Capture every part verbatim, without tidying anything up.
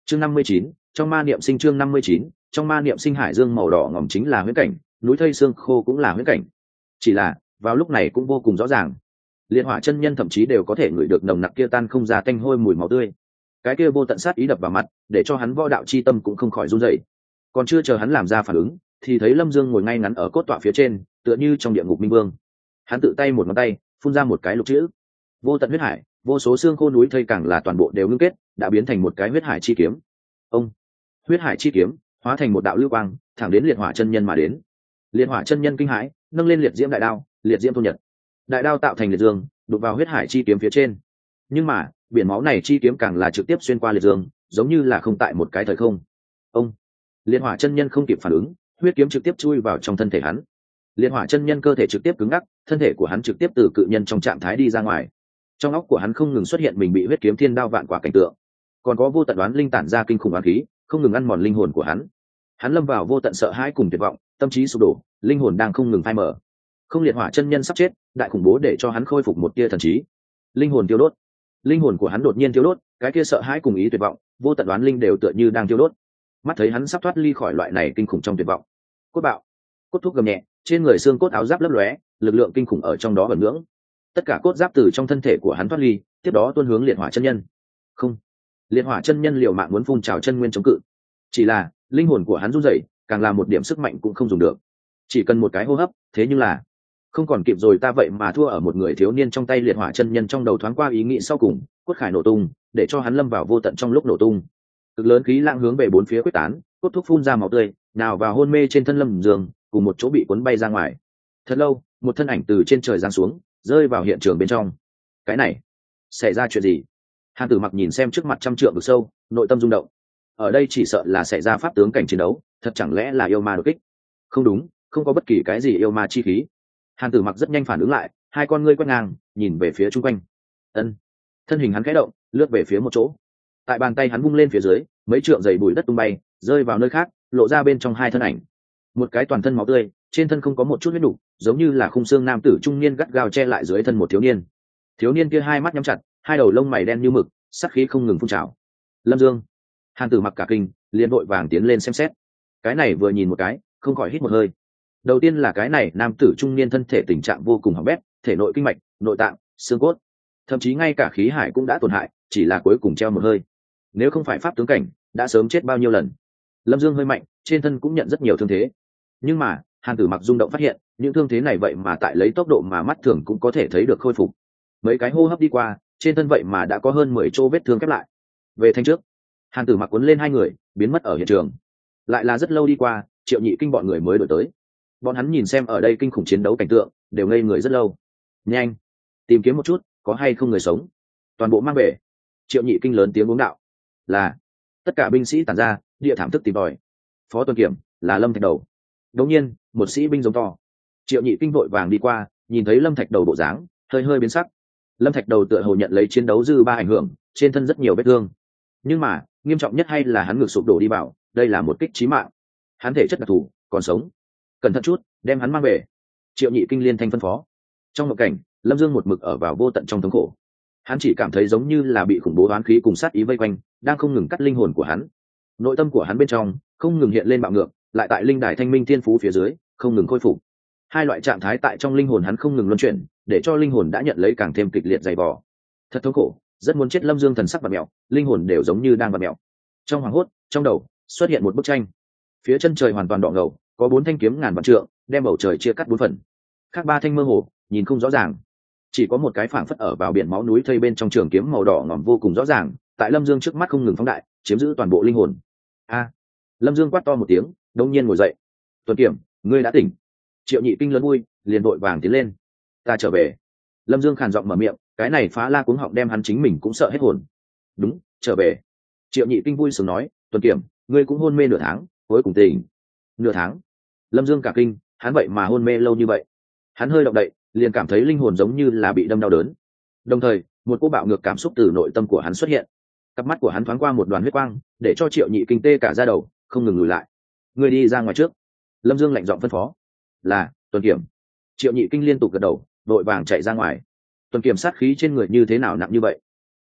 chương năm mươi chín, trong ma niệm sinh. Chương năm mươi chín, trong ma niệm sinh. Hải dương màu đỏ ngỏm chính là huyễn cảnh, núi thây xương khô cũng là huyễn cảnh. Chỉ là vào lúc này cũng vô cùng rõ ràng, liệt hỏa chân nhân thậm chí đều có thể ngửi được nồng nặc kia tan không ra tanh hôi mùi máu tươi. Cái kia vô tận sát ý đập vào mặt, để cho hắn võ đạo chi tâm cũng không khỏi run rẩy. Còn chưa chờ hắn làm ra phản ứng, thì thấy Lâm Dương ngồi ngay ngắn ở cốt tọa phía trên, tựa như trong địa ngục minh vương. Hắn tự tay một ngón tay phun ra một cái lục chữ: vô tận huyết hải. Vô số xương khô núi thây càng là toàn bộ đều ngưng kết, đã biến thành một cái huyết hải chi kiếm. Ông huyết hải chi kiếm hóa thành một đạo lưu quang, thẳng đến liệt hỏa chân nhân mà đến. Liệt hỏa chân nhân kinh hãi, nâng lên liệt diễm đại đao, liệt diễm thu nhật. Đại đao tạo thành liệt dương, đục vào huyết hải chi kiếm phía trên. Nhưng mà biển máu này chi kiếm càng là trực tiếp xuyên qua liệt dương, giống như là không tại một cái thời không. Ông liệt hỏa chân nhân không kịp phản ứng, huyết kiếm trực tiếp chui vào trong thân thể hắn. Liệt hỏa chân nhân cơ thể trực tiếp cứng ngắc, thân thể của hắn trực tiếp từ cự nhân trong trạng thái đi ra ngoài. Trong óc của hắn không ngừng xuất hiện mình bị huyết kiếm thiên đao vạn quả cảnh tượng, còn có vô tận đoán linh tản ra kinh khủng oán khí, không ngừng ăn mòn linh hồn của hắn. Hắn lâm vào vô tận sợ hãi cùng tuyệt vọng, tâm trí sụp đổ, linh hồn đang không ngừng phai mờ. Không liệt hỏa chân nhân sắp chết, đại khủng bố để cho hắn khôi phục một tia thần trí. Linh hồn tiêu đốt, linh hồn của hắn đột nhiên tiêu đốt, cái kia sợ hãi cùng ý tuyệt vọng, vô tận đoán linh đều tựa như đang tiêu đốt. Mắt thấy hắn sắp thoát ly khỏi loại này kinh khủng trong tuyệt vọng. Cốt bạo, cốt thuốc gầm nhẹ, trên người xương cốt áo giáp lấp lóe, lực lượng kinh khủng ở trong đó ẩn ngưỡng. Tất cả cốt giáp từ trong thân thể của hắn thoát ly, tiếp đó tuôn hướng liệt hỏa chân nhân. Không, liệt hỏa chân nhân liều mạng muốn phun trào chân nguyên chống cự, chỉ là linh hồn của hắn run rẩy, càng là một điểm sức mạnh cũng không dùng được. Chỉ cần một cái hô hấp, thế nhưng là không còn kịp rồi. Ta vậy mà thua ở một người thiếu niên trong tay. Liệt hỏa chân nhân trong đầu thoáng qua ý nghĩ sau cùng, cốt khải nổ tung, để cho hắn lâm vào vô tận trong lúc nổ tung. Cực lớn khí lãng hướng về bốn phía quyết tán, cốt thuốc phun ra máu tươi, nào vào hôn mê trên thân Lâm Dương, cùng một chỗ bị cuốn bay ra ngoài. Thật lâu, một thân ảnh từ trên trời giáng xuống, rơi vào hiện trường bên trong. Cái này xảy ra chuyện gì? Hàn Tử Mặc nhìn xem trước mặt trăm trượng vực sâu, nội tâm rung động. Ở đây chỉ sợ là xảy ra pháp tướng cảnh chiến đấu, thật chẳng lẽ là yêu ma đột kích? Không đúng, không có bất kỳ cái gì yêu ma chi khí. Hàn Tử Mặc rất nhanh phản ứng lại, hai con ngươi quét ngang, nhìn về phía chung quanh. Ân, thân hình hắn khẽ động, lướt về phía một chỗ. Tại bàn tay hắn vung lên phía dưới, mấy trượng dày bụi đất tung bay, rơi vào nơi khác, lộ ra bên trong hai thân ảnh. Một cái toàn thân máu tươi, trên thân không có một chút huyết đủ, giống như là khung xương nam tử trung niên gắt gao che lại dưới thân một thiếu niên. Thiếu niên kia hai mắt nhắm chặt, hai đầu lông mày đen như mực, sát khí không ngừng phun trào. Lâm Dương. Hàn Tử Mặc cả kinh, liền vội vàng tiến lên xem xét. Cái này vừa nhìn một cái, không khỏi hít một hơi. Đầu tiên là cái này nam tử trung niên thân thể tình trạng vô cùng hỏng bét, thể nội kinh mạch, nội tạng, xương cốt, thậm chí ngay cả khí hải cũng đã tổn hại, chỉ là cuối cùng treo một hơi. Nếu không phải pháp tướng cảnh, đã sớm chết bao nhiêu lần. Lâm Dương hơi mạnh, trên thân cũng nhận rất nhiều thương thế. Nhưng mà Hàn Tử Mặc rung động phát hiện, những thương thế này vậy mà tại lấy tốc độ mà mắt thường cũng có thể thấy được khôi phục. Mấy cái hô hấp đi qua, trên thân vậy mà đã có hơn mười chỗ vết thương khép lại. Về thanh trước, Hàn Tử Mặc cuốn lên hai người, biến mất ở hiện trường. Lại là rất lâu đi qua, Triệu Nhị Kinh bọn người mới đổi tới. Bọn hắn nhìn xem ở đây kinh khủng chiến đấu cảnh tượng, đều ngây người rất lâu. Nhanh, tìm kiếm một chút, có hay không người sống, toàn bộ mang về. Triệu Nhị Kinh lớn tiếng uống đạo. Là. Tất cả binh sĩ tản ra, địa thảm thức tìm tòi. Phó Tuần Kiểm là Lâm Thạch Đầu. Đột nhiên, một sĩ binh giống to. Triệu Nhị Kinh vội vàng đi qua, nhìn thấy Lâm Thạch Đầu bộ dáng, hơi hơi biến sắc. Lâm Thạch Đầu tựa hồ nhận lấy chiến đấu dư ba ảnh hưởng, trên thân rất nhiều vết thương. Nhưng mà nghiêm trọng nhất hay là hắn ngực sụp đổ đi vào, đây là một kích chí mạng. Hắn thể chất đặc thù, còn sống, cẩn thận chút, đem hắn mang về. Triệu Nhị Kinh liên thanh phân phó. Trong một cảnh, Lâm Dương một mực ở vào vô tận trong thống khổ. Hắn chỉ cảm thấy giống như là bị khủng bố oán khí cùng sát ý vây quanh, đang không ngừng cắt linh hồn của hắn. Nội tâm của hắn bên trong không ngừng hiện lên bạo ngược, lại tại linh đài thanh minh thiên phú phía dưới không ngừng khôi phục. Hai loại trạng thái tại trong linh hồn hắn không ngừng luân chuyển, để cho linh hồn đã nhận lấy càng thêm kịch liệt dày vò. Thật thống khổ, rất muốn chết. Lâm Dương thần sắc bạt mẹo, linh hồn đều giống như đang bạt mẹo. Trong hoàng hốt, trong đầu xuất hiện một bức tranh. Phía chân trời hoàn toàn đỏ ngầu, có bốn thanh kiếm ngàn vạn trượng, đem bầu trời chia cắt bốn phần. Khác ba thanh mơ hồ, nhìn không rõ ràng. Chỉ có một cái phảng phất ở vào biển máu núi thây bên trong trường kiếm màu đỏ ngòm vô cùng rõ ràng, tại Lâm Dương trước mắt không ngừng phóng đại, chiếm giữ toàn bộ linh hồn. A! Lâm Dương quát to một tiếng, đột nhiên ngồi dậy. Tuần Kiểm, ngươi đã tỉnh. Triệu Nhị Kinh lớn vui, liền vội vàng tiến lên. Ta trở về. Lâm Dương khàn giọng mở miệng, cái này phá la cuống họng đem hắn chính mình cũng sợ hết hồn. Đúng, trở về. Triệu Nhị Kinh vui sướng nói, Tuần Kiểm, ngươi cũng hôn mê nửa tháng, cuối cùng tỉnh. Nửa tháng? Lâm Dương cả kinh, hắn vậy mà hôn mê lâu như vậy. Hắn hơi động đậy, liền cảm thấy linh hồn giống như là bị đâm đau đớn. Đồng thời, một cô bạo ngược cảm xúc từ nội tâm của hắn xuất hiện. Cặp mắt của hắn thoáng qua một đoàn huyết quang, để cho Triệu Nhị Kinh tê cả da đầu, không ngừng lùi lại. Ngươi đi ra ngoài trước. Lâm Dương lạnh giọng phân phó. Là, Tuần Kiểm. Triệu Nhị Kinh liên tục gật đầu, vội vàng chạy ra ngoài. Tuần Kiểm sát khí trên người như thế nào nặng như vậy?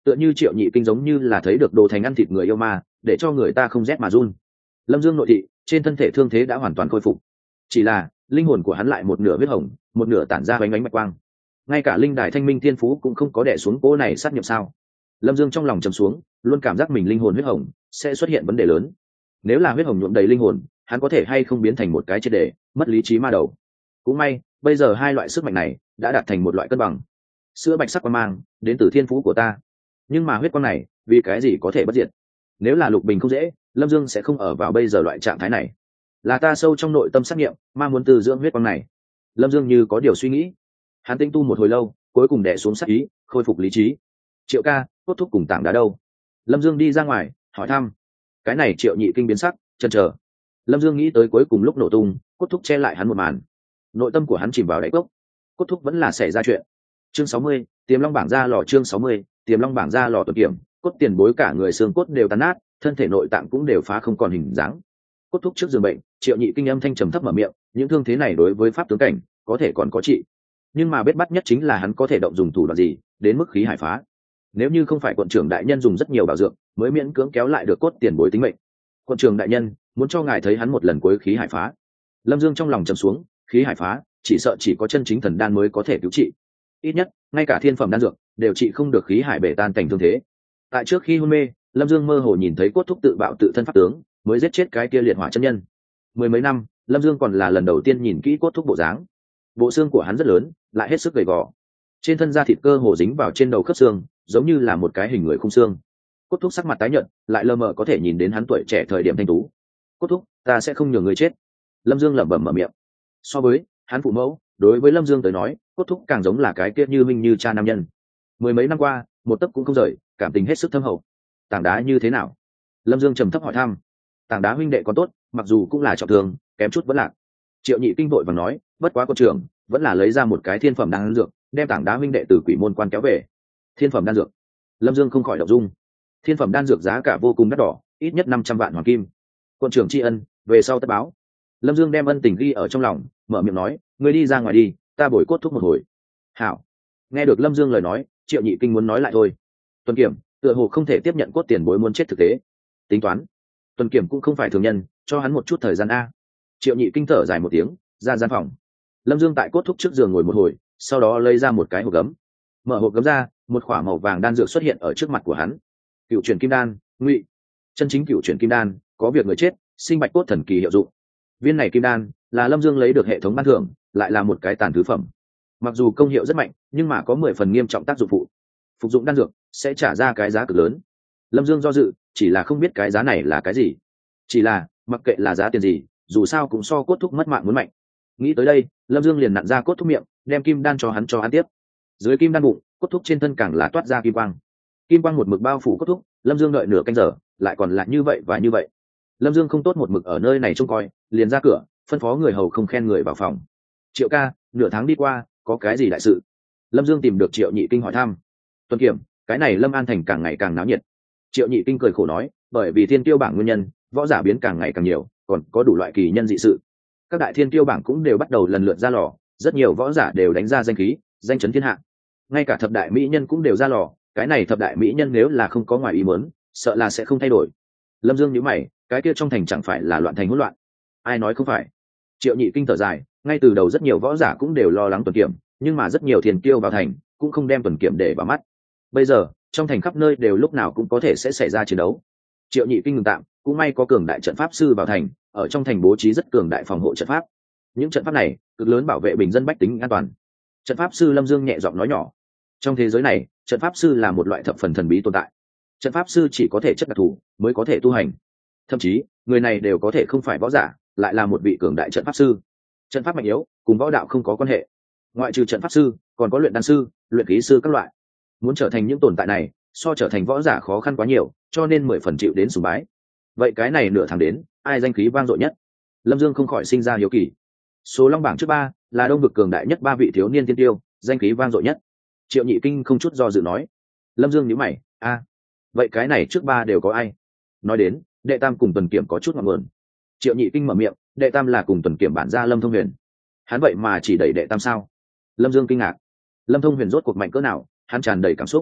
tựa như Triệu Nhị Kinh giống như là thấy được đồ thành ăn thịt người yêu ma, để cho người ta không rét mà run. Lâm Dương nội thị, trên thân thể thương thế đã hoàn toàn khôi phục, chỉ là linh hồn của hắn lại một nửa huyết hồng, một nửa tản ra bánh bánh bạch quang. Ngay cả linh đài thanh minh thiên phú cũng không có đè xuống cỗ này sát nhập sao? Lâm Dương trong lòng trầm xuống, luôn cảm giác mình linh hồn huyết hồng sẽ xuất hiện vấn đề lớn. Nếu là huyết hồng nhuộm đầy linh hồn, hắn có thể hay không biến thành một cái triệt để mất lý trí ma đầu? Cũng may, bây giờ hai loại sức mạnh này đã đạt thành một loại cân bằng. Sữa bạch sắc quang mang đến từ thiên phú của ta, nhưng mà huyết quang này vì cái gì có thể bất diệt? Nếu là lục bình không dễ, Lâm Dương sẽ không ở vào bây giờ loại trạng thái này. Là ta sâu trong nội tâm xác nghiệm, ma muốn từ dưỡng huyết quang này. Lâm Dương như có điều suy nghĩ, hắn tinh tu một hồi lâu, cuối cùng đè xuống sắc ý, khôi phục lý trí. Triệu ca, cốt thúc cùng tảng đá đâu? Lâm Dương đi ra ngoài hỏi thăm. Cái này Triệu Nhị Kinh biến sắc, chần chờ. Lâm Dương nghĩ tới cuối cùng lúc nổ tung, cốt thúc che lại hắn một màn, nội tâm của hắn chìm vào đáy cốc. Cốt thúc vẫn là xảy ra chuyện. Chương sáu mươi, Tiềm Long bảng ra lò. Chương sáu mươi, Tiềm Long bảng ra lò. Tuần Kiểm, cốt tiền bối cả người xương cốt đều tan nát, thân thể nội tạng cũng đều phá không còn hình dáng. Cốt thúc trước giường bệnh, Triệu Nhị Kinh âm thanh trầm thấp mở miệng, những thương thế này đối với pháp tướng cảnh có thể còn có trị, nhưng mà biết bắt nhất chính là hắn có thể động dùng thủ đoạn gì đến mức khí hải phá. Nếu như không phải quận trưởng đại nhân dùng rất nhiều bảo dưỡng mới miễn cưỡng kéo lại được cốt tiền bối tính mệnh. Quận trưởng đại nhân muốn cho ngài thấy hắn một lần cuối khí hải phá. Lâm Dương trong lòng trầm xuống, khí hải phá chỉ sợ chỉ có chân chính thần đan mới có thể cứu trị, ít nhất ngay cả thiên phẩm đan dược đều trị không được khí hải bể tan cảnh thương thế. Tại trước khi hôn mê, Lâm Dương mơ hồ nhìn thấy cốt thúc tự bạo tự thân pháp tướng mới giết chết cái kia liệt hỏa chân nhân. Mười mấy năm, Lâm Dương còn là lần đầu tiên nhìn kỹ cốt thúc bộ dáng. Bộ xương của hắn rất lớn, lại hết sức gầy gò, trên thân da thịt cơ hồ dính vào trên đầu khớp xương, giống như là một cái hình người khung xương. Cốt thúc sắc mặt tái nhợt, lại lờ mờ có thể nhìn đến hắn tuổi trẻ thời điểm thanh tú. Cốt thúc, ta sẽ không nhường người chết. Lâm Dương lẩm bẩm mở miệng. So với hắn phụ mẫu, đối với Lâm Dương tới nói, cốt thúc càng giống là cái kia như minh như cha nam nhân. Mười mấy năm qua, một tấc cũng không rời, cảm tình hết sức thâm hậu. Tảng đá như thế nào? Lâm Dương trầm thấp hỏi thăm. Tảng đá huynh đệ có tốt, mặc dù cũng là trọng thương, kém chút vẫn lạc. Triệu Nhị Kinh vội vàng nói, bất quá quân trưởng vẫn là lấy ra một cái thiên phẩm đan dược, đem tảng đá huynh đệ từ quỷ môn quan kéo về. Thiên phẩm đan dược? Lâm Dương không khỏi động dung. Thiên phẩm đan dược giá cả vô cùng đắt đỏ, ít nhất năm trăm vạn hoàng kim. Quân trưởng tri ân, về sau tất báo. Lâm Dương đem ân tình ghi ở trong lòng, mở miệng nói, ngươi đi ra ngoài đi, ta bồi cốt thúc một hồi. Hảo. Nghe được Lâm Dương lời nói, Triệu Nhị Kinh muốn nói lại thôi. Tuần Kiểm tựa hồ không thể tiếp nhận cốt tiền bối muốn chết thực tế. Tính toán, Tuần Kiểm cũng không phải thường nhân, cho hắn một chút thời gian a. Triệu Nhị Kinh thở dài một tiếng, ra gian phòng. Lâm Dương tại cốt thúc trước giường ngồi một hồi, sau đó lấy ra một cái hộp gấm. Mở hộp gấm ra, một khỏa màu vàng đan dược xuất hiện ở trước mặt của hắn. Cựu chuyển kim đan, ngụy. Chân chính cựu chuyển kim đan, có việc người chết, sinh bạch cốt thần kỳ hiệu dụng. Viên này kim đan là Lâm Dương lấy được hệ thống ban thưởng, lại là một cái tàn thứ phẩm. Mặc dù công hiệu rất mạnh, nhưng mà có mười phần nghiêm trọng tác dụng phụ. Phục dụng đan dược sẽ trả ra cái giá cực lớn. Lâm Dương do dự, chỉ là không biết cái giá này là cái gì. Chỉ là, mặc kệ là giá tiền gì, dù sao cũng so cốt thúc mất mạng muốn mạnh. Nghĩ tới đây, Lâm Dương liền nặn ra cốt thúc miệng, đem kim đan cho hắn cho ăn tiếp. Dưới kim đan bụng, cốt thúc trên thân càng là toát ra kim quang. Kim quang một mực bao phủ cốt thúc, Lâm Dương đợi nửa canh giờ, lại còn lại như vậy và như vậy. Lâm Dương không tốt một mực ở nơi này trông coi, liền ra cửa, phân phó người hầu không khen người vào phòng. Triệu ca, nửa tháng đi qua, có cái gì đại sự? Lâm Dương tìm được Triệu Nhị Kinh hỏi thăm. Tuần Kiểm, cái này Lâm An thành càng ngày càng náo nhiệt. Triệu Nhị Kinh cười khổ nói, bởi vì thiên tiêu bảng nguyên nhân, võ giả biến càng ngày càng nhiều, còn có đủ loại kỳ nhân dị sự. Các đại thiên tiêu bảng cũng đều bắt đầu lần lượt ra lò, rất nhiều võ giả đều đánh ra danh khí, danh chấn thiên hạ. Ngay cả thập đại mỹ nhân cũng đều ra lò, cái này thập đại mỹ nhân nếu là không có ngoài ý muốn, sợ là sẽ không thay đổi. Lâm Dương nhíu mày, cái kia trong thành chẳng phải là loạn thành hỗn loạn? Ai nói không phải? Triệu Nhị Kinh thở dài, ngay từ đầu rất nhiều võ giả cũng đều lo lắng Tuần Kiểm, nhưng mà rất nhiều thiên kiêu vào thành cũng không đem Tuần Kiểm để vào mắt. Bây giờ trong thành khắp nơi đều lúc nào cũng có thể sẽ xảy ra chiến đấu. Triệu Nhị Kinh ngừng tạm, cũng may có cường đại trận pháp sư vào thành, ở trong thành bố trí rất cường đại phòng hộ trận pháp. Những trận pháp này cực lớn bảo vệ bình dân bách tính an toàn. Trận pháp sư Lâm Dương nhẹ giọng nói nhỏ, trong thế giới này trận pháp sư là một loại thập phần thần bí tồn tại. Trận pháp sư chỉ có thể chất đặc thù mới có thể tu hành, thậm chí người này đều có thể không phải võ giả, lại là một vị cường đại trận pháp sư. Trận pháp mạnh yếu cùng võ đạo không có quan hệ, ngoại trừ trận pháp sư còn có luyện đan sư, luyện khí sư các loại. Muốn trở thành những tồn tại này so trở thành võ giả khó khăn quá nhiều, cho nên mười phần chịu đến sùng bái. Vậy cái này nửa tháng đến, ai danh khí vang dội nhất? Lâm Dương không khỏi sinh ra hiếu kỳ. Số long bảng trước ba là đông vực cường đại nhất ba vị thiếu niên tiên tiêu, danh khí vang dội nhất. Triệu Nhị Kinh không chút do dự nói. Lâm Dương nhíu mày, a, vậy cái này trước ba đều có ai? Nói đến đệ tam cùng Tuần Kiểm có chút ngọn nguồn. Triệu Nhị Kinh mở miệng, đệ tam là cùng Tuần Kiểm bản gia Lâm Thông Huyền. Hắn vậy mà chỉ đẩy đệ tam sao? Lâm Dương kinh ngạc. Lâm Thông Huyền rốt cuộc mạnh cỡ nào? Hắn tràn đầy cảm xúc.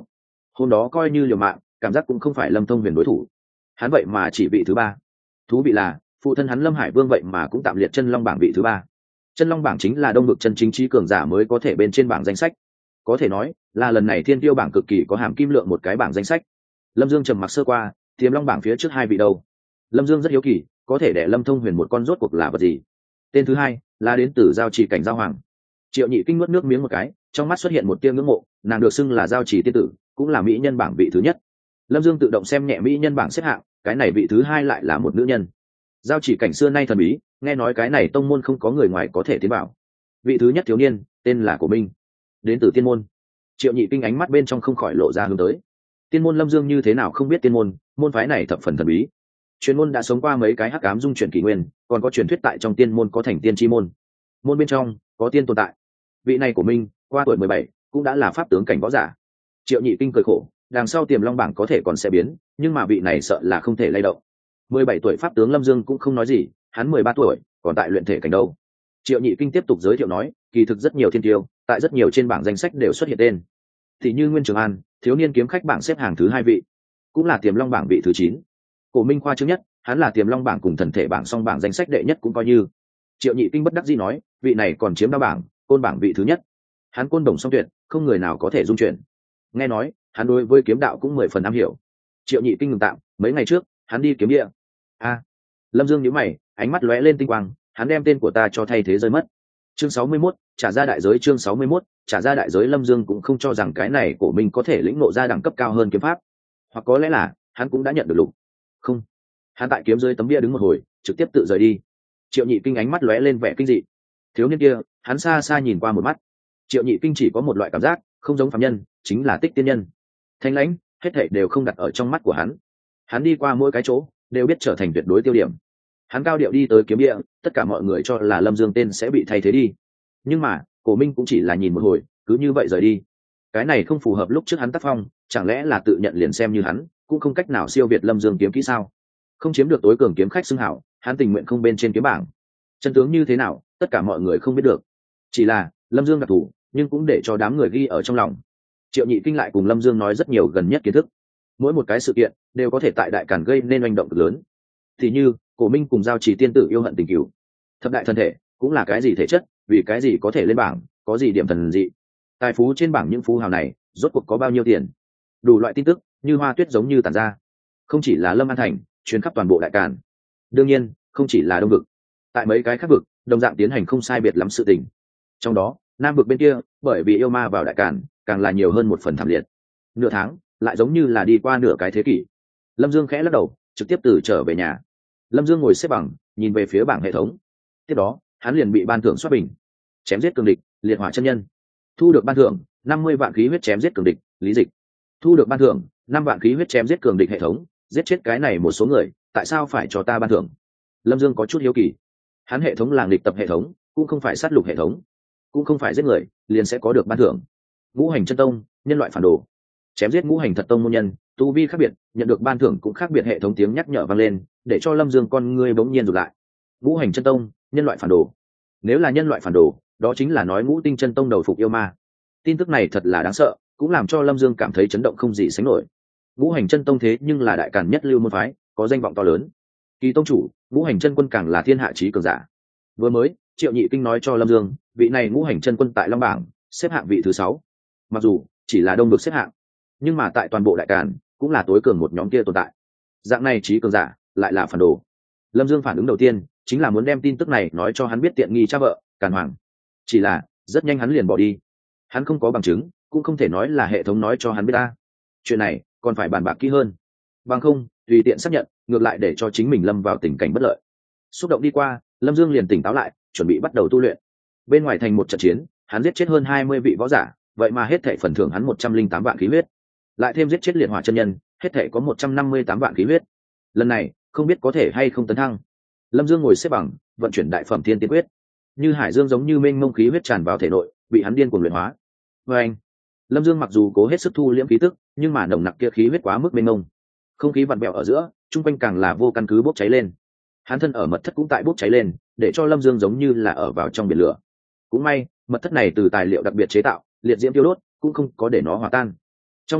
hôm đó coi như liều mạng, cảm giác cũng không phải Lâm Thông Huyền đối thủ. Hắn vậy mà chỉ vị thứ ba. Thú vị là phụ thân hắn Lâm Hải Vương vậy mà cũng tạm liệt chân long bảng vị thứ ba. Chân long bảng chính là đông vực chân chính trí cường giả mới có thể bên trên bảng danh sách, có thể nói là lần này thiên tiêu bảng cực kỳ có hàm kim lượng một cái bảng danh sách. Lâm Dương trầm mặc sơ qua, tiềm long bảng phía trước hai vị đâu. Lâm Dương rất hiếu kỳ, có thể để Lâm Thông Huyền một con rốt cuộc là vật gì. Tên thứ hai là đến từ giao chỉ cảnh giao hoàng. Triệu Nhị Kinh nuốt nước miếng một cái, trong mắt xuất hiện một tia ngưỡng mộ, nàng được xưng là giao chỉ tiên tử, cũng là mỹ nhân bảng vị thứ nhất. Lâm Dương tự động xem nhẹ mỹ nhân bảng xếp hạng, cái này vị thứ hai lại là một nữ nhân. Giao chỉ cảnh xưa nay thần bí, nghe nói cái này tông môn không có người ngoài có thể tiến vào. Vị thứ nhất thiếu niên tên là Cổ Minh, đến từ tiên môn. Triệu Nhị Kinh ánh mắt bên trong không khỏi lộ ra hướng tới. Tiên môn Lâm Dương như thế nào không biết tiên môn, môn phái này thập phần thần bí. Truyền môn đã sống qua mấy cái hắc ám dung chuyển kỷ nguyên, còn có truyền thuyết tại trong tiên môn có thành tiên chi môn. Môn bên trong có tiên tồn tại. Vị này của Minh, qua tuổi mười bảy, cũng đã là pháp tướng cảnh võ giả. Triệu Nhị Kinh cười khổ, đằng sau tiềm long bảng có thể còn sẽ biến, nhưng mà vị này sợ là không thể lay động. mười bảy tuổi pháp tướng Lâm Dương cũng không nói gì, hắn mười ba tuổi, còn tại luyện thể cảnh đâu. Triệu Nhị Kinh tiếp tục giới thiệu nói, kỳ thực rất nhiều thiên tiêu, tại rất nhiều trên bảng danh sách đều xuất hiện tên. Thì như Nguyên Trường An, thiếu niên kiếm khách bảng xếp hàng thứ hai vị, cũng là tiềm long bảng vị thứ chín. Cổ Minh khoa trương nhất, hắn là tiềm long bảng cùng thần thể bảng song bảng danh sách đệ nhất cũng coi như. Triệu Nhị Kinh bất đắc dĩ nói, vị này còn chiếm đa bảng, côn bảng vị thứ nhất. Hắn côn đồng song tuyệt, không người nào có thể dung chuyển. Nghe nói, hắn đối với kiếm đạo cũng mười phần am hiểu. Triệu Nhị Kinh ngừng tạm, mấy ngày trước, hắn đi kiếm địa. A. Lâm Dương nhíu mày, ánh mắt lóe lên tinh quang, hắn đem tên của ta cho thay thế rơi mất. Chương sáu mươi mốt, trả ra đại giới. Chương sáu mươi mốt, trả ra đại giới. Lâm Dương cũng không cho rằng cái này của mình có thể lĩnh ngộ ra đẳng cấp cao hơn kiếm pháp, hoặc có lẽ là hắn cũng đã nhận được lục. Không, hắn tại kiếm dưới tấm bia đứng một hồi, trực tiếp tự rời đi. Triệu Nhị Kinh ánh mắt lóe lên vẻ kinh dị. Thiếu niên kia, hắn xa xa nhìn qua một mắt. Triệu Nhị Kinh chỉ có một loại cảm giác, không giống phàm nhân, chính là tích tiên nhân. Thanh lãnh, hết thảy đều không đặt ở trong mắt của hắn. Hắn đi qua mỗi cái chỗ, đều biết trở thành tuyệt đối tiêu điểm. Hắn cao điệu đi tới kiếm địa, tất cả mọi người cho là Lâm Dương tên sẽ bị thay thế đi. Nhưng mà, Cổ Minh cũng chỉ là nhìn một hồi, cứ như vậy rời đi. Cái này không phù hợp lúc trước hắn tác phong, chẳng lẽ là tự nhận liền xem như hắn, cũng không cách nào siêu việt Lâm Dương kiếm kỹ sao? Không chiếm được tối cường kiếm khách xưng hảo, hắn tình nguyện không bên trên kiếm bảng. Chân tướng như thế nào, tất cả mọi người không biết được. Chỉ là, Lâm Dương đặc thù, nhưng cũng để cho đám người ghi ở trong lòng. Triệu Nhị Kinh lại cùng Lâm Dương nói rất nhiều gần nhất kiến thức. Mỗi một cái sự kiện đều có thể tại đại càn gây nên oanh động cực lớn. Thì như, Cổ Minh cùng giao chỉ tiên tử yêu hận tình cửu. Thập đại thân thể cũng là cái gì thể chất, vì cái gì có thể lên bảng, có gì điểm thần dị. Tài phú trên bảng những phú hào này, rốt cuộc có bao nhiêu tiền. Đủ loại tin tức, như hoa tuyết giống như tản ra. Không chỉ là Lâm An Thành, chuyến khắp toàn bộ đại càn. Đương nhiên, không chỉ là đông vực. Tại mấy cái khác vực, đồng dạng tiến hành không sai biệt lắm sự tình. Trong đó, nam vực bên kia, bởi vì yêu ma vào đại càn, càng là nhiều hơn một phần thảm liệt. Nửa tháng, lại giống như là đi qua nửa cái thế kỷ. Lâm Dương khẽ lắc đầu, trực tiếp từ trở về nhà. Lâm Dương ngồi xếp bằng, nhìn về phía bảng hệ thống. Tiếp đó, hắn liền bị ban thưởng xuất bình. Chém giết cường địch, liệt hỏa chân nhân. Thu được ban thưởng năm mươi vạn khí huyết chém giết cường địch, lý dịch. Thu được ban thưởng năm vạn khí huyết chém giết cường địch hệ thống, giết chết cái này một số người, tại sao phải cho ta ban thưởng? Lâm Dương có chút hiếu kỳ. Hắn hệ thống là nghịch tập hệ thống, cũng không phải sát lục hệ thống, cũng không phải giết người liền sẽ có được ban thưởng. Ngũ hành chân tông, nhân loại phản đồ. Chém giết ngũ hành thật tông môn nhân, tu vi khác biệt, nhận được ban thưởng cũng khác biệt. Hệ thống tiếng nhắc nhở vang lên, để cho Lâm Dương con ngươi bỗng nhiên rụt lại. Ngũ hành chân tông, nhân loại phản đồ. Nếu là nhân loại phản đồ, đó chính là nói Ngũ Tinh chân tông đầu phục yêu ma. Tin tức này thật là đáng sợ, cũng làm cho Lâm Dương cảm thấy chấn động không gì sánh nổi. Ngũ hành chân tông thế nhưng là đại càn nhất lưu môn phái, có danh vọng to lớn. Kỳ tông chủ, Ngũ hành chân quân càng là thiên hạ chí cường giả. Vừa mới, Triệu Nhị Kinh nói cho Lâm Dương, vị này Ngũ hành chân quân tại Long bảng xếp hạng vị thứ sáu. Mặc dù chỉ là đông vực xếp hạng, nhưng mà tại toàn bộ đại càn cũng là tối cường một nhóm kia tồn tại. Dạng này chí cường giả lại là phản đồ. Lâm Dương phản ứng đầu tiên chính là muốn đem tin tức này nói cho hắn biết tiện nghi cha vợ Càn Hoàng. Chỉ là rất nhanh hắn liền bỏ đi. Hắn không có bằng chứng, cũng không thể nói là hệ thống nói cho hắn biết ta. Chuyện này còn phải bàn bạc kỹ hơn, bằng không tùy tiện xác nhận ngược lại để cho chính mình lâm vào tình cảnh bất lợi. Xúc động đi qua, Lâm Dương liền tỉnh táo lại, chuẩn bị bắt đầu tu luyện. Bên ngoài thành một trận chiến, hắn giết chết hơn hai mươi vị võ giả, vậy mà hết thảy phần thưởng hắn một trăm linh tám vạn khí huyết, lại thêm giết chết liệt hỏa chân nhân, hết thảy có một trăm năm mươi tám vạn khí huyết. Lần này không biết có thể hay không tấn thăng. Lâm Dương ngồi xếp bằng, vận chuyển đại phẩm thiên tiên quyết, như hải dương giống như mênh mông khí huyết tràn vào thể nội, bị hắn điên cuồng luyện hóa. Và anh, Lâm Dương mặc dù cố hết sức thu liễm khí tức, nhưng mà nồng nặc kia khí huyết quá mức mênh mông, không khí vặn vẹo ở giữa, trung quanh càng là vô căn cứ bốc cháy lên. Hắn thân ở mật thất cũng tại bốc cháy lên, để cho Lâm Dương giống như là ở vào trong biển lửa. Cũng may, mật thất này từ tài liệu đặc biệt chế tạo, liệt diễm tiêu đốt, cũng không có để nó hòa tan. Trong liệt hỏa,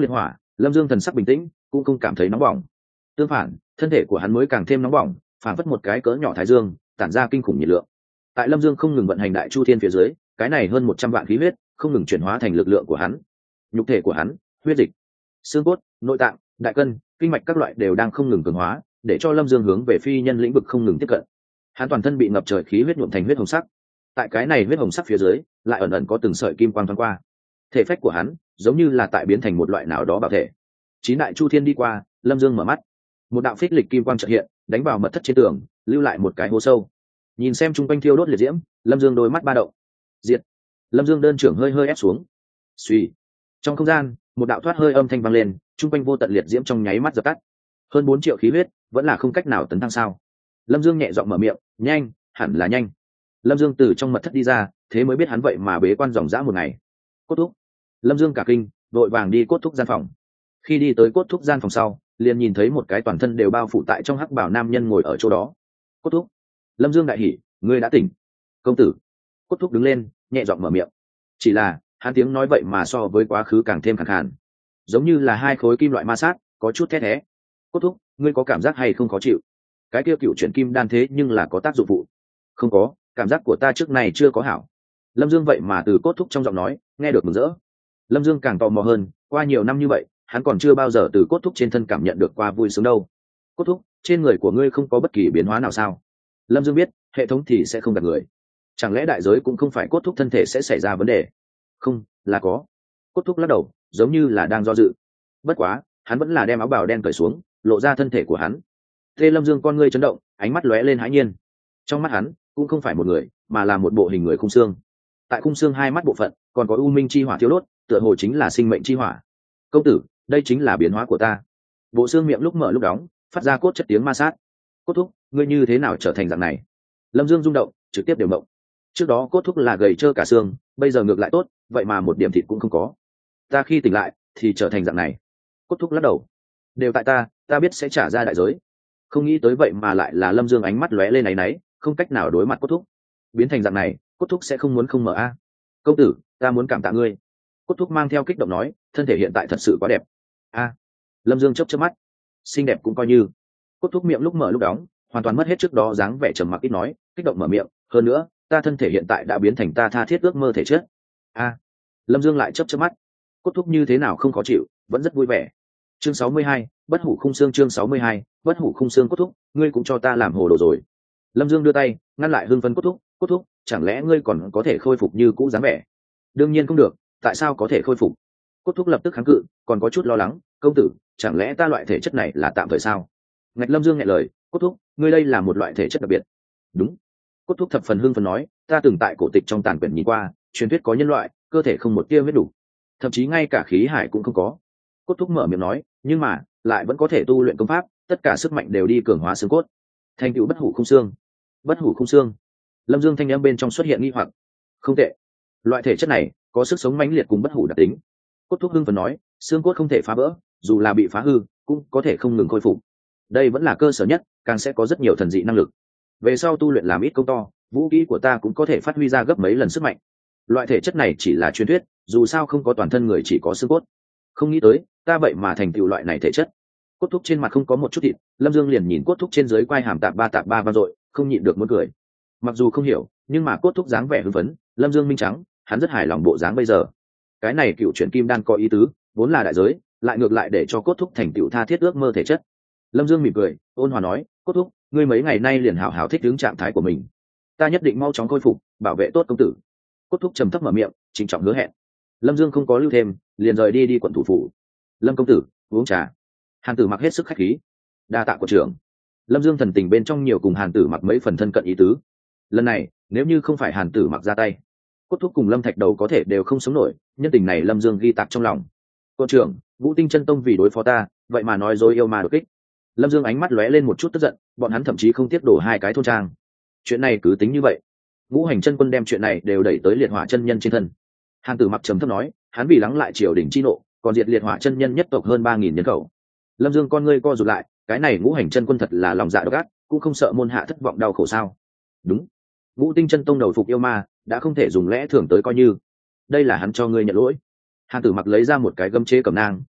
Lâm Dương thần sắc bình tĩnh, cũng không cảm thấy nóng bỏng. Tương phản, thân thể của hắn mới càng thêm nóng bỏng, phảng phất một cái cỡ nhỏ thái dương, tản ra kinh khủng nhiệt lượng. Tại Lâm Dương không ngừng vận hành đại chu thiên phía dưới, cái này hơn một trăm vạn khí huyết không ngừng chuyển hóa thành lực lượng của hắn. Nhục thể của hắn, huyết dịch, xương cốt, nội tạng, đại cân, kinh mạch các loại đều đang không ngừng cường hóa, để cho Lâm Dương hướng về phi nhân lĩnh vực không ngừng tiếp cận. Hắn toàn thân bị ngập trời khí huyết nhuộm thành huyết hồng sắc. Tại cái này huyết hồng sắc phía dưới, lại ẩn ẩn có từng sợi kim quang thoáng qua. Thể phách của hắn, giống như là tại biến thành một loại nào đó bảo thể. Chín đại chu thiên đi qua, Lâm Dương mở mắt. Một đạo phích lịch kim quang chợt hiện, đánh vào mật thất trên tường, lưu lại một cái hố sâu. Nhìn xem chung quanh thiêu đốt liệt diễm, Lâm Dương đôi mắt ba động. Diệt. Lâm Dương đơn trưởng hơi hơi ép xuống. Suy. Trong không gian, một đạo thoát hơi âm thanh vang lên, chung quanh vô tận liệt diễm trong nháy mắt dập tắt. Hơn bốn triệu khí huyết, vẫn là không cách nào tấn thăng sao? Lâm Dương nhẹ giọng mở miệng, nhanh, hẳn là nhanh. Lâm Dương từ trong mật thất đi ra, thế mới biết hắn vậy mà bế quan dòng dã một ngày. Cốt thúc. Lâm Dương cả kinh, vội vàng đi cốt thúc gian phòng. Khi đi tới cốt thúc gian phòng sau, liền nhìn thấy một cái toàn thân đều bao phủ tại trong hắc bảo nam nhân ngồi ở chỗ đó. Cốt thúc. Lâm Dương đại hỉ, ngươi đã tỉnh. Công tử. Cốt thúc đứng lên, nhẹ giọng mở miệng. Chỉ là, hắn tiếng nói vậy mà so với quá khứ càng thêm khàn khàn, giống như là hai khối kim loại ma sát, có chút thét thé. Cốt thúc, ngươi có cảm giác hay không khó chịu? Cái kia cựu chuyển kim đan thế nhưng là có tác dụng phụ. Không có, cảm giác của ta trước này chưa có hảo. Lâm Dương vậy mà từ cốt thúc trong giọng nói nghe được mừng rỡ. Lâm Dương càng tò mò hơn, qua nhiều năm như vậy, hắn còn chưa bao giờ từ cốt thúc trên thân cảm nhận được qua vui sướng đâu. Cốt thúc, trên người của ngươi không có bất kỳ biến hóa nào sao? Lâm Dương biết, hệ thống thì sẽ không gạt người. Chẳng lẽ đại giới cũng không phải cốt thúc thân thể sẽ xảy ra vấn đề? Không, là có. Cốt thúc lắc đầu, giống như là đang do dự. Bất quá, hắn vẫn là đem áo bào đen cởi xuống, lộ ra thân thể của hắn. Tê Lâm Dương con ngươi chấn động, ánh mắt lóe lên hãi nhiên. Trong mắt hắn, cũng không phải một người, mà là một bộ hình người khung xương. Tại khung xương hai mắt bộ phận, còn có u minh chi hỏa thiêu đốt, tựa hồ chính là sinh mệnh chi hỏa. Công tử, đây chính là biến hóa của ta. Bộ xương miệng lúc mở lúc đóng, phát ra cốt chất tiếng ma sát. Cốt thúc, ngươi như thế nào trở thành dạng này? Lâm Dương rung động, trực tiếp điều động. Trước đó cốt thúc là gầy trơ cả xương, bây giờ ngược lại tốt, vậy mà một điểm thịt cũng không có. Ta khi tỉnh lại, thì trở thành dạng này. Cốt thúc lắc đầu. Đều tại ta, ta biết sẽ trả ra đại giới. Không nghĩ tới vậy mà lại là Lâm Dương ánh mắt lóe lên náy náy, không cách nào đối mặt cốt thúc. Biến thành dạng này, cốt thúc sẽ không muốn không mở a. Công tử, ta muốn cảm tạ ngươi. Cốt thúc mang theo kích động nói, thân thể hiện tại thật sự quá đẹp. A. Lâm Dương chớp chớp mắt. Xinh đẹp cũng coi như. Cốt thúc miệng lúc mở lúc đóng, hoàn toàn mất hết trước đó dáng vẻ trầm mặc ít nói, kích động mở miệng, hơn nữa, ta thân thể hiện tại đã biến thành ta tha thiết ước mơ thể chất. A. Lâm Dương lại chớp chớp mắt. Cốt thúc như thế nào không khó chịu, vẫn rất vui vẻ. Chương sáu mươi hai, bất hủ khung xương. Chương sáu mươi hai, bất hủ khung xương. Cốt thúc, ngươi cũng cho ta làm hồ đồ rồi. Lâm Dương đưa tay ngăn lại hưng phấn cốt thúc. Cốt thúc, chẳng lẽ ngươi còn có thể khôi phục như cũ dáng vẻ? Đương nhiên không được, tại sao có thể khôi phục? Cốt thúc lập tức kháng cự, còn có chút lo lắng. Công tử, chẳng lẽ ta loại thể chất này là tạm thời sao? Ngạch Lâm Dương nhẹ lời. Cốt thúc, ngươi đây là một loại thể chất đặc biệt. Đúng. Cốt thúc thập phần hưng phấn nói, ta từng tại cổ tịch trong tàn quyển nhìn qua, truyền thuyết có nhân loại cơ thể không một tia huyết đủ, thậm chí ngay cả khí hải cũng không có. Cốt thúc mở miệng nói, nhưng mà lại vẫn có thể tu luyện công pháp, tất cả sức mạnh đều đi cường hóa xương cốt, thành tựu bất hủ khung xương. Bất hủ khung xương. Lâm Dương thanh âm bên trong xuất hiện nghi hoặc. Không tệ, loại thể chất này có sức sống mãnh liệt cùng bất hủ đặc tính. Cốt thúc hưng phấn nói, xương cốt không thể phá vỡ, dù là bị phá hư cũng có thể không ngừng khôi phục. Đây vẫn là cơ sở nhất, càng sẽ có rất nhiều thần dị năng lực. Về sau tu luyện làm ít công to, vũ kỹ của ta cũng có thể phát huy ra gấp mấy lần sức mạnh. Loại thể chất này chỉ là truyền thuyết, dù sao không có toàn thân người, chỉ có xương cốt. Không nghĩ tới ta vậy mà thành tựu loại này thể chất. Cốt thúc trên mặt không có một chút thịt, Lâm Dương liền nhìn cốt thúc trên dưới quai hàm tạp ba tạp ba vang dội, không nhịn được muốn cười. Mặc dù không hiểu, nhưng mà cốt thúc dáng vẻ hưng phấn, Lâm Dương minh trắng, hắn rất hài lòng bộ dáng bây giờ. Cái này cựu chuyển kim đan có ý tứ, vốn là đại giới, lại ngược lại để cho cốt thúc thành tựu tha thiết ước mơ thể chất. Lâm Dương mỉm cười, ôn hòa nói, cốt thúc, ngươi mấy ngày nay liền hảo hảo thích ứng trạng thái của mình, ta nhất định mau chóng khôi phục, bảo vệ tốt công tử. Cốt thúc trầm thấp mở miệng, trịnh trọng hứa hẹn. Lâm Dương không có lưu thêm, liền rời đi đi quận thủ phủ. Lâm công tử, uống trà. Hàn Tử Mặc hết sức khách khí. Đa tạ của trưởng. Lâm Dương thần tình bên trong nhiều cùng Hàn Tử Mặc mấy phần thân cận ý tứ. Lần này nếu như không phải Hàn Tử Mặc ra tay, Cốt thúc cùng Lâm Thạch Đầu có thể đều không sống nổi. Nhân tình này Lâm Dương ghi tạc trong lòng. Cô trưởng, Vũ Tinh Chân Tông vì đối phó ta, vậy mà nói dối yêu ma đột kích. Lâm Dương ánh mắt lóe lên một chút tức giận, bọn hắn thậm chí không tiếp đổ hai cái thôn trang. Chuyện này cứ tính như vậy. Ngũ Hành Chân Quân đem chuyện này đều đẩy tới Liệt Hỏa chân nhân trên thân. Hàn Tử Mặc trầm thấp nói, hắn vì lắng lại triều đình chi nộ, còn diệt Liệt Hỏa chân nhân nhất tộc hơn ba nghìn nhân khẩu. Lâm Dương con ngươi co rụt lại, cái này Ngũ Hành Chân Quân thật là lòng dạ độc ác, cũng không sợ môn hạ thất vọng đau khổ sao? Đúng. Ngũ Tinh Chân Tông đầu phục yêu ma, đã không thể dùng lẽ thường tới coi như. Đây là hắn cho ngươi nhận lỗi. Hàn Tử Mặc lấy ra một cái gấm chế cẩm nang,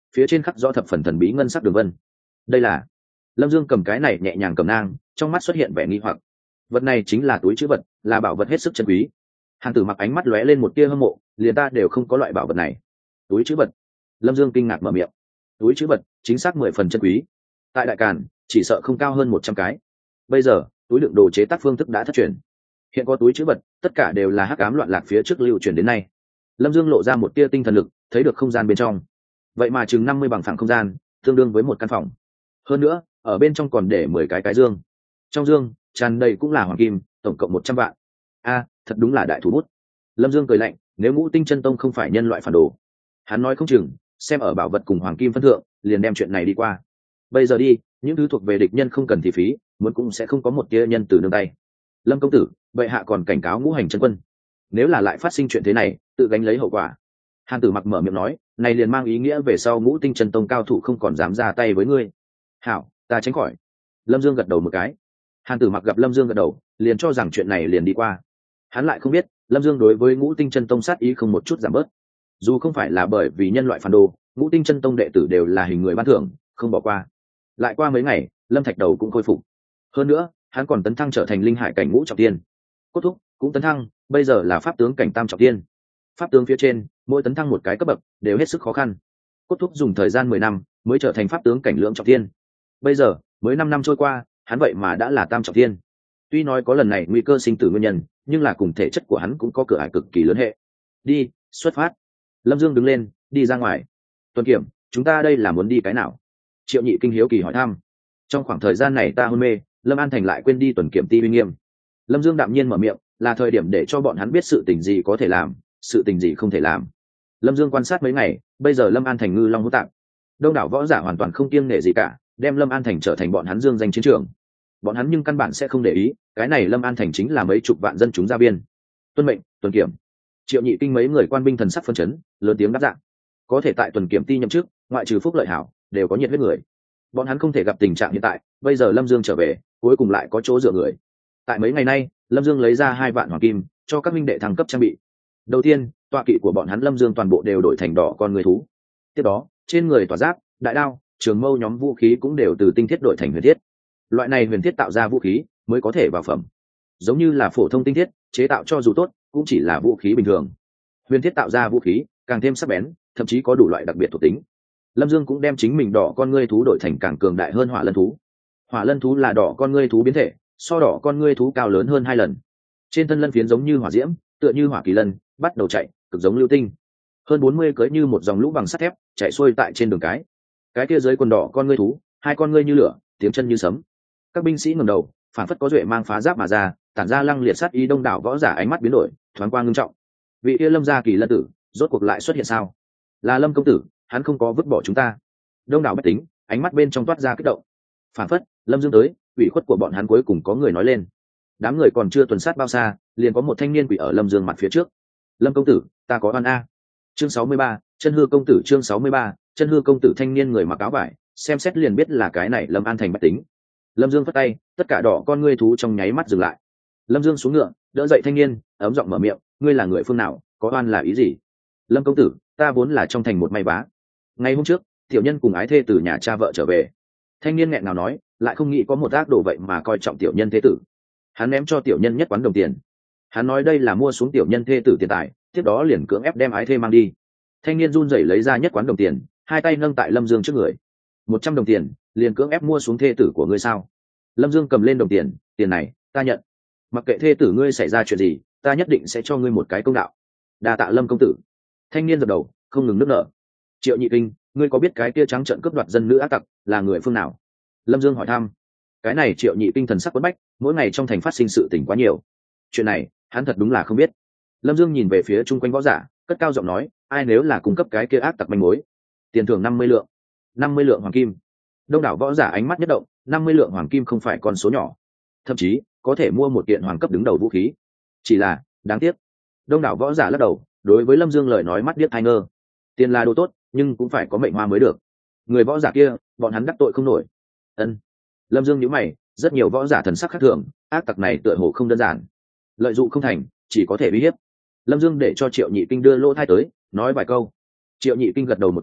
phía trên khắc rõ thập phần thần bí ngân sắc đường vân. Đây là Lâm Dương cầm cái này nhẹ nhàng cầm nang, trong mắt xuất hiện vẻ nghi hoặc. Vật này chính là túi trữ vật, là bảo vật hết sức chân quý. Hàn Tử Mặc ánh mắt lóe lên một tia hâm mộ, liền ta đều không có loại bảo vật này. Túi trữ vật? Lâm Dương kinh ngạc mở miệng. Túi trữ vật chính xác mười phần chân quý, tại Đại Càn chỉ sợ không cao hơn một trăm cái. Bây giờ túi đựng đồ chế tác phương thức đã thất truyền, hiện có túi trữ vật tất cả đều là hắc ám loạn lạc phía trước lưu truyền đến nay. Lâm Dương lộ ra một tia tinh thần lực, thấy được không gian bên trong, vậy mà chừng năm mươi bằng phẳng không gian, tương đương với một căn phòng. Hơn nữa ở bên trong còn để mười cái cái dương, trong dương tràn đầy cũng là hoàng kim, tổng cộng một trăm vạn. A, thật đúng là đại thủ bút. Lâm Dương cười lạnh, nếu Ngũ Tinh Chân Tông không phải nhân loại phản đồ, hắn nói không chừng xem ở bảo vật cùng hoàng kim phân thượng, liền đem chuyện này đi qua. Bây giờ đi, những thứ thuộc về địch nhân không cần thì phí, muốn cũng sẽ không có một tia nhân từ nương tay. Lâm công tử, bệ hạ còn cảnh cáo Ngũ Hành Chân Quân, nếu là lại phát sinh chuyện thế này, tự gánh lấy hậu quả. Hàn Tử Mặc mở miệng nói, này liền mang ý nghĩa về sau Ngũ Tinh Chân Tông cao thủ không còn dám ra tay với ngươi. Hảo, ta tránh khỏi. Lâm Dương gật đầu một cái. Hàn Tử Mặc gặp Lâm Dương gật đầu, liền cho rằng chuyện này liền đi qua. Hắn lại không biết, Lâm Dương đối với Ngũ Tinh Chân Tông sát ý không một chút giảm bớt. Dù không phải là bởi vì nhân loại phản đồ, Ngũ Tinh Chân Tông đệ tử đều là hình người ban thưởng, không bỏ qua. Lại qua mấy ngày, Lâm Thạch Đầu cũng khôi phục. Hơn nữa, hắn còn tấn thăng trở thành linh hải cảnh ngũ trọng tiên. Cốt thúc cũng tấn thăng, bây giờ là pháp tướng cảnh tam trọng tiên. Pháp tướng phía trên, mỗi tấn thăng một cái cấp bậc đều hết sức khó khăn. Cốt thúc dùng thời gian mười năm mới trở thành pháp tướng cảnh lưỡng trọng tiên. Bây giờ mới năm năm trôi qua, hắn vậy mà đã là tam trọng tiên. Tuy nói có lần này nguy cơ sinh tử nguyên nhân, nhưng là cùng thể chất của hắn cũng có cửa ải cực kỳ lớn hệ. Đi, xuất phát. Lâm Dương đứng lên, đi ra ngoài. Tuần Kiểm, chúng ta đây là muốn đi cái nào? Triệu Nhị kinh hiếu kỳ hỏi thăm. Trong khoảng thời gian này ta hôn mê, Lâm An Thành lại quên đi tuần kiểm ti uy nghiêm. Lâm Dương đạm nhiên mở miệng, là thời điểm để cho bọn hắn biết sự tình gì có thể làm, sự tình gì không thể làm. Lâm Dương quan sát mấy ngày, bây giờ Lâm An Thành ngư long hữu tạng, đông đảo võ giả hoàn toàn không kiêng nể gì cả, đem Lâm An Thành trở thành bọn hắn dương danh chiến trường. Bọn hắn nhưng căn bản sẽ không để ý, cái này Lâm An Thành chính là mấy chục vạn dân chúng ra biên. Tuân mệnh, tuần kiểm. Triệu Nhị kinh mấy người quan binh thần sắc phân chấn, lớn tiếng đáp dạng. Có thể tại tuần kiểm ti nhậm chức, ngoại trừ Phúc Lợi Hảo, đều có nhiệt huyết người. Bọn hắn không thể gặp tình trạng hiện tại, bây giờ Lâm Dương trở về, cuối cùng lại có chỗ dựa người. Tại mấy ngày nay, Lâm Dương lấy ra hai vạn hoàng kim cho các minh đệ thăng cấp trang bị. Đầu tiên, tọa kỵ của bọn hắn Lâm Dương toàn bộ đều đổi thành đỏ con người thú. Tiếp đó, trên người tỏa giáp, đại đao, trường mâu nhóm vũ khí cũng đều từ tinh thiết đổi thành huyền thiết. Loại này huyền thiết tạo ra vũ khí mới có thể vào phẩm. Giống như là phổ thông tinh thiết, chế tạo cho dù tốt, cũng chỉ là vũ khí bình thường. Huyền thiết tạo ra vũ khí càng thêm sắc bén, thậm chí có đủ loại đặc biệt thuộc tính. Lâm Dương cũng đem chính mình đỏ con ngươi thú đổi thành càng cường đại hơn hỏa lân thú. Hỏa lân thú là đỏ con ngươi thú biến thể, so đỏ con ngươi thú cao lớn hơn hai lần. Trên thân lân phiến giống như hỏa diễm, tựa như hỏa kỳ lân, bắt đầu chạy, cực giống lưu tinh. Hơn bốn mươi cưỡi như một dòng lũ bằng sắt thép, chạy xuôi tại trên đường cái. Cái kia dưới quần đỏ con ngươi thú, hai con ngươi như lửa, tiếng chân như sấm. Các binh sĩ ngẩng đầu, phản phất có duệ mang phá giáp mà ra, tản ra lăng liệt sát ý, đông đảo võ giả ánh mắt biến đổi, thoáng qua ngưng trọng. Vị kia Lâm gia kỳ lân tử, rốt cuộc lại xuất hiện sao? Là Lâm công tử, hắn không có vứt bỏ chúng ta. Đông đảo bách tính ánh mắt bên trong toát ra kích động. Phản phất Lâm Dương tới, ủy khuất của bọn hắn cuối cùng có người nói lên. Đám người còn chưa tuần sát bao xa, liền có một thanh niên quỷ ở Lâm Dương mặt phía trước. Lâm công tử, ta có oan a. Chương sáu mươi ba, chân hư công tử. Chương sáu mươi ba, chân hư công tử. Thanh niên người mặc áo vải, xem xét liền biết là cái này Lâm An Thành bách tính. Lâm Dương phất tay, tất cả đỏ con ngươi thú trong nháy mắt dừng lại. Lâm Dương xuống ngựa, đỡ dậy thanh niên, ấm giọng mở miệng, ngươi là người phương nào, có oan là ý gì? Lâm công tử, ta vốn là trong thành một may vá. Ngày hôm trước, tiểu nhân cùng ái thê từ nhà cha vợ trở về. Thanh niên nghẹn ngào nói, lại không nghĩ có một ác đồ vậy mà coi trọng tiểu nhân thế tử. Hắn ném cho tiểu nhân nhất quán đồng tiền. Hắn nói đây là mua xuống tiểu nhân thê tử tiền tài, tiếp đó liền cưỡng ép đem ái thê mang đi. Thanh niên run rẩy lấy ra nhất quán đồng tiền, hai tay nâng tại Lâm Dương trước người. Một trăm đồng tiền, liền cưỡng ép mua xuống thê tử của ngươi sao? Lâm Dương cầm lên đồng tiền, tiền này, ta nhận. Mặc kệ thê tử ngươi xảy ra chuyện gì, ta nhất định sẽ cho ngươi một cái công đạo. Đa tạ Lâm công tử. Thanh niên dập đầu, không ngừng nức nở. Triệu Nhị kinh, ngươi có biết cái kia trắng trợn cướp đoạt dân nữ ác tặc là người phương nào? Lâm Dương hỏi thăm. Cái này Triệu Nhị kinh thần sắc quẫn bách, mỗi ngày trong thành phát sinh sự tình quá nhiều, chuyện này hắn thật đúng là không biết. Lâm Dương nhìn về phía chung quanh võ giả, cất cao giọng nói, ai nếu là cung cấp cái kia ác tặc manh mối, tiền thưởng năm mươi lượng. Năm mươi lượng hoàng kim. Đông đảo võ giả ánh mắt nhất động, năm mươi lượng hoàng kim không phải con số nhỏ, thậm chí có thể mua một kiện hoàng cấp đứng đầu vũ khí. Chỉ là đáng tiếc. Đông đảo võ giả lắc đầu, đối với Lâm Dương lời nói mắt điếc tai ngơ. Tiền là đồ tốt, nhưng cũng phải có mệnh hoa mới được. Người võ giả kia, bọn hắn đắc tội không nổi. Ân. Lâm Dương nhíu mày, rất nhiều võ giả thần sắc khác thường, ác tặc này tựa hồ không đơn giản. Lợi dụng không thành, chỉ có thể uy hiếp. Lâm Dương để cho Triệu Nhị kinh đưa lỗ thai tới, nói vài câu. Triệu Nhị kinh gật đầu một cái,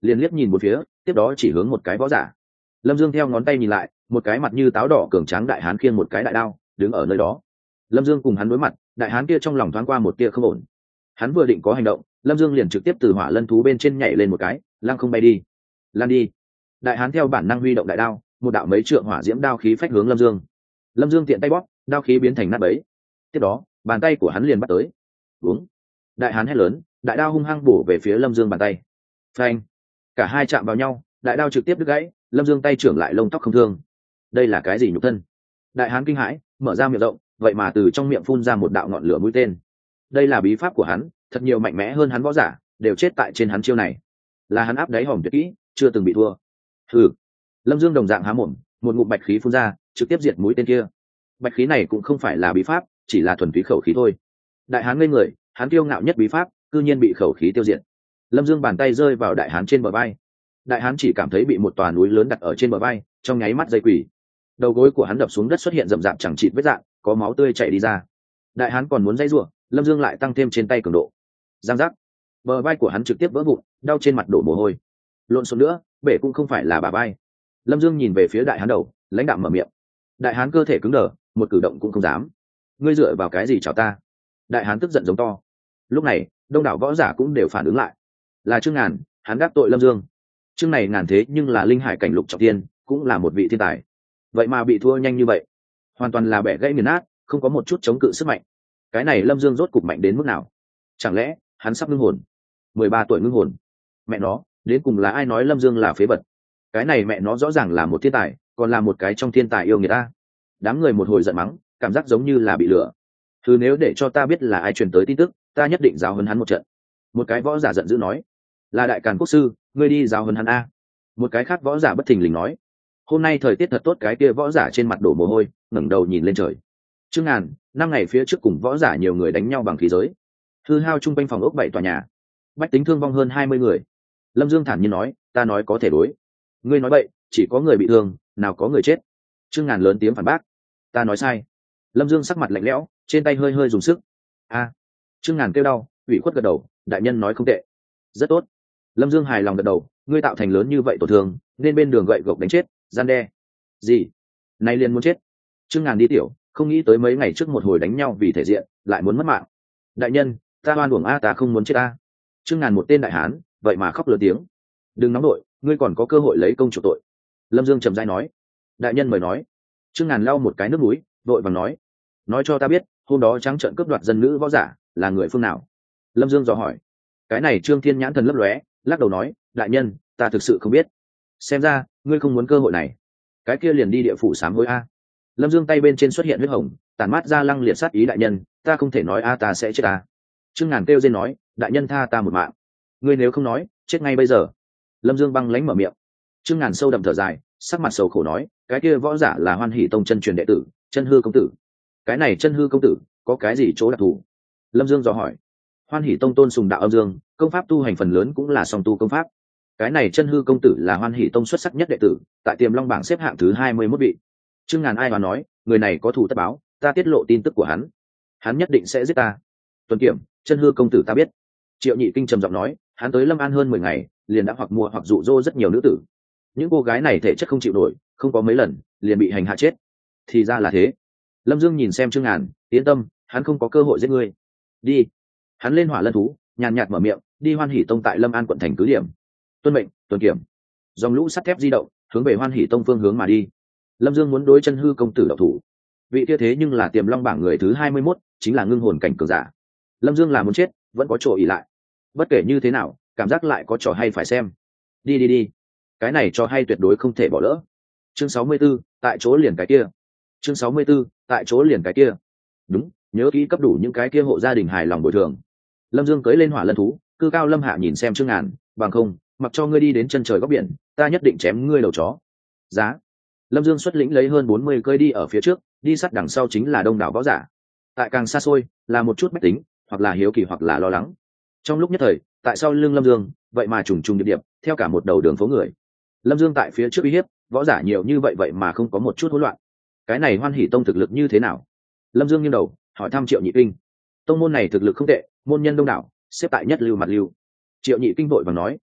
liền liếc nhìn một phía, tiếp đó chỉ hướng một cái võ giả. Lâm Dương theo ngón tay nhìn lại, một cái mặt như táo đỏ cường tráng đại hán khiêng một cái đại đao đứng ở nơi đó. Lâm Dương cùng hắn đối mặt, đại hán kia trong lòng thoáng qua một tia không ổn. Hắn vừa định có hành động, Lâm Dương liền trực tiếp từ hỏa lân thú bên trên nhảy lên một cái, lăng không bay đi. Lan đi. Đại hán theo bản năng huy động đại đao, một đạo mấy trượng hỏa diễm đao khí phách hướng Lâm Dương. Lâm Dương tiện tay bóp, đao khí biến thành nát bấy. Tiếp đó, bàn tay của hắn liền bắt tới. Uống. Đại hán hét lớn, đại đao hung hăng bổ về phía Lâm Dương bàn tay. Phanh. Cả hai chạm vào nhau, đại đao trực tiếp đứt gãy, Lâm Dương tay trưởng lại lông tóc không thương. Đây là cái gì nhục thân? Đại hán kinh hãi, mở ra miệng rộng, vậy mà từ trong miệng phun ra một đạo ngọn lửa mũi tên. Đây là bí pháp của hắn, thật nhiều mạnh mẽ hơn hắn võ giả đều chết tại trên hắn chiêu này. Là hắn áp đáy hòm tuyệt kỹ, chưa từng bị thua. Hừ. Lâm Dương đồng dạng há mồm, một ngụm bạch khí phun ra, trực tiếp diệt mũi tên kia. Bạch khí này cũng không phải là bí pháp, chỉ là thuần túy khẩu khí thôi. Đại hán ngây người, hắn kiêu ngạo nhất bí pháp, cư nhiên bị khẩu khí tiêu diệt. Lâm Dương bàn tay rơi vào đại hán trên bờ vai. Đại hán chỉ cảm thấy bị một tòa núi lớn đặt ở trên bờ vai, trong nháy mắt dây quỷ. Đầu gối của hắn đập xuống đất, xuất hiện rậm rạp chẳng chịt vết dạn, có máu tươi chảy đi ra. Đại hán còn muốn dây rủa, Lâm Dương lại tăng thêm trên tay cường độ. Giang giác, bờ vai của hắn trực tiếp vỡ vụn, đau trên mặt đổ mồ hôi. Lộn xộn nữa, bể cũng không phải là bà vai. Lâm Dương nhìn về phía đại hán đầu, lãnh đạm mở miệng. Đại hán cơ thể cứng đờ, một cử động cũng không dám. Ngươi dựa vào cái gì chào ta? Đại hán tức giận giống to. Lúc này, đông đảo võ giả cũng đều phản ứng lại. Là Trương Ngàn, hắn đắc tội Lâm Dương. Trương này Ngàn thế nhưng là linh hải cảnh lục trọng thiên, cũng là một vị thiên tài. Vậy mà bị thua nhanh như vậy, hoàn toàn là bẻ gãy nghiền nát, không có một chút chống cự sức mạnh. Cái này Lâm Dương rốt cục mạnh đến mức nào? Chẳng lẽ hắn sắp ngưng hồn? mười ba tuổi ngưng hồn. Mẹ nó, đến cùng là ai nói Lâm Dương là phế vật? Cái này mẹ nó rõ ràng là một thiên tài, còn là một cái trong thiên tài yêu người ta. Đám người một hồi giận mắng, cảm giác giống như là bị lừa. Thứ nếu để cho ta biết là ai truyền tới tin tức, ta nhất định giáo huấn hắn một trận. Một cái võ giả giận dữ nói. Là Đại Càn Quốc sư, ngươi đi giáo huấn hắn a. Một cái khác võ giả bất thình lình nói. Hôm nay thời tiết thật tốt, cái kia võ giả trên mặt đổ mồ hôi, ngẩng đầu nhìn lên trời. Trương Ngàn, năm ngày phía trước cùng võ giả nhiều người đánh nhau bằng khí giới. Hư hao chung quanh phòng ốc bảy tòa nhà, bách tính thương vong hơn hai mươi người. Lâm Dương thản nhiên nói, ta nói có thể đối. Ngươi nói bậy, chỉ có người bị thương, nào có người chết. Trương Ngàn lớn tiếng phản bác. Ta nói sai. Lâm Dương sắc mặt lạnh lẽo, trên tay hơi hơi dùng sức. A. Trương Ngàn kêu đau, ủy khuất gật đầu, đại nhân nói không tệ. Rất tốt. Lâm Dương hài lòng gật đầu, ngươi tạo thành lớn như vậy tổn thương, nên bên đường gậy gộc đánh chết, gian đe. Gì? Nay liền muốn chết. Trương Ngàn đi tiểu, không nghĩ tới mấy ngày trước một hồi đánh nhau vì thể diện, lại muốn mất mạng. Đại nhân, ta oan uổng a, ta không muốn chết a. Trương Ngàn một tên đại hán, vậy mà khóc lớn tiếng. Đừng nóng đội, ngươi còn có cơ hội lấy công chủ tội. Lâm Dương trầm rãi nói. Đại nhân mời nói. Trương Ngàn lau một cái nước mũi, vội vàng nói. Nói cho ta biết, hôm đó trắng trợn cướp đoạt dân nữ võ giả, là người phương nào? Lâm Dương dò hỏi. Cái này Trương Thiên nhãn thần lấp lóe, lắc đầu nói, đại nhân, ta thực sự không biết. Xem ra, ngươi không muốn cơ hội này. Cái kia liền đi địa phủ sám hối a. Lâm Dương tay bên trên xuất hiện huyết hồng, tản mát ra lăng liệt sát ý, đại nhân, ta không thể nói a, ta sẽ chết a. Trương Ngàn kêu lên nói, đại nhân tha ta một mạng. Ngươi nếu không nói, chết ngay bây giờ. Lâm Dương băng lãnh mở miệng. Trương Ngàn sâu đậm thở dài, sắc mặt sầu khổ nói, cái kia võ giả là Hoan Hỷ Tông chân truyền đệ tử, Chân Hư công tử. Cái này Chân Hư công tử có cái gì chỗ đặc thù? Lâm Dương dò hỏi. Hoan Hỷ Tông tôn sùng đạo âm dương, công pháp tu hành phần lớn cũng là song tu công pháp. Cái này Chân Hư công tử là Hoan Hỷ Tông xuất sắc nhất đệ tử, tại Tiềm Long bảng xếp hạng thứ hai mươi mốt vị. Trương Ngàn ai mà nói, người này có thù tất báo, ta tiết lộ tin tức của hắn, hắn nhất định sẽ giết ta. Tuần Kiểm, Chân Hư công tử ta biết. Triệu Nhị Kinh trầm giọng nói, hắn tới Lâm An hơn mười ngày, liền đã hoặc mua hoặc dụ dỗ rất nhiều nữ tử. Những cô gái này thể chất không chịu nổi, không có mấy lần liền bị hành hạ chết. Thì ra là thế. Lâm Dương nhìn xem Trương Ngàn, yên tâm, hắn không có cơ hội giết ngươi. Đi. Hắn lên hỏa lân thú, nhàn nhạt mở miệng, đi Hoan Hỷ Tông tại Lâm An quận thành cứ điểm. Tuân mệnh, Tuần Kiểm. Dòng lũ sắt thép di động, hướng về Hoan Hỷ Tông phương hướng mà đi. Lâm Dương muốn đối Chân Hư công tử độc thủ. Vị kia thế nhưng là Tiềm Long bảng người thứ hai mươi mốt, chính là ngưng hồn cảnh cường giả. Lâm Dương là muốn chết, vẫn có chỗ ỉ lại. Bất kể như thế nào, cảm giác lại có trò hay phải xem. Đi đi đi. Cái này trò hay tuyệt đối không thể bỏ lỡ. Chương sáu mươi 64, tại chỗ liền cái kia. Chương sáu mươi 64, tại chỗ liền cái kia. Đúng, nhớ kỹ cấp đủ những cái kia hộ gia đình hài lòng bồi thường. Lâm Dương cưỡi lên hỏa lân thú, cư cao lâm hạ nhìn xem Trương Ngàn, bằng không, mặc cho ngươi đi đến chân trời góc biển, ta nhất định chém ngươi đầu chó. Giá. Lâm Dương xuất lĩnh lấy hơn bốn mươi cơi đi ở phía trước, đi sát đằng sau chính là đông đảo võ giả. Tại càng xa xôi, là một chút bách tính, hoặc là hiếu kỳ hoặc là lo lắng. Trong lúc nhất thời, tại sau lưng Lâm Dương, vậy mà trùng trùng điệp điệp, theo cả một đầu đường phố người. Lâm Dương tại phía trước uy hiếp, võ giả nhiều như vậy vậy mà không có một chút hỗn loạn. Cái này Hoan Hỷ Tông thực lực như thế nào? Lâm Dương nghiêng đầu, hỏi thăm Triệu Nhị Kinh. Tông môn này thực lực không tệ, môn nhân đông đảo, xếp tại nhất lưu mặt lưu. Triệu Nhị Kinh vội vàng nói,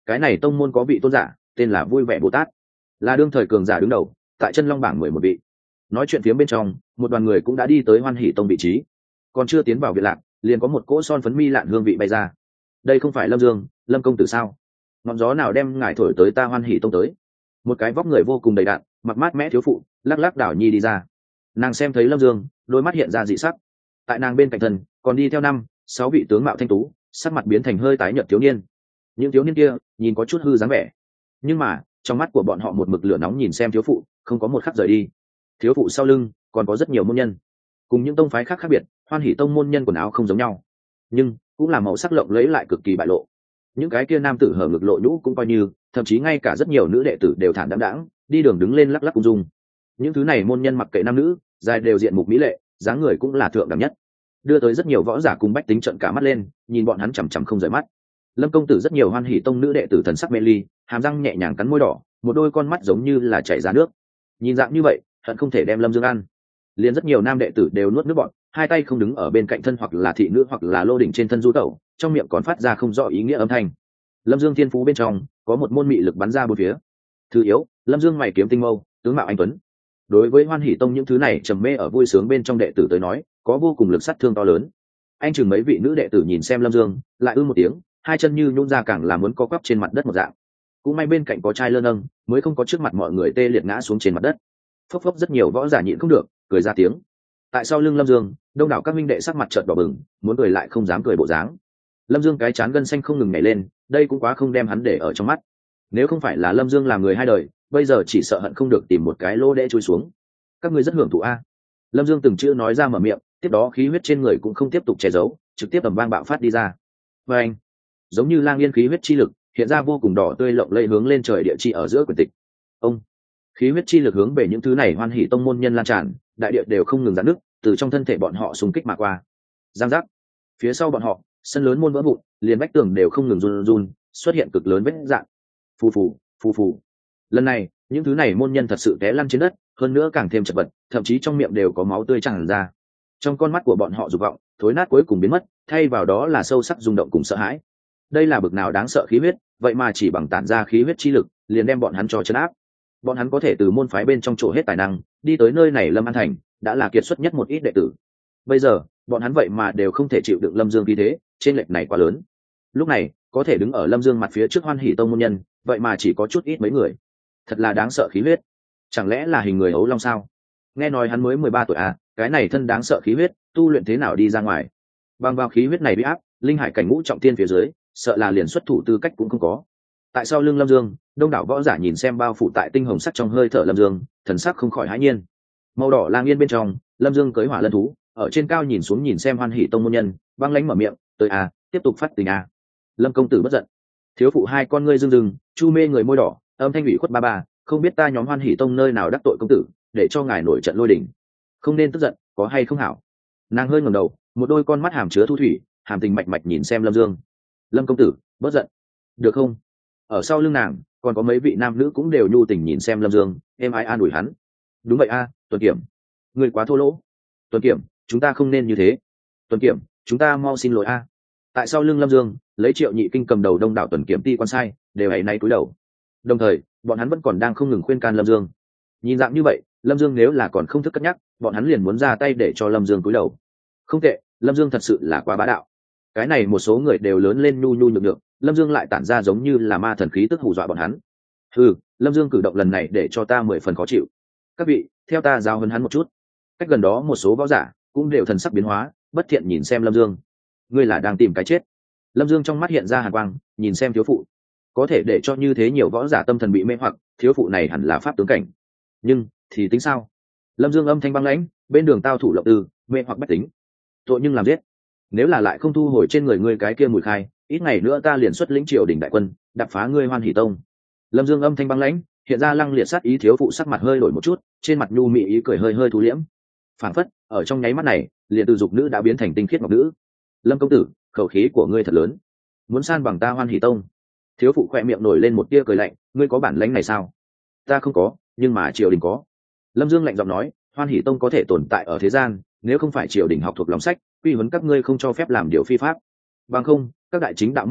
cái này tông môn có vị tôn giả tên là Vui Vẻ Bồ Tát, là đương thời cường giả đứng đầu tại chân long bảng mười một vị. Nói chuyện phía bên trong, một đoàn người cũng đã đi tới Hoan Hỷ Tông vị trí, còn chưa tiến vào viện lạc liền có một cỗ son phấn mi lạn hương vị bay ra. Đây không phải Lâm Dương, Lâm công tử sao? Ngọn gió nào đem ngài thổi tới ta Hoan Hỷ Tông tới? Một cái vóc người vô cùng đầy đặn, mặc mát mẽ thiếu phụ lắc lắc đảo nhi đi ra. Nàng xem thấy Lâm Dương, đôi mắt hiện ra dị sắc. Tại nàng bên cạnh thân còn đi theo năm sáu vị tướng mạo thanh tú, sắc mặt biến thành hơi tái nhợt thiếu niên. Những thiếu niên kia nhìn có chút hư dáng vẻ, nhưng mà trong mắt của bọn họ một mực lửa nóng nhìn xem thiếu phụ, không có một khắc rời đi. Thiếu phụ sau lưng còn có rất nhiều môn nhân, cùng những tông phái khác khác biệt. Hoan Hỷ Tông môn nhân quần áo không giống nhau, nhưng cũng là màu sắc lộng lẫy lại cực kỳ bại lộ. Những cái kia nam tử hở ngực lộ nhũ cũng coi như, thậm chí ngay cả rất nhiều nữ đệ tử đều thản đáng đáng đi đường đứng lên lắc lắc cung dung. Những thứ này môn nhân mặc kệ nam nữ, dài đều diện mục mỹ lệ, dáng người cũng là thượng đẳng nhất, đưa tới rất nhiều võ giả cùng bách tính trợn cả mắt lên, nhìn bọn hắn chằm chằm không rời mắt. Lâm công tử rất nhiều Hoan Hỷ Tông nữ đệ tử thần sắc mê ly, hàm răng nhẹ nhàng cắn môi đỏ, một đôi con mắt giống như là chảy ra nước. Nhìn dạng như vậy hận không thể đem Lâm Dương ăn. Liền rất nhiều nam đệ tử đều nuốt nước bọt, hai tay không đứng ở bên cạnh thân hoặc là thị nữ hoặc là lô đỉnh trên thân du tẩu, trong miệng còn phát ra không rõ ý nghĩa âm thanh. Lâm Dương thiên phú bên trong có một môn mị lực bắn ra bốn phía. Thứ yếu, Lâm Dương mày kiếm tinh mâu, tướng mạo anh tuấn. Đối với Hoan Hỷ Tông những thứ này trầm mê ở vui sướng bên trong đệ tử tới nói, có vô cùng lực sát thương to lớn. Anh chừng mấy vị nữ đệ tử nhìn xem Lâm Dương, lại ư một tiếng, hai chân như nhún ra càng là muốn co quắp trên mặt đất một dạng. Cũng may bên cạnh có trai lơ nâng, mới không có trước mặt mọi người tê liệt ngã xuống trên mặt đất. Phốc phốc rất nhiều võ giả nhịn không được, cười ra tiếng. Tại sau lưng Lâm Dương, đông đảo các minh đệ sắc mặt chợt đỏ bừng, muốn cười lại không dám cười bộ dáng. Lâm Dương cái chán gân xanh không ngừng nhảy lên, đây cũng quá không đem hắn để ở trong mắt. Nếu không phải là Lâm Dương làm người hai đời, bây giờ chỉ sợ hận không được tìm một cái lỗ để chui xuống. Các ngươi rất hưởng thụ a. Lâm Dương từng chữ nói ra mở miệng, tiếp đó khí huyết trên người cũng không tiếp tục che giấu, trực tiếp tầm vang bạo phát đi ra. Và anh, giống như lang yên khí huyết chi lực hiện ra vô cùng đỏ tươi lộng lẫy hướng lên trời địa chi ở giữa quyển tịch. Ông, khí huyết chi lực hướng về những thứ này Hoan Hỷ Tông môn nhân lan tràn, đại địa đều không ngừng giãn nứt, từ trong thân thể bọn họ xung kích mà qua. Giang giác, phía sau bọn họ sân lớn môn vỡ vụn, liền vách tường đều không ngừng run run, xuất hiện cực lớn vết rạn. Phù phù, phù phù. Lần này những thứ này môn nhân thật sự té lăn trên đất, hơn nữa càng thêm chật vật, thậm chí trong miệng đều có máu tươi tràn ra. Trong con mắt của bọn họ dục vọng thối nát cuối cùng biến mất, thay vào đó là sâu sắc rung động cùng sợ hãi. Đây là bực nào đáng sợ khí huyết, vậy mà chỉ bằng tản ra khí huyết chi lực liền đem bọn hắn cho chấn áp. Bọn hắn có thể từ môn phái bên trong chỗ hết tài năng đi tới nơi này Lâm An Thành, đã là kiệt xuất nhất một ít đệ tử. Bây giờ bọn hắn vậy mà đều không thể chịu đựng Lâm Dương khí thế, trên lệch này quá lớn. Lúc này có thể đứng ở Lâm Dương mặt phía trước Hoan Hỷ Tông môn nhân, vậy mà chỉ có chút ít mấy người. Thật là đáng sợ khí huyết, chẳng lẽ là hình người ấu long sao? Nghe nói hắn mới mười ba tuổi à, cái này thân đáng sợ khí huyết tu luyện thế nào đi ra ngoài? Bằng vào khí huyết này bị áp, linh hải cảnh ngũ trọng thiên phía dưới, sợ là liền xuất thủ tư cách cũng không có. Tại sau lưng Lâm Dương, đông đảo võ giả nhìn xem bao phủ tại tinh hồng sắc trong hơi thở Lâm Dương, thần sắc không khỏi hãi nhiên. Màu đỏ lang yên bên trong, Lâm Dương cưỡi hỏa lân thú, ở trên cao nhìn xuống nhìn xem Hoan Hỷ Tông môn nhân, băng lãnh mở miệng, "Tới à, tiếp tục phát tình à." Lâm công tử bất giận. Thiếu phụ hai con ngươi rưng rưng, chu mê người môi đỏ, âm thanh ủy khuất ba ba, "Không biết ta nhóm Hoan Hỷ Tông nơi nào đắc tội công tử, để cho ngài nổi trận lôi đình. Không nên tức giận, có hay không hảo." Nàng hơi ngẩng đầu, một đôi con mắt hàm chứa thu thủy, hàm tình mạch mạch nhìn xem Lâm Dương. "Lâm công tử, bất giận, được không?" Ở sau lưng nàng còn có mấy vị nam nữ cũng đều nhu tình nhìn xem Lâm Dương, êm ái an ủi hắn. "Đúng vậy a, Tuần Kiểm, người quá thô lỗ. Tuần Kiểm, chúng ta không nên như thế. Tuần Kiểm, chúng ta mau xin lỗi a." Tại sau lưng Lâm Dương, lấy Triệu Nhị Kinh cầm đầu đông đảo Tuần Kiểm ti quan sai, đều hãy nay cúi đầu. Đồng thời, bọn hắn vẫn còn đang không ngừng khuyên can Lâm Dương. Nhìn dạng như vậy, Lâm Dương nếu là còn không thức cất nhắc, bọn hắn liền muốn ra tay để cho Lâm Dương cúi đầu. Không tệ, Lâm Dương thật sự là quá bá đạo. Cái này một số người đều lớn lên nhu nhu nhược nhược, Lâm Dương lại tản ra giống như là ma thần khí tức hù dọa bọn hắn. Ừ, Lâm Dương cử động lần này để cho ta mười phần khó chịu. Các vị, theo ta giao hấn hắn một chút. Cách gần đó một số võ giả cũng đều thần sắc biến hóa, bất thiện nhìn xem Lâm Dương. Ngươi là đang tìm cái chết. Lâm Dương trong mắt hiện ra hàn quang, nhìn xem thiếu phụ. Có thể để cho như thế nhiều võ giả tâm thần bị mê hoặc, thiếu phụ này hẳn là pháp tướng cảnh. Nhưng thì tính sao? Lâm Dương âm thanh băng lãnh, bên đường tao thủ lộng tư, mê hoặc bách tính. Tội nhưng làm giết. Nếu là lại không thu hồi trên người ngươi cái kia mùi khai, ít ngày nữa ta liền xuất lĩnh triều đình đại quân, đập phá ngươi Hoan Hỷ Tông. Lâm Dương âm thanh băng lãnh, hiện ra lăng liệt sát ý, thiếu phụ sắc mặt hơi đổi một chút, trên mặt nhu mị ý cười hơi hơi thu liễm. Phản phất, ở trong nháy mắt này, liền từ dục nữ đã biến thành tinh khiết ngọc nữ. Lâm công tử, khẩu khí của ngươi thật lớn, muốn san bằng ta Hoan Hỷ Tông. Thiếu phụ khoe miệng nổi lên một tia cười lạnh, ngươi có bản lãnh này sao? Ta không có, nhưng mà triều đình có. Lâm Dương lạnh giọng nói, Hoan Hỷ Tông có thể tồn tại ở thế gian, nếu không phải triều đình học thuộc lòng sách, quy huấn các ngươi không cho phép làm điều phi pháp. Bằng không, các đại chính đạo môn phái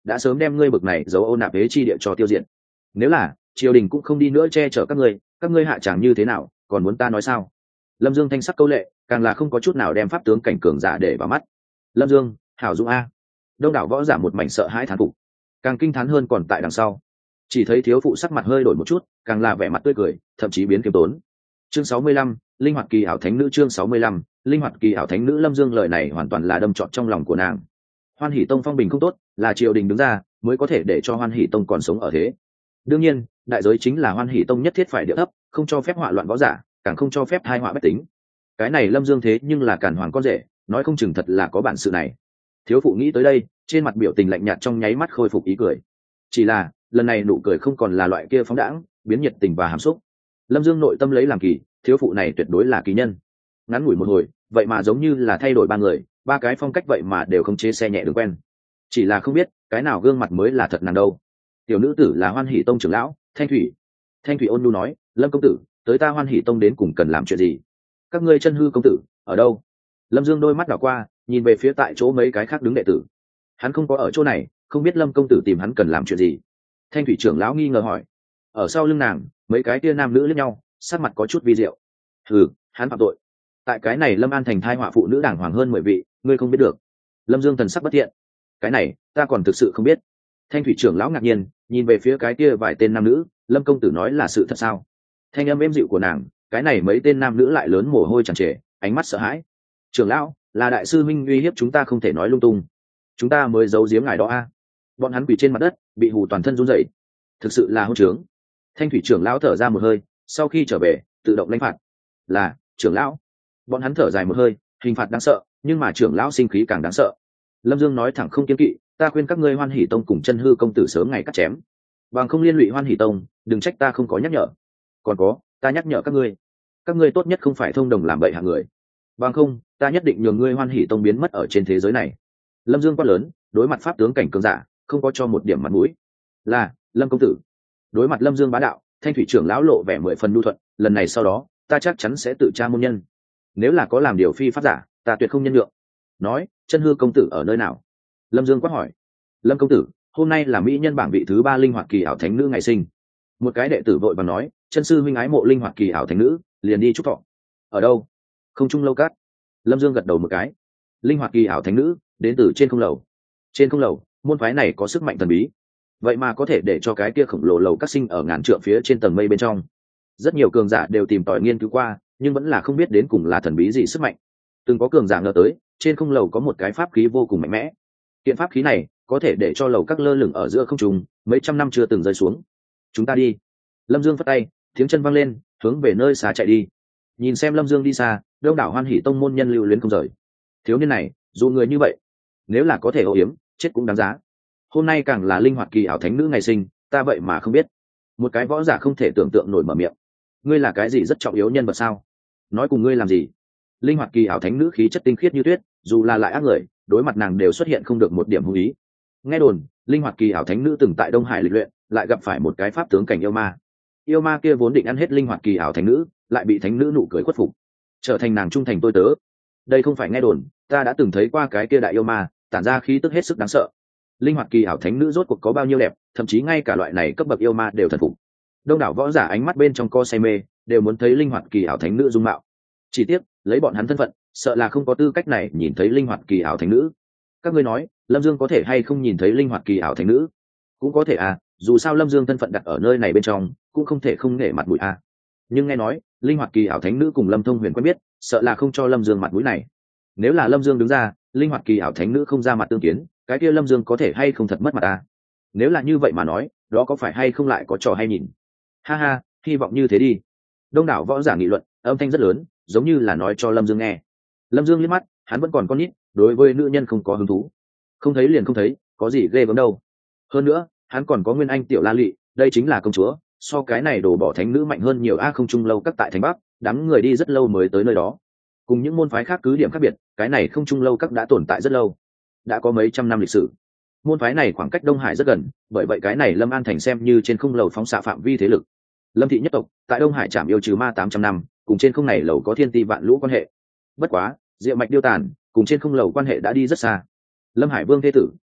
đã sớm đem ngươi bực này giấu ô nạp ế chi địa cho tiêu diệt. Nếu là triều đình cũng không đi nữa che chở các ngươi, các ngươi hạ tràng như thế nào, còn muốn ta nói sao? Lâm Dương thanh sắc câu lệ, càng là không có chút nào đem pháp tướng cảnh cường giả để vào mắt. Lâm Dương, hảo dũng a! Đông đảo võ giả một mảnh sợ hãi thán phục, càng kinh thán hơn còn tại đằng sau. Chỉ thấy thiếu phụ sắc mặt hơi đổi một chút, càng là vẻ mặt tươi cười, thậm chí biến kiêm tốn. Chương sáu mươi lăm, linh hoạt kỳ ảo thánh nữ. Chương sáu mươi lăm, linh hoạt kỳ ảo thánh nữ. Lâm Dương lời này hoàn toàn là đâm trọn trong lòng của nàng. Hoan Hỷ Tông phong bình không tốt, là triều đình đứng ra mới có thể để cho Hoan Hỷ Tông còn sống ở thế. Đương nhiên, đại giới chính là Hoan Hỷ Tông nhất thiết phải điệu thấp, không cho phép họa loạn võ giả, càng không cho phép tai họa bách tính. Cái này Lâm Dương thế nhưng là càn hoàng con rể, nói không chừng thật là có bản sự này. Thiếu phụ nghĩ tới đây, trên mặt biểu tình lạnh nhạt trong nháy mắt khôi phục ý cười. Chỉ là lần này nụ cười không còn là loại kia phóng đãng, biến nhiệt tình và hàm xúc. Lâm Dương nội tâm lấy làm kỳ, thiếu phụ này tuyệt đối là kỳ nhân. Ngắn ngủi một hồi, vậy mà giống như là thay đổi ba người, ba cái phong cách vậy mà đều không chế xe nhẹ đường quen. Chỉ là không biết cái nào gương mặt mới là thật nàng đâu. Tiểu nữ tử là Hoan Hỷ Tông trưởng lão Thanh Thủy. Thanh Thủy ôn nhu nói, Lâm công tử, tới ta Hoan Hỷ Tông đến cùng cần làm chuyện gì? Các ngươi chân hư công tử ở đâu? Lâm Dương đôi mắt đảo qua, nhìn về phía tại chỗ mấy cái khác đứng đệ tử. Hắn không có ở chỗ này, không biết Lâm công tử tìm hắn cần làm chuyện gì. Thanh Thủy trưởng lão nghi ngờ hỏi. Ở sau lưng nàng, mấy cái kia nam nữ liếc nhau, sắc mặt có chút vi diệu. Ừ, hắn phạm tội. Tại cái này Lâm An thành thai họa phụ nữ đảng hoàng hơn mười vị, ngươi không biết được. Lâm Dương thần sắc bất thiện. Cái này ta còn thực sự không biết. Thanh Thủy trưởng lão ngạc nhiên nhìn về phía cái kia vài tên nam nữ, Lâm công tử nói là sự thật sao? Thanh âm êm dịu của nàng, cái này mấy tên nam nữ lại lớn mồ hôi tràn trề, ánh mắt sợ hãi. Trưởng lão, là đại sư minh uy hiếp chúng ta không thể nói lung tung, chúng ta mới giấu giếm ngài đó a. Bọn hắn quỳ trên mặt đất, bị hù toàn thân run rẩy, thực sự là hỗn trướng. Thanh Thủy trưởng lão thở ra một hơi, sau khi trở về tự động lãnh phạt. Là trưởng lão. Bọn hắn thở dài một hơi, hình phạt đáng sợ, nhưng mà trưởng lão sinh khí càng đáng sợ. Lâm Dương nói thẳng không kiêng kỵ, ta khuyên các ngươi Hoan Hỷ Tông cùng chân hư công tử sớm ngày cắt chém, bằng không liên lụy Hoan Hỷ Tông, đừng trách ta không có nhắc nhở. Còn có, ta nhắc nhở các ngươi, các ngươi tốt nhất không phải thông đồng làm bậy hạng người, bằng không ta nhất định nhường ngươi Hoan Hỷ Tông biến mất ở trên thế giới này. Lâm Dương quát lớn, đối mặt pháp tướng cảnh cường giả, không có cho một điểm mặt mũi. Là Lâm công tử. Đối mặt Lâm Dương bá đạo, Thanh Thủy trưởng lão lộ vẻ mười phần nhu thuận, lần này sau đó ta chắc chắn sẽ tự tra môn nhân, nếu là có làm điều phi pháp giả, ta tuyệt không nhân nhượng. Nói, chân hư công tử ở nơi nào? Lâm Dương quát hỏi. Lâm công tử, hôm nay là mỹ nhân bảng vị thứ ba linh hoạt kỳ ảo thánh nữ ngày sinh. Một cái đệ tử vội vàng nói, chân sư huynh ái mộ linh hoạt kỳ ảo thánh nữ, liền đi chúc thọ. Ở đâu? Không trung lâu cát. Lâm Dương gật đầu một cái. Linh hoạt kỳ ảo thánh nữ đến từ trên không lầu. Trên không lầu, môn phái này có sức mạnh thần bí, vậy mà có thể để cho cái kia khổng lồ lầu các sinh ở ngàn trượng phía trên tầng mây bên trong. Rất nhiều cường giả đều tìm tòi nghiên cứu qua, nhưng vẫn là không biết đến cùng là thần bí gì sức mạnh. Từng có cường giả ngờ tới, trên không lầu có một cái pháp khí vô cùng mạnh mẽ. Kiện pháp khí này có thể để cho lầu các lơ lửng ở giữa không trung, mấy trăm năm chưa từng rơi xuống. Chúng ta đi. Lâm Dương phất tay, tiếng chân vang lên, hướng về nơi xa chạy đi. Nhìn xem Lâm Dương đi xa, đông đảo Hoan Hỷ Tông môn nhân lưu luyến không rời. Thiếu niên này, dù người như vậy, nếu là có thể ô yếm, chết cũng đáng giá. Hôm nay càng là linh hoạt kỳ ảo thánh nữ ngày sinh, ta vậy mà không biết. Một cái võ giả không thể tưởng tượng nổi mở miệng. Ngươi là cái gì rất trọng yếu nhân vật sao? Nói cùng ngươi làm gì? Linh hoạt kỳ ảo thánh nữ khí chất tinh khiết như tuyết, dù là lại ác người, đối mặt nàng đều xuất hiện không được một điểm hung ý. Nghe đồn, linh hoạt kỳ ảo thánh nữ từng tại Đông Hải lịch luyện, lại gặp phải một cái pháp tướng cảnh yêu ma. Yêu ma kia vốn định ăn hết linh hoạt kỳ ảo thánh nữ, lại bị thánh nữ nụ cười khuất phục, trở thành nàng trung thành tôi tớ. Đây không phải nghe đồn, ta đã từng thấy qua cái kia đại yêu ma, tản ra khí tức hết sức đáng sợ. Linh hoạt kỳ ảo thánh nữ rốt cuộc có bao nhiêu đẹp, thậm chí ngay cả loại này cấp bậc yêu ma đều thần phục. Đông đảo võ giả ánh mắt bên trong co say mê, đều muốn thấy linh hoạt kỳ ảo thánh nữ dung mạo. Chỉ tiếc, lấy bọn hắn thân phận, sợ là không có tư cách này nhìn thấy linh hoạt kỳ ảo thánh nữ. Các ngươi nói, Lâm Dương có thể hay không nhìn thấy linh hoạt kỳ ảo thánh nữ? Cũng có thể à, dù sao Lâm Dương thân phận đặt ở nơi này bên trong, cũng không thể không nể mặt mũi à. Nhưng nghe nói, linh hoạt kỳ ảo thánh nữ cùng Lâm Thông Huyền quen biết, sợ là không cho Lâm Dương mặt mũi này. Nếu là Lâm Dương đứng ra, linh hoạt kỳ ảo thánh nữ không ra mặt tương kiến, cái kia Lâm Dương có thể hay không thật mất mặt à? Nếu là như vậy mà nói, đó có phải hay không lại có trò hay nhìn? Ha ha, hy vọng như thế đi. Đông đảo võ giả nghị luận, âm thanh rất lớn, giống như là nói cho Lâm Dương nghe. Lâm Dương liếc mắt, hắn vẫn còn con nít, đối với nữ nhân không có hứng thú. Không thấy liền không thấy, có gì ghê gớm đâu. Hơn nữa, hắn còn có Nguyên Anh tiểu La Lị, đây chính là công chúa, so cái này đổ bỏ thánh nữ mạnh hơn nhiều. A không trung lâu các tại thành Bắc, đám người đi rất lâu mới tới nơi đó. Cùng những môn phái khác cứ điểm khác biệt, cái này không trung lâu các đã tồn tại rất lâu, đã có mấy trăm năm lịch sử. Môn phái này khoảng cách Đông Hải rất gần, bởi vậy cái này Lâm An thành xem như trên không lầu phóng xạ phạm vi thế lực. Lâm thị nhất tộc tại Đông Hải chạm yêu trừ ma tám trăm năm, cùng trên không này lầu có thiên ti vạn lũ quan hệ. Bất quá, diệu mạch điêu tàn, cùng trên không lầu quan hệ đã đi rất xa. Lâm Hải Vương thế tử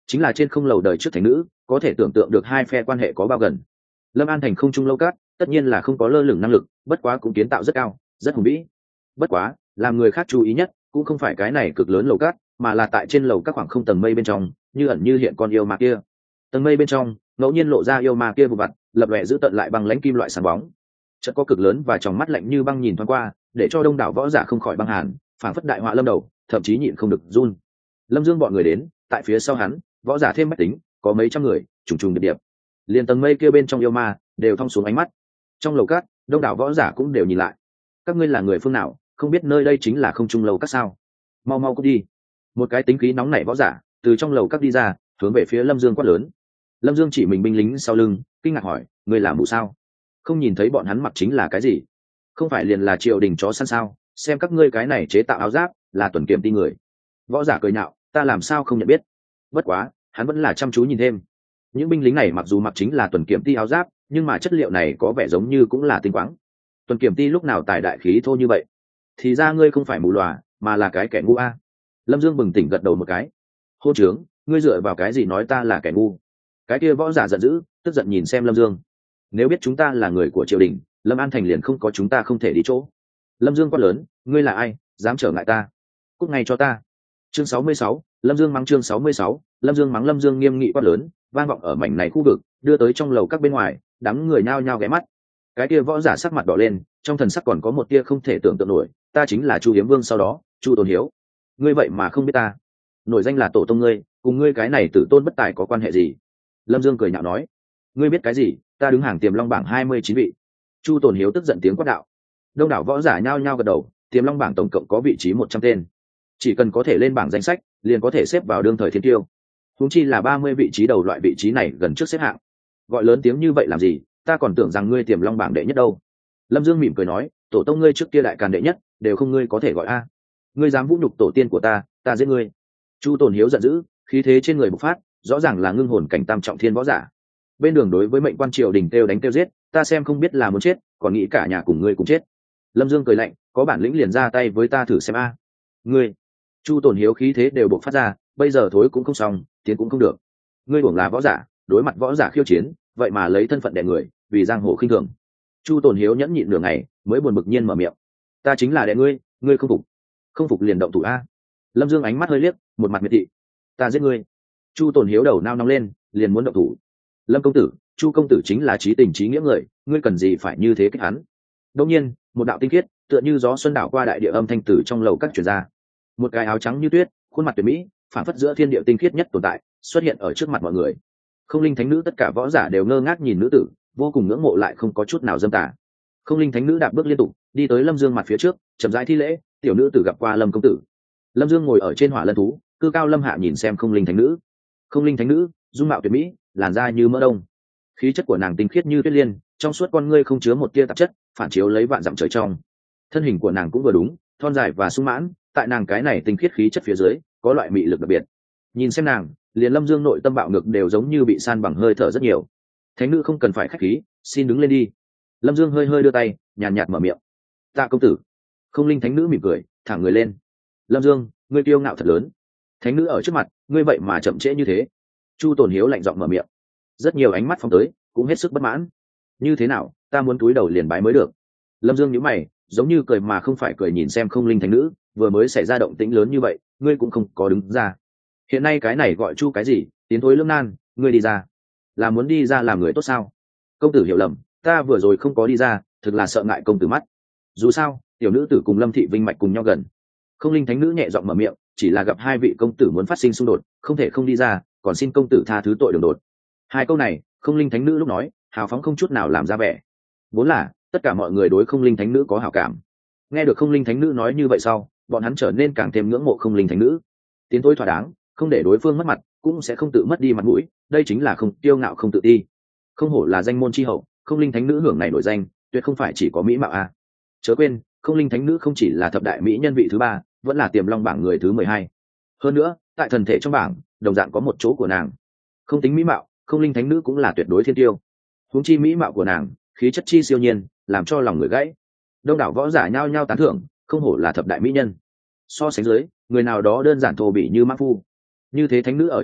chính là trên không lầu đời trước thành nữ, có thể tưởng tượng được hai phe quan hệ có bao gần. Lâm An thành không trung lâu cát tất nhiên là không có lơ lửng năng lực, bất quá cũng kiến tạo rất cao, rất hùng vĩ. Bất quá làm người khác chú ý nhất cũng không phải cái này cực lớn lầu cát, mà là tại trên lầu các khoảng không tầng mây bên trong, như ẩn như hiện con yêu ma kia. Tầng mây bên trong ngẫu nhiên lộ ra yêu ma kia vụ vặt, lập lòe giữ tận lại băng lãnh kim loại sáng bóng. Chợt có cực lớn và tròng mắt lạnh như băng nhìn thoáng qua, để cho đông đảo võ giả không khỏi băng hàn, phảng phất đại họa lâm đầu, thậm chí nhịn không được run. Lâm Dương bọn người đến, tại phía sau hắn, võ giả thêm bách tính, có mấy trăm người, trùng trùng điệp điệp. Liên tầng mây kia bên trong yêu ma đều thong xuống ánh mắt. Trong lầu cát, đông đảo võ giả cũng đều nhìn lại. Các ngươi là người phương nào, không biết nơi đây chính là không trung lầu cát sao? Mau mau cút đi. Một cái tính khí nóng nảy võ giả từ trong lầu cát đi ra, hướng về phía Lâm Dương quát lớn. Lâm Dương chỉ mình binh lính sau lưng, kinh ngạc hỏi, ngươi làm mụ sao? Không nhìn thấy bọn hắn mặc chính là cái gì? Không phải liền là triều đình chó săn sao? Xem các ngươi cái này chế tạo áo giáp là tuần kiểm ti người. Võ giả cười nhạo, ta làm sao không nhận biết? Bất quá hắn vẫn là chăm chú nhìn thêm. Những binh lính này mặc dù mặc chính là tuần kiểm ti áo giáp, nhưng mà chất liệu này có vẻ giống như cũng là tinh quáng. Tuần kiểm ti lúc nào tài đại khí thô như vậy? Thì ra ngươi không phải mù lòa, mà là cái kẻ ngu a. Lâm Dương bừng tỉnh gật đầu một cái. Hô trướng, ngươi dựa vào cái gì nói ta là kẻ ngu? Cái kia võ giả giận dữ, tức giận nhìn xem Lâm Dương. Nếu biết chúng ta là người của triều đình, Lâm An thành liền không có chúng ta không thể đi chỗ. Lâm Dương quát lớn, ngươi là ai, dám trở ngại ta? Cút ngay cho ta. Chương sáu mươi sáu, Lâm Dương mắng chương sáu mươi sáu, Lâm Dương mắng. Lâm Dương nghiêm nghị quát lớn, vang vọng ở mảnh này khu vực, đưa tới trong lầu các bên ngoài, đám người nhao nhao ghé mắt. Cái kia võ giả sắc mặt đỏ lên, trong thần sắc còn có một tia không thể tưởng tượng nổi, ta chính là Chu Hiếm Vương sau đó, Chu Tồn Hiếu. Ngươi vậy mà không biết ta? Nổi danh là tổ tông ngươi, cùng ngươi cái này tử tôn bất tài có quan hệ gì? Lâm Dương cười nhạo nói, ngươi biết cái gì, ta đứng hàng tiềm long bảng hai mươi chín vị. Chu Tồn Hiếu tức giận tiếng quát đạo. Đông đảo võ giả nhao nhao gật đầu, tiềm long bảng tổng cộng có vị trí một trăm tên, chỉ cần có thể lên bảng danh sách liền có thể xếp vào đương thời thiên tiêu. Huống chi là ba mươi vị trí đầu, loại vị trí này gần trước xếp hạng. Gọi lớn tiếng như vậy làm gì, ta còn tưởng rằng ngươi tiềm long bảng đệ nhất đâu. Lâm Dương mỉm cười nói, tổ tông ngươi trước kia đại càn đệ nhất đều không ngươi có thể gọi a. Ngươi dám vũ nhục tổ tiên của ta, ta giết ngươi. Chu Tồn Hiếu giận dữ, khí thế trên người bộc phát, rõ ràng là ngưng hồn cảnh tam trọng thiên võ giả. Bên đường đối với mệnh quan triều đình kêu đánh kêu giết, ta xem không biết là muốn chết, còn nghĩ cả nhà cùng ngươi cùng chết. Lâm Dương cười lạnh, có bản lĩnh liền ra tay với ta thử xem a. Ngươi. Chu Tồn Hiếu khí thế đều bộc phát ra, bây giờ thối cũng không xong, tiến cũng không được. Ngươi uổng là võ giả, đối mặt võ giả khiêu chiến, vậy mà lấy thân phận đè người, vì giang hồ khinh thường. Chu Tồn Hiếu nhẫn nhịn nửa ngày, mới buồn bực nhiên mở miệng, ta chính là đè ngươi, ngươi không phục, không phục liền động thủ a. Lâm Dương ánh mắt hơi liếc, một mặt miệt thị, ta giết ngươi. Chu Tồn Hiếu đầu nao nóng lên, liền muốn động thủ. Lâm công tử, Chu công tử chính là trí tình trí nghĩa người, ngươi cần gì phải như thế kích hắn? Đột nhiên, một đạo tinh khiết, tựa như gió xuân đảo qua đại địa âm thanh tử trong lầu các truyền ra. Một cái áo trắng như tuyết, khuôn mặt tuyệt mỹ, phản phất giữa thiên địa tinh khiết nhất tồn tại, xuất hiện ở trước mặt mọi người. Không linh thánh nữ tất cả võ giả đều ngơ ngác nhìn nữ tử, vô cùng ngưỡng mộ lại không có chút nào dâm tà. Không linh thánh nữ đạp bước liên tục, đi tới Lâm Dương mặt phía trước, chậm rãi thi lễ, tiểu nữ tử gặp qua Lâm công tử. Lâm Dương ngồi ở trên hỏa lân thú, cư cao lâm hạ nhìn xem không linh thánh nữ. Không linh thánh nữ, dung mạo tuyệt mỹ, làn da như mỡ đông, khí chất của nàng tinh khiết như tuyết liên, trong suốt con ngươi không chứa một tia tạp chất, phản chiếu lấy vạn dặm trời trong. Thân hình của nàng cũng vừa đúng, thon dài và sung mãn, tại nàng cái này tinh khiết khí chất phía dưới, có loại mị lực đặc biệt. Nhìn xem nàng, liền Lâm Dương nội tâm bạo ngược đều giống như bị san bằng hơi thở rất nhiều. Thánh nữ không cần phải khách khí, xin đứng lên đi. Lâm Dương hơi hơi đưa tay, nhàn nhạt mở miệng. Tạ công tử. Không linh thánh nữ mỉm cười, thẳng người lên. Lâm Dương, ngươi kiêu ngạo thật lớn. Thánh nữ ở trước mặt, ngươi vậy mà chậm trễ như thế. Chu Tồn Hiếu lạnh giọng mở miệng. Rất nhiều ánh mắt phóng tới, cũng hết sức bất mãn. Như thế nào, ta muốn túi đầu liền bái mới được. Lâm Dương nhíu mày, giống như cười mà không phải cười nhìn xem không linh thánh nữ, vừa mới xảy ra động tĩnh lớn như vậy, ngươi cũng không có đứng ra. Hiện nay cái này gọi Chu cái gì, tiến thối lưỡng nan, ngươi đi ra, là muốn đi ra làm người tốt sao? Công tử hiểu lầm, ta vừa rồi không có đi ra, thực là sợ ngại công tử mắt. Dù sao, tiểu nữ tử cùng Lâm thị vinh mạch cùng nhau gần. Không linh thánh nữ nhẹ giọng mở miệng, chỉ là gặp hai vị công tử muốn phát sinh xung đột, không thể không đi ra, còn xin công tử tha thứ tội đường đột. Hai câu này, không linh thánh nữ lúc nói, hào phóng không chút nào làm ra vẻ. Vốn là tất cả mọi người đối không linh thánh nữ có hảo cảm. Nghe được không linh thánh nữ nói như vậy sau, bọn hắn trở nên càng thêm ngưỡng mộ không linh thánh nữ. Tiến thối thỏa đáng, không để đối phương mất mặt, cũng sẽ không tự mất đi mặt mũi, đây chính là không kiêu ngạo không tự ti. Không hổ là danh môn chi hậu, không linh thánh nữ hưởng này nổi danh, tuyệt không phải chỉ có mỹ mạo a. À. Chớ quên, không linh thánh nữ không chỉ là thập đại mỹ nhân vị thứ ba, vẫn là tiềm long bảng người thứ mười hai. Hơn nữa, tại thần thể trong bảng, đồng dạng có một chỗ của nàng. Không tính mỹ mạo, không linh thánh nữ cũng là tuyệt đối thiên tiêu. Huống chi mỹ mạo của nàng, khí chất chi siêu nhiên, làm cho lòng người gãy. Đông đảo võ giả nhao nhao tán thưởng, không hổ là thập đại mỹ nhân. So sánh dưới, người nào đó đơn giản thô bỉ như mã phu. Như thế thánh nữ ở trước mặt,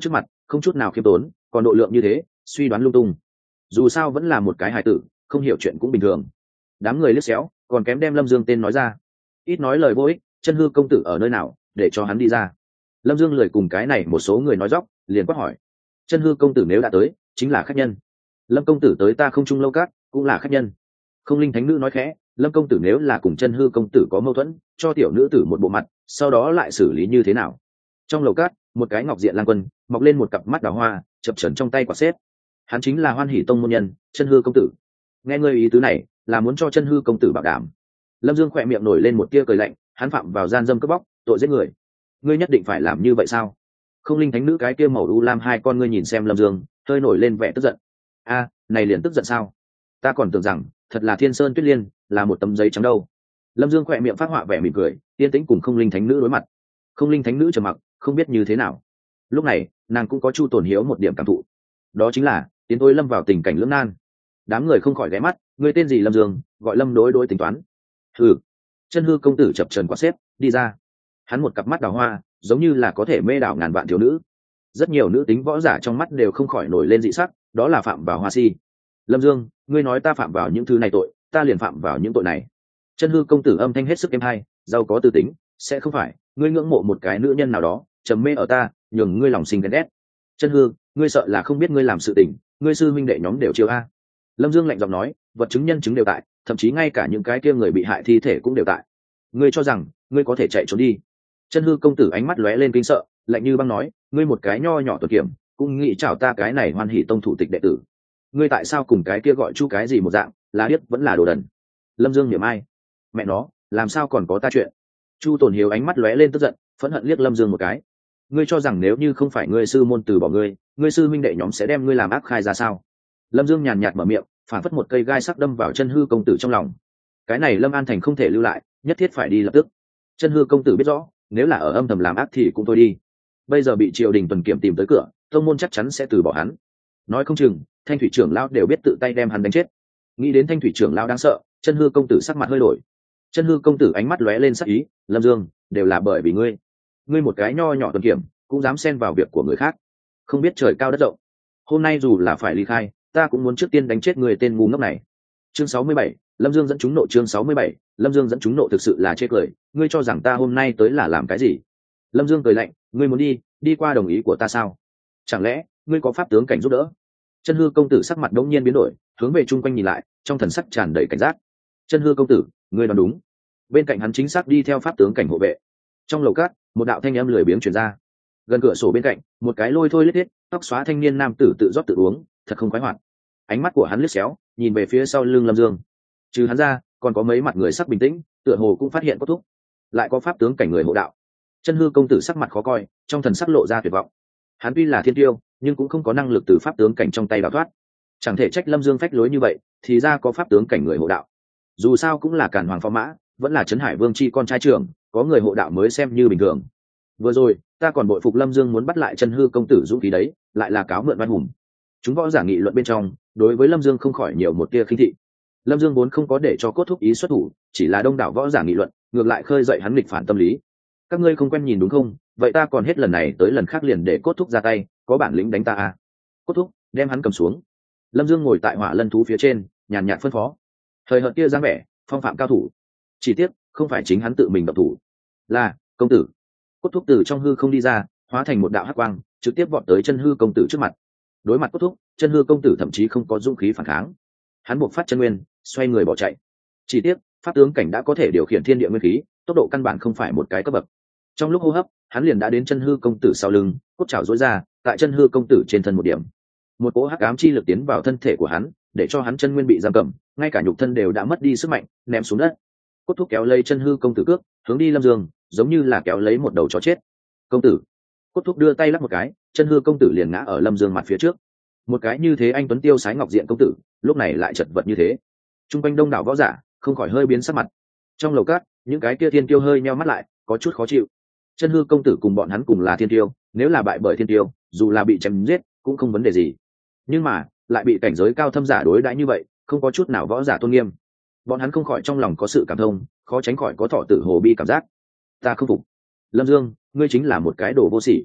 không chút nào khiêm tốn, còn độ lượng như thế, suy đoán lung tung. Dù sao vẫn là một cái hài tử, không hiểu chuyện cũng bình thường. Đám người liếc xéo, còn kém đem Lâm Dương tên nói ra. Ít nói lời vô ích, Chân Hư công tử ở nơi nào, để cho hắn đi ra. Lâm Dương lười cùng cái này một số người nói dóc, liền quát hỏi. Chân Hư công tử nếu đã tới, chính là khách nhân. Lâm công tử tới ta không chung lâu cát, cũng là khách nhân. Không linh thánh nữ nói khẽ, Lâm công tử nếu là cùng Chân Hư công tử có mâu thuẫn, cho tiểu nữ tử một bộ mặt, sau đó lại xử lý như thế nào? Trong lầu cát, một cái ngọc diện lang quân mọc lên một cặp mắt đào hoa, chập chờn trong tay quả xếp. Hắn chính là Hoan Hỷ tông môn nhân, Chân Hư công tử. Nghe ngươi ý tứ này, là muốn cho Chân Hư công tử bảo đảm. Lâm Dương khỏe miệng nổi lên một tia cười lạnh, hắn phạm vào gian dâm cướp bóc, tội giết người. Ngươi nhất định phải làm như vậy sao? Không linh thánh nữ cái kia màu u lam hai con ngươi nhìn xem Lâm Dương, hơi nổi lên vẻ tức giận. A, này liền tức giận sao? Ta còn tưởng rằng thật là Thiên Sơn Tuyết Liên, là một tấm giấy trắng đâu. Lâm Dương khỏe miệng phát họa vẻ mỉm cười, yên tĩnh cùng không linh thánh nữ đối mặt. Không linh thánh nữ trầm mặc, không biết như thế nào. Lúc này, nàng cũng có Chu Tồn Hiếu một điểm cảm thụ, đó chính là tiến tôi lâm vào tình cảnh lưỡng nan. Đám người không khỏi ghé mắt, người tên gì? Lâm Dương, gọi Lâm đối đối tính toán. Hừ. Chân Hư công tử chập trần quả xếp, đi ra. Hắn một cặp mắt đào hoa, giống như là có thể mê đảo ngàn vạn thiếu nữ. Rất nhiều nữ tính võ giả trong mắt đều không khỏi nổi lên dị sắc, đó là phạm vào hoa si. Lâm Dương, ngươi nói ta phạm vào những thứ này tội, ta liền phạm vào những tội này. Chân Hư công tử âm thanh hết sức êm hay, giàu có tư tính, sẽ không phải ngươi ngưỡng mộ một cái nữ nhân nào đó, trầm mê ở ta, nhường ngươi lòng sinh ghen ghét. Chân Hư, ngươi sợ là không biết ngươi làm sự tình, ngươi sư huynh đệ nhóm đều chiêu a. Lâm Dương lạnh giọng nói, vật chứng nhân chứng đều tại, thậm chí ngay cả những cái kia người bị hại thi thể cũng đều tại. Ngươi cho rằng ngươi có thể chạy trốn đi? Chân Hư công tử ánh mắt lóe lên kinh sợ, lạnh như băng nói, ngươi một cái nho nhỏ tuột kiểm, cũng nghĩ chào ta cái này Hoan Hỷ tông thủ tịch đệ tử. Ngươi tại sao cùng cái kia gọi Chu cái gì một dạng, là điếc vẫn là đồ đần? Lâm Dương niệm ai? Mẹ nó, làm sao còn có ta chuyện? Chu Tồn Hiếu ánh mắt lóe lên tức giận, phẫn hận liếc Lâm Dương một cái. Ngươi cho rằng nếu như không phải ngươi sư môn từ bỏ ngươi, ngươi sư minh đệ nhóm sẽ đem ngươi làm ác khai ra sao? Lâm Dương nhàn nhạt mở miệng, phản phất một cây gai sắc đâm vào Chân Hư công tử trong lòng. Cái này Lâm An Thành không thể lưu lại, nhất thiết phải đi lập tức. Chân Hư công tử biết rõ, nếu là ở âm thầm làm ác thì cũng thôi đi. Bây giờ bị triều đình tuần kiểm tìm tới cửa, tông môn chắc chắn sẽ từ bỏ hắn. Nói không chừng, Thanh thủy trưởng lão đều biết tự tay đem hắn đánh chết. Nghĩ đến Thanh thủy trưởng lão đáng sợ, Chân Hư công tử sắc mặt hơi đổi. Chân Hư công tử ánh mắt lóe lên sắc ý, Lâm Dương, đều là bởi vì ngươi. Ngươi một cái nho nhỏ tuần kiểm, cũng dám xen vào việc của người khác, không biết trời cao đất rộng. Hôm nay dù là phải ly khai, ta cũng muốn trước tiên đánh chết người tên ngu ngốc này. Chương sáu mươi bảy, Lâm Dương dẫn chúng nộ. Chương sáu mươi bảy, Lâm Dương dẫn chúng nộ. Thực sự là chê cười, ngươi cho rằng ta hôm nay tới là làm cái gì? Lâm Dương cười lạnh, ngươi muốn đi, đi qua đồng ý của ta sao? Chẳng lẽ ngươi có pháp tướng cảnh giúp đỡ? Chân Hư công tử sắc mặt đống nhiên biến đổi, hướng về chung quanh nhìn lại, trong thần sắc tràn đầy cảnh giác. Chân Hư công tử, ngươi đoán đúng. Bên cạnh hắn chính xác đi theo pháp tướng cảnh hộ vệ. Trong lầu cát, một đạo thanh âm lười biếng truyền ra. Gần cửa sổ bên cạnh, một cái lôi thôi lết hết, tóc xóa thanh niên nam tử tự rót tự uống, thật không khoái hoạt. Ánh mắt của hắn liếc xéo, nhìn về phía sau lưng Lâm Dương. Trừ hắn ra, còn có mấy mặt người sắc bình tĩnh, tựa hồ cũng phát hiện có thúc. Lại có pháp tướng cảnh người hộ đạo. Chân Hư công tử sắc mặt khó coi, trong thần sắc lộ ra tuyệt vọng. Hắn tuy là thiên tiêu, nhưng cũng không có năng lực từ pháp tướng cảnh trong tay đào thoát. Chẳng thể trách Lâm Dương phách lối như vậy, thì ra có pháp tướng cảnh người hộ đạo. Dù sao cũng là Càn Hoàng phó mã, vẫn là Trấn Hải Vương chi con trai trưởng, có người hộ đạo mới xem như bình thường. Vừa rồi, ta còn bội phục Lâm Dương muốn bắt lại Chân Hư công tử dũng khí đấy, lại là cáo mượn oai hùng. Chúng võ giả nghị luận bên trong, đối với Lâm Dương không khỏi nhiều một tia khinh thị. Lâm Dương vốn không có để cho cốt thúc ý xuất thủ, chỉ là đông đảo võ giả nghị luận, ngược lại khơi dậy hắn nghịch phản tâm lý. Các ngươi không quen nhìn đúng không? Vậy ta còn hết lần này tới lần khác liền để cốt thúc ra tay, có bản lĩnh đánh ta à? Cốt thúc, đem hắn cầm xuống. Lâm Dương ngồi tại hỏa lân thú phía trên, nhàn nhạt phân phó. Thời hợt kia dáng vẻ, phong phạm cao thủ. Chỉ tiếc, không phải chính hắn tự mình động thủ. Là, công tử. Cốt thúc từ trong hư không đi ra, hóa thành một đạo hắc quang, trực tiếp vọt tới Chân Hư công tử trước mặt. Đối mặt Cốt thúc, Chân Hư công tử thậm chí không có dũng khí phản kháng. Hắn buộc phát chân nguyên, xoay người bỏ chạy. Chỉ tiếc, pháp tướng cảnh đã có thể điều khiển thiên địa nguyên khí, tốc độ căn bản không phải một cái cấp bậc. Trong lúc hô hấp, hắn liền đã đến Chân Hư công tử sau lưng, cốt chảo duỗi ra, tại Chân Hư công tử trên thân một điểm. Một cỗ hắc ám chi lực tiến vào thân thể của hắn, để cho hắn chân nguyên bị giam cầm, ngay cả nhục thân đều đã mất đi sức mạnh, ném xuống đất. Cốt thúc kéo lấy Chân Hư công tử cước, hướng đi Lâm Dương, giống như là kéo lấy một đầu chó chết. Công tử. Cốt thúc đưa tay lắc một cái, Chân Hư công tử liền ngã ở Lâm Dương mặt phía trước. Một cái như thế anh tuấn tiêu sái ngọc diện công tử, lúc này lại chật vật như thế. Trung quanh đông đảo võ giả không khỏi hơi biến sắc mặt. Trong lầu cát, những cái kia thiên tiêu hơi nheo mắt lại, có chút khó chịu. Chân Hư công tử cùng bọn hắn cùng là thiên tiêu, nếu là bại bởi thiên tiêu, dù là bị chém giết cũng không vấn đề gì. Nhưng mà lại bị cảnh giới cao thâm giả đối đãi như vậy, không có chút nào võ giả tôn nghiêm. Bọn hắn không khỏi trong lòng có sự cảm thông, khó tránh khỏi có thọ tử hồ bi cảm giác. Ta không phục. Lâm Dương, ngươi chính là một cái đồ vô sỉ.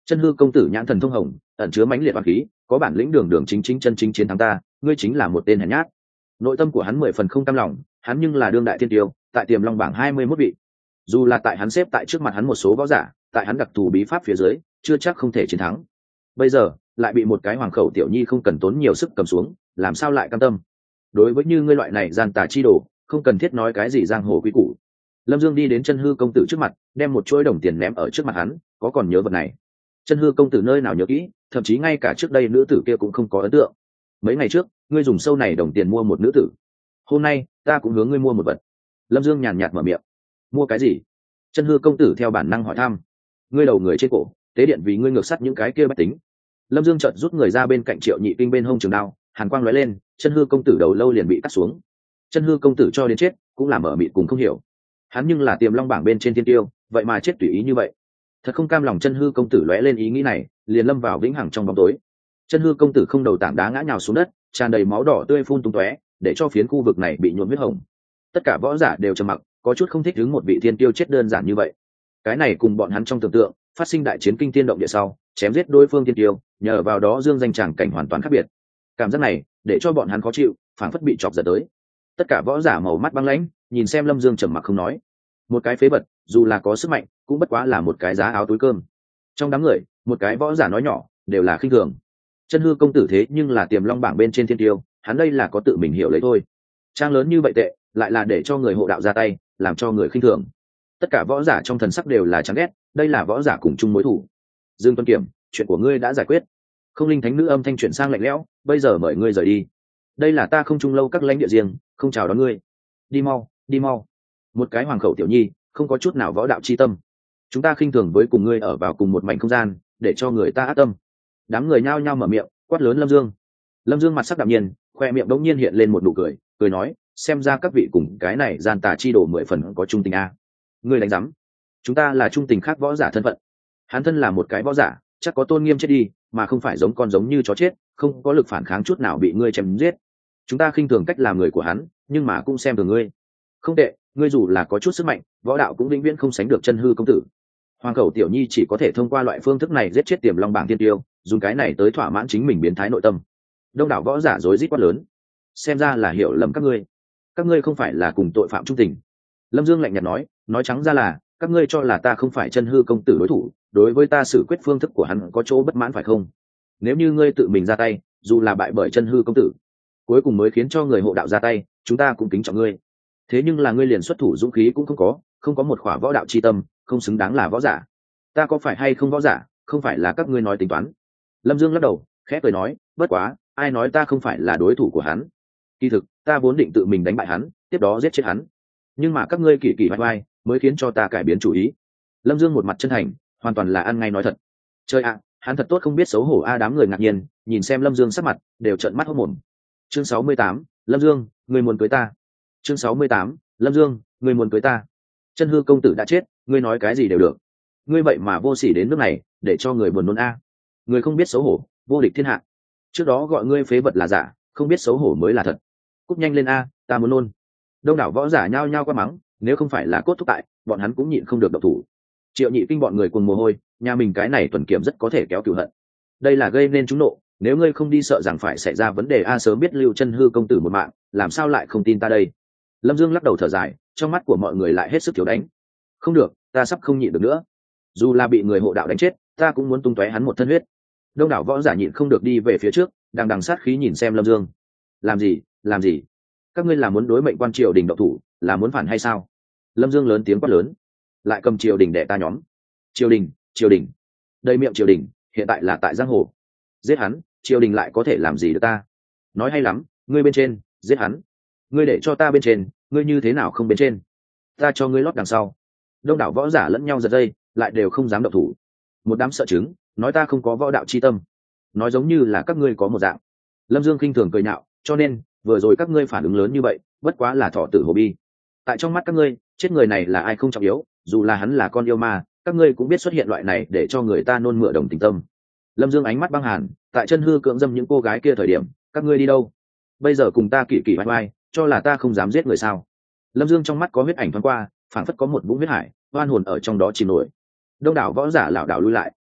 Chân hư công tử nhãn thần thông hồng, ẩn chứa mãnh liệt oán khí, có bản lĩnh đường đường chính chính chân chính chiến thắng ta, ngươi chính là một tên hèn nhát. Nội tâm của hắn mười phần không cam lòng, hắn nhưng là đương đại thiên tiêu, tại tiềm long bảng hai mươi mốt vị. Dù là tại hắn xếp tại trước mặt hắn một số võ giả, tại hắn đặc thù bí pháp phía dưới, chưa chắc không thể chiến thắng. Bây giờ lại bị một cái hoàng khẩu tiểu nhi không cần tốn nhiều sức cầm xuống, làm sao lại cam tâm? Đối với như ngươi loại này gian tà chi đồ, không cần thiết nói cái gì giang hồ quý củ. Lâm Dương đi đến chân hư công tử trước mặt, đem một chuỗi đồng tiền ném ở trước mặt hắn, có còn nhớ vật này? Chân hư công tử nơi nào nhớ kỹ, thậm chí ngay cả trước đây nữ tử kia cũng không có ấn tượng. Mấy ngày trước ngươi dùng sâu này đồng tiền mua một nữ tử, hôm nay ta cũng hướng ngươi mua một vật. Lâm Dương nhàn nhạt mở miệng. Mua cái gì? Chân hư công tử theo bản năng hỏi thăm. Ngươi đầu người trên cổ, tế điện vì ngươi ngược sắt những cái kia bách tính. Lâm Dương chợt rút người ra bên cạnh Triệu Nhị Kinh bên hông trường đao, hàn quang lóe lên, chân hư công tử đầu lâu liền bị cắt xuống. Chân hư công tử cho đến chết cũng làm ở mịt cùng không hiểu, hắn nhưng là tiềm long bảng bên trên thiên tiêu, vậy mà chết tùy ý như vậy. Thật không cam lòng. Chân hư công tử lóe lên ý nghĩ này, liền lâm vào vĩnh hằng trong bóng tối. Chân hư công tử không đầu tảng đá ngã nhào xuống đất, tràn đầy máu đỏ tươi phun tung tóe, để cho phiến khu vực này bị nhuộm huyết hồng. Tất cả võ giả đều trầm mặc, có chút không thích đứng một vị thiên tiêu chết đơn giản như vậy. Cái này cùng bọn hắn trong tưởng tượng phát sinh đại chiến kinh thiên động địa sau chém giết đối phương thiên tiêu, nhờ vào đó dương danh tràng cảnh hoàn toàn khác biệt. Cảm giác này để cho bọn hắn khó chịu, phảng phất bị chọc giật tới. Tất cả võ giả màu mắt băng lãnh, nhìn xem Lâm Dương trầm mặc không nói. Một cái phế vật, dù là có sức mạnh, cũng bất quá là một cái giá áo túi cơm. Trong đám người, một cái võ giả nói nhỏ, đều là khinh thường. Chân hư công tử thế nhưng là tiềm long bảng bên trên thiên tiêu, hắn đây là có tự mình hiểu lấy thôi. Trang lớn như vậy tệ, lại là để cho người hộ đạo ra tay, làm cho người khinh thường. Tất cả võ giả trong thần sắc đều là chán ghét, đây là võ giả cùng chung mối thù. Dương Tuân Kiểm, chuyện của ngươi đã giải quyết. Không linh thánh nữ âm thanh chuyển sang lạnh lẽo, bây giờ mời ngươi rời đi. Đây là ta không trung lâu các lãnh địa riêng, không chào đón ngươi. Đi mau, đi mau. Một cái hoàng khẩu tiểu nhi, không có chút nào võ đạo chi tâm. Chúng ta khinh thường với cùng ngươi ở vào cùng một mảnh không gian, để cho người ta ác tâm. Đám người nhao nhao mở miệng, quát lớn Lâm Dương. Lâm Dương mặt sắc đạm nhiên, khoe miệng đống nhiên hiện lên một nụ cười, cười nói, xem ra các vị cùng cái này gian tà chi đồ mười phần có trung tình a. Ngươi đánh rắm. Chúng ta là trung tình khác võ giả thân phận. Hắn thân là một cái võ giả, chắc có tôn nghiêm chết đi, mà không phải giống con giống như chó chết, không có lực phản kháng chút nào bị ngươi chém giết. Chúng ta khinh thường cách làm người của hắn, nhưng mà cũng xem thường ngươi. Không tệ, ngươi dù là có chút sức mạnh, võ đạo cũng vĩnh viễn không sánh được chân hư công tử. Hoàng khẩu tiểu nhi chỉ có thể thông qua loại phương thức này giết chết tiềm long bảng tiên tiêu, dùng cái này tới thỏa mãn chính mình biến thái nội tâm. Đông đảo võ giả rối rít quát lớn, xem ra là hiểu lầm các ngươi. Các ngươi không phải là cùng tội phạm trung tình. Lâm Dương lạnh nhạt nói, nói trắng ra là các ngươi cho là ta không phải chân hư công tử đối thủ, đối với ta xử quyết phương thức của hắn có chỗ bất mãn phải không? Nếu như ngươi tự mình ra tay, dù là bại bởi chân hư công tử, cuối cùng mới khiến cho người hộ đạo ra tay, chúng ta cũng kính trọng ngươi. Thế nhưng là ngươi liền xuất thủ dũng khí cũng không có, không có một khỏa võ đạo chi tâm, không xứng đáng là võ giả. Ta có phải hay không võ giả, không phải là các ngươi nói tính toán. Lâm Dương lắc đầu, khẽ cười nói, bất quá, ai nói ta không phải là đối thủ của hắn? Kỳ thực, ta vốn định tự mình đánh bại hắn, tiếp đó giết chết hắn. Nhưng mà các ngươi kỳ kỳ vai vai, mới khiến cho ta cải biến chủ ý. Lâm Dương một mặt chân thành, hoàn toàn là ăn ngay nói thật. Trời ạ, hắn thật tốt không biết xấu hổ a. Đám người ngạc nhiên nhìn xem Lâm Dương sắc mặt, đều trợn mắt hốt mồm. Chương sáu mươi tám, Lâm Dương, người muốn cưới ta. Chương sáu mươi tám, Lâm Dương, người muốn cưới ta. Chân hư công tử đã chết, ngươi nói cái gì đều được. Ngươi vậy mà vô sỉ đến nước này, để cho người buồn nôn a. Người không biết xấu hổ, vô địch thiên hạ. Trước đó gọi ngươi phế vật là giả, không biết xấu hổ mới là thật. Cúp nhanh lên a, ta muốn nôn. Đông đảo võ giả nhao nhao quát mắng, nếu không phải là cốt thúc tại, bọn hắn cũng nhịn không được động thủ. Triệu Nhị Kinh bọn người cùng mồ hôi, nhà mình cái này tuần kiểm rất có thể kéo cửu hận. Đây là gây nên chúng nộ, nếu ngươi không đi sợ rằng phải xảy ra vấn đề a. Sớm biết lưu chân hư công tử một mạng, làm sao lại không tin ta đây? Lâm Dương lắc đầu thở dài, trong mắt của mọi người lại hết sức thiếu đánh. Không được, ta sắp không nhịn được nữa. Dù là bị người hộ đạo đánh chết, ta cũng muốn tung tóe hắn một thân huyết. Đông đảo võ giả nhịn không được đi về phía trước, đang đằng sát khí nhìn xem Lâm Dương. Làm gì, làm gì? Các ngươi là muốn đối mệnh quan triều đình độc thủ, là muốn phản hay sao? Lâm Dương lớn tiếng quát lớn, lại cầm triều đình để ta nhóm. Triều đình, triều đình. Đây miệng triều đình, hiện tại là tại giang hồ. Giết hắn, triều đình lại có thể làm gì được ta? Nói hay lắm, ngươi bên trên, giết hắn. Ngươi để cho ta bên trên, ngươi như thế nào không bên trên? Ta cho ngươi lót đằng sau. Đông đảo võ giả lẫn nhau giật dây, lại đều không dám động thủ. Một đám sợ chứng, nói ta không có võ đạo chi tâm, nói giống như là các ngươi có một dạng. Lâm Dương khinh thường cười nhạo, cho nên vừa rồi các ngươi phản ứng lớn như vậy, bất quá là thọ tử hồ bi. Tại trong mắt các ngươi, chết người này là ai không trọng yếu, dù là hắn là con yêu ma, các ngươi cũng biết xuất hiện loại này để cho người ta nôn mửa đồng tình tâm. Lâm Dương ánh mắt băng hàn, tại chân hư cưỡng dâm những cô gái kia thời điểm, các ngươi đi đâu? Bây giờ cùng ta kỳ kỳ vai vai, cho là ta không dám giết người sao? Lâm Dương trong mắt có huyết ảnh thoáng qua, phảng phất có một vũng huyết hải, oan hồn ở trong đó chìm nổi. Đông đảo võ giả lảo đảo lui lại,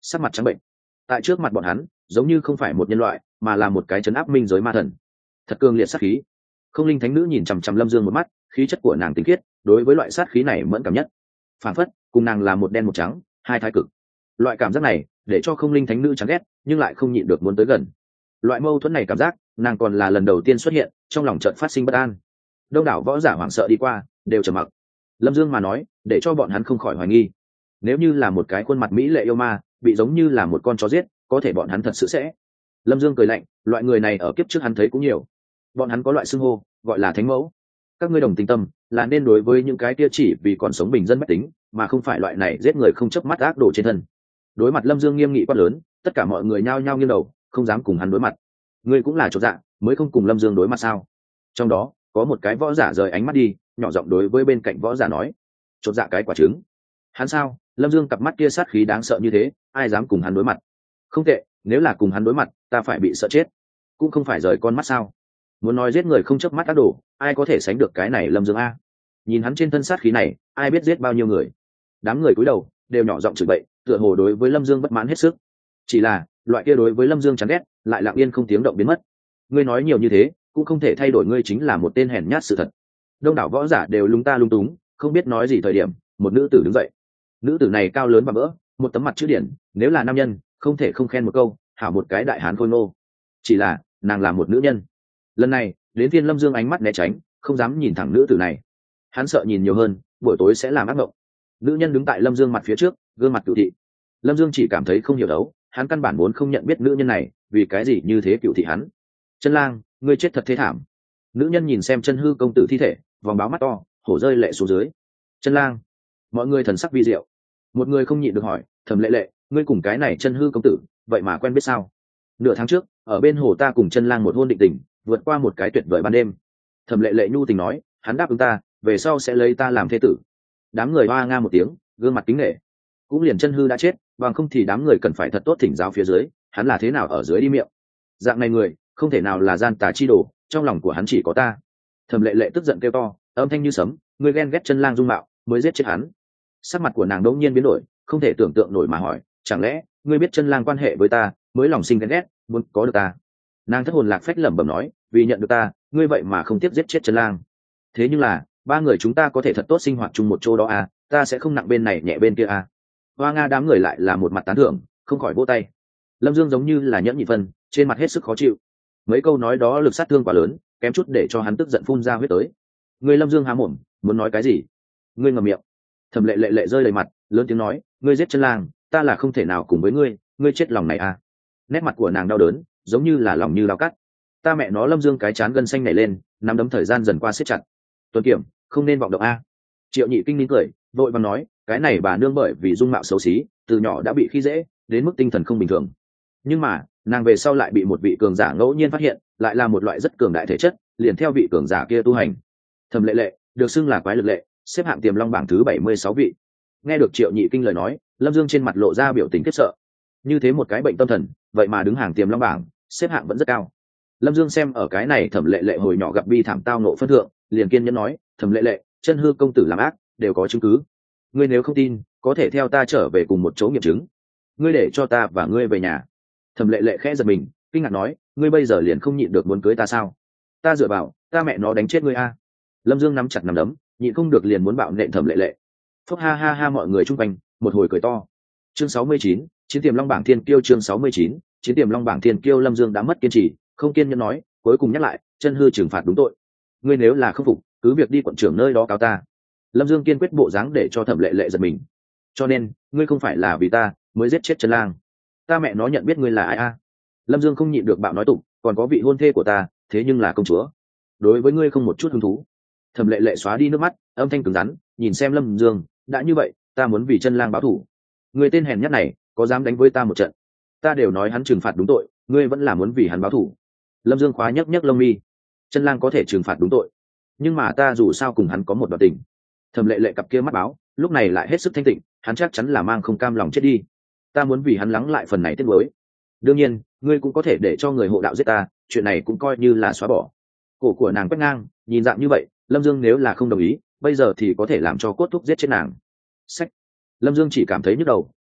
sắc mặt trắng bệnh. Tại trước mặt bọn hắn giống như không phải một nhân loại mà là một cái chấn áp minh giới ma thần, thật cường liệt sát khí. Không linh thánh nữ nhìn chằm chằm Lâm Dương một mắt, khí chất của nàng tinh khiết, đối với loại sát khí này mẫn cảm nhất, phản phất cùng nàng là một đen một trắng, hai thái cực. Loại cảm giác này để cho không linh thánh nữ chán ghét, nhưng lại không nhịn được muốn tới gần. Loại mâu thuẫn này cảm giác nàng còn là lần đầu tiên xuất hiện, trong lòng chợt phát sinh bất an. Đông đảo võ giả hoảng sợ đi qua, đều trầm mặc. Lâm Dương mà nói để cho bọn hắn không khỏi hoài nghi, nếu như là một cái khuôn mặt mỹ lệ yêu ma bị giống như là một con chó giết, có thể bọn hắn thật sự sẽ. Lâm Dương cười lạnh, loại người này ở kiếp trước hắn thấy cũng nhiều, bọn hắn có loại xưng hô gọi là thánh mẫu. Các ngươi đồng tình tâm là nên đối với những cái kia chỉ vì còn sống bình dân mách tính, mà không phải loại này giết người không chớp mắt ác đồ trên thân. Đối mặt Lâm Dương nghiêm nghị quát lớn, tất cả mọi người nhao nhao nghiêng đầu, không dám cùng hắn đối mặt. Ngươi cũng là chột dạ mới không cùng Lâm Dương đối mặt sao? Trong đó có một cái võ giả rời ánh mắt đi, nhỏ giọng đối với bên cạnh võ giả nói, chột dạ cái quả trứng. Hắn sao? Lâm Dương cặp mắt kia sát khí đáng sợ như thế, ai dám cùng hắn đối mặt? Không tệ, nếu là cùng hắn đối mặt ta phải bị sợ chết, cũng không phải rời con mắt sao? Muốn nói giết người không chớp mắt ác đồ, ai có thể sánh được cái này Lâm Dương a? Nhìn hắn trên thân sát khí này, ai biết giết bao nhiêu người. Đám người cúi đầu đều nhỏ giọng chửi bậy, tựa hồ đối với Lâm Dương bất mãn hết sức. Chỉ là loại kia đối với Lâm Dương chán ghét lại lặng yên không tiếng động biến mất. Ngươi nói nhiều như thế cũng không thể thay đổi ngươi chính là một tên hèn nhát sự thật. Đông đảo võ giả đều lúng ta lung túng, không biết nói gì thời điểm, một nữ tử đứng dậy. Nữ tử này cao lớn và vỡ, một tấm mặt chữ điển, nếu là nam nhân không thể không khen một câu hảo một cái đại hán khôi ngô. Chỉ là nàng là một nữ nhân. Lần này đến phiên Lâm Dương ánh mắt né tránh, không dám nhìn thẳng nữ tử này. Hắn sợ nhìn nhiều hơn buổi tối sẽ làm ác mộng. Nữ nhân đứng tại Lâm Dương mặt phía trước, gương mặt cựu thị. Lâm Dương chỉ cảm thấy không hiểu đấu, hắn căn bản vốn không nhận biết nữ nhân này vì cái gì như thế cựu thị hắn. Chân lang, ngươi chết thật thế thảm. Nữ nhân nhìn xem Chân Hư công tử thi thể, vòng báo mắt to, hổ rơi lệ xuống dưới. Chân lang, mọi người thần sắc vi diệu. Một người không nhịn được hỏi, Thẩm Lệ Lệ, ngươi cùng cái này Chân Hư công tử vậy mà quen biết sao? Nửa tháng trước ở bên hồ ta cùng Chân lang một hôn định tình, vượt qua một cái tuyệt vời ban đêm. Thẩm Lệ Lệ nhu tình nói, hắn đáp ứng ta về sau sẽ lấy ta làm thê tử. Đám người hoa nga một tiếng, gương mặt kính nể. Cũng liền Chân Hư đã chết, bằng không thì đám người cần phải thật tốt thỉnh giáo phía dưới, hắn là thế nào ở dưới đi miệng. Dạng này người không thể nào là gian tà chi đồ, trong lòng của hắn chỉ có ta. Thẩm Lệ Lệ tức giận kêu to, âm thanh như sấm, ngươi ghen ghét Chân lang dung mạo mới giết chết hắn. Sắc mặt của nàng đột nhiên biến đổi, không thể tưởng tượng nổi mà hỏi, chẳng lẽ ngươi biết Chân lang quan hệ với ta mới lòng sinh ghen ghét, muốn có được ta? Nàng thất hồn lạc phách lẩm bẩm nói, vì nhận được ta ngươi vậy mà không tiếc giết chết Chân lang. Thế nhưng là ba người chúng ta có thể thật tốt sinh hoạt chung một chỗ đó à, ta sẽ không nặng bên này nhẹ bên kia à. Hoa nga đám người lại là một mặt tán thưởng, không khỏi vỗ tay. Lâm Dương giống như là nhẫn nhị phân, trên mặt hết sức khó chịu. Mấy câu nói đó lực sát thương quá lớn, kém chút để cho hắn tức giận phun ra huyết tới. Ngươi Lâm Dương há mồm muốn nói cái gì, ngươi ngậm miệng. Thẩm Lệ Lệ lệ rơi đầy mặt, lớn tiếng nói, ngươi giết Chân lang, ta là không thể nào cùng với ngươi, ngươi chết lòng này à. Nét mặt của nàng đau đớn giống như là lòng như dao cắt. Ta mẹ nó. Lâm Dương cái chán gân xanh nảy lên, nắm đấm thời gian dần qua siết chặt. Tuân Kiểm, không nên vọng động a. Triệu Nhị Kinh nín cười, vội vàng nói, cái này bà nương bởi vì dung mạo xấu xí, từ nhỏ đã bị khi dễ, đến mức tinh thần không bình thường. Nhưng mà nàng về sau lại bị một vị cường giả ngẫu nhiên phát hiện, lại là một loại rất cường đại thể chất, liền theo vị cường giả kia tu hành. Thẩm Lệ Lệ được xưng là quái lực lệ, xếp hạng tiềm long bảng thứ bảy mươi sáu vị. Nghe được Triệu Nhị Kinh lời nói, Lâm Dương trên mặt lộ ra biểu tình khiếp sợ. Như thế một cái bệnh tâm thần, vậy mà đứng hàng tiềm long bảng, xếp hạng vẫn rất cao. Lâm Dương xem ở cái này Thẩm Lệ Lệ hồi nhỏ gặp bi thảm tao nộ phân thượng, liền kiên nhẫn nói, Thẩm Lệ Lệ, Chân Hư công tử làm ác, đều có chứng cứ. Ngươi nếu không tin, có thể theo ta trở về cùng một chỗ nghiệm chứng. Ngươi để cho ta và ngươi về nhà. Thẩm Lệ Lệ khẽ giật mình, kinh ngạc nói, ngươi bây giờ liền không nhịn được muốn cưới ta sao? Ta dựa vào, ta mẹ nó đánh chết ngươi a. Lâm Dương nắm chặt nắm đấm, nhịn không được liền muốn bạo nện Thẩm Lệ Lệ. Phúc ha ha ha, mọi người chung quanh một hồi cười to. Chương sáu mươi chín, chiến tiềm long bảng thiên kiêu. Chương sáu mươi chín, chiến tiềm long bảng thiên kiêu. Lâm Dương đã mất kiên trì, không kiên nhẫn nói, cuối cùng nhắc lại, Chân Hư trừng phạt đúng tội. Ngươi nếu là không phục, cứ việc đi quận trưởng nơi đó cáo ta. Lâm Dương kiên quyết bộ dáng để cho Thẩm Lệ Lệ giật mình. Cho nên ngươi không phải là vì ta mới giết chết Chân lang. Ta mẹ nó nhận biết ngươi là ai a? Lâm Dương không nhịn được bạo nói tục, còn có vị hôn thê của ta, thế nhưng là công chúa, đối với ngươi không một chút hứng thú. Thẩm Lệ Lệ xóa đi nước mắt, âm thanh cứng rắn, nhìn xem Lâm Dương, đã như vậy, ta muốn vì Chân lang báo thù. Người tên hèn nhát này, có dám đánh với ta một trận? Ta đều nói hắn trừng phạt đúng tội, ngươi vẫn là muốn vì hắn báo thù. Lâm Dương khóa nhấc nhấc lông mi. Chân lang có thể trừng phạt đúng tội, nhưng mà ta dù sao cùng hắn có một đoạn tình. Thẩm Lệ Lệ cặp kia mắt báo lúc này lại hết sức thanh tịnh, hắn chắc chắn là mang không cam lòng chết đi. Ta muốn vì hắn lắng lại phần này tiếc nuối. Đương nhiên ngươi cũng có thể để cho người hộ đạo giết ta, chuyện này cũng coi như là xóa bỏ. Cổ của nàng quét ngang, nhìn dạng như vậy, Lâm Dương nếu là không đồng ý, bây giờ thì có thể làm cho cốt thúc giết chết nàng. Sách. Lâm Dương chỉ cảm thấy nhức đầu,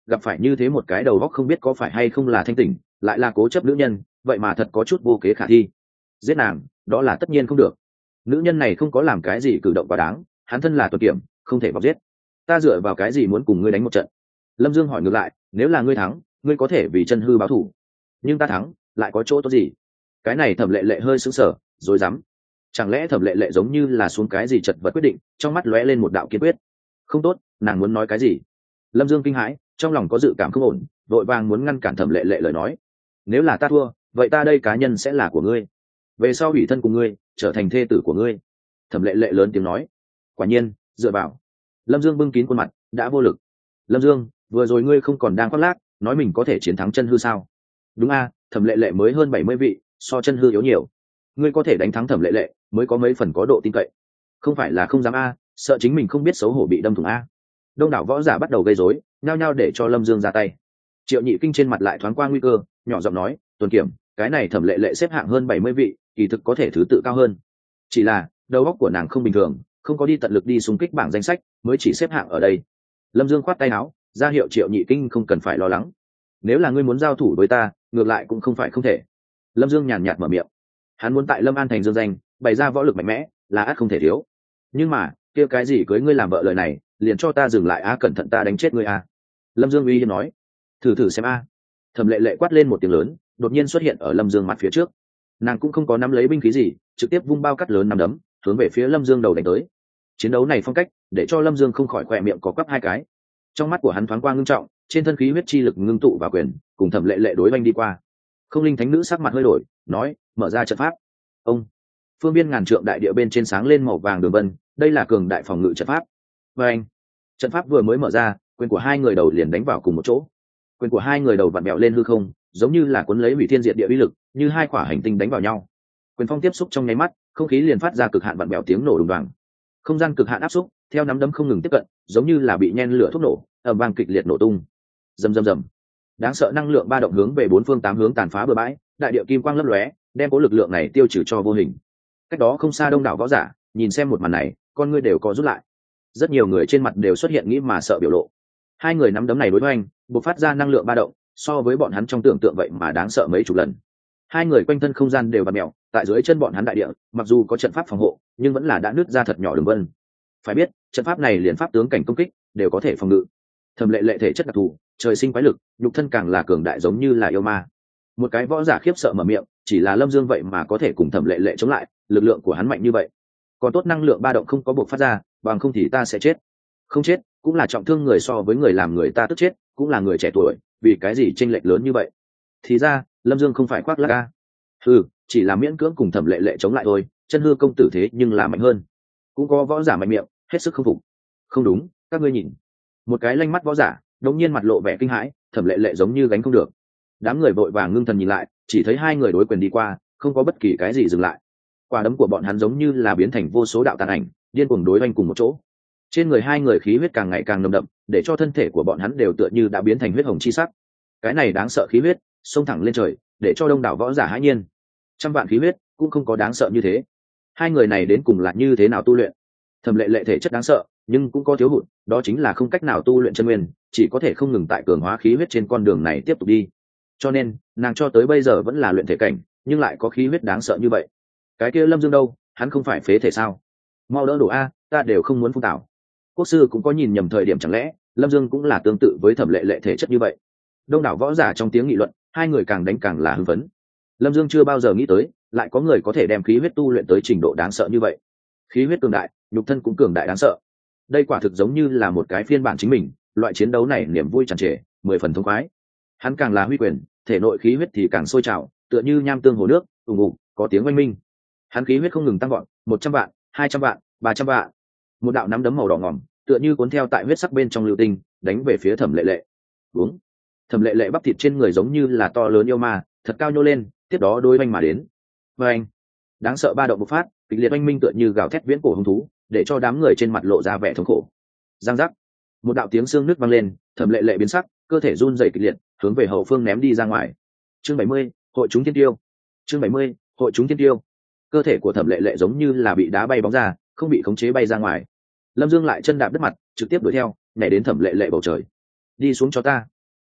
gặp phải như thế một cái đầu góc không biết có phải hay không là thanh tỉnh lại là cố chấp nữ nhân, vậy mà thật có chút vô kế khả thi. Giết nàng đó là tất nhiên không được. Nữ nhân này không có làm cái gì cử động quá đáng, hắn thân là tuần kiểm không thể bọc giết. Ta dựa vào cái gì muốn cùng ngươi đánh một trận? Lâm Dương hỏi ngược lại, nếu là ngươi thắng ngươi có thể vì chân hư báo thù, nhưng ta thắng lại có chỗ tốt gì? Cái này Thẩm Lệ Lệ hơi sững sờ rồi dám, chẳng lẽ Thẩm Lệ Lệ giống như là xuống cái gì chật vật quyết định, trong mắt lóe lên một đạo kiên quyết. Không tốt, nàng muốn nói cái gì? Lâm Dương kinh hãi, trong lòng có dự cảm không ổn, vội vàng muốn ngăn cản Thẩm Lệ Lệ lời nói. Nếu là ta thua vậy ta đây cá nhân sẽ là của ngươi, về sau ủy thân cùng ngươi trở thành thê tử của ngươi. Thẩm Lệ Lệ lớn tiếng nói. Quả nhiên dựa vào. Lâm Dương bưng kín khuôn mặt đã vô lực. Lâm Dương, vừa rồi ngươi không còn đang khoác lác nói mình có thể chiến thắng chân hư sao? Đúng a, Thẩm Lệ Lệ mới hơn bảy mươi vị, so chân hư yếu nhiều. Ngươi có thể đánh thắng Thẩm Lệ Lệ mới có mấy phần có độ tin cậy. Không phải là không dám a, sợ chính mình không biết xấu hổ bị đâm thủng a. Đông đảo võ giả bắt đầu gây rối, nhao nhao để cho Lâm Dương ra tay. Triệu Nhị Kinh trên mặt lại thoáng qua nguy cơ, nhỏ giọng nói, Tuần Kiểm, cái này Thẩm Lệ Lệ xếp hạng hơn bảy mươi vị, kỳ thực có thể thứ tự cao hơn. Chỉ là đầu óc của nàng không bình thường, không có đi tận lực đi xung kích bảng danh sách, mới chỉ xếp hạng ở đây. Lâm Dương khoát tay áo, ra hiệu Triệu Nhị Kinh không cần phải lo lắng. Nếu là ngươi muốn giao thủ với ta, ngược lại cũng không phải không thể. Lâm Dương nhàn nhạt mở miệng. Hắn muốn tại Lâm An thành dương danh, bày ra võ lực mạnh mẽ, là ắt không thể thiếu. Nhưng mà, kia cái gì cưới ngươi làm vợ lời này, liền cho ta dừng lại a, cẩn thận ta đánh chết ngươi a. Lâm Dương uy hiếp nói. Thử thử xem a. Thẩm Lệ Lệ quát lên một tiếng lớn, đột nhiên xuất hiện ở Lâm Dương mặt phía trước. Nàng cũng không có nắm lấy binh khí gì, trực tiếp vung bao cắt lớn nắm đấm hướng về phía Lâm Dương đầu đánh tới. Chiến đấu này phong cách để cho Lâm Dương không khỏi khỏe miệng có quắp hai cái. Trong mắt của hắn thoáng qua ngưng trọng, trên thân khí huyết chi lực ngưng tụ vào quyền, cùng Thẩm Lệ Lệ đối oanh đi qua. Không Linh Thánh Nữ sắc mặt hơi đổi, nói, mở ra trận pháp. Ông. Phương biên ngàn trượng đại địa bên trên sáng lên màu vàng đường vân, đây là cường đại phòng ngự trận pháp. Và anh, trận pháp vừa mới mở ra, quyền của hai người đầu liền đánh vào cùng một chỗ. Quyền của hai người đầu vặn bẹo lên hư không, giống như là cuốn lấy hủy thiên diệt địa uy lực, như hai quả hành tinh đánh vào nhau. Quyền phong tiếp xúc trong nháy mắt, không khí liền phát ra cực hạn vặn bẹo tiếng nổ đùng đoàng. Không gian cực hạn áp xúc, theo nắm đấm không ngừng tiếp cận, giống như là bị nhen lửa thuốc nổ, ầm vang kịch liệt nổ tung. Rầm rầm rầm. Đáng sợ năng lượng ba động hướng về bốn phương tám hướng tàn phá bừa bãi, đại địa kim quang lấp lóe, đem cố lực lượng này tiêu trừ cho vô hình. Cách đó không xa đông đảo võ giả, nhìn xem một màn này, con ngươi đều có rút lại. Rất nhiều người trên mặt đều xuất hiện nghĩ mà sợ biểu lộ. Hai người nắm đấm này đối hoành, bộc phát ra năng lượng ba động, so với bọn hắn trong tưởng tượng vậy mà đáng sợ mấy chục lần. Hai người quanh thân không gian đều vặn mèo, tại dưới chân bọn hắn đại địa, mặc dù có trận pháp phòng hộ, nhưng vẫn là đã nứt ra thật nhỏ đường vân. Phải biết, trận pháp này liền pháp tướng cảnh công kích đều có thể phòng ngự. Thẩm Lệ Lệ thể chất đặc thù, trời sinh quái lực, nhục thân càng là cường đại giống như là yêu ma. Một cái võ giả khiếp sợ mở miệng, chỉ là Lâm Dương vậy mà có thể cùng Thẩm Lệ Lệ chống lại, lực lượng của hắn mạnh như vậy. Còn tốt năng lượng ba động không có buộc phát ra, bằng không thì ta sẽ chết. Không chết, cũng là trọng thương người so với người làm người ta tức chết, cũng là người trẻ tuổi, vì cái gì chênh lệch lớn như vậy? Thì ra, Lâm Dương không phải khoác lác a. Ừ, chỉ là miễn cưỡng cùng Thẩm Lệ Lệ chống lại thôi, chân hư công tử thế nhưng là mạnh hơn. Cũng có võ giả mạnh miệng, hết sức không phục. Không đúng, các ngươi nhìn. Một cái lanh mắt võ giả, đống nhiên mặt lộ vẻ kinh hãi, Thẩm Lệ Lệ giống như gánh không được. Đám người vội vàng ngưng thần nhìn lại, chỉ thấy hai người đối quyền đi qua, không có bất kỳ cái gì dừng lại. Quả đấm của bọn hắn giống như là biến thành vô số đạo tàn ảnh, điên cuồng đối oanh cùng một chỗ. Trên người hai người khí huyết càng ngày càng nồng đậm, để cho thân thể của bọn hắn đều tựa như đã biến thành huyết hồng chi sắc. Cái này đáng sợ khí huyết, xông thẳng lên trời, để cho đông đảo võ giả hãi nhiên. Trăm vạn khí huyết cũng không có đáng sợ như thế. Hai người này đến cùng là như thế nào tu luyện? Thẩm Lệ Lệ thể chất đáng sợ, nhưng cũng có thiếu hụt, đó chính là không cách nào tu luyện chân nguyên, chỉ có thể không ngừng tại cường hóa khí huyết trên con đường này tiếp tục đi. Cho nên, nàng cho tới bây giờ vẫn là luyện thể cảnh, nhưng lại có khí huyết đáng sợ như vậy. Cái kia Lâm Dương đâu, hắn không phải phế thể sao? Mau đỡ đổ a, ta đều không muốn phun tảo. Quốc sư cũng có nhìn nhầm thời điểm, chẳng lẽ Lâm Dương cũng là tương tự với Thẩm Lệ Lệ thể chất như vậy? Đông đảo võ giả trong tiếng nghị luận, hai người càng đánh càng là hưng phấn. Lâm Dương chưa bao giờ nghĩ tới, lại có người có thể đem khí huyết tu luyện tới trình độ đáng sợ như vậy. Khí huyết cường đại, nhục thân cũng cường đại đáng sợ. Đây quả thực giống như là một cái phiên bản chính mình, loại chiến đấu này niềm vui tràn trề, mười phần thông khoái. Hắn càng là huy quyền, thể nội khí huyết thì càng sôi trào, tựa như nham tương hồ nước, ùng ùng, có tiếng oanh minh. Hắn khí huyết không ngừng tăng vọt, một trăm vạn, hai trăm vạn, ba trăm vạn. Một đạo nắm đấm màu đỏ ngòm, tựa như cuốn theo tại huyết sắc bên trong lưu tinh, đánh về phía Thẩm Lệ Lệ. Uống. Thẩm Lệ Lệ bắp thịt trên người giống như là to lớn yêu ma, thật cao nhô lên, tiếp đó đối oanh mà đến. Và anh, đáng sợ ba động bộc phát, kịch liệt oanh minh tựa như gào thét viễn cổ hung thú, để cho đám người trên mặt lộ ra vẻ thống khổ. Giang giác, một đạo tiếng xương nứt vang lên, Thẩm Lệ Lệ biến sắc, cơ thể run rẩy kịch liệt, hướng về hậu phương ném đi ra ngoài. Chương bảy mươi, hội chúng thiên tiêu. Chương bảy mươi, hội chúng thiên tiêu. Cơ thể của Thẩm Lệ Lệ giống như là bị đá bay bóng ra, không bị khống chế bay ra ngoài. Lâm Dương lại chân đạp đất mặt, trực tiếp đuổi theo, nhảy đến Thẩm Lệ Lệ bầu trời. Đi xuống cho ta.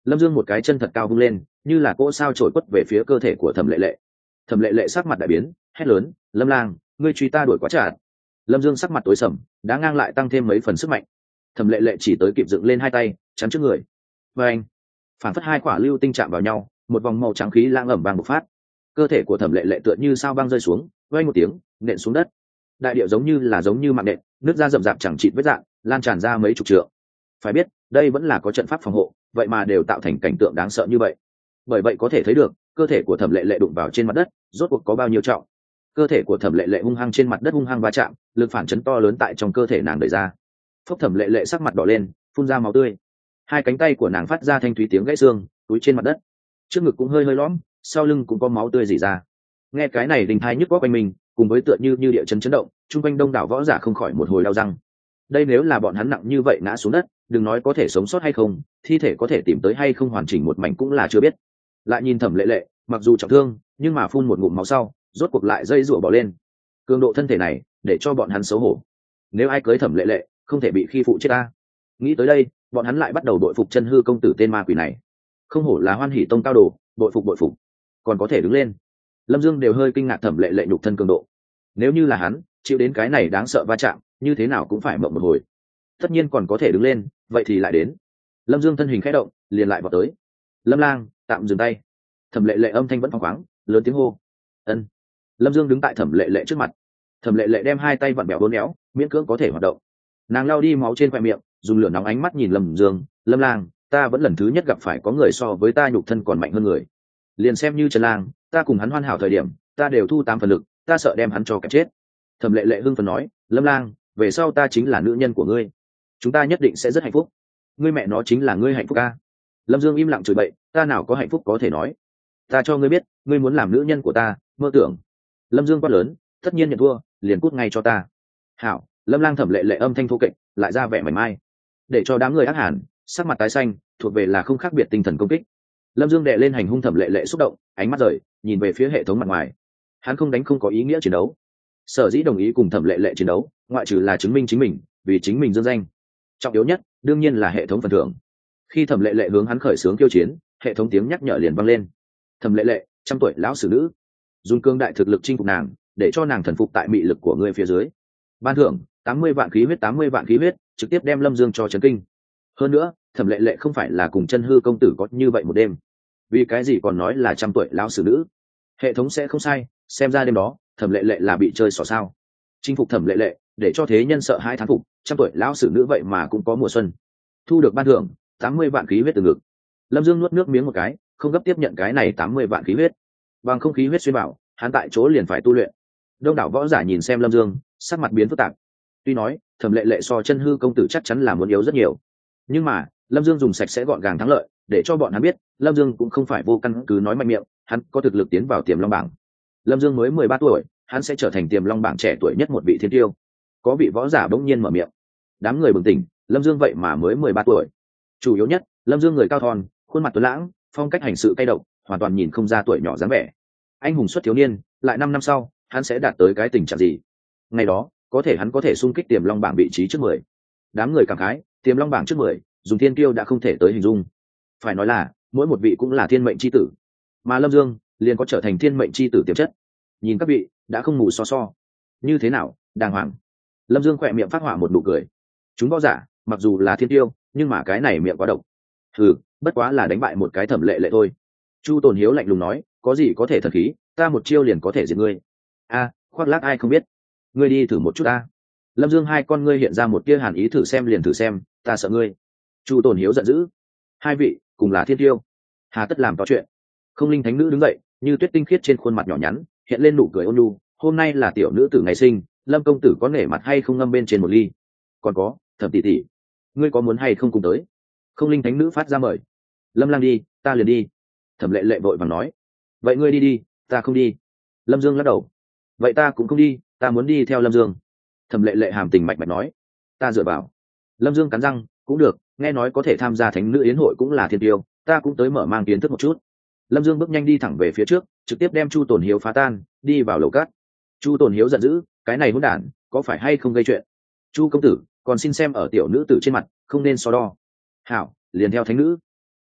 Lâm Dương một cái chân thật cao vung lên, như là cỗ sao trổi quất về phía cơ thể của Thẩm Lệ Lệ. Thẩm Lệ Lệ sắc mặt đại biến, hét lớn, Lâm Lang, ngươi truy ta đuổi quá chặt. Lâm Dương sắc mặt tối sầm, đã ngang lại tăng thêm mấy phần sức mạnh. Thẩm Lệ Lệ chỉ tới kịp dựng lên hai tay chắn trước người, và anh phản phất hai quả lưu tinh chạm vào nhau, một vòng màu trắng khí lãng ẩm vàng bộc phát. Cơ thể của Thẩm Lệ Lệ tựa như sao băng rơi xuống, vang một tiếng nện xuống đất. Đại địa giống như là giống như mạng nện, nước ra rậm rạp chẳng chịt vết dạn, lan tràn ra mấy chục trượng. Phải biết đây vẫn là có trận pháp phòng hộ, vậy mà đều tạo thành cảnh tượng đáng sợ như vậy. Bởi vậy có thể thấy được cơ thể của Thẩm Lệ Lệ đụng vào trên mặt đất rốt cuộc có bao nhiêu trọng. Cơ thể của Thẩm Lệ Lệ hung hăng trên mặt đất hung hăng va chạm, lực phản chấn to lớn tại trong cơ thể nàng đẩy ra. Phốc Thẩm Lệ Lệ sắc mặt đỏ lên, phun ra máu tươi. Hai cánh tay của nàng phát ra thanh thúy tiếng gãy xương, túi trên mặt đất, trước ngực cũng hơi hơi lõm, sau lưng cũng có máu tươi rỉ ra. Nghe cái này đình thai nhức góc quanh mình, cùng với tựa như như địa chấn chấn động, chung quanh đông đảo võ giả không khỏi một hồi đau răng. Đây nếu là bọn hắn nặng như vậy ngã xuống đất, đừng nói có thể sống sót hay không, thi thể có thể tìm tới hay không hoàn chỉnh một mảnh cũng là chưa biết. Lại nhìn Thẩm Lệ Lệ, mặc dù trọng thương, nhưng mà phun một ngụm máu sau, rốt cuộc lại dây rủa bỏ lên. Cường độ thân thể này, để cho bọn hắn xấu hổ. Nếu ai cưới Thẩm Lệ Lệ, không thể bị khi phụ chết ta. Nghĩ tới đây, bọn hắn lại bắt đầu đội phục chân hư công tử tên ma quỷ này. Không hổ là Hoan Hỷ tông cao đồ, đội phục đội phục, còn có thể đứng lên. Lâm Dương đều hơi kinh ngạc Thẩm Lệ Lệ nhục thân cường độ. Nếu như là hắn, chịu đến cái này đáng sợ va chạm, như thế nào cũng phải mộng một hồi. Tất nhiên còn có thể đứng lên, vậy thì lại đến. Lâm Dương thân hình khẽ động, liền lại vào tới. Lâm Lang, tạm dừng tay. Thẩm Lệ Lệ âm thanh vẫn phóng khoáng, lớn tiếng hô. Ân. Lâm Dương đứng tại Thẩm Lệ Lệ trước mặt. Thẩm Lệ Lệ đem hai tay vặn bẹo uốn éo, miễn cưỡng có thể hoạt động. Nàng lau đi máu trên khóe miệng, dùng lửa nóng ánh mắt nhìn Lâm Dương. Lâm Lang, ta vẫn lần thứ nhất gặp phải có người so với ta nhục thân còn mạnh hơn người. Liền xem như Trần Lang, ta cùng hắn hoàn hảo thời điểm, ta đều thu tám phần lực, ta sợ đem hắn cho kẹp chết. Thẩm Lệ Lệ hưng phấn nói, Lâm Lang, về sau ta chính là nữ nhân của ngươi, chúng ta nhất định sẽ rất hạnh phúc. Ngươi mẹ nó chính là ngươi hạnh phúc a. Lâm Dương im lặng chửi bậy, ta nào có hạnh phúc có thể nói. Ta cho ngươi biết, ngươi muốn làm nữ nhân của ta, mơ tưởng. Lâm Dương quát lớn, tất nhiên nhận thua, liền cút ngay cho ta. Hảo. Lâm Lang Thẩm Lệ Lệ âm thanh thô kệch, lại ra vẻ mảnh mai, để cho đám người ác hàn sắc mặt tái xanh, thuộc về là không khác biệt tinh thần công kích. Lâm Dương đệ lên hành hung Thẩm Lệ Lệ xúc động, ánh mắt rời nhìn về phía hệ thống mặt ngoài. Hắn không đánh không có ý nghĩa chiến đấu. Sở dĩ đồng ý cùng Thẩm Lệ Lệ chiến đấu, ngoại trừ là chứng minh chính mình, vì chính mình dương danh. Trọng yếu nhất, đương nhiên là hệ thống phần thưởng. Khi Thẩm Lệ Lệ hướng hắn khởi xướng kiêu chiến, hệ thống tiếng nhắc nhở liền vang lên. Thẩm Lệ Lệ, trăm tuổi lão sử nữ, dùng cương đại thực lực chinh phục nàng, để cho nàng thần phục tại mị lực của ngươi phía dưới. Ban thưởng tám mươi vạn khí huyết, tám mươi vạn khí huyết, trực tiếp đem Lâm Dương cho chấn kinh. Hơn nữa, Thẩm Lệ Lệ không phải là cùng chân hư công tử có như vậy một đêm. Vì cái gì còn nói là trăm tuổi lão sử nữ? Hệ thống sẽ không sai, xem ra đêm đó, Thẩm Lệ Lệ là bị chơi xỏ sao. Chinh phục Thẩm Lệ Lệ, để cho thế nhân sợ hai thán phục, trăm tuổi lão sử nữ vậy mà cũng có mùa xuân. Thu được ban thưởng tám mươi vạn khí huyết từ ngực. Lâm Dương nuốt nước miếng một cái, không gấp tiếp nhận cái này tám mươi vạn khí huyết. Bằng không khí huyết xuyên bảo, hắn tại chỗ liền phải tu luyện. Đông đảo võ giả nhìn xem Lâm Dương, sắc mặt biến phức tạp. Tuy nói Thẩm Lệ Lệ so chân hư công tử chắc chắn là muốn yếu rất nhiều, nhưng mà Lâm Dương dùng sạch sẽ gọn gàng thắng lợi, để cho bọn hắn biết Lâm Dương cũng không phải vô căn cứ nói mạnh miệng, hắn có thực lực tiến vào Tiềm Long bảng. Lâm Dương mới mười ba tuổi, hắn sẽ trở thành Tiềm Long bảng trẻ tuổi nhất một vị thiên tiêu. Có vị võ giả bỗng nhiên mở miệng, đám người bừng tỉnh, Lâm Dương vậy mà mới mười ba tuổi. Chủ yếu nhất, Lâm Dương người cao thon, khuôn mặt tuấn lãng, phong cách hành sự cay độc, hoàn toàn nhìn không ra tuổi nhỏ dáng vẻ. Anh hùng xuất thiếu niên, lại năm năm sau, hắn sẽ đạt tới cái tình trạng gì? Ngày đó, có thể hắn có thể xung kích Tiềm Long bảng vị trí trước mười. Đám người cảm khái, Tiềm Long bảng trước mười, dùng thiên tiêu đã không thể tới hình dung. Phải nói là, mỗi một vị cũng là thiên mệnh chi tử, mà Lâm Dương liền có trở thành thiên mệnh chi tử tiềm chất. Nhìn các vị, đã không mù so so. Như thế nào, đàng hoàng. Lâm Dương khỏe miệng phát họa một nụ cười. Chúng võ giả, mặc dù là thiên tiêu, nhưng mà cái này miệng quá độc. Hừ, bất quá là đánh bại một cái Thẩm Lệ Lệ thôi. Chu Tồn Hiếu lạnh lùng nói, có gì có thể thần khí, ta một chiêu liền có thể diệt ngươi. A, khoác lác ai không biết. Ngươi đi thử một chút a. Lâm Dương hai con ngươi hiện ra một tia hàn ý, thử xem liền thử xem, ta sợ ngươi. Chu Tồn Hiếu giận dữ. Hai vị cùng là thiên tiêu, hà tất làm to chuyện. Không Linh thánh nữ đứng dậy, như tuyết tinh khiết trên khuôn mặt nhỏ nhắn hiện lên nụ cười ôn nhu. Hôm nay là tiểu nữ tử ngày sinh, Lâm công tử có nể mặt hay không ngâm bên trên một ly? Còn có, Thẩm tỷ tỷ, ngươi có muốn hay không cùng tới? Không Linh thánh nữ phát ra mời. Lâm Lang đi, ta liền đi. Thẩm Lệ Lệ vội vàng nói. Vậy ngươi đi đi, ta không đi. Lâm Dương lắc đầu. Vậy ta cũng không đi, ta muốn đi theo Lâm Dương. Thẩm Lệ Lệ hàm tình mạch mạch nói. Ta dựa vào. Lâm Dương cắn răng, cũng được, nghe nói có thể tham gia thánh nữ yến hội cũng là thiên tiêu, ta cũng tới mở mang kiến thức một chút. Lâm Dương bước nhanh đi thẳng về phía trước, trực tiếp đem Chu Tồn Hiếu phá tan, đi vào lầu cát. Chu Tồn Hiếu giận dữ, cái này hỗn đản, có phải hay không gây chuyện? Chu công tử, còn xin xem ở tiểu nữ tử trên mặt, không nên so đo. Hảo, liền theo thánh nữ.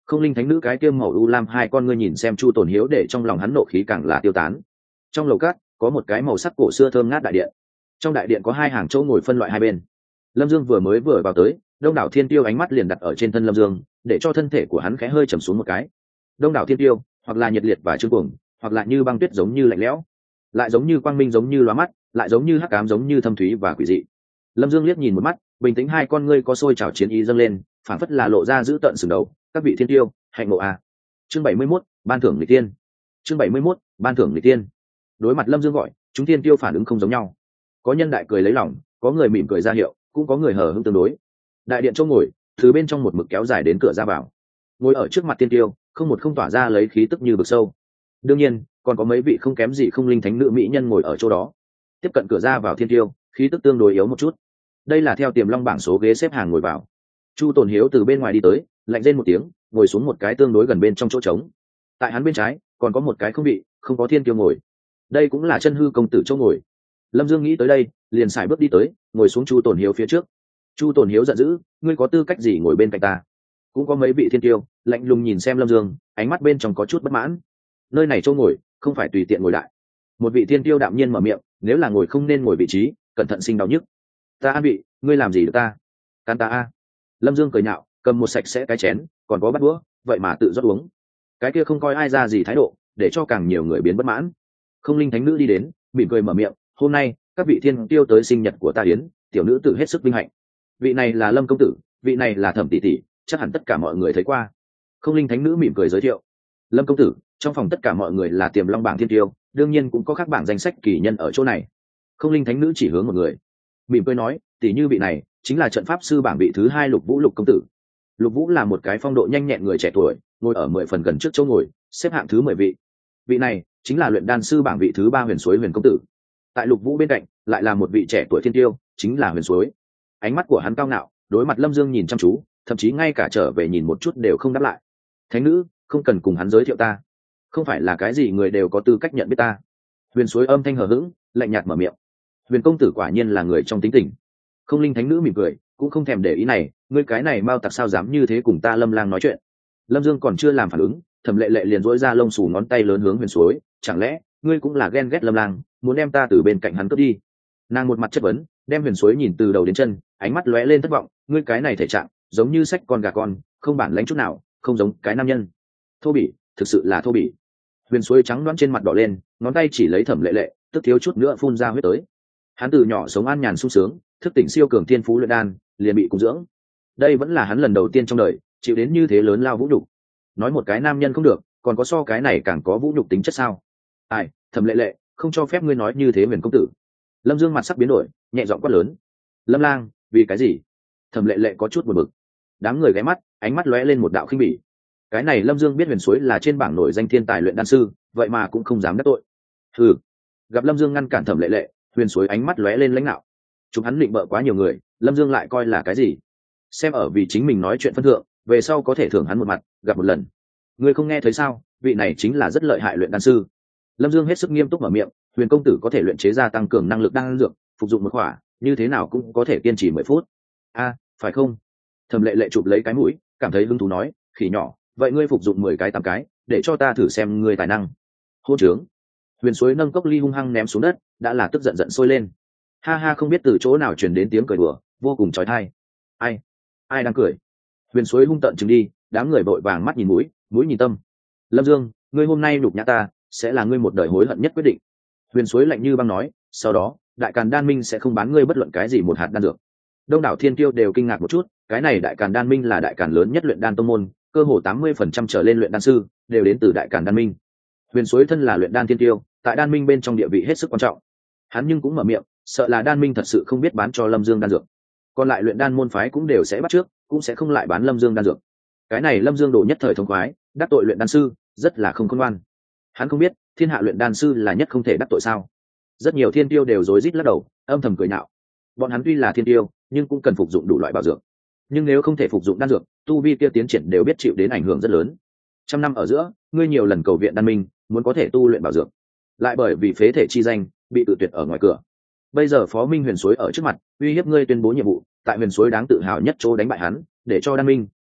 Không linh thánh nữ cái kia màu u lam hai con ngươi nhìn xem Chu Tồn Hiếu, để trong lòng hắn nộ khí càng là tiêu tán. Trong lầu cát có một cái màu sắc cổ xưa thơm ngát đại điện, trong đại điện có hai hàng chỗ ngồi phân loại hai bên. Lâm Dương vừa mới vừa vào tới, đông đảo thiên tiêu ánh mắt liền đặt ở trên thân Lâm Dương, để cho thân thể của hắn khẽ hơi trầm xuống một cái. Đông đảo thiên tiêu hoặc là nhiệt liệt và trương cuồng, hoặc là như băng tuyết giống như lạnh lẽo, lại giống như quang minh giống như lóa mắt, lại giống như hắc ám giống như thâm thúy và quỷ dị. Lâm Dương liếc nhìn một mắt, bình tĩnh hai con ngươi có sôi trào chiến ý dâng lên, phảng phất là lộ ra giữ tận sừng đầu. Các vị thiên tiêu, hạnh ngộ à. Chương bảy mươi mốt, ban thưởng nghịch tiên. Chương bảy mươi mốt, ban thưởng nghịch tiên. Đối mặt Lâm Dương gọi, chúng thiên tiêu phản ứng không giống nhau. Có nhân đại cười lấy lòng, có người mỉm cười ra hiệu, cũng có người hờ hững tương đối. Đại điện chỗ ngồi, từ bên trong một mực kéo dài đến cửa ra vào. Ngồi ở trước mặt thiên tiêu, không một không tỏa ra lấy khí tức như vực sâu. Đương nhiên, còn có mấy vị không kém gì không linh thánh nữ mỹ nhân ngồi ở chỗ đó. Tiếp cận cửa ra vào thiên tiêu, khí tức tương đối yếu một chút. Đây là theo tiềm long bảng số ghế xếp hàng ngồi vào. Chu Tồn Hiếu từ bên ngoài đi tới, lạnh rên một tiếng, ngồi xuống một cái tương đối gần bên trong chỗ trống. Tại hắn bên trái còn có một cái không vị, không có thiên tiêu ngồi. Đây cũng là chân hư công tử chỗ ngồi. Lâm Dương nghĩ tới đây, liền xài bước đi tới, ngồi xuống Chu Tồn Hiếu phía trước. Chu Tồn Hiếu giận dữ, ngươi có tư cách gì ngồi bên cạnh ta? Cũng có mấy vị thiên tiêu lạnh lùng nhìn xem Lâm Dương, ánh mắt bên trong có chút bất mãn. Nơi này chỗ ngồi không phải tùy tiện ngồi lại. Một vị thiên tiêu đạm nhiên mở miệng, nếu là ngồi không nên ngồi vị trí, cẩn thận sinh đau nhức. Ta an vị, ngươi làm gì được ta? Can ta a. Lâm Dương cười nhạo, cầm một sạch sẽ cái chén, còn có bát đũa, vậy mà tự rót uống. Cái kia không coi ai ra gì thái độ, để cho càng nhiều người biến bất mãn. Không linh thánh nữ đi đến, mỉm cười mở miệng, hôm nay các vị thiên tiêu tới sinh nhật của ta yến, tiểu nữ tự hết sức vinh hạnh. Vị này là Lâm công tử, vị này là Thẩm tỷ tỷ, chắc hẳn tất cả mọi người thấy qua. Không linh thánh nữ mỉm cười giới thiệu. Lâm công tử, trong phòng tất cả mọi người là tiềm long bảng thiên tiêu, đương nhiên cũng có các bảng danh sách kỳ nhân ở chỗ này. Không linh thánh nữ chỉ hướng một người, mỉm cười nói, tỷ như vị này chính là trận pháp sư bảng vị thứ hai Lục Vũ Lục công tử. Lục Vũ là một cái phong độ nhanh nhẹn người trẻ tuổi, ngồi ở mười phần gần trước chỗ ngồi, xếp hạng thứ mười vị. Vị này chính là luyện đan sư bảng vị thứ ba Huyền Suối Huyền công tử. Tại Lục Vũ bên cạnh lại là một vị trẻ tuổi thiên tiêu, chính là Huyền Suối. Ánh mắt của hắn cao ngạo, đối mặt Lâm Dương nhìn chăm chú, thậm chí ngay cả trở về nhìn một chút đều không đáp lại. Thánh nữ, không cần cùng hắn giới thiệu ta, không phải là cái gì người đều có tư cách nhận biết ta. Huyền Suối âm thanh hờ hững, lạnh nhạt mở miệng. Huyền công tử quả nhiên là người trong tính tình. Không linh thánh nữ mỉm cười, cũng không thèm để ý này, ngươi cái này mau tặc sao dám như thế cùng ta Lâm lang nói chuyện. Lâm Dương còn chưa làm phản ứng, Thẩm Lệ Lệ liền dỗi ra lông xù ngón tay lớn hướng Huyền Suối, chẳng lẽ ngươi cũng là ghen ghét Lâm lang, muốn đem ta từ bên cạnh hắn cướp đi? Nàng một mặt chất vấn, đem Huyền Suối nhìn từ đầu đến chân, ánh mắt lóe lên thất vọng, ngươi cái này thể trạng giống như sách con gà con, không bản lãnh chút nào, không giống cái nam nhân. Thô bỉ, thực sự là thô bỉ. Huyền Suối trắng đoán trên mặt đỏ lên, ngón tay chỉ lấy Thẩm Lệ Lệ, tức thiếu chút nữa phun ra huyết tới. Hắn từ nhỏ sống an nhàn sung sướng, thức tỉnh siêu cường thiên phú luyện đan, liền bị cung dưỡng. Đây vẫn là hắn lần đầu tiên trong đời chịu đến như thế lớn lao vũ nhục. Nói một cái nam nhân không được, còn có so cái này càng có vũ nhục tính chất sao? Ai, Thẩm Lệ Lệ, không cho phép ngươi nói như thế Huyền công tử. Lâm Dương mặt sắc biến đổi, nhẹ giọng quát lớn. Lâm lang, vì cái gì? Thẩm Lệ Lệ có chút buồn bực. Đám người ghé mắt, ánh mắt lóe lên một đạo khinh bỉ. Cái này Lâm Dương biết Huyền Suối là trên bảng nổi danh thiên tài luyện đan sư, vậy mà cũng không dám đắc tội. Hừ. Gặp Lâm Dương ngăn cản Thẩm Lệ Lệ, Huyền Suối ánh mắt lóe lên lãnh đạo. Chúng hắn định bợ quá nhiều người, Lâm Dương lại coi là cái gì? Xem ở vì chính mình nói chuyện phân thượng, về sau có thể thưởng hắn một mặt, gặp một lần. Ngươi không nghe thấy sao? Vị này chính là rất lợi hại luyện đan sư. Lâm Dương hết sức nghiêm túc mở miệng, Huyền công tử có thể luyện chế ra tăng cường năng lực đan dược, phục dụng một khỏa, như thế nào cũng có thể kiên trì mười phút. A, phải không? Thẩm Lệ Lệ chụp lấy cái mũi, cảm thấy hứng thú nói, khỉ nhỏ, vậy ngươi phục dụng mười cái tám cái, để cho ta thử xem ngươi tài năng. Hôn trướng. Huyền Suối nâng cốc ly hung hăng ném xuống đất, đã là tức giận giận sôi lên. Ha ha, không biết từ chỗ nào truyền đến tiếng cười đùa, vô cùng chói tai. Ai? Ai đang cười? Huyền Suối hung tợn chừng đi, đám người vội vàng mắt nhìn mũi, mũi nhìn tâm. Lâm Dương, ngươi hôm nay nhục nhã ta, sẽ là ngươi một đời hối hận nhất quyết định. Huyền Suối lạnh như băng nói, sau đó, Đại Càn Đan Minh sẽ không bán ngươi bất luận cái gì một hạt đan dược. Đông đảo thiên tiêu đều kinh ngạc một chút, cái này Đại Càn Đan Minh là Đại Càn lớn nhất luyện đan tông môn, cơ hồ tám mươi phần trăm trở lên luyện đan sư đều đến từ Đại Càn Đan Minh. Huyền Suối thân là luyện đan thiên tiêu, tại Đan Minh bên trong địa vị hết sức quan trọng. Hắn nhưng cũng mở miệng, sợ là Đan Minh thật sự không biết bán cho Lâm Dương đan dược. Còn lại luyện đan môn phái cũng đều sẽ bắt trước, cũng sẽ không lại bán Lâm Dương đan dược. Cái này Lâm Dương đồ nhất thời thông khoái, đắc tội luyện đan sư, rất là không khôn ngoan. Hắn không biết, thiên hạ luyện đan sư là nhất không thể đắc tội sao? Rất nhiều thiên tiêu đều rối rít lắc đầu, âm thầm cười nhạo. Bọn hắn tuy là thiên tiêu, nhưng cũng cần phục dụng đủ loại bảo dược. Nhưng nếu không thể phục dụng đan dược, tu vi kia tiến triển đều biết chịu đến ảnh hưởng rất lớn. Trăm năm ở giữa, ngươi nhiều lần cầu viện Đan Minh, muốn có thể tu luyện bảo dược, lại bởi vì phế thể chi danh, bị tự tuyệt ở ngoài cửa. Bây giờ Phó Minh Huyền Suối ở trước mặt, uy hiếp ngươi tuyên bố nhiệm vụ, tại Huyền Suối đáng tự hào nhất chỗ đánh bại hắn, để cho Đan Minh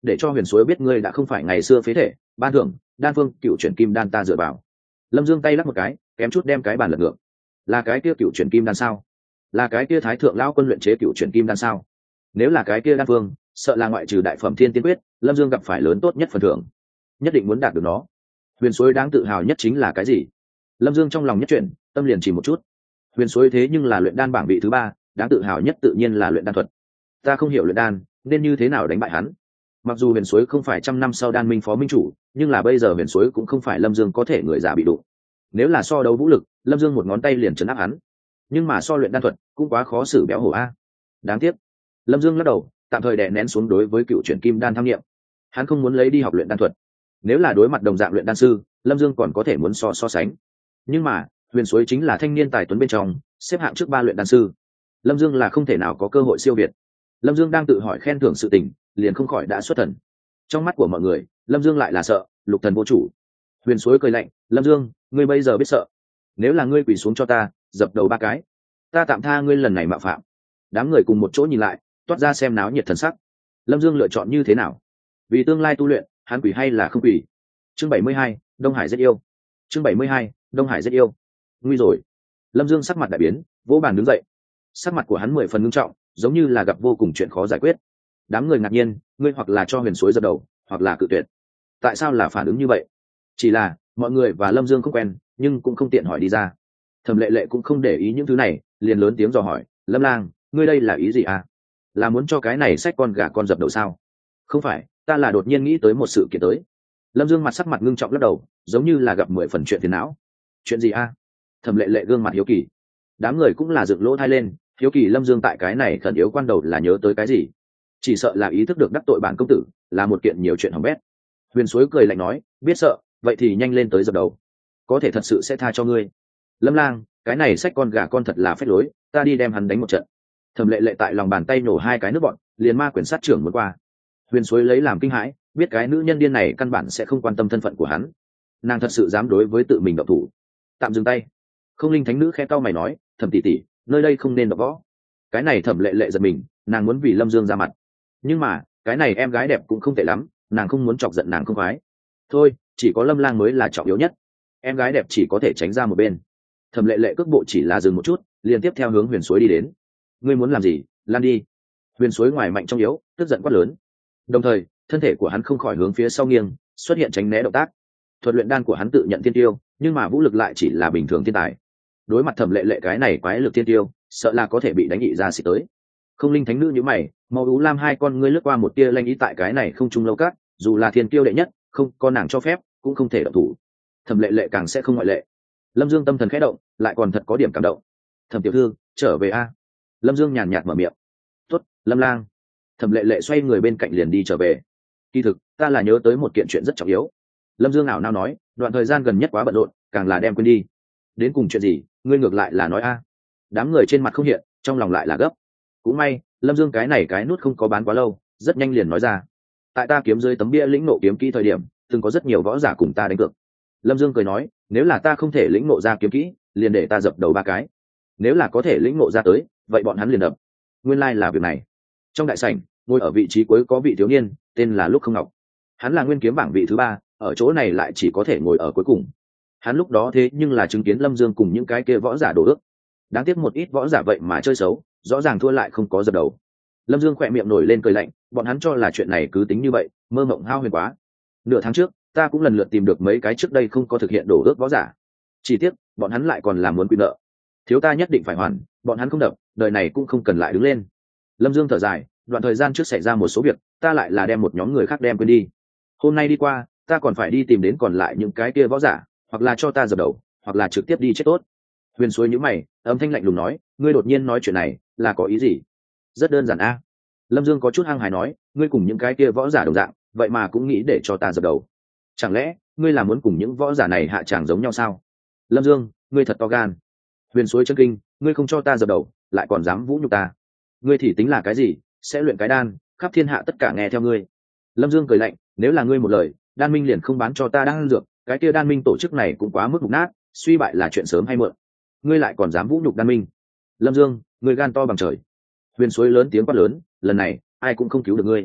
để cho huyền suối biết ngươi đã không phải ngày xưa phế thể. Ban thưởng đan phương cựu chuyển kim đan ta dựa vào. Lâm Dương tay lắc một cái, kém chút đem cái bàn lật ngược. Là cái kia cựu chuyển kim đan sao? Là cái kia thái thượng lão quân luyện chế cựu chuyển kim đan sao? Nếu là cái kia đan phương, sợ là ngoại trừ đại phẩm thiên tiên quyết, Lâm Dương gặp phải lớn tốt nhất phần thưởng, nhất định muốn đạt được nó. Huyền suối đáng tự hào nhất chính là cái gì? Lâm Dương trong lòng nhất chuyển, tâm liền chỉ một chút. Huyền suối thế nhưng là luyện đan bảng vị thứ ba, đáng tự hào nhất tự nhiên là luyện đan thuật. Ta không hiểu luyện đan, nên như thế nào đánh bại hắn? Mặc dù huyền suối không phải trăm năm sau đan minh phó minh chủ, nhưng là bây giờ huyền suối cũng không phải Lâm Dương có thể người già bị đụng. Nếu là so đấu vũ lực, Lâm Dương một ngón tay liền trấn áp hắn, nhưng mà so luyện đan thuật cũng quá khó xử béo hổ a. Đáng tiếc. Lâm Dương lắc đầu, tạm thời đè nén xuống đối với cựu chuyển kim đan tham nghiệm. Hắn không muốn lấy đi học luyện đan thuật. Nếu là đối mặt đồng dạng luyện đan sư, Lâm Dương còn có thể muốn so so sánh, nhưng mà huyền suối chính là thanh niên tài tuấn bên trong xếp hạng trước ba luyện đan sư, Lâm Dương là không thể nào có cơ hội siêu việt. Lâm Dương đang tự hỏi khen thưởng sự tình, liền không khỏi đã xuất thần. Trong mắt của mọi người, Lâm Dương lại là sợ lục thần vô chủ. Huyền suối cười lạnh, Lâm Dương, ngươi bây giờ biết sợ? Nếu là ngươi quỳ xuống cho ta dập đầu ba cái, ta tạm tha ngươi lần này mạo phạm. Đám người cùng một chỗ nhìn lại, toát ra xem náo nhiệt thần sắc. Lâm Dương lựa chọn như thế nào? Vì tương lai tu luyện, hắn quỳ hay là không quỳ? Chương bảy mươi hai, Đông Hải rất yêu. Chương bảy mươi hai, Đông Hải rất yêu. Nguy rồi. Lâm Dương sắc mặt đại biến, vỗ bàn đứng dậy. Sắc mặt của hắn mười phần nghiêm trọng, giống như là gặp vô cùng chuyện khó giải quyết. Đám người ngạc nhiên, ngươi hoặc là cho huyền suối dập đầu, hoặc là cự tuyệt. Tại sao là phản ứng như vậy? Chỉ là mọi người và Lâm Dương không quen, nhưng cũng không tiện hỏi đi ra. Thẩm Lệ Lệ cũng không để ý những thứ này, liền lớn tiếng dò hỏi, Lâm Lang, ngươi đây là ý gì à? Là muốn cho cái này xách con gà con dập đầu sao? Không phải, ta là đột nhiên nghĩ tới một sự kiện tới. Lâm Dương mặt sắc mặt ngưng trọng lắc đầu, giống như là gặp mười phần chuyện phiền não. Chuyện gì a? Thẩm Lệ Lệ gương mặt hiếu kỳ. Đám người cũng là dựng lỗ thai lên, hiếu kỳ Lâm Dương tại cái này khẩn yếu quan đầu là nhớ tới cái gì. Chỉ sợ là ý thức được đắc tội bản công tử, là một kiện nhiều chuyện hỏng bét. Huyền Suối cười lạnh nói, biết sợ, vậy thì nhanh lên tới dập đầu, có thể thật sự sẽ tha cho ngươi. Lâm Lang, cái này xách con gà con thật là phách lối, ta đi đem hắn đánh một trận. Thẩm Lệ Lệ tại lòng bàn tay nổ hai cái nước bọn, liền ma quyền sát trưởng muốn qua. Huyền Suối lấy làm kinh hãi, biết cái nữ nhân điên này căn bản sẽ không quan tâm thân phận của hắn, nàng thật sự dám đối với tự mình động thủ. Tạm dừng tay. Không Linh thánh nữ khẽ cau mày nói, Thẩm tỷ tỷ, nơi đây không nên đập võ. Cái này Thẩm Lệ Lệ giật mình, nàng muốn vì Lâm Dương ra mặt, nhưng mà cái này em gái đẹp cũng không tệ lắm, nàng không muốn chọc giận nàng không khoái. Thôi, chỉ có Lâm Lang mới là trọng yếu nhất, em gái đẹp chỉ có thể tránh ra một bên. Thẩm Lệ Lệ cước bộ chỉ là dừng một chút, liền tiếp theo hướng Huyền Suối đi đến. Ngươi muốn làm gì? Lan đi. Huyền Suối ngoài mạnh trong yếu, tức giận quát lớn. Đồng thời thân thể của hắn không khỏi hướng phía sau nghiêng, xuất hiện tránh né động tác. Thuật luyện đan của hắn tự nhận thiên tiêu, nhưng mà vũ lực lại chỉ là bình thường thiên tài. Đối mặt Thẩm Lệ Lệ cái này quái lực thiên tiêu, sợ là có thể bị đánh nhị ra xịt tới. Không Linh thánh nữ như mày, màu ú lam hai con ngươi lướt qua một tia lanh ý tại cái này không trung lâu cát, dù là thiên tiêu đệ nhất, không có nàng cho phép cũng không thể động thủ. Thẩm Lệ Lệ càng sẽ không ngoại lệ. Lâm Dương tâm thần khẽ động, lại còn thật có điểm cảm động. Thẩm tiểu thư, trở về a. Lâm Dương nhàn nhạt mở miệng. Tốt, Lâm Lang. Thẩm Lệ Lệ xoay người bên cạnh liền đi trở về. Kỳ thực ta là nhớ tới một kiện chuyện rất trọng yếu. Lâm Dương ảo nao nói, đoạn thời gian gần nhất quá bận rộn, càng là đem quên đi. Đến cùng chuyện gì? Ngươi ngược lại là nói a. Đám người trên mặt không hiện, trong lòng lại là gấp. Cũng may Lâm Dương cái này cái nút không có bán quá lâu, rất nhanh liền nói ra. Tại ta kiếm dưới tấm bia lĩnh nộ kiếm kỹ thời điểm, từng có rất nhiều võ giả cùng ta đánh cược. Lâm Dương cười nói, nếu là ta không thể lĩnh nộ ra kiếm kỹ, liền để ta dập đầu ba cái. Nếu là có thể lĩnh nộ ra tới, vậy bọn hắn liền đập. Nguyên lai là việc này. Trong đại sảnh, ngồi ở vị trí cuối có vị thiếu niên, tên là Lúc Không Ngọc. Hắn là nguyên kiếm bảng vị thứ ba, ở chỗ này lại chỉ có thể ngồi ở cuối cùng. Hắn lúc đó thế nhưng là chứng kiến Lâm Dương cùng những cái kia võ giả đổ ước. Đáng tiếc một ít võ giả vậy mà chơi xấu, rõ ràng thua lại không có dập đầu. Lâm Dương khỏe miệng nổi lên cười lạnh, bọn hắn cho là chuyện này cứ tính như vậy, mơ mộng hao huyền quá. Nửa tháng trước, ta cũng lần lượt tìm được mấy cái trước đây không có thực hiện đổ ước võ giả. Chỉ tiếc, bọn hắn lại còn làm muốn quy nợ. Thiếu ta nhất định phải hoàn, bọn hắn không đập, đời này cũng không cần lại đứng lên. Lâm Dương thở dài, đoạn thời gian trước xảy ra một số việc, ta lại là đem một nhóm người khác đem quên đi. Hôm nay đi qua, ta còn phải đi tìm đến còn lại những cái kia võ giả, hoặc là cho ta dập đầu, hoặc là trực tiếp đi chết tốt. Huyền Suối nhíu mày, âm thanh lạnh lùng nói, ngươi đột nhiên nói chuyện này, là có ý gì? Rất đơn giản a. Lâm Dương có chút hăng hái nói, ngươi cùng những cái kia võ giả đồng dạng, vậy mà cũng nghĩ để cho ta dập đầu. Chẳng lẽ ngươi là muốn cùng những võ giả này hạ tràng giống nhau sao? Lâm Dương, ngươi thật to gan. Huyền Suối chân kinh, ngươi không cho ta dập đầu, lại còn dám vũ nhục ta. Ngươi thì tính là cái gì, sẽ luyện cái đan, khắp thiên hạ tất cả nghe theo ngươi. Lâm Dương cười lạnh, nếu là ngươi một lời, đan minh liền không bán cho ta đan dược, cái kia đan minh tổ chức này cũng quá mức mục nát, suy bại là chuyện sớm hay muộn. Ngươi lại còn dám vũ nhục đan minh. Lâm Dương, ngươi gan to bằng trời. Huyền Suối lớn tiếng quát lớn, lần này ai cũng không cứu được ngươi.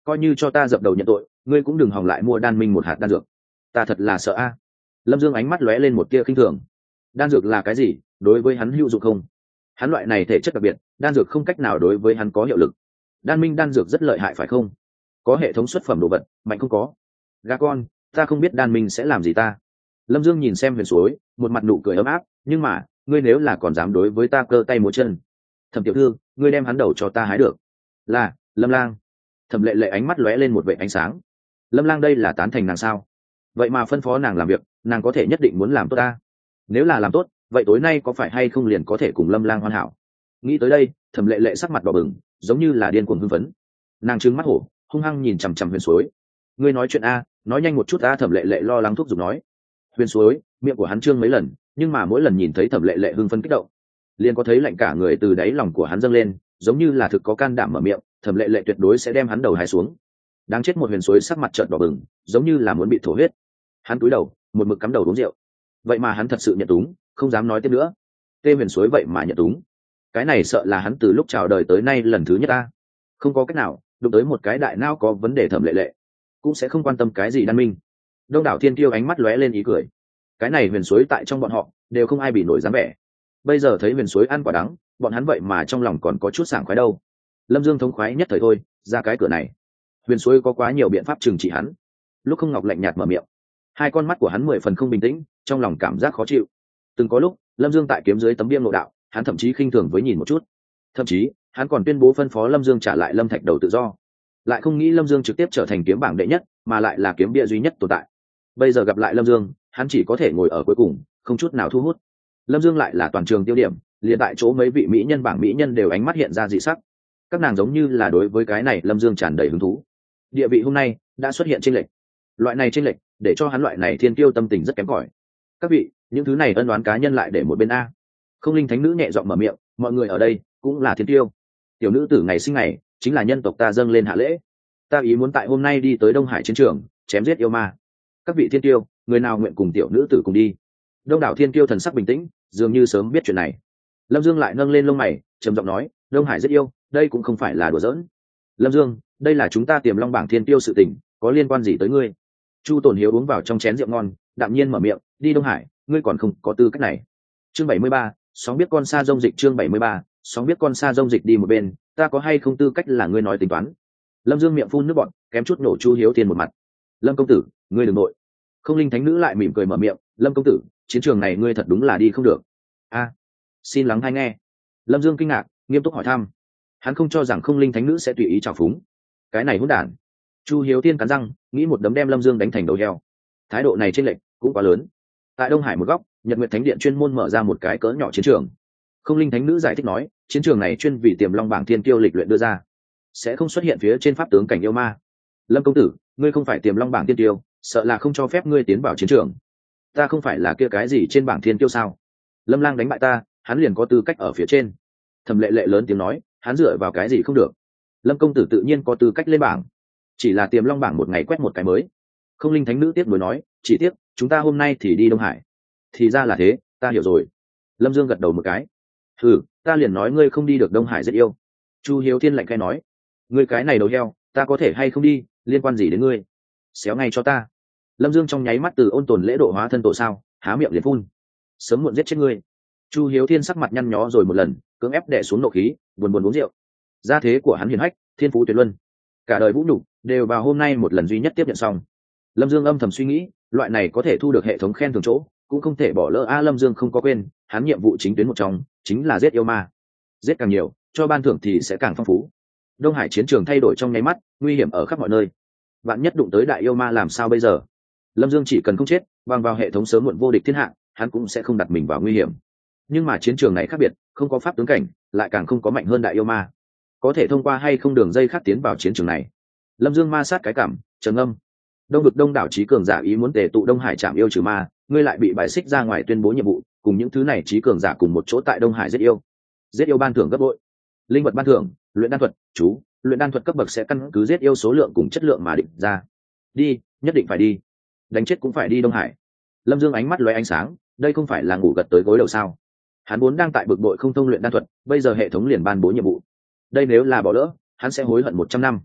coi như cho ta dập đầu nhận tội, ngươi cũng đừng hòng lại mua đan minh một hạt đan dược. Ta thật là sợ a. Lâm Dương ánh mắt lóe lên một tia khinh thường. Đan dược là cái gì, đối với hắn hữu dụng không? Hắn loại này thể chất đặc biệt, đan dược không cách nào đối với hắn có hiệu lực. Đan minh đan dược rất lợi hại phải không? Có hệ thống xuất phẩm đồ vật, mạnh không có. Gà con, ta không biết đan minh sẽ làm gì ta. Lâm Dương nhìn xem Huyền Suối, một mặt nụ cười ấm áp, nhưng mà, ngươi nếu là còn dám đối với ta cơ tay múa chân. Thẩm tiểu thư, ngươi đem hắn đầu cho ta hái được. Là, Lâm Lang. Thẩm Lệ Lệ ánh mắt lóe lên một vệt ánh sáng. Lâm Lang đây là tán thành nàng sao? Vậy mà phân phó nàng làm việc, nàng có thể nhất định muốn làm tốt ta. Nếu là làm tốt, vậy tối nay có phải hay không liền có thể cùng Lâm Lang hoàn hảo? Nghĩ tới đây, Thẩm Lệ Lệ sắc mặt đỏ bừng, giống như là điên cuồng hưng phấn. Nàng trừng mắt hổ, hung hăng nhìn chằm chằm Huyền Suối. Ngươi nói chuyện a, nói nhanh một chút a. Thẩm Lệ Lệ lo lắng thúc giục nói. Huyền Suối, miệng của hắn trương mấy lần, nhưng mà mỗi lần nhìn thấy Thẩm Lệ Lệ hưng phấn kích động, liền có thấy lạnh cả người từ đáy lòng của hắn dâng lên, giống như là thực có can đảm mở miệng, Thẩm Lệ Lệ tuyệt đối sẽ đem hắn đầu hái xuống. Đáng chết, một Huyền Suối sắc mặt trợn đỏ bừng, giống như là muốn bị thổ huyết. Hắn cúi đầu, một mực cắm đầu uống rượu. Vậy mà hắn thật sự nhận túng, không dám nói tiếp nữa. Tê Huyền Suối vậy mà nhận túng. Cái này sợ là hắn từ lúc chào đời tới nay lần thứ nhất ta. Không có cách nào, đụng tới một cái đại não có vấn đề Thẩm Lệ Lệ, cũng sẽ không quan tâm cái gì đan minh. Đông đảo thiên tiêu ánh mắt lóe lên ý cười. Cái này Huyền Suối tại trong bọn họ đều không ai bị nổi dáng vẻ. Bây giờ thấy Huyền Suối ăn quả đắng, bọn hắn vậy mà trong lòng còn có chút sảng khoái đâu. Lâm Dương thống khoái nhất thời thôi, ra cái cửa này. Huyền Suối có quá nhiều biện pháp trừng trị hắn. Lúc Không Ngọc lạnh nhạt mở miệng, hai con mắt của hắn mười phần không bình tĩnh, trong lòng cảm giác khó chịu. Từng có lúc, Lâm Dương tại kiếm dưới tấm bia ngộ đạo, hắn thậm chí khinh thường với nhìn một chút. Thậm chí, hắn còn tuyên bố phân phó Lâm Dương trả lại Lâm Thạch Đầu tự do. Lại không nghĩ Lâm Dương trực tiếp trở thành kiếm bảng đệ nhất, mà lại là kiếm bia duy nhất tồn tại. Bây giờ gặp lại Lâm Dương, hắn chỉ có thể ngồi ở cuối cùng, không chút nào thu hút. Lâm Dương lại là toàn trường tiêu điểm, liền tại chỗ mấy vị mỹ nhân bảng mỹ nhân đều ánh mắt hiện ra dị sắc. Các nàng giống như là đối với cái này Lâm Dương tràn đầy hứng thú. Địa vị hôm nay đã xuất hiện chênh lệch. Loại này chênh lệch, để cho hắn loại này thiên tiêu tâm tình rất kém cỏi. Các vị, những thứ này ân oán cá nhân lại để một bên a. Không Linh Thánh Nữ nhẹ giọng mở miệng, mọi người ở đây cũng là thiên tiêu. Tiểu nữ tử ngày sinh ngày, chính là nhân tộc ta dâng lên hạ lễ. Ta ý muốn tại hôm nay đi tới Đông Hải chiến trường, chém giết yêu ma. Các vị thiên tiêu, người nào nguyện cùng tiểu nữ tử cùng đi? Đông đảo thiên tiêu thần sắc bình tĩnh, dường như sớm biết chuyện này. Lâm Dương lại nâng lên lông mày, trầm giọng nói, Đông Hải rất yêu, đây cũng không phải là đùa giỡn. Lâm Dương, đây là chúng ta Tiềm Long bảng thiên tiêu sự tình, có liên quan gì tới ngươi? Chu Tồn Hiếu uống vào trong chén rượu ngon, đạm nhiên mở miệng, đi Đông Hải, ngươi còn không có tư cách này. Chương bảy mươi ba, sóng biết con sa rông dịch. Chương bảy mươi ba, sóng biết con sa rông dịch đi một bên, ta có hay không tư cách là ngươi nói tính toán. Lâm Dương miệng phun nước bọt, kém chút nổ Chu Hiếu Thiên một mặt. Lâm công tử, ngươi đừng nội. Không Linh Thánh Nữ lại mỉm cười mở miệng, Lâm công tử, chiến trường này ngươi thật đúng là đi không được. A, xin lắng hay nghe. Lâm Dương kinh ngạc, nghiêm túc hỏi thăm. Hắn không cho rằng Không Linh Thánh Nữ sẽ tùy ý trào phúng. Cái này hỗn đản. Chu Hiếu Thiên cắn răng, nghĩ một đấm đem Lâm Dương đánh thành đầu heo. Thái độ này chênh lệch cũng quá lớn. Tại Đông Hải một góc, Nhật Nguyệt Thánh Điện chuyên môn mở ra một cái cỡ nhỏ chiến trường. Không Linh Thánh Nữ giải thích nói, chiến trường này chuyên vì Tiềm Long bảng thiên tiêu lịch luyện đưa ra, sẽ không xuất hiện phía trên pháp tướng cảnh yêu ma. Lâm công tử, ngươi không phải Tiềm Long bảng thiên tiêu, sợ là không cho phép ngươi tiến vào chiến trường. Ta không phải là kia cái gì trên bảng thiên tiêu sao? Lâm Lang đánh bại ta, hắn liền có tư cách ở phía trên. Thẩm Lệ Lệ lớn tiếng nói, hắn dựa vào cái gì không được? Lâm công tử tự nhiên có tư cách lên bảng, chỉ là Tiềm Long bảng một ngày quét một cái mới. Không Linh Thánh Nữ tiếp nối nói, chỉ tiếc chúng ta hôm nay thì đi Đông Hải. Thì ra là thế, ta hiểu rồi. Lâm Dương gật đầu một cái. Ừ, ta liền nói ngươi không đi được Đông Hải rất yêu. Chu Hiếu Thiên lạnh cay nói, ngươi cái này đầu heo, ta có thể hay không đi, liên quan gì đến ngươi? Xéo ngay cho ta. Lâm Dương trong nháy mắt từ ôn tồn lễ độ hóa thân tổ sao, há miệng liền phun. Sớm muộn giết chết ngươi. Chu Hiếu Thiên sắc mặt nhăn nhó rồi một lần, cưỡng ép đè xuống nộ khí, buồn buồn uống rượu. Gia thế của hắn hiển hách, thiên phú tuyệt luân, cả đời vũ nhục đều vào hôm nay một lần duy nhất tiếp nhận xong. Lâm Dương âm thầm suy nghĩ, loại này có thể thu được hệ thống khen thưởng chỗ, cũng không thể bỏ lỡ. A Lâm Dương không có quên, hắn nhiệm vụ chính tuyến một trong chính là giết yêu ma. Giết càng nhiều, cho ban thưởng thì sẽ càng phong phú. Đông Hải chiến trường thay đổi trong nháy mắt, nguy hiểm ở khắp mọi nơi. Vạn nhất đụng tới đại yêu ma làm sao bây giờ? Lâm Dương chỉ cần không chết, bằng vào hệ thống sớm muộn vô địch thiên hạ, hắn cũng sẽ không đặt mình vào nguy hiểm. Nhưng mà chiến trường này khác biệt, không có pháp tướng cảnh, lại càng không có mạnh hơn đại yêu ma. Có thể thông qua hay không đường dây khác tiến vào chiến trường này? Lâm Dương ma sát cái cảm, trầm âm. Đông vực đông đảo trí cường giả ý muốn tề tụ Đông Hải chạm yêu trừ ma, ngươi lại bị bài xích ra ngoài tuyên bố nhiệm vụ, cùng những thứ này trí cường giả cùng một chỗ tại Đông Hải giết yêu. Giết yêu ban thưởng gấp bội. Linh vật ban thưởng, luyện đan thuật, chú, luyện đan thuật cấp bậc sẽ căn cứ giết yêu số lượng cùng chất lượng mà định ra. Đi, nhất định phải đi. Đánh chết cũng phải đi Đông Hải. Lâm Dương ánh mắt lóe ánh sáng, đây không phải là ngủ gật tới gối đầu sao? Hắn vốn đang tại bực bội không thông luyện đan thuật, bây giờ hệ thống liền ban bố nhiệm vụ. Đây nếu là bỏ lỡ, hắn sẽ hối hận một trăm năm.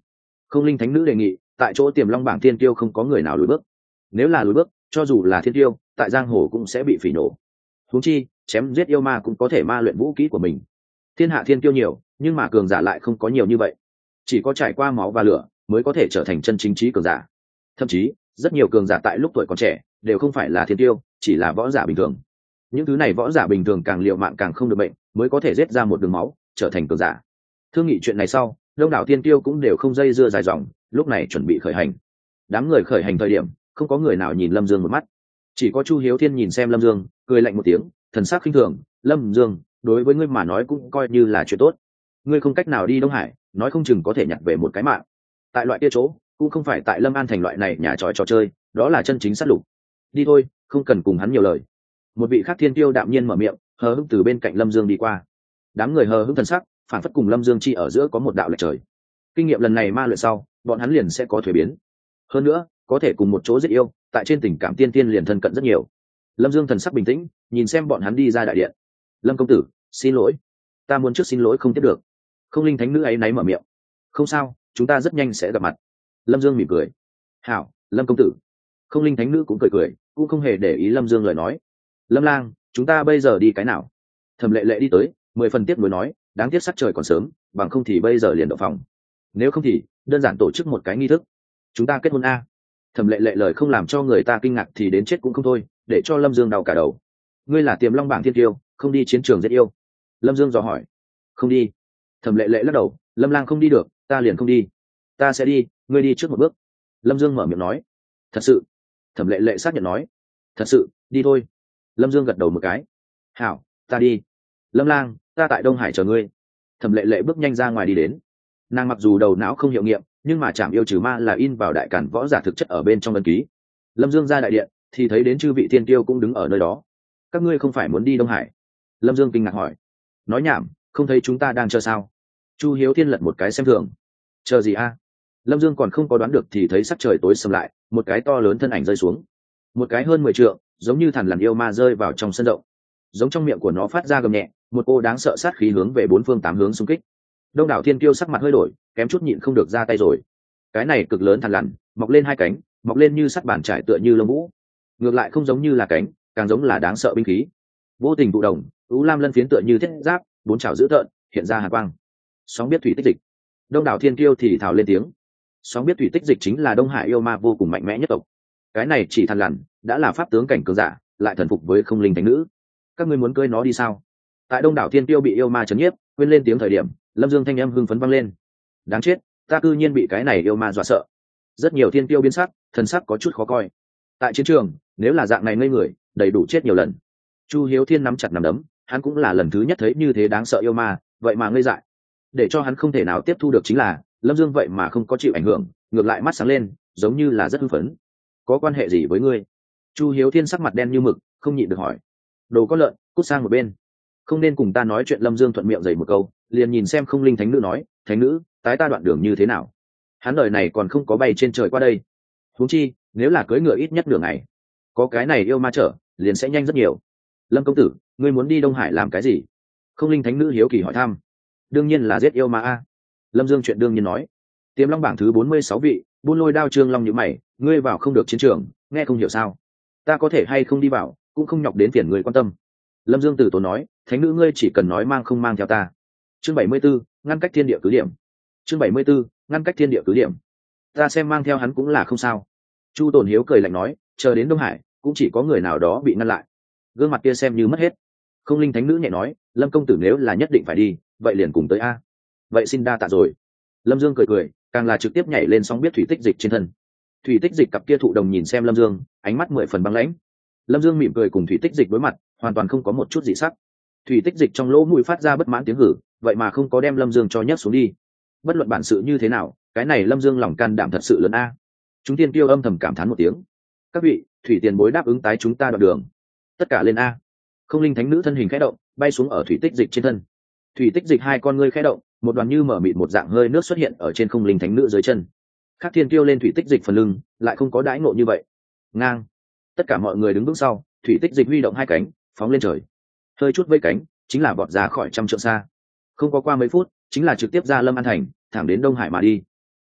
Không linh thánh nữ đề nghị, tại chỗ tiềm long bảng thiên tiêu không có người nào lùi bước. Nếu là lùi bước, cho dù là thiên tiêu, tại giang hồ cũng sẽ bị phỉ nổ. Huống chi, chém giết yêu ma cũng có thể ma luyện vũ kỹ của mình. Thiên hạ thiên tiêu nhiều, nhưng mà cường giả lại không có nhiều như vậy. Chỉ có trải qua máu và lửa mới có thể trở thành chân chính trí cường giả. Thậm chí, rất nhiều cường giả tại lúc tuổi còn trẻ đều không phải là thiên tiêu, chỉ là võ giả bình thường. Những thứ này võ giả bình thường càng liều mạng càng không được bệnh, mới có thể giết ra một đường máu, trở thành cường giả. Thương nghị chuyện này sau, đông đảo thiên tiêu cũng đều không dây dưa dài dòng, lúc này chuẩn bị khởi hành. Đám người khởi hành thời điểm, không có người nào nhìn Lâm Dương một mắt, chỉ có Chu Hiếu Thiên nhìn xem Lâm Dương, cười lạnh một tiếng, thần sắc khinh thường. Lâm Dương, đối với ngươi mà nói cũng coi như là chuyện tốt. Ngươi không cách nào đi Đông Hải, nói không chừng có thể nhặt về một cái mạng. Tại loại kia chỗ, cũng không phải tại Lâm An thành loại này nhà tròi trò chơi, đó là chân chính sát lục. Đi thôi, không cần cùng hắn nhiều lời. Một vị khác thiên tiêu đạm nhiên mở miệng, hờ hững từ bên cạnh Lâm Dương đi qua. Đám người hờ hững thần sắc, phản phất cùng Lâm Dương chi ở giữa có một đạo lệch trời. Kinh nghiệm lần này ma luyện sau, bọn hắn liền sẽ có thuế biến. Hơn nữa, có thể cùng một chỗ giết yêu, tại trên tình cảm tiên tiên liền thân cận rất nhiều. Lâm Dương thần sắc bình tĩnh, nhìn xem bọn hắn đi ra đại điện. Lâm công tử, xin lỗi, ta muốn trước xin lỗi không tiếp được. Không linh thánh nữ ấy náy mở miệng. Không sao, chúng ta rất nhanh sẽ gặp mặt. Lâm Dương mỉm cười. Hảo, Lâm công tử. Không linh thánh nữ cũng cười cười, cũng không hề để ý Lâm Dương lời nói. Lâm lang, chúng ta bây giờ đi cái nào? Thẩm Lệ Lệ đi tới, mười phần tiếp nối nói, đáng tiếc sắc trời còn sớm, bằng không thì bây giờ liền động phòng. Nếu không thì đơn giản tổ chức một cái nghi thức, chúng ta kết hôn a. Thẩm Lệ Lệ lời không làm cho người ta kinh ngạc thì đến chết cũng không thôi, để cho Lâm Dương đau cả đầu. Ngươi là tiềm long bảng thiên tiêu, không đi chiến trường giết yêu? Lâm Dương dò hỏi. Không đi. Thẩm Lệ Lệ lắc đầu, Lâm lang không đi được, ta liền không đi. Ta sẽ đi, ngươi đi trước một bước. Lâm Dương mở miệng nói. Thật sự? Thẩm Lệ Lệ xác nhận nói. Thật sự, đi thôi. Lâm Dương gật đầu một cái. Hảo, ta đi. Lâm lang, ta tại Đông Hải chờ ngươi. Thẩm Lệ Lệ bước nhanh ra ngoài đi đến. Nàng mặc dù đầu não không hiệu nghiệm, nhưng mà chạm yêu trừ ma là in vào đại cản võ giả thực chất ở bên trong ấn ký. Lâm Dương ra đại điện thì thấy đến chư vị thiên tiêu cũng đứng ở nơi đó. Các ngươi không phải muốn đi Đông Hải? Lâm Dương kinh ngạc hỏi. Nói nhảm, không thấy chúng ta đang chờ sao? Chu Hiếu Thiên lật một cái xem thường. Chờ gì a? Lâm Dương còn không có đoán được thì thấy sắc trời tối sầm lại, một cái to lớn thân ảnh rơi xuống. Một cái hơn mười trượng, giống như thằn lằn yêu ma rơi vào trong sân động. Giống trong miệng của nó phát ra gầm nhẹ, một cô đáng sợ sát khí hướng về bốn phương tám hướng xung kích. Đông đảo thiên tiêu sắc mặt hơi đổi, kém chút nhịn không được ra tay rồi. Cái này cực lớn thằn lằn, mọc lên hai cánh, mọc lên như sắt bàn trải tựa như lông vũ. Ngược lại không giống như là cánh, càng giống là đáng sợ binh khí. Vô tình tụ đồng, ú lam lân phiến tựa như thiết giáp, bốn chảo dữ tợn, hiện ra hàn quang. Sóng biết thủy tích dịch. Đông đảo thiên tiêu thì thào lên tiếng. Sóng biết thủy tích dịch chính là Đông Hải yêu ma vô cùng mạnh mẽ nhất tộc. Cái này chỉ thằn lằn, đã là pháp tướng cảnh cường giả, lại thần phục với không linh thánh nữ. Các ngươi muốn cưới nó đi sao? Tại đông đảo thiên tiêu bị yêu ma chấn nhiếp, quên lên tiếng thời điểm, Lâm Dương thanh âm hưng phấn vang lên. Đáng chết, ta cư nhiên bị cái này yêu ma dọa sợ. Rất nhiều thiên tiêu biến sắc, thần sắc có chút khó coi. Tại chiến trường, nếu là dạng này ngây người, đầy đủ chết nhiều lần. Chu Hiếu Thiên nắm chặt nắm đấm, hắn cũng là lần thứ nhất thấy như thế đáng sợ yêu ma, vậy mà ngây dại. Để cho hắn không thể nào tiếp thu được chính là, Lâm Dương vậy mà không có chịu ảnh hưởng, ngược lại mắt sáng lên, giống như là rất hưng phấn. Có quan hệ gì với ngươi? Chu Hiếu Thiên sắc mặt đen như mực, không nhịn được hỏi. Đồ có lợn, cút sang một bên. Không nên cùng ta nói chuyện. Lâm Dương thuận miệng dày một câu, liền nhìn xem không linh thánh nữ nói, thánh nữ, tái ta đoạn đường như thế nào? Hắn đời này còn không có bay trên trời qua đây. Huống chi, nếu là cưỡi ngựa ít nhất nửa ngày, có cái này yêu ma chở, liền sẽ nhanh rất nhiều. Lâm công tử, ngươi muốn đi Đông Hải làm cái gì? Không linh thánh nữ hiếu kỳ hỏi thăm. Đương nhiên là giết yêu ma a. Lâm Dương chuyện đương nhiên nói. Tiềm long bảng thứ bốn mươi sáu vị, buôn lôi đao trương long như mày, ngươi vào không được chiến trường, nghe không hiểu sao? Ta có thể hay không đi vào, cũng không nhọc đến phiền người quan tâm. Lâm Dương từ tốn nói, thánh nữ ngươi chỉ cần nói mang không mang theo ta. Chương bảy mươi 74, ngăn cách thiên địa cứ điểm. Chương bảy mươi 74, ngăn cách thiên địa cứ điểm. Ta xem mang theo hắn cũng là không sao. Chu Tồn Hiếu cười lạnh nói, chờ đến Đông Hải, cũng chỉ có người nào đó bị ngăn lại. Gương mặt kia xem như mất hết. Không linh thánh nữ nhẹ nói, Lâm công tử nếu là nhất định phải đi, vậy liền cùng tới a. Vậy xin đa tạ rồi. Lâm Dương cười cười, càng là trực tiếp nhảy lên sóng biết thủy tích dịch trên thân. Thủy tích dịch cặp kia thụ đồng nhìn xem Lâm Dương, ánh mắt mười phần băng lãnh. Lâm Dương mỉm cười cùng thủy tích dịch đối mặt, hoàn toàn không có một chút dị sắc. Thủy tích dịch trong lỗ mũi phát ra bất mãn tiếng hử, vậy mà không có đem Lâm Dương cho nhấc xuống đi. Bất luận bản sự như thế nào, cái này Lâm Dương lòng can đảm thật sự lớn a. Chúng tiên tiêu âm thầm cảm thán một tiếng. Các vị, thủy tiền bối đáp ứng tái chúng ta đoạn đường. Tất cả lên a. Không linh thánh nữ thân hình khẽ động, bay xuống ở thủy tích dịch trên thân. Thủy tích dịch hai con ngươi khẽ động, một đoàn như mở mịt một dạng hơi nước xuất hiện ở trên không linh thánh nữ dưới chân. Khác thiên tiêu lên thủy tích dịch phần lưng, lại không có đãi ngộ như vậy. Ngang. Tất cả mọi người đứng bước sau, thủy tích dịch huy động hai cánh, phóng lên trời. Hơi chút vây cánh, chính là vọt ra khỏi trăm trượng xa. Không có qua mấy phút, chính là trực tiếp ra Lâm An thành, thẳng đến Đông Hải mà đi.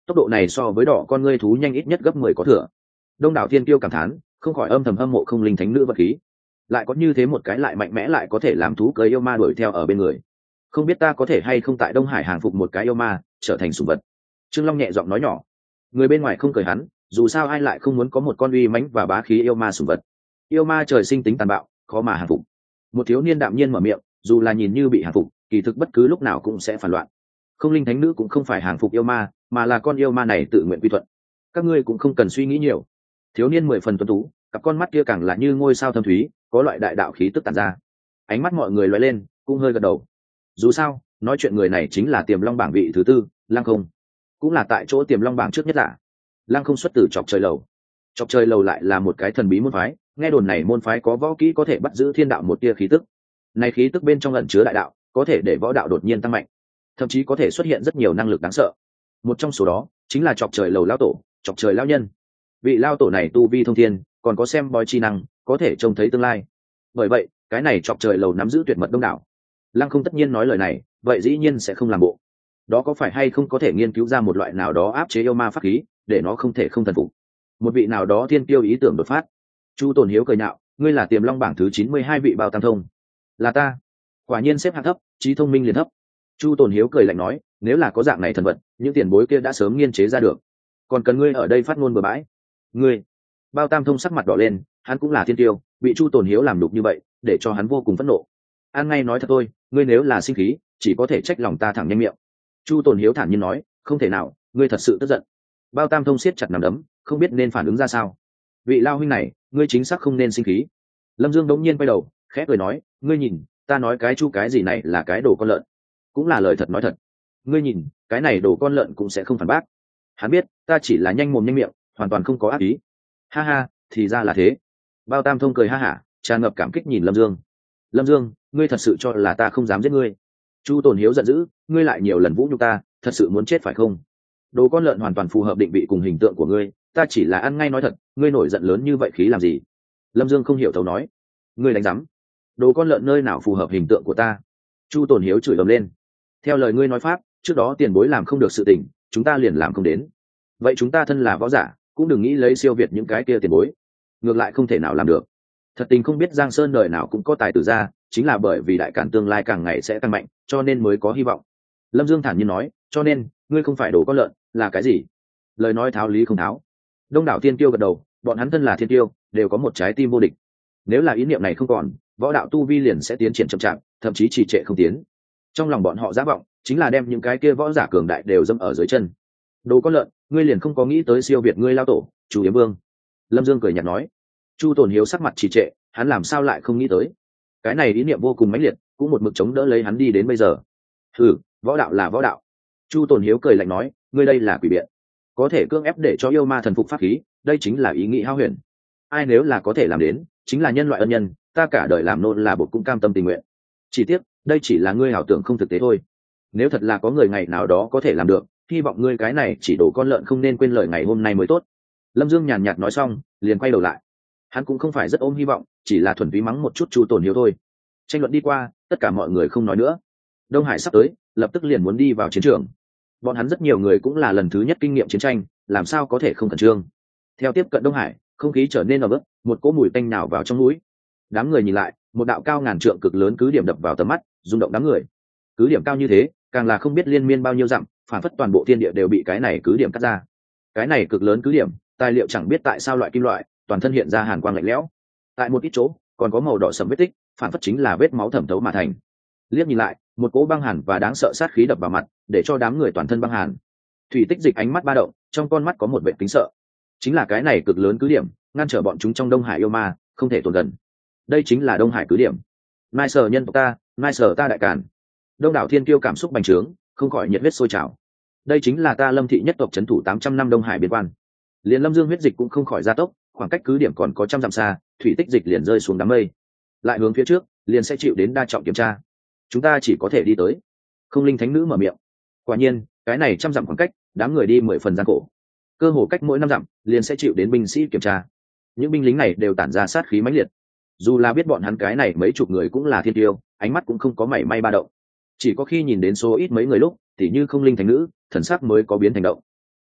tốc độ này so với đỏ con ngươi thú nhanh ít nhất gấp mười có thừa. Đông đảo thiên tiêu cảm thán, không khỏi âm thầm hâm mộ không linh thánh nữ vật khí, lại có như thế một cái lại mạnh mẽ lại có thể làm thú cưới yêu ma đuổi theo ở bên người. Không biết ta có thể hay không tại Đông Hải hàng phục một cái yêu ma trở thành sủng vật. Trương Long nhẹ giọng nói nhỏ. Người bên ngoài không cười hắn, dù sao ai lại không muốn có một con uy mãnh và bá khí yêu ma sủng vật. Yêu ma trời sinh tính tàn bạo, khó mà hàng phục. Một thiếu niên đạm nhiên mở miệng, dù là nhìn như bị hàng phục, kỳ thực bất cứ lúc nào cũng sẽ phản loạn. Không linh thánh nữ cũng không phải hàng phục yêu ma, mà là con yêu ma này tự nguyện quy thuận. Các ngươi cũng không cần suy nghĩ nhiều. Thiếu niên mười phần tuấn tú, cặp con mắt kia càng là như ngôi sao thâm thúy, có loại đại đạo khí tức tản ra. Ánh mắt mọi người lóe lên, cũng hơi gật đầu. Dù sao, nói chuyện người này chính là Tiềm Long bảng vị thứ tư, Lăng Không, cũng là tại chỗ Tiềm Long bảng trước nhất giả. Lăng Không xuất từ Chọc Trời Lầu. Chọc Trời Lầu lại là một cái thần bí môn phái, nghe đồn này môn phái có võ kỹ có thể bắt giữ thiên đạo một tia khí tức. Này khí tức bên trong ẩn chứa đại đạo, có thể để võ đạo đột nhiên tăng mạnh, thậm chí có thể xuất hiện rất nhiều năng lực đáng sợ. Một trong số đó chính là Chọc Trời Lầu lão tổ, Chọc Trời lão nhân. Vị lão tổ này tu vi thông thiên, còn có xem bói chi năng, có thể trông thấy tương lai. Bởi vậy, cái này Chọc Trời Lầu nắm giữ tuyệt mật đông đảo. Lăng Không tất nhiên nói lời này, vậy dĩ nhiên sẽ không làm bộ. Đó có phải hay không có thể nghiên cứu ra một loại nào đó áp chế yêu ma pháp khí, để nó không thể không thần phục. Một vị nào đó thiên tiêu ý tưởng đột phát. Chu Tồn Hiếu cười nhạo, ngươi là Tiềm Long bảng thứ chín mươi hai vị Bao Tam Thông. Là ta. Quả nhiên xếp hạng thấp, trí thông minh liền thấp. Chu Tồn Hiếu cười lạnh nói, nếu là có dạng này thần vật, những tiền bối kia đã sớm nghiên chế ra được. Còn cần ngươi ở đây phát ngôn bừa bãi. Ngươi. Bao Tam Thông sắc mặt đỏ lên, hắn cũng là thiên tiêu, bị Chu Tồn Hiếu làm đục như vậy, để cho hắn vô cùng phẫn nộ. An ngay nói thật thôi, ngươi nếu là sinh khí, chỉ có thể trách lòng ta thẳng nhanh miệng. Chu Tồn Hiếu thản nhiên nói, không thể nào, ngươi thật sự tức giận. Bao Tam Thông siết chặt nắm đấm, không biết nên phản ứng ra sao. Vị lao huynh này, ngươi chính xác không nên sinh khí. Lâm Dương đống nhiên quay đầu, khẽ cười nói, ngươi nhìn, ta nói cái chu cái gì này là cái đồ con lợn, cũng là lời thật nói thật. Ngươi nhìn, cái này đồ con lợn cũng sẽ không phản bác. Hắn biết, ta chỉ là nhanh mồm nhanh miệng, hoàn toàn không có ác ý. Ha ha, thì ra là thế. Bao Tam Thông cười ha hả, tràn ngập cảm kích nhìn Lâm Dương. Lâm Dương, ngươi thật sự cho là ta không dám giết ngươi? Chu Tồn Hiếu giận dữ, ngươi lại nhiều lần vũ nhục ta, thật sự muốn chết phải không? Đồ con lợn hoàn toàn phù hợp định vị cùng hình tượng của ngươi, ta chỉ là ăn ngay nói thật, ngươi nổi giận lớn như vậy khí làm gì? Lâm Dương không hiểu thấu nói, ngươi đánh rắm. Đồ con lợn nơi nào phù hợp hình tượng của ta? Chu Tồn Hiếu chửi ầm lên. Theo lời ngươi nói pháp, trước đó tiền bối làm không được sự tình, chúng ta liền làm không đến. Vậy chúng ta thân là võ giả, cũng đừng nghĩ lấy siêu việt những cái kia tiền bối, ngược lại không thể nào làm được. Thật tình không biết Giang Sơn đời nào cũng có tài tử ra, chính là bởi vì đại cản tương lai càng ngày sẽ tăng mạnh, cho nên mới có hy vọng. Lâm Dương thản nhiên nói, cho nên ngươi không phải đồ con lợn, là cái gì? Lời nói tháo lý không tháo. Đông đảo thiên tiêu gật đầu, bọn hắn thân là thiên tiêu, đều có một trái tim vô địch. Nếu là ý niệm này không còn, võ đạo tu vi liền sẽ tiến triển chậm chạp, thậm chí trì trệ không tiến. Trong lòng bọn họ giả vọng, chính là đem những cái kia võ giả cường đại đều dâm ở dưới chân. Đồ con lợn, ngươi liền không có nghĩ tới siêu việt ngươi lao tổ, Chu Yếm Vương. Lâm Dương cười nhạt nói. Chu Tồn Hiếu sắc mặt trì trệ, hắn làm sao lại không nghĩ tới? Cái này ý niệm vô cùng mãnh liệt, cũng một mực chống đỡ lấy hắn đi đến bây giờ. Ừ, võ đạo là võ đạo. Chu Tồn Hiếu cười lạnh nói, ngươi đây là quỷ biện, có thể cưỡng ép để cho yêu ma thần phục pháp khí, đây chính là ý nghĩ hao huyền. Ai nếu là có thể làm đến, chính là nhân loại ân nhân, ta cả đời làm nô là bột cũng cam tâm tình nguyện. Chỉ tiếc, đây chỉ là ngươi ảo tưởng không thực tế thôi. Nếu thật là có người ngày nào đó có thể làm được, hy vọng ngươi cái này chỉ đổ con lợn không nên quên lời ngày hôm nay mới tốt. Lâm Dương nhàn nhạt nói xong, liền quay đầu lại. Hắn cũng không phải rất ôm hy vọng, chỉ là thuần túy mắng một chút Chu Tồn Hiếu thôi. Tranh luận đi qua, tất cả mọi người không nói nữa. Đông Hải sắp tới, lập tức liền muốn đi vào chiến trường. Bọn hắn rất nhiều người cũng là lần thứ nhất kinh nghiệm chiến tranh, làm sao có thể không khẩn trương. Theo tiếp cận Đông Hải, không khí trở nên ẩm ướt, một cỗ mùi tanh nào vào trong núi. Đám người nhìn lại, một đạo cao ngàn trượng cực lớn cứ điểm đập vào tầm mắt, rung động đám người. Cứ điểm cao như thế, càng là không biết liên miên bao nhiêu dặm, phản phất toàn bộ thiên địa đều bị cái này cứ điểm cắt ra. Cái này cực lớn cứ điểm, tài liệu chẳng biết tại sao loại kim loại, toàn thân hiện ra hàn quang lạnh lẽo. Tại một ít chỗ, còn có màu đỏ sẫm vết tích, phản phất chính là vết máu thẩm thấu mà thành. Liếc nhìn lại, một cỗ băng hàn và đáng sợ sát khí đập vào mặt, để cho đám người toàn thân băng hàn. Thủy Tích Dịch ánh mắt ba động, trong con mắt có một vẻ kính sợ. Chính là cái này cực lớn cứ điểm, ngăn trở bọn chúng trong Đông Hải yêu ma, không thể tồn gần. Đây chính là Đông Hải cứ điểm. Mai sở nhân tộc ta, mai sở ta đại càn. Đông đảo thiên kiêu cảm xúc bành trướng, không khỏi nhiệt huyết sôi trào. Đây chính là ta Lâm thị nhất tộc trấn thủ tám trăm năm Đông Hải biên quan. Liền Lâm Dương huyết dịch cũng không khỏi gia tốc, khoảng cách cứ điểm còn có trăm dặm xa, Thủy Tích Dịch liền rơi xuống đám mây. Lại hướng phía trước, liền sẽ chịu đến đa trọng kiểm tra. Chúng ta chỉ có thể đi tới. Không linh thánh nữ mở miệng. Quả nhiên, cái này trăm dặm khoảng cách, đám người đi mười phần gian khổ. Cơ hồ cách mỗi năm dặm, liền sẽ chịu đến binh sĩ kiểm tra. Những binh lính này đều tản ra sát khí mãnh liệt. Dù là biết bọn hắn cái này mấy chục người cũng là thiên tiêu, ánh mắt cũng không có mảy may ba động. Chỉ có khi nhìn đến số ít mấy người lúc, thì như không linh thánh nữ, thần sắc mới có biến thành động.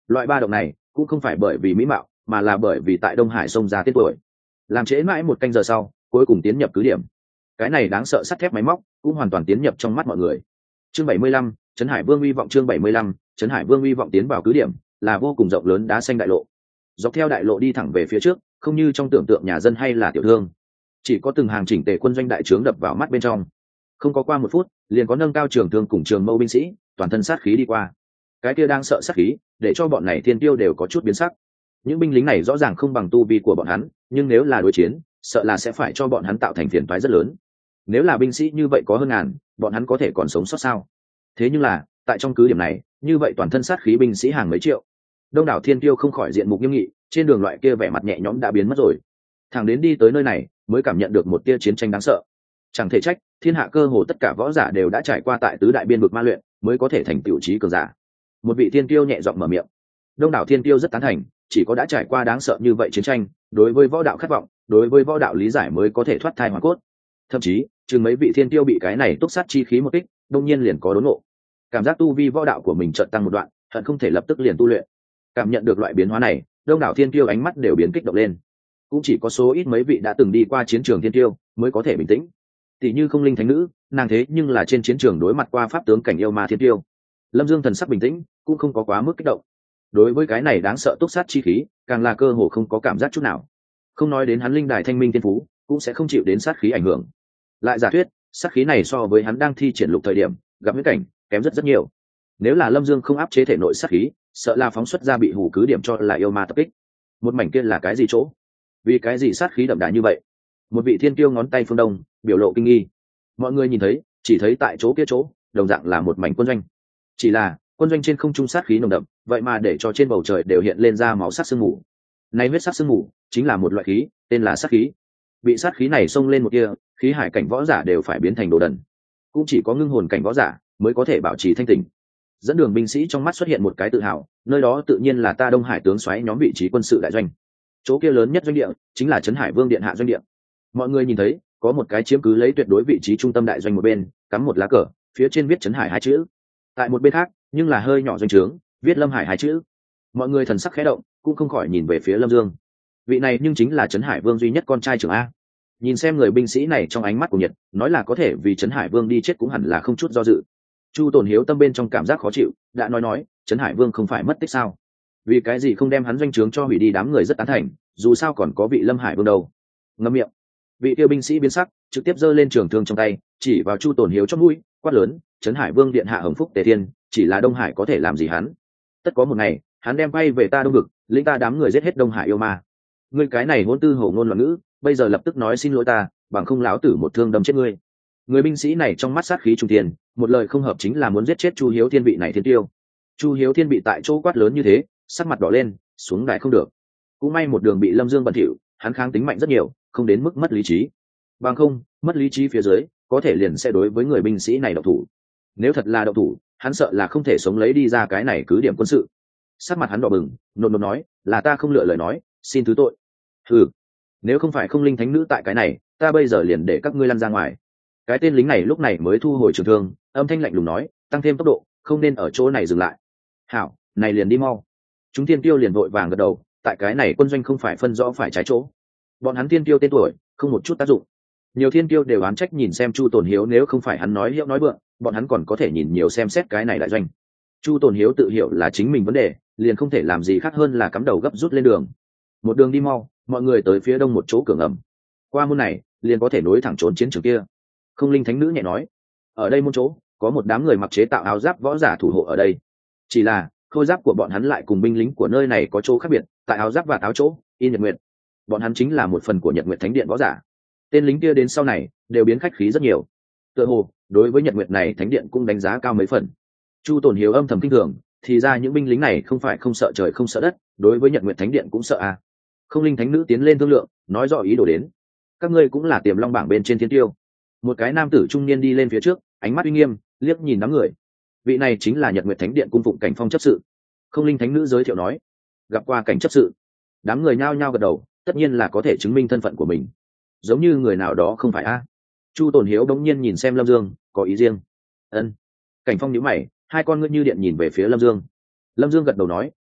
Loại ba động này cũng không phải bởi vì mỹ mạo, mà là bởi vì tại Đông Hải xông ra tên tuổi. Làm trễ mãi một canh giờ sau, cuối cùng tiến nhập cứ điểm. Cái này đáng sợ sắt thép máy móc cũng hoàn toàn tiến nhập trong mắt mọi người. Chương bảy mươi lăm, Trấn Hải Vương uy vọng. Chương bảy mươi lăm, Trấn Hải Vương uy vọng. Tiến vào cứ điểm là vô cùng rộng lớn đá xanh đại lộ. Dọc theo đại lộ đi thẳng về phía trước, không như trong tưởng tượng nhà dân hay là tiểu thương, chỉ có từng hàng chỉnh tề quân doanh đại trướng đập vào mắt bên trong. Không có qua một phút, liền có nâng cao trường thương cùng trường mâu binh sĩ, toàn thân sát khí đi qua. Cái kia đang sợ sát khí, để cho bọn này thiên tiêu đều có chút biến sắc. Những binh lính này rõ ràng không bằng tu vi của bọn hắn, nhưng nếu là đối chiến, sợ là sẽ phải cho bọn hắn tạo thành phiền toái rất lớn. Nếu là binh sĩ như vậy có hơn ngàn, bọn hắn có thể còn sống sót sao? Thế nhưng là, tại trong cứ điểm này, như vậy toàn thân sát khí binh sĩ hàng mấy triệu. Đông đảo thiên tiêu không khỏi diện mục nghiêm nghị, trên đường loại kia vẻ mặt nhẹ nhõm đã biến mất rồi. Thằng đến đi tới nơi này, mới cảm nhận được một tia chiến tranh đáng sợ. Chẳng thể trách, thiên hạ cơ hồ tất cả võ giả đều đã trải qua tại tứ đại biên vực ma luyện, mới có thể thành tiểu trí cường giả. Một vị thiên tiêu nhẹ giọng mở miệng. Đông đảo thiên tiêu rất tán thành, chỉ có đã trải qua đáng sợ như vậy chiến tranh, đối với võ đạo khát vọng, đối với võ đạo lý giải mới có thể thoát thai hoàn cốt. Thậm chí, chừng mấy vị thiên tiêu bị cái này túc sát chi khí một kích, đông nhiên liền có đốn ngộ. Cảm giác tu vi võ đạo của mình chợt tăng một đoạn, hận không thể lập tức liền tu luyện. Cảm nhận được loại biến hóa này, đông đảo thiên tiêu ánh mắt đều biến kích động lên. Cũng chỉ có số ít mấy vị đã từng đi qua chiến trường thiên tiêu mới có thể bình tĩnh. Tỷ như Không Linh Thánh Nữ, nàng thế nhưng là trên chiến trường đối mặt qua pháp tướng cảnh yêu ma thiên tiêu. Lâm Dương thần sắc bình tĩnh, cũng không có quá mức kích động. Đối với cái này đáng sợ túc sát chi khí, càng là cơ hồ không có cảm giác chút nào. Không nói đến hắn linh đài thanh minh thiên phú, cũng sẽ không chịu đến sát khí ảnh hưởng. Lại giả thuyết, sát khí này so với hắn đang thi triển lục thời điểm gặp huyết cảnh kém rất rất nhiều. Nếu là Lâm Dương không áp chế thể nội sát khí, sợ là phóng xuất ra bị hủ cứ điểm cho là yêu ma tập kích. Một mảnh kia là cái gì chỗ? Vì cái gì sát khí đậm đà như vậy? Một vị thiên tiêu ngón tay phương đông, biểu lộ kinh nghi. Mọi người nhìn thấy, chỉ thấy tại chỗ kia chỗ, đồng dạng là một mảnh quân doanh. Chỉ là quân doanh trên không trung sát khí nồng đậm, vậy mà để cho trên bầu trời đều hiện lên ra máu sắc sương mù. Này huyết sắc sương mù chính là một loại khí, tên là sát khí. Bị sát khí này xông lên một kia, khí hải cảnh võ giả đều phải biến thành đồ đần. Cũng chỉ có ngưng hồn cảnh võ giả mới có thể bảo trì thanh tỉnh. Dẫn đường binh sĩ trong mắt xuất hiện một cái tự hào, nơi đó tự nhiên là ta Đông Hải tướng soái nhóm vị trí quân sự đại doanh. Chỗ kia lớn nhất doanh địa chính là Trấn Hải Vương điện hạ doanh địa. Mọi người nhìn thấy, có một cái chiếm cứ lấy tuyệt đối vị trí trung tâm đại doanh một bên, cắm một lá cờ, phía trên viết Trấn Hải hai chữ. Tại một bên khác, nhưng là hơi nhỏ doanh trướng, viết Lâm Hải hai chữ. Mọi người thần sắc khẽ động, cũng không khỏi nhìn về phía Lâm Dương. Vị này nhưng chính là Trấn Hải Vương duy nhất con trai trưởng a. Nhìn xem người binh sĩ này trong ánh mắt của Nhật, nói là có thể vì Trấn Hải Vương đi chết cũng hẳn là không chút do dự. Chu Tồn Hiếu tâm bên trong cảm giác khó chịu, đã nói nói, Trấn Hải Vương không phải mất tích sao? Vì cái gì không đem hắn doanh trướng cho hủy đi? Đám người rất tán thành, dù sao còn có vị Lâm Hải Vương đâu. Ngậm miệng. Vị tiêu binh sĩ biến sắc, trực tiếp giơ lên trường thương trong tay, chỉ vào Chu Tồn Hiếu chót mũi, quát lớn, Trấn Hải Vương điện hạ hồng phúc tề thiên, chỉ là Đông Hải có thể làm gì hắn? Tất có một ngày, hắn đem quay về ta Đông Vực, lĩnh ta đám người giết hết Đông Hải yêu ma. Ngươi cái này ngôn tư hổ ngôn loạn ngữ, bây giờ lập tức nói xin lỗi ta, bằng không lão tử một thương đâm chết ngươi. Người binh sĩ này trong mắt sát khí trung tiền, một lời không hợp chính là muốn giết chết Chu Hiếu Thiên vị này thiên tiêu. Chu Hiếu Thiên bị tại chỗ quát lớn như thế, sắc mặt đỏ lên, xuống đài không được. Cũng may một đường bị Lâm Dương bẩn thỉu, hắn kháng tính mạnh rất nhiều, không đến mức mất lý trí. Bằng không, mất lý trí phía dưới, có thể liền sẽ đối với người binh sĩ này động thủ. Nếu thật là động thủ, hắn sợ là không thể sống lấy đi ra cái này cứ điểm quân sự. Sắc mặt hắn đỏ bừng, nôn nôn nói, là ta không lựa lời nói, xin thứ tội. Ừ, nếu không phải Không Linh Thánh Nữ tại cái này, ta bây giờ liền để các ngươi lăn ra ngoài. Cái tên lính này lúc này mới thu hồi trường thương, âm thanh lạnh lùng nói, tăng thêm tốc độ, không nên ở chỗ này dừng lại. Hảo, này liền đi mau. Chúng thiên tiêu liền vội vàng gật đầu, tại cái này quân doanh không phải phân rõ phải trái chỗ. Bọn hắn thiên tiêu tên tuổi, không một chút tác dụng. Nhiều thiên tiêu đều oán trách nhìn xem Chu Tồn Hiếu, nếu không phải hắn nói hiệu nói vượng, bọn hắn còn có thể nhìn nhiều xem xét cái này đại doanh. Chu Tồn Hiếu tự hiểu là chính mình vấn đề, liền không thể làm gì khác hơn là cắm đầu gấp rút lên đường. Một đường đi mau, mọi người tới phía đông một chỗ cửa ngầm. Qua môn này, liền có thể nối thẳng trốn chiến trường kia. Không Linh Thánh Nữ nhẹ nói, ở đây môn chỗ có một đám người mặc chế tạo áo giáp võ giả thủ hộ ở đây. Chỉ là khôi giáp của bọn hắn lại cùng binh lính của nơi này có chỗ khác biệt, tại áo giáp và áo chỗ in Nhật Nguyệt. Bọn hắn chính là một phần của Nhật Nguyệt Thánh Điện võ giả. Tên lính kia đến sau này đều biến khách khí rất nhiều. Tựa hồ đối với Nhật Nguyệt này Thánh Điện cũng đánh giá cao mấy phần. Chu Tồn Hiếu âm thầm kinh thường, thì ra những binh lính này không phải không sợ trời không sợ đất, đối với Nhật Nguyệt Thánh Điện cũng sợ à. Không Linh Thánh Nữ tiến lên thương lượng, nói rõ ý đồ đến. Các ngươi cũng là Tiềm Long bảng bên trên thiên tiêu. Một cái nam tử trung niên đi lên phía trước, ánh mắt uy nghiêm, liếc nhìn đám người. Vị này chính là Nhật Nguyệt Thánh Điện cung phụng Cảnh Phong chấp sự. Không Linh Thánh Nữ giới thiệu nói, gặp qua Cảnh chấp sự. Đám người nhao nhao gật đầu, tất nhiên là có thể chứng minh thân phận của mình. Giống như người nào đó không phải a. Chu Tồn Hiếu đống nhiên nhìn xem Lâm Dương, có ý riêng. Ân. Cảnh Phong nhíu mày, hai con ngươi như điện nhìn về phía Lâm Dương. Lâm Dương gật đầu nói,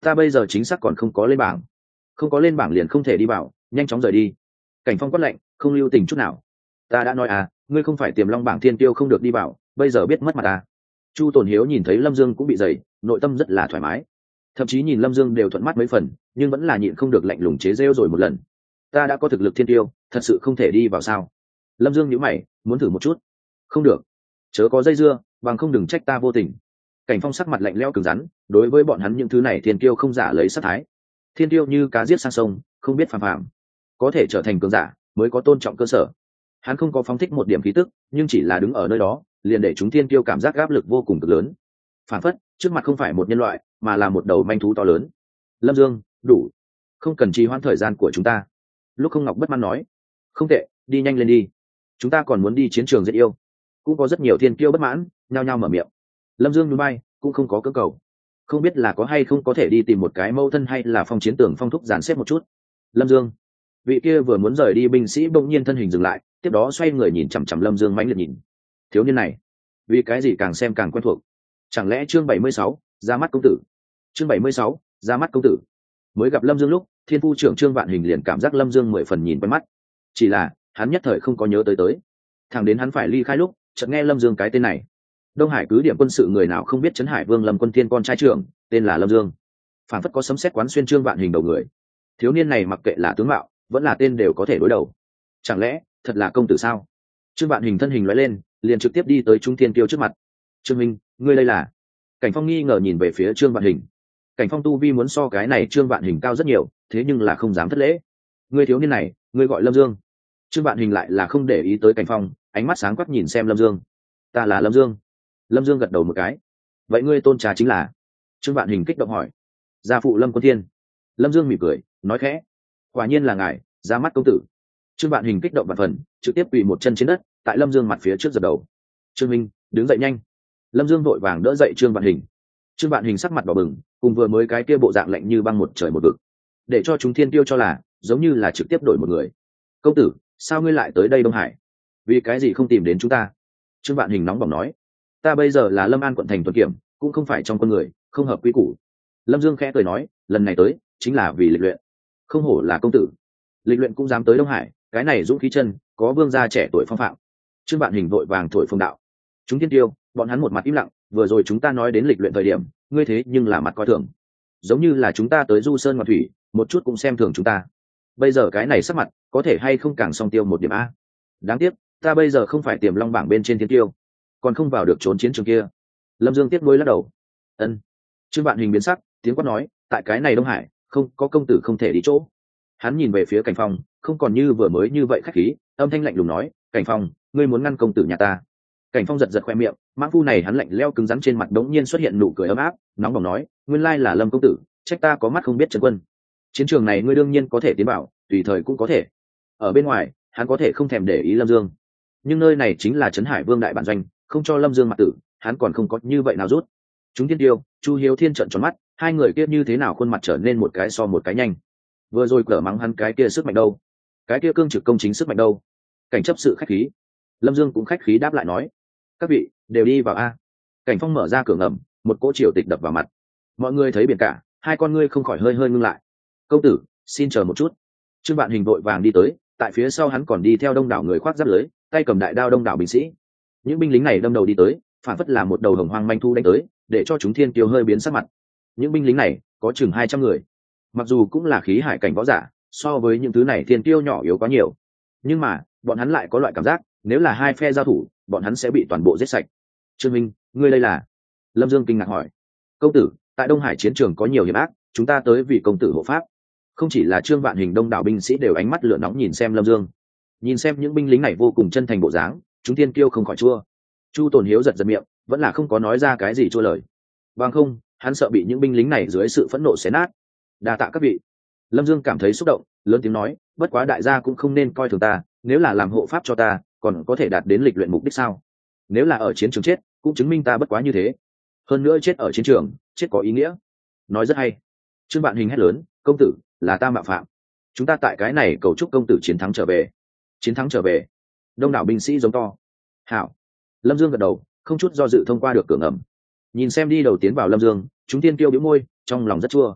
ta bây giờ chính xác còn không có lên bảng. Không có lên bảng liền không thể đi vào, nhanh chóng rời đi. Cảnh Phong quát lạnh, không lưu tình chút nào. Ta đã nói à, ngươi không phải tiềm long bảng thiên tiêu không được đi vào, bây giờ biết mất mặt ta. Chu Tồn Hiếu nhìn thấy Lâm Dương cũng bị dày, nội tâm rất là thoải mái, thậm chí nhìn Lâm Dương đều thuận mắt mấy phần, nhưng vẫn là nhịn không được lạnh lùng chế rêu rồi một lần. Ta đã có thực lực thiên tiêu, thật sự không thể đi vào sao? Lâm Dương nhíu mày, muốn thử một chút. Không được, chớ có dây dưa, bằng không đừng trách ta vô tình. Cảnh Phong sắc mặt lạnh lẽo cứng rắn, đối với bọn hắn những thứ này thiên tiêu không giả lấy sát thái. Thiên tiêu như cá giết sang sông, không biết phàm phàm, có thể trở thành cường giả mới có tôn trọng cơ sở. Hắn không có phóng thích một điểm khí tức, nhưng chỉ là đứng ở nơi đó liền để chúng thiên tiêu cảm giác áp lực vô cùng cực lớn. Phản phất trước mặt không phải một nhân loại mà là một đầu manh thú to lớn. Lâm Dương, đủ, không cần trì hoãn thời gian của chúng ta. Lúc Không Ngọc bất mãn nói. Không tệ, đi nhanh lên đi, chúng ta còn muốn đi chiến trường giết yêu. Cũng có rất nhiều thiên kiêu bất mãn, nhao nhao mở miệng. Lâm Dương núi bay cũng không có cơ cầu, không biết là có hay không có thể đi tìm một cái mâu thân hay là phong chiến tưởng phong thúc dàn xếp một chút. Lâm Dương, vị kia vừa muốn rời đi binh sĩ bỗng nhiên thân hình dừng lại, tiếp đó xoay người nhìn chằm chằm Lâm Dương mãnh liệt nhìn. Thiếu niên này vì cái gì càng xem càng quen thuộc? Chẳng lẽ chương bảy mươi sáu ra mắt công tử? Chương bảy mươi sáu ra mắt công tử. Mới gặp Lâm Dương lúc, thiên phu trưởng Trương Vạn Hình liền cảm giác Lâm Dương mười phần nhìn quen mắt, chỉ là hắn nhất thời không có nhớ tới tới. Thẳng đến hắn phải ly khai lúc, chợt nghe Lâm Dương cái tên này. Đông Hải cứ điểm quân sự người nào không biết Trấn Hải Vương Lâm Quân Thiên con trai trưởng, tên là Lâm Dương. Phản phất có sấm sét quán xuyên Trương Vạn Hình đầu người. Thiếu niên này mặc kệ là tướng mạo, vẫn là tên đều có thể đối đầu. Chẳng lẽ thật là công tử sao? Trương Vạn Hình thân hình lóe lên, liền trực tiếp đi tới Trung Thiên Kiêu trước mặt. Trương Minh, ngươi đây là? Cảnh Phong nghi ngờ nhìn về phía Trương Vạn Hình. Cảnh Phong tu vi muốn so cái này Trương Vạn Hình cao rất nhiều, thế nhưng là không dám thất lễ. Ngươi thiếu niên này, ngươi gọi Lâm Dương? Trương Vạn Hình lại là không để ý tới Cảnh Phong, ánh mắt sáng quắc nhìn xem Lâm Dương. Ta là Lâm Dương. Lâm Dương gật đầu một cái. Vậy ngươi tôn trà chính là? Trương Vạn Hình kích động hỏi. Gia phụ Lâm Quân Thiên. Lâm Dương mỉm cười, nói khẽ. Quả nhiên là ngài, ra mắt công tử. Trương Vạn Hình kích động vạn phần, trực tiếp quỳ một chân trên đất, tại Lâm Dương mặt phía trước dập đầu. Trương Minh, đứng dậy nhanh. Lâm Dương vội vàng đỡ dậy Trương Vạn Hình. Trương Vạn Hình sắc mặt đỏ bừng, cùng vừa mới cái kia bộ dạng lạnh như băng một trời một vực, để cho chúng thiên tiêu cho là giống như là trực tiếp đổi một người. Công tử, sao ngươi lại tới đây Đông Hải? Vì cái gì không tìm đến chúng ta? Trương Vạn Hình nóng bỏng nói. Ta bây giờ là Lâm An quận thành tuần kiểm, cũng không phải trong con người, không hợp quy củ. Lâm Dương khẽ cười nói, lần này tới chính là vì lịch luyện. Không hổ là công tử, lịch luyện cũng dám tới Đông Hải, cái này dũng khí chân, có vương gia trẻ tuổi phong phạm. Trương Vạn Hình vội vàng thổi phồng đạo. Chúng thiên tiêu, bọn hắn một mặt im lặng, vừa rồi chúng ta nói đến lịch luyện thời điểm, ngươi thế nhưng là mặt coi thường, giống như là chúng ta tới du sơn ngoạn thủy, một chút cũng xem thường chúng ta. Bây giờ cái này sắc mặt, có thể hay không càng song tiêu một điểm a? Đáng tiếc, ta bây giờ không phải tiềm long bảng bên trên thiên tiêu, còn không vào được trốn chiến trường kia. Lâm Dương tiếc nuối lắc đầu. Ân. Trương Vạn Hình biến sắc, tiếng quát nói, tại cái này Đông Hải, không có công tử không thể đi chỗ. Hắn nhìn về phía Cảnh Phong, không còn như vừa mới như vậy khách khí, âm thanh lạnh lùng nói, Cảnh Phong, ngươi muốn ngăn công tử nhà ta? Cảnh Phong giật giật khoe miệng, mãng phu này hắn lạnh leo cứng rắn trên mặt đống nhiên xuất hiện nụ cười ấm áp, nóng bỏng nói, nguyên lai là Lâm công tử, trách ta có mắt không biết trấn quân. Chiến trường này ngươi đương nhiên có thể tiến vào, tùy thời cũng có thể. Ở bên ngoài, hắn có thể không thèm để ý Lâm Dương, nhưng nơi này chính là Trấn Hải Vương đại bản doanh, không cho Lâm Dương mặt tử, hắn còn không có như vậy nào rút. Chúng thiên tiêu, Chu Hiếu Thiên trợn tròn mắt, hai người kia như thế nào khuôn mặt trở nên một cái so một cái nhanh. Vừa rồi cỡ mắng hắn cái kia sức mạnh đâu? Cái kia cương trực công chính sức mạnh đâu? Cảnh chấp sự khách khí. Lâm Dương cũng khách khí đáp lại nói, các vị đều đi vào a. Cảnh Phong mở ra cửa ngầm, một cỗ triều tịch đập vào mặt. Mọi người thấy biển cả, hai con ngươi không khỏi hơi hơi ngưng lại. Công tử, xin chờ một chút. Trương Vạn Hình vội vàng đi tới, tại phía sau hắn còn đi theo đông đảo người khoác giáp lưới, tay cầm đại đao đông đảo binh sĩ. Những binh lính này đâm đầu đi tới, phản phất là một đầu hồng hoang manh thu đánh tới, để cho chúng thiên kiêu hơi biến sắc mặt. Những binh lính này có chừng hai trăm người, mặc dù cũng là khí hải cảnh võ giả, so với những thứ này thiên kiêu nhỏ yếu quá nhiều, nhưng mà bọn hắn lại có loại cảm giác, nếu là hai phe giao thủ, bọn hắn sẽ bị toàn bộ giết sạch. Trương Minh, ngươi đây là? Lâm Dương kinh ngạc hỏi. Công tử, tại Đông Hải chiến trường có nhiều hiểm ác, chúng ta tới vì công tử hộ pháp. Không chỉ là Trương Vạn Hình, đông đảo binh sĩ đều ánh mắt lửa nóng nhìn xem Lâm Dương, nhìn xem những binh lính này vô cùng chân thành bộ dáng, chúng thiên kiêu không khỏi chua. Chu Tồn Hiếu giật giật miệng, vẫn là không có nói ra cái gì chua lời, bằng không hắn sợ bị những binh lính này dưới sự phẫn nộ xé nát. Đa tạ các vị. Lâm Dương cảm thấy xúc động, lớn tiếng nói, bất quá đại gia cũng không nên coi thường ta, nếu là làm hộ pháp cho ta, còn có thể đạt đến lịch luyện mục đích sao? Nếu là ở chiến trường chết, cũng chứng minh ta bất quá như thế. Hơn nữa chết ở chiến trường, chết có ý nghĩa. Nói rất hay. Trương Vạn Hình hét lớn, công tử, là ta mạo phạm. Chúng ta tại cái này cầu chúc công tử chiến thắng trở về. Chiến thắng trở về. Đông đảo binh sĩ giống to. Hảo. Lâm Dương gật đầu, không chút do dự thông qua được cửa ngầm. Nhìn xem đi đầu tiến vào Lâm Dương, chúng tiên tiêu bĩu môi, trong lòng rất chua.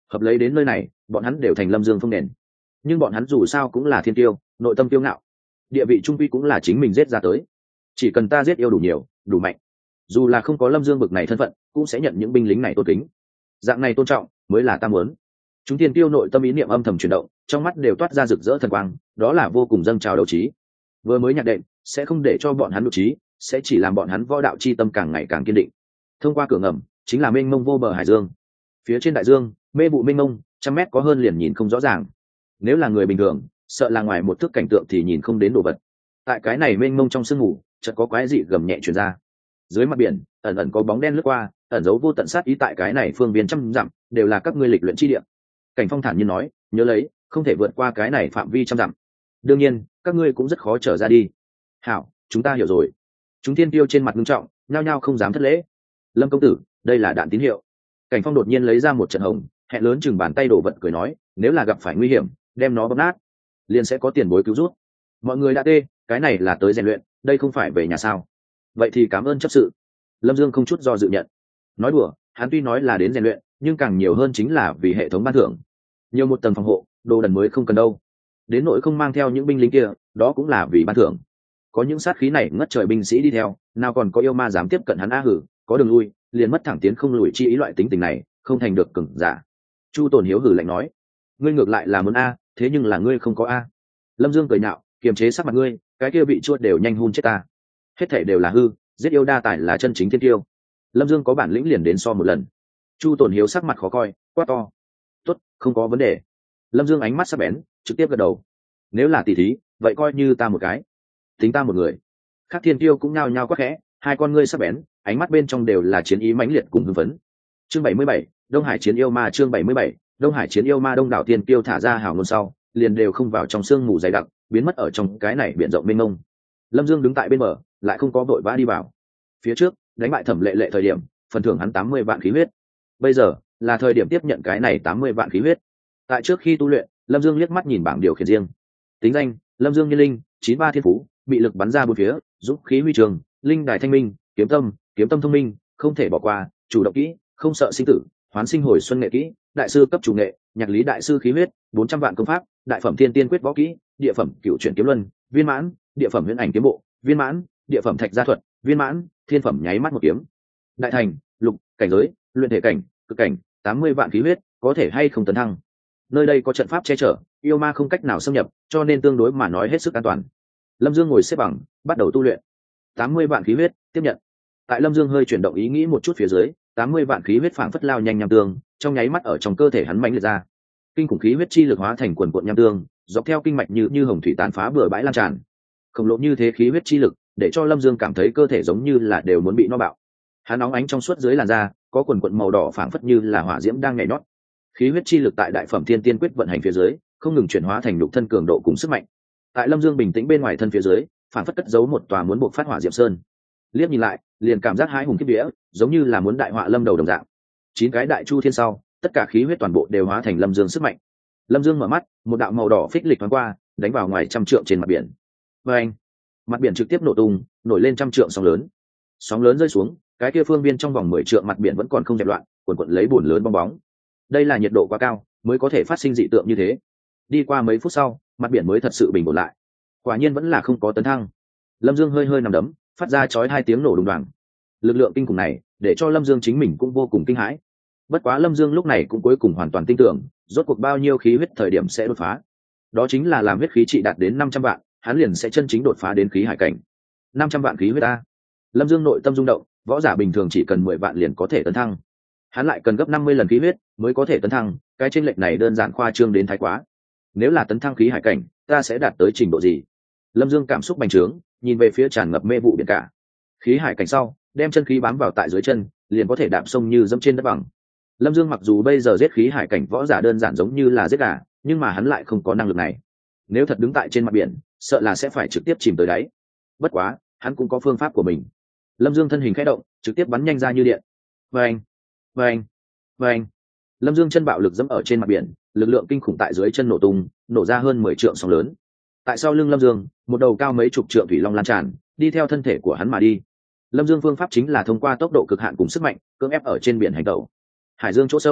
hợp lấy đến nơi này bọn hắn đều thành lâm dương phong nền. Nhưng bọn hắn dù sao cũng là thiên tiêu, nội tâm tiêu ngạo, địa vị trung quy cũng là chính mình giết ra tới. Chỉ cần ta giết yêu đủ nhiều đủ mạnh, dù là không có lâm dương bực này thân phận cũng sẽ nhận những binh lính này tôn kính. Dạng này tôn trọng mới là ta muốn. Chúng thiên tiêu nội tâm ý niệm âm thầm chuyển động, trong mắt đều toát ra rực rỡ thần quang, đó là vô cùng dâng trào đấu trí. Vừa mới nhạc đệm sẽ không để cho bọn hắn nội trí, sẽ chỉ làm bọn hắn võ đạo chi tâm càng ngày càng kiên định. Thông qua cửa ngầm chính là mênh mông vô bờ hải dương. Phía trên đại dương mê vụ mênh mông, trăm mét có hơn liền nhìn không rõ ràng. Nếu là người bình thường sợ là ngoài một thước cảnh tượng thì nhìn không đến đồ vật. Tại cái này mênh mông trong sương mù chợt có quái dị gầm nhẹ truyền ra. Dưới mặt biển ẩn ẩn có bóng đen lướt qua, ẩn giấu vô tận sát ý. Tại cái này phương viên trăm dặm đều là các ngươi lịch luyện chi địa. Cảnh Phong thản nhiên nói, nhớ lấy không thể vượt qua cái này phạm vi trăm dặm. Đương nhiên các ngươi cũng rất khó trở ra đi. Hảo, chúng ta hiểu rồi. Chúng thiên tiêu trên mặt nghiêm trọng, nhao nhao không dám thất lễ. Lâm công tử, đây là đạn tín hiệu. Cảnh Phong đột nhiên lấy ra một trận hồng, hẹn lớn chừng bàn tay đổ vật cười nói, nếu là gặp phải nguy hiểm đem nó bóp nát liền sẽ có tiền bối cứu rút. Mọi người đã tê, cái này là tới rèn luyện, đây không phải về nhà sao? Vậy thì cảm ơn chấp sự. Lâm Dương không chút do dự nhận. Nói đùa, hắn tuy nói là đến rèn luyện nhưng càng nhiều hơn chính là vì hệ thống ban thưởng. Nhiều một tầng phòng hộ đồ đần mới không cần đâu. Đến nỗi không mang theo những binh lính kia, đó cũng là vì ban thưởng. Có những sát khí này ngất trời binh sĩ đi theo, nào còn có yêu ma dám tiếp cận hắn. A hử, có đường lui liền mất thẳng tiến không lùi chi ý, loại tính tình này không thành được cứng giả. Chu Tồn Hiếu hử lạnh nói, ngươi ngược lại là muốn a, thế nhưng là ngươi không có a. Lâm Dương cười nhạo, kiềm chế sắc mặt ngươi, cái kia bị chuột đều nhanh hun chết ta. Hết thảy đều là hư, giết yêu đa tài là chân chính thiên tiêu. Lâm Dương có bản lĩnh liền đến so một lần. Chu Tồn Hiếu sắc mặt khó coi, quát to, tốt, không có vấn đề. Lâm Dương ánh mắt sắc bén, trực tiếp gật đầu. Nếu là tỷ thí vậy coi như ta một cái, tính ta một người. Khác thiên tiêu cũng nhao nhao quát khẽ, hai con ngươi sắc bén, ánh mắt bên trong đều là chiến ý mãnh liệt cùng hưng phấn. Chương bảy mươi bảy, Đông Hải chiến yêu ma. Chương bảy mươi bảy, Đông Hải chiến yêu ma. Đông đảo tiên tiêu thả ra hào ngôn sau, liền đều không vào trong sương mù dày đặc, biến mất ở trong cái này biển rộng mênh mông. Lâm Dương đứng tại bên bờ, lại không có vội vã đi vào. Phía trước đánh bại Thẩm Lệ Lệ thời điểm, phần thưởng hắn tám mươi vạn khí huyết. Bây giờ là thời điểm tiếp nhận cái này tám mươi vạn khí huyết. Tại trước khi tu luyện, Lâm Dương liếc mắt nhìn bảng điều khiển riêng. Tính danh: Lâm Dương Nhiên Linh, chín ba thiên phú, bị lực bắn ra bốn phía, giúp khí huy trường, linh đài thanh minh, kiếm tâm, kiếm tâm thông minh, không thể bỏ qua, chủ động kỹ, không sợ sinh tử, hoán sinh hồi xuân nghệ kỹ, đại sư cấp chủ nghệ, nhạc lý đại sư khí huyết, bốn trăm vạn công pháp, đại phẩm thiên tiên quyết võ kỹ, địa phẩm cựu chuyển kiếm luân, viên mãn, địa phẩm huyễn ảnh kiếm bộ, viên mãn, địa phẩm thạch gia thuật, viên mãn, thiên phẩm nháy mắt một kiếm. Đại thành, lục, cảnh giới, luyện thể cảnh, cực cảnh, tám mươi vạn khí huyết, có thể hay không tấn thăng. Nơi đây có trận pháp che chở, yêu ma không cách nào xâm nhập, cho nên tương đối mà nói hết sức an toàn. Lâm Dương ngồi xếp bằng, bắt đầu tu luyện. tám mươi vạn khí huyết, tiếp nhận. Tại Lâm Dương hơi chuyển động ý nghĩ một chút phía dưới, tám mươi vạn khí huyết phảng phất lao nhanh nham tương, trong nháy mắt ở trong cơ thể hắn mãnh liệt ra. Kinh khủng khí huyết chi lực hóa thành quần cuộn nham tương, dọc theo kinh mạch như như hồng thủy tàn phá bừa bãi lan tràn. Khổng lồ như thế khí huyết chi lực, để cho Lâm Dương cảm thấy cơ thể giống như là đều muốn bị no bạo. Hắn nóng ánh trong suốt dưới làn da, có quần cuộn màu đỏ phảng phất như là hỏa diễm đang nhảy nhót. Khí huyết chi lực tại đại phẩm thiên tiên quyết vận hành phía dưới, không ngừng chuyển hóa thành nhục thân cường độ cùng sức mạnh. Tại Lâm Dương bình tĩnh bên ngoài thân phía dưới, phảng phất cất giấu một tòa muốn buộc phát hỏa diệm sơn. Liếc nhìn lại, liền cảm giác hãi hùng kiếp vía, giống như là muốn đại họa lâm đầu đồng dạng. Chín cái đại chu thiên sau, tất cả khí huyết toàn bộ đều hóa thành Lâm Dương sức mạnh. Lâm Dương mở mắt, một đạo màu đỏ phích lịch thoáng qua, đánh vào ngoài trăm trượng trên mặt biển. Và anh, mặt biển trực tiếp nổ tung, nổi lên trăm trượng sóng lớn. Sóng lớn rơi xuống, cái kia phương viên trong vòng mười trượng mặt biển vẫn còn không dẹp loạn, cuồn cuộn lấy bùn lớn bong bóng. Đây là nhiệt độ quá cao, mới có thể phát sinh dị tượng như thế. Đi qua mấy phút sau, mặt biển mới thật sự bình ổn lại. Quả nhiên vẫn là không có tấn thăng. Lâm Dương hơi hơi nằm đấm, phát ra chói hai tiếng nổ đùng đoàng. Lực lượng kinh khủng này để cho Lâm Dương chính mình cũng vô cùng kinh hãi. Bất quá Lâm Dương lúc này cũng cuối cùng hoàn toàn tin tưởng, rốt cuộc bao nhiêu khí huyết thời điểm sẽ đột phá. Đó chính là làm huyết khí trị đạt đến năm trăm vạn, hắn liền sẽ chân chính đột phá đến khí hải cảnh. năm trăm vạn khí huyết a. Lâm Dương nội tâm rung động, võ giả bình thường chỉ cần mười vạn liền có thể tấn thăng. Hắn lại cần gấp năm mươi lần khí huyết mới có thể tấn thăng, cái chênh lệch này đơn giản khoa trương đến thái quá. Nếu là tấn thăng khí hải cảnh, ta sẽ đạt tới trình độ gì? Lâm Dương cảm xúc bành trướng, nhìn về phía tràn ngập mê vụ biển cả. Khí hải cảnh sau, đem chân khí bám vào tại dưới chân, liền có thể đạp sông như dẫm trên đất bằng. Lâm Dương mặc dù bây giờ giết khí hải cảnh võ giả đơn giản giống như là giết gà, nhưng mà hắn lại không có năng lực này. Nếu thật đứng tại trên mặt biển, sợ là sẽ phải trực tiếp chìm tới đáy. Bất quá, hắn cũng có phương pháp của mình. Lâm Dương thân hình khẽ động, trực tiếp bắn nhanh ra như điện. Vâng, vâng, vâng. Lâm Dương chân bạo lực dẫm ở trên mặt biển, lực lượng kinh khủng tại dưới chân nổ tung, nổ ra hơn mười trượng sóng lớn. Tại sau lưng Lâm Dương, một đầu cao mấy chục trượng thủy long lan tràn, đi theo thân thể của hắn mà đi. Lâm Dương phương pháp chính là thông qua tốc độ cực hạn cùng sức mạnh, cưỡng ép ở trên biển hành tẩu. Hải dương chỗ sâu,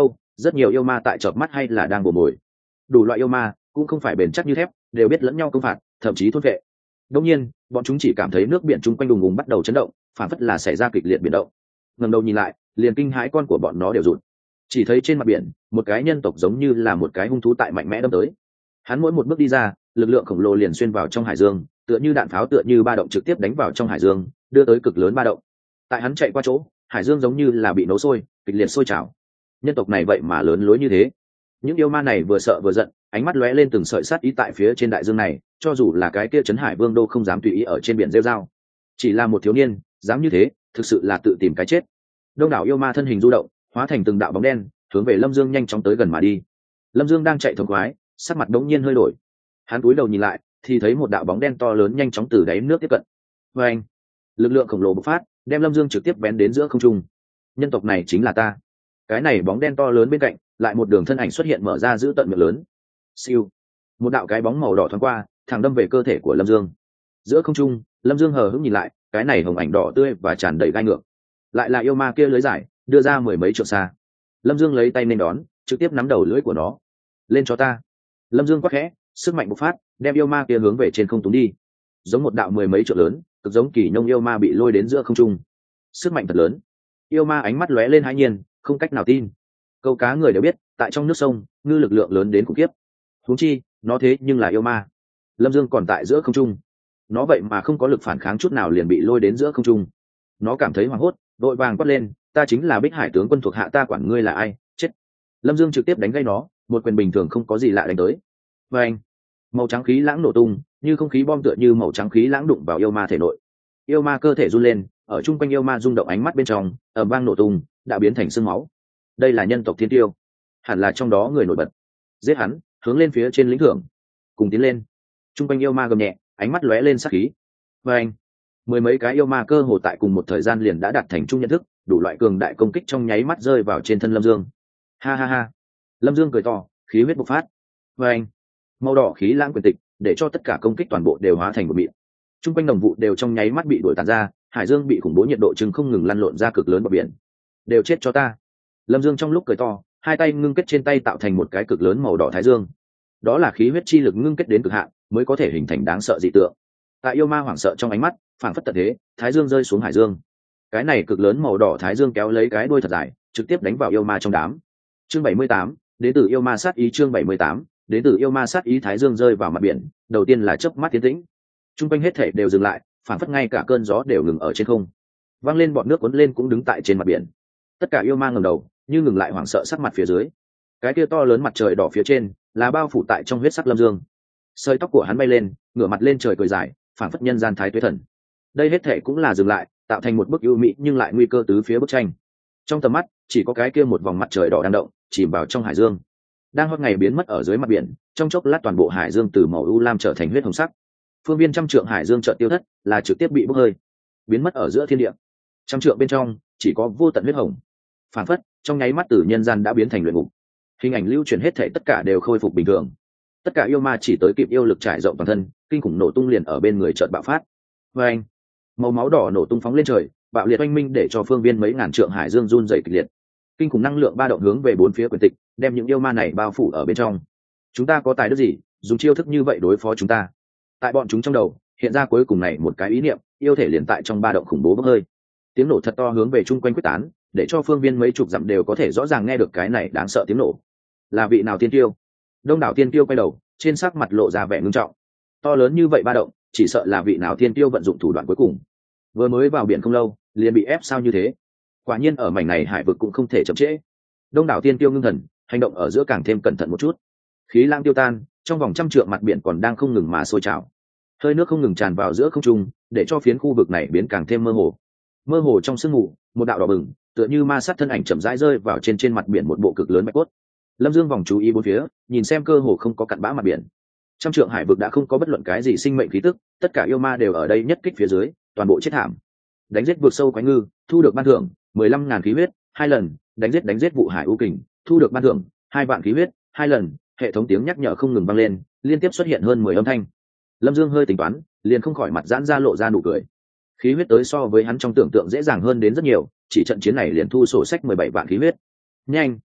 rất nhiều yêu ma tại chợp mắt hay là đang bồ mồi. Đủ loại yêu ma cũng không phải bền chắc như thép, đều biết lẫn nhau công phạt, thậm chí thôn vệ. Đương nhiên bọn chúng chỉ cảm thấy nước biển chung quanh đùng ùng bắt đầu chấn động, phản phất là xảy ra kịch liệt biển động. Ngẩng đầu nhìn lại, liền kinh hãi con của bọn nó đều rụt. Chỉ thấy trên mặt biển một cái nhân tộc giống như là một cái hung thú tại mạnh mẽ đâm tới. Hắn mỗi một bước đi ra, lực lượng khổng lồ liền xuyên vào trong hải dương, tựa như đạn pháo, tựa như ba động trực tiếp đánh vào trong hải dương, đưa tới cực lớn ba động. Tại hắn chạy qua chỗ, hải dương giống như là bị nấu sôi, kịch liệt sôi trào. Nhân tộc này vậy mà lớn lối như thế. Những yêu ma này vừa sợ vừa giận, ánh mắt lóe lên từng sợi sát ý tại phía trên đại dương này, cho dù là cái kia trấn hải vương đô không dám tùy ý ở trên biển rêu rao. Chỉ là một thiếu niên dám như thế, thực sự là tự tìm cái chết. Đông đảo yêu ma thân hình du động, hóa thành từng đạo bóng đen, hướng về Lâm Dương nhanh chóng tới gần mà đi. Lâm Dương đang chạy thống khoái, sắc mặt đống nhiên hơi đổi. Hắn cúi đầu nhìn lại, thì thấy một đạo bóng đen to lớn nhanh chóng từ đáy nước tiếp cận. Và anh, lực lượng khổng lồ bộc phát, đem Lâm Dương trực tiếp bén đến giữa không trung. Nhân tộc này chính là ta. Cái này bóng đen to lớn bên cạnh, lại một đường thân ảnh xuất hiện mở ra giữ tận miệng lớn. Siêu, một đạo cái bóng màu đỏ thoáng qua, thẳng đâm về cơ thể của Lâm Dương. Giữa không trung, Lâm Dương hờ hững nhìn lại, cái này hồng ảnh đỏ tươi và tràn đầy gai ngược, lại là yêu ma kia lưới giải, đưa ra mười mấy trượng xa. Lâm Dương lấy tay nên đón, trực tiếp nắm đầu lưỡi của nó. Lên cho ta. Lâm Dương quát khẽ, sức mạnh bộc phát, đem yêu ma kia hướng về trên không túng đi. Giống một đạo mười mấy trượng lớn, cực giống kỳ nông yêu ma bị lôi đến giữa không trung. Sức mạnh thật lớn. Yêu ma ánh mắt lóe lên hãi nhiên, không cách nào tin. Câu cá người đều biết, tại trong nước sông, ngư lực lượng lớn đến khủng khiếp. Huống chi, nó thế nhưng là yêu ma. Lâm Dương còn tại giữa không trung, nó vậy mà không có lực phản kháng chút nào liền bị lôi đến giữa không trung. Nó cảm thấy hoảng hốt, đội vàng quát lên, ta chính là Bích Hải tướng quân thuộc hạ ta, quản ngươi là ai? Chết. Lâm Dương trực tiếp đánh gây nó, một quyền bình thường không có gì lạ đánh tới. Và anh, màu trắng khí lãng nổ tung, như không khí bom tựa như màu trắng khí lãng đụng vào yêu ma thể nội. Yêu ma cơ thể run lên, ở chung quanh yêu ma rung động ánh mắt bên trong, ầm vang nổ tung, đã biến thành xương máu. Đây là nhân tộc thiên tiêu, hẳn là trong đó người nổi bật. Giết hắn, hướng lên phía trên lĩnh thưởng. Cùng tiến lên. Chung quanh yêu ma gầm nhẹ, ánh mắt lóe lên sát khí. Và anh, mười mấy cái yêu ma cơ hồ tại cùng một thời gian liền đã đạt thành chung nhận thức, đủ loại cường đại công kích trong nháy mắt rơi vào trên thân Lâm Dương. Ha ha ha. Lâm Dương cười to, khí huyết bộc phát. Và anh, màu đỏ khí lãng quyền tịch, để cho tất cả công kích toàn bộ đều hóa thành một mịn. Chung quanh đồng vụ đều trong nháy mắt bị đuổi tàn ra, hải dương bị khủng bố nhiệt độ chừng không ngừng lăn lộn ra cực lớn bờ biển. Đều chết cho ta. Lâm Dương trong lúc cười to, hai tay ngưng kết trên tay tạo thành một cái cực lớn màu đỏ thái dương. Đó là khí huyết chi lực ngưng kết đến cực hạn, mới có thể hình thành đáng sợ dị tượng. Tại yêu ma hoảng sợ trong ánh mắt, phảng phất tận thế, thái dương rơi xuống hải dương. Cái này cực lớn màu đỏ thái dương kéo lấy cái đuôi thật dài, trực tiếp đánh vào yêu ma trong đám. Chương bảy mươi tám, đến từ yêu ma sát ý. Chương bảy mươi tám, đến từ yêu ma sát ý. Thái dương rơi vào mặt biển, đầu tiên là chớp mắt tiến tĩnh. Trung quanh hết thể đều dừng lại, phảng phất ngay cả cơn gió đều ngừng ở trên không. Vang lên bọt nước cuốn lên cũng đứng tại trên mặt biển. Tất cả yêu ma ngẩng đầu, như ngừng lại hoảng sợ sắc mặt phía dưới. Cái kia to lớn mặt trời đỏ phía trên, là bao phủ tại trong huyết sắc Lâm Dương. Sợi tóc của hắn bay lên, ngửa mặt lên trời cười dài, phảng phất nhân gian thái tuế thần. Đây hết thể cũng là dừng lại, tạo thành một bức ưu mỹ nhưng lại nguy cơ tứ phía bức tranh. Trong tầm mắt chỉ có cái kia một vòng mặt trời đỏ đang động, chìm vào trong hải dương, đang hót ngày biến mất ở dưới mặt biển. Trong chốc lát toàn bộ hải dương từ màu u lam trở thành huyết hồng sắc. Phương viên trăm trượng hải dương chợt tiêu thất, là trực tiếp bị bốc hơi, biến mất ở giữa thiên địa. Trăm trượng bên trong chỉ có vô tận huyết hồng, phảng phất trong nháy mắt từ nhân gian đã biến thành luyện ngục. Hình ảnh lưu truyền hết thể tất cả đều khôi phục bình thường. Tất cả yêu ma chỉ tới kịp yêu lực trải rộng toàn thân, kinh khủng nổ tung liền ở bên người chợt bạo phát. Và anh, màu máu đỏ nổ tung phóng lên trời, bạo liệt oanh minh để cho phương viên mấy ngàn trượng hải dương run rẩy kịch liệt. Kinh khủng năng lượng ba động hướng về bốn phía quyền tịch, đem những yêu ma này bao phủ ở bên trong. Chúng ta có tài đức gì dùng chiêu thức như vậy đối phó chúng ta? Tại bọn chúng trong đầu hiện ra cuối cùng này một cái ý niệm, yêu thể liền tại trong ba động khủng bố bốc hơi. Tiếng nổ thật to hướng về chung quanh quyết tán, để cho phương viên mấy chục dặm đều có thể rõ ràng nghe được cái này đáng sợ tiếng nổ. Là vị nào tiên tiêu? Đông đảo tiên tiêu quay đầu, trên sắc mặt lộ ra vẻ ngưng trọng. To lớn như vậy ba động, chỉ sợ là vị nào tiên tiêu vận dụng thủ đoạn cuối cùng. Vừa mới vào biển không lâu, liền bị ép sao như thế? Quả nhiên ở mảnh này hải vực cũng không thể chậm trễ. Đông đảo tiên tiêu ngưng thần, hành động ở giữa càng thêm cẩn thận một chút. Khí lãng tiêu tan, trong vòng trăm trượng mặt biển còn đang không ngừng mà sôi trào. Hơi nước không ngừng tràn vào giữa không trung, để cho phiến khu vực này biến càng thêm mơ hồ. Mơ hồ trong sương mù, một đạo đỏ bừng, tựa như ma sát thân ảnh chậm rãi rơi vào trên trên mặt biển một bộ cực lớn bạch cốt. Lâm Dương vòng chú ý bốn phía, nhìn xem cơ hồ không có cặn bã mặt biển. Trăm trượng hải vực đã không có bất luận cái gì sinh mệnh khí tức, tất cả yêu ma đều ở đây nhất kích phía dưới, toàn bộ chết thảm. Đánh giết vượt sâu quái ngư, thu được ban thưởng mười lăm ngàn khí huyết, hai lần. Đánh giết đánh giết vụ hải u kình, thu được ban thưởng hai vạn khí huyết, hai lần. Hệ thống tiếng nhắc nhở không ngừng vang lên, liên tiếp xuất hiện hơn mười âm thanh. Lâm Dương hơi tính toán, liền không khỏi mặt giãn ra lộ ra nụ cười. Khí huyết tới so với hắn trong tưởng tượng dễ dàng hơn đến rất nhiều, chỉ trận chiến này liền thu sổ sách mười bảy vạn khí huyết. Nhanh,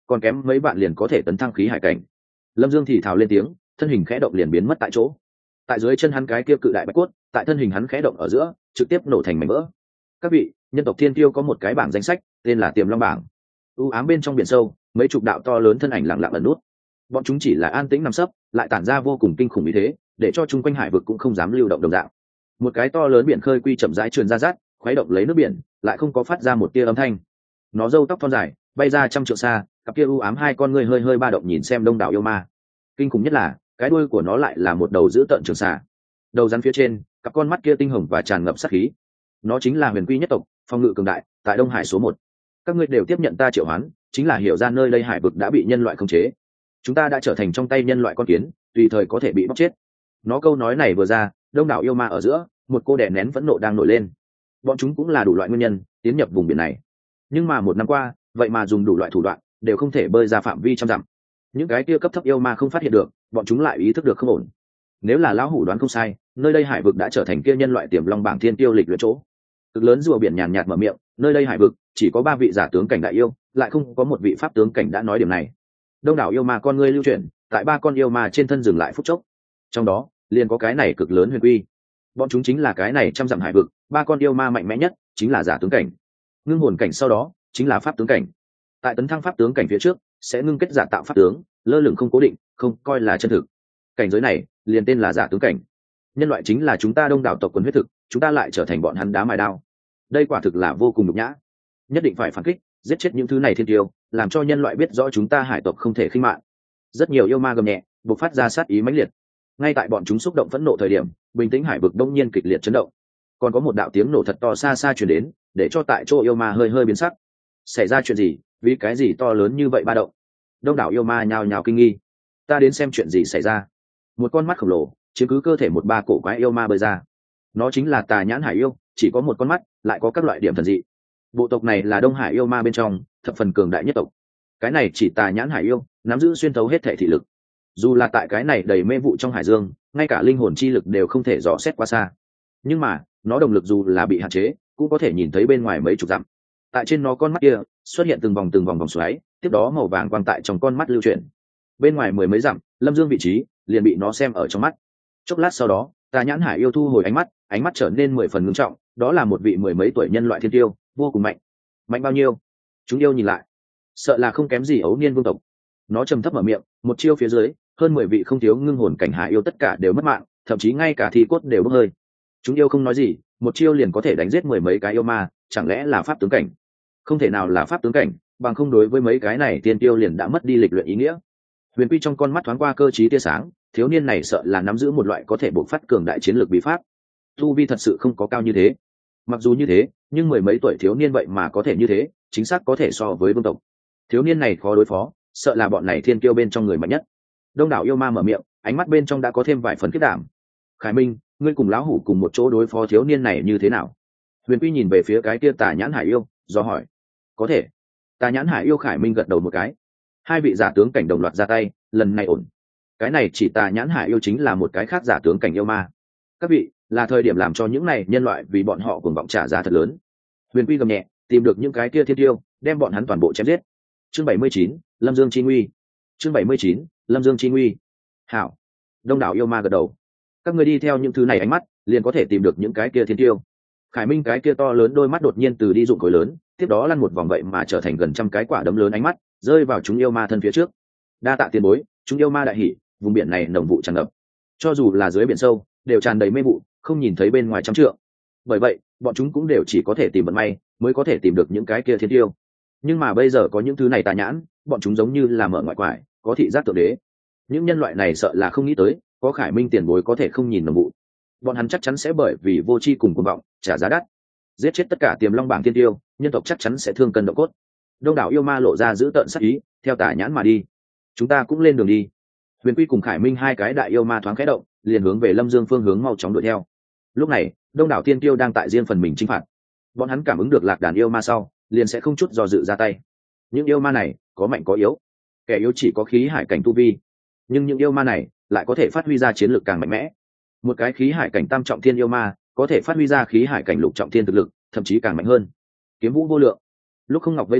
còn kém mấy bạn liền có thể tấn thăng khí hải cảnh. Lâm Dương thì thào lên tiếng, thân hình khẽ động liền biến mất tại chỗ. Tại dưới chân hắn cái kia cự đại bạch cốt, tại thân hình hắn khẽ động ở giữa, trực tiếp nổ thành mảnh vỡ. Các vị, nhân tộc thiên tiêu có một cái bảng danh sách, tên là Tiềm Long bảng. U ám bên trong biển sâu, mấy chục đạo to lớn thân ảnh lặng lặng ẩn nút. Bọn chúng chỉ là an tĩnh nằm sấp, lại tản ra vô cùng kinh khủng ý thế, để cho chung quanh hải vực cũng không dám lưu động đồng dạng. Một cái to lớn biển khơi quy chậm rãi truyền ra rát, khuấy động lấy nước biển, lại không có phát ra một tia âm thanh. Nó râu tóc thon dài, bay ra trăm trượng xa, cặp kia u ám hai con ngươi hơi hơi ba động nhìn xem đông đảo yêu ma. Kinh khủng nhất là, cái đuôi của nó lại là một đầu dữ tợn trường xà. Đầu rắn phía trên, cặp con mắt kia tinh hồng và tràn ngập sát khí. Nó chính là huyền quy nhất tộc, phòng ngự cường đại, tại Đông Hải số một. Các ngươi đều tiếp nhận ta triệu hoán, chính là hiểu ra nơi đây hải vực đã bị nhân loại khống chế. Chúng ta đã trở thành trong tay nhân loại con kiến, tùy thời có thể bị bóc chết. Nó câu nói này vừa ra, đông đảo yêu ma ở giữa, một cô đè nén phẫn nộ đang nổi lên. Bọn chúng cũng là đủ loại nguyên nhân tiến nhập vùng biển này, nhưng mà một năm qua, vậy mà dùng đủ loại thủ đoạn, đều không thể bơi ra phạm vi trăm dặm. Những cái kia cấp thấp yêu ma không phát hiện được, bọn chúng lại ý thức được không ổn. Nếu là lão hủ đoán không sai, nơi đây hải vực đã trở thành kia nhân loại Tiềm Long bảng thiên tiêu lịch luyện chỗ. Cực lớn rùa biển nhàn nhạt mở miệng, nơi đây hải vực chỉ có ba vị giả tướng cảnh đại yêu, lại không có một vị pháp tướng cảnh đã nói điểm này. Đông đảo yêu ma con ngươi lưu chuyển, tại ba con yêu ma trên thân dừng lại phút chốc. Trong đó, liền có cái này cực lớn huyền quy. Bọn chúng chính là cái này trăm dặm hải vực, ba con yêu ma mạnh mẽ nhất, chính là giả tướng cảnh. Ngưng hồn cảnh sau đó, chính là pháp tướng cảnh. Tại tấn thăng pháp tướng cảnh phía trước, sẽ ngưng kết giả tạo pháp tướng, lơ lửng không cố định, không coi là chân thực. Cảnh giới này, liền tên là giả tướng cảnh. Nhân loại chính là chúng ta đông đảo tộc quần huyết thực, chúng ta lại trở thành bọn hắn đá mài đao. Đây quả thực là vô cùng nhục nhã. Nhất định phải phản kích, giết chết những thứ này thiên tiêu, làm cho nhân loại biết rõ chúng ta hải tộc không thể khinh mạn. Rất nhiều yêu ma gầm nhẹ, bộc phát ra sát ý mãnh liệt. Ngay tại bọn chúng xúc động phẫn nộ thời điểm, bình tĩnh hải vực đông nhiên kịch liệt chấn động. Còn có một đạo tiếng nổ thật to xa xa truyền đến, để cho tại chỗ yêu ma hơi hơi biến sắc. Xảy ra chuyện gì? Vì cái gì to lớn như vậy ba động? Đông đảo yêu ma nhào nhào kinh nghi. Ta đến xem chuyện gì xảy ra. Một con mắt khổng lồ chiếm cứ cơ thể một ba cổ quái yêu ma bơi ra. Nó chính là Tà Nhãn Hải yêu, chỉ có một con mắt, lại có các loại điểm thần dị. Bộ tộc này là Đông Hải yêu ma bên trong thập phần cường đại nhất tộc. Cái này chỉ Tà Nhãn Hải yêu nắm giữ xuyên thấu hết thể thị lực. Dù là tại cái này đầy mê vụ trong hải dương, ngay cả linh hồn chi lực đều không thể dò xét qua xa. Nhưng mà nó động lực dù là bị hạn chế, cũng có thể nhìn thấy bên ngoài mấy chục dặm. Tại trên nó con mắt kia xuất hiện từng vòng từng vòng vòng xoáy, tiếp đó màu vàng quang tại trong con mắt lưu chuyển. Bên ngoài mười mấy dặm, Lâm Dương vị trí liền bị nó xem ở trong mắt. Chốc lát sau đó, Tà Nhãn Hải yêu thu hồi ánh mắt, ánh mắt trở nên mười phần ngưng trọng. Đó là một vị mười mấy tuổi nhân loại thiên tiêu, vô cùng mạnh. Mạnh bao nhiêu? Chúng yêu nhìn lại, sợ là không kém gì ấu niên vương tộc. Nó trầm thấp mở miệng, một chiêu phía dưới, hơn mười vị không thiếu ngưng hồn cảnh hải yêu tất cả đều mất mạng, thậm chí ngay cả thi cốt đều bốc hơi. Chúng yêu không nói gì, một chiêu liền có thể đánh giết mười mấy cái yêu ma, chẳng lẽ là pháp tướng cảnh? Không thể nào là pháp tướng cảnh, bằng không đối với mấy cái này tiên tiêu liền đã mất đi lịch luyện ý nghĩa. Huyền Quy trong con mắt thoáng qua cơ trí tia sáng, thiếu niên này sợ là nắm giữ một loại có thể bộc phát cường đại chiến lược bí pháp. Tu vi thật sự không có cao như thế. Mặc dù như thế, nhưng mười mấy tuổi thiếu niên vậy mà có thể như thế, chính xác có thể so với vương tộc. Thiếu niên này khó đối phó, sợ là bọn này thiên kiêu bên trong người mạnh nhất. Đông đảo yêu ma mở miệng, ánh mắt bên trong đã có thêm vài phần kết đảm. Khải Minh, ngươi cùng lão hủ cùng một chỗ đối phó thiếu niên này như thế nào? Huyền Quy nhìn về phía cái kia Tà Nhãn Hải yêu, do hỏi. Có thể. Tà Nhãn Hải yêu Khải Minh gật đầu một cái. Hai vị giả tướng cảnh đồng loạt ra tay, lần này ổn. Cái này chỉ Tà Nhãn Hải yêu chính là một cái khác giả tướng cảnh yêu ma. Các vị, là thời điểm làm cho những này nhân loại vì bọn họ cuồng vọng trả giá thật lớn. Huyền Quy gầm nhẹ, tìm được những cái kia thiên tiêu, đem bọn hắn toàn bộ chém giết. Chương bảy mươi chín, Lâm Dương chi nguy. Chương bảy mươi chín, Lâm Dương chi nguy. Hảo. Đông đảo yêu ma gật đầu. Các người đi theo những thứ này ánh mắt, liền có thể tìm được những cái kia thiên tiêu. Khải Minh cái kia to lớn đôi mắt đột nhiên từ đi dụng khối lớn, tiếp đó lăn một vòng vậy mà trở thành gần trăm cái quả đấm lớn ánh mắt, rơi vào chúng yêu ma thân phía trước. Đa tạ tiền bối, chúng yêu ma đại hỉ, vùng biển này nồng vụ tràn ngập. Cho dù là dưới biển sâu, đều tràn đầy mê vụ, không nhìn thấy bên ngoài trăm trượng. Bởi vậy, bọn chúng cũng đều chỉ có thể tìm vận may, mới có thể tìm được những cái kia thiên tiêu. Nhưng mà bây giờ có những thứ này Tà Nhãn, bọn chúng giống như là mở ngoại quải, có thị giác thượng đế. Những nhân loại này sợ là không nghĩ tới, có Khải Minh tiền bối có thể không nhìn nồng vụ. Bọn hắn chắc chắn sẽ bởi vì vô tri cùng cuồng vọng trả giá đắt. Giết chết tất cả Tiềm Long bảng thiên tiêu, nhân tộc chắc chắn sẽ thương cân độ cốt. Đông đảo yêu ma lộ ra giữ tợn sắc ý, theo Tà Nhãn mà đi. Chúng ta cũng lên đường đi. Huyền Quy cùng Khải Minh hai cái đại yêu ma thoáng khẽ động, liền hướng về Lâm Dương phương hướng mau chóng đuổi theo. Lúc này, đông đảo thiên tiêu đang tại riêng phần mình chinh phạt. Bọn hắn cảm ứng được lạc đàn yêu ma sau, liền sẽ không chút do dự ra tay. Những yêu ma này có mạnh có yếu, kẻ yếu chỉ có khí hải cảnh tu vi, nhưng những yêu ma này lại có thể phát huy ra chiến lược càng mạnh mẽ. Một cái khí hải cảnh tam trọng thiên yêu ma có thể phát huy ra khí hải cảnh lục trọng thiên thực lực, thậm chí càng mạnh hơn. Kiếm vũ vô lượng. Lúc không ngọc với tay,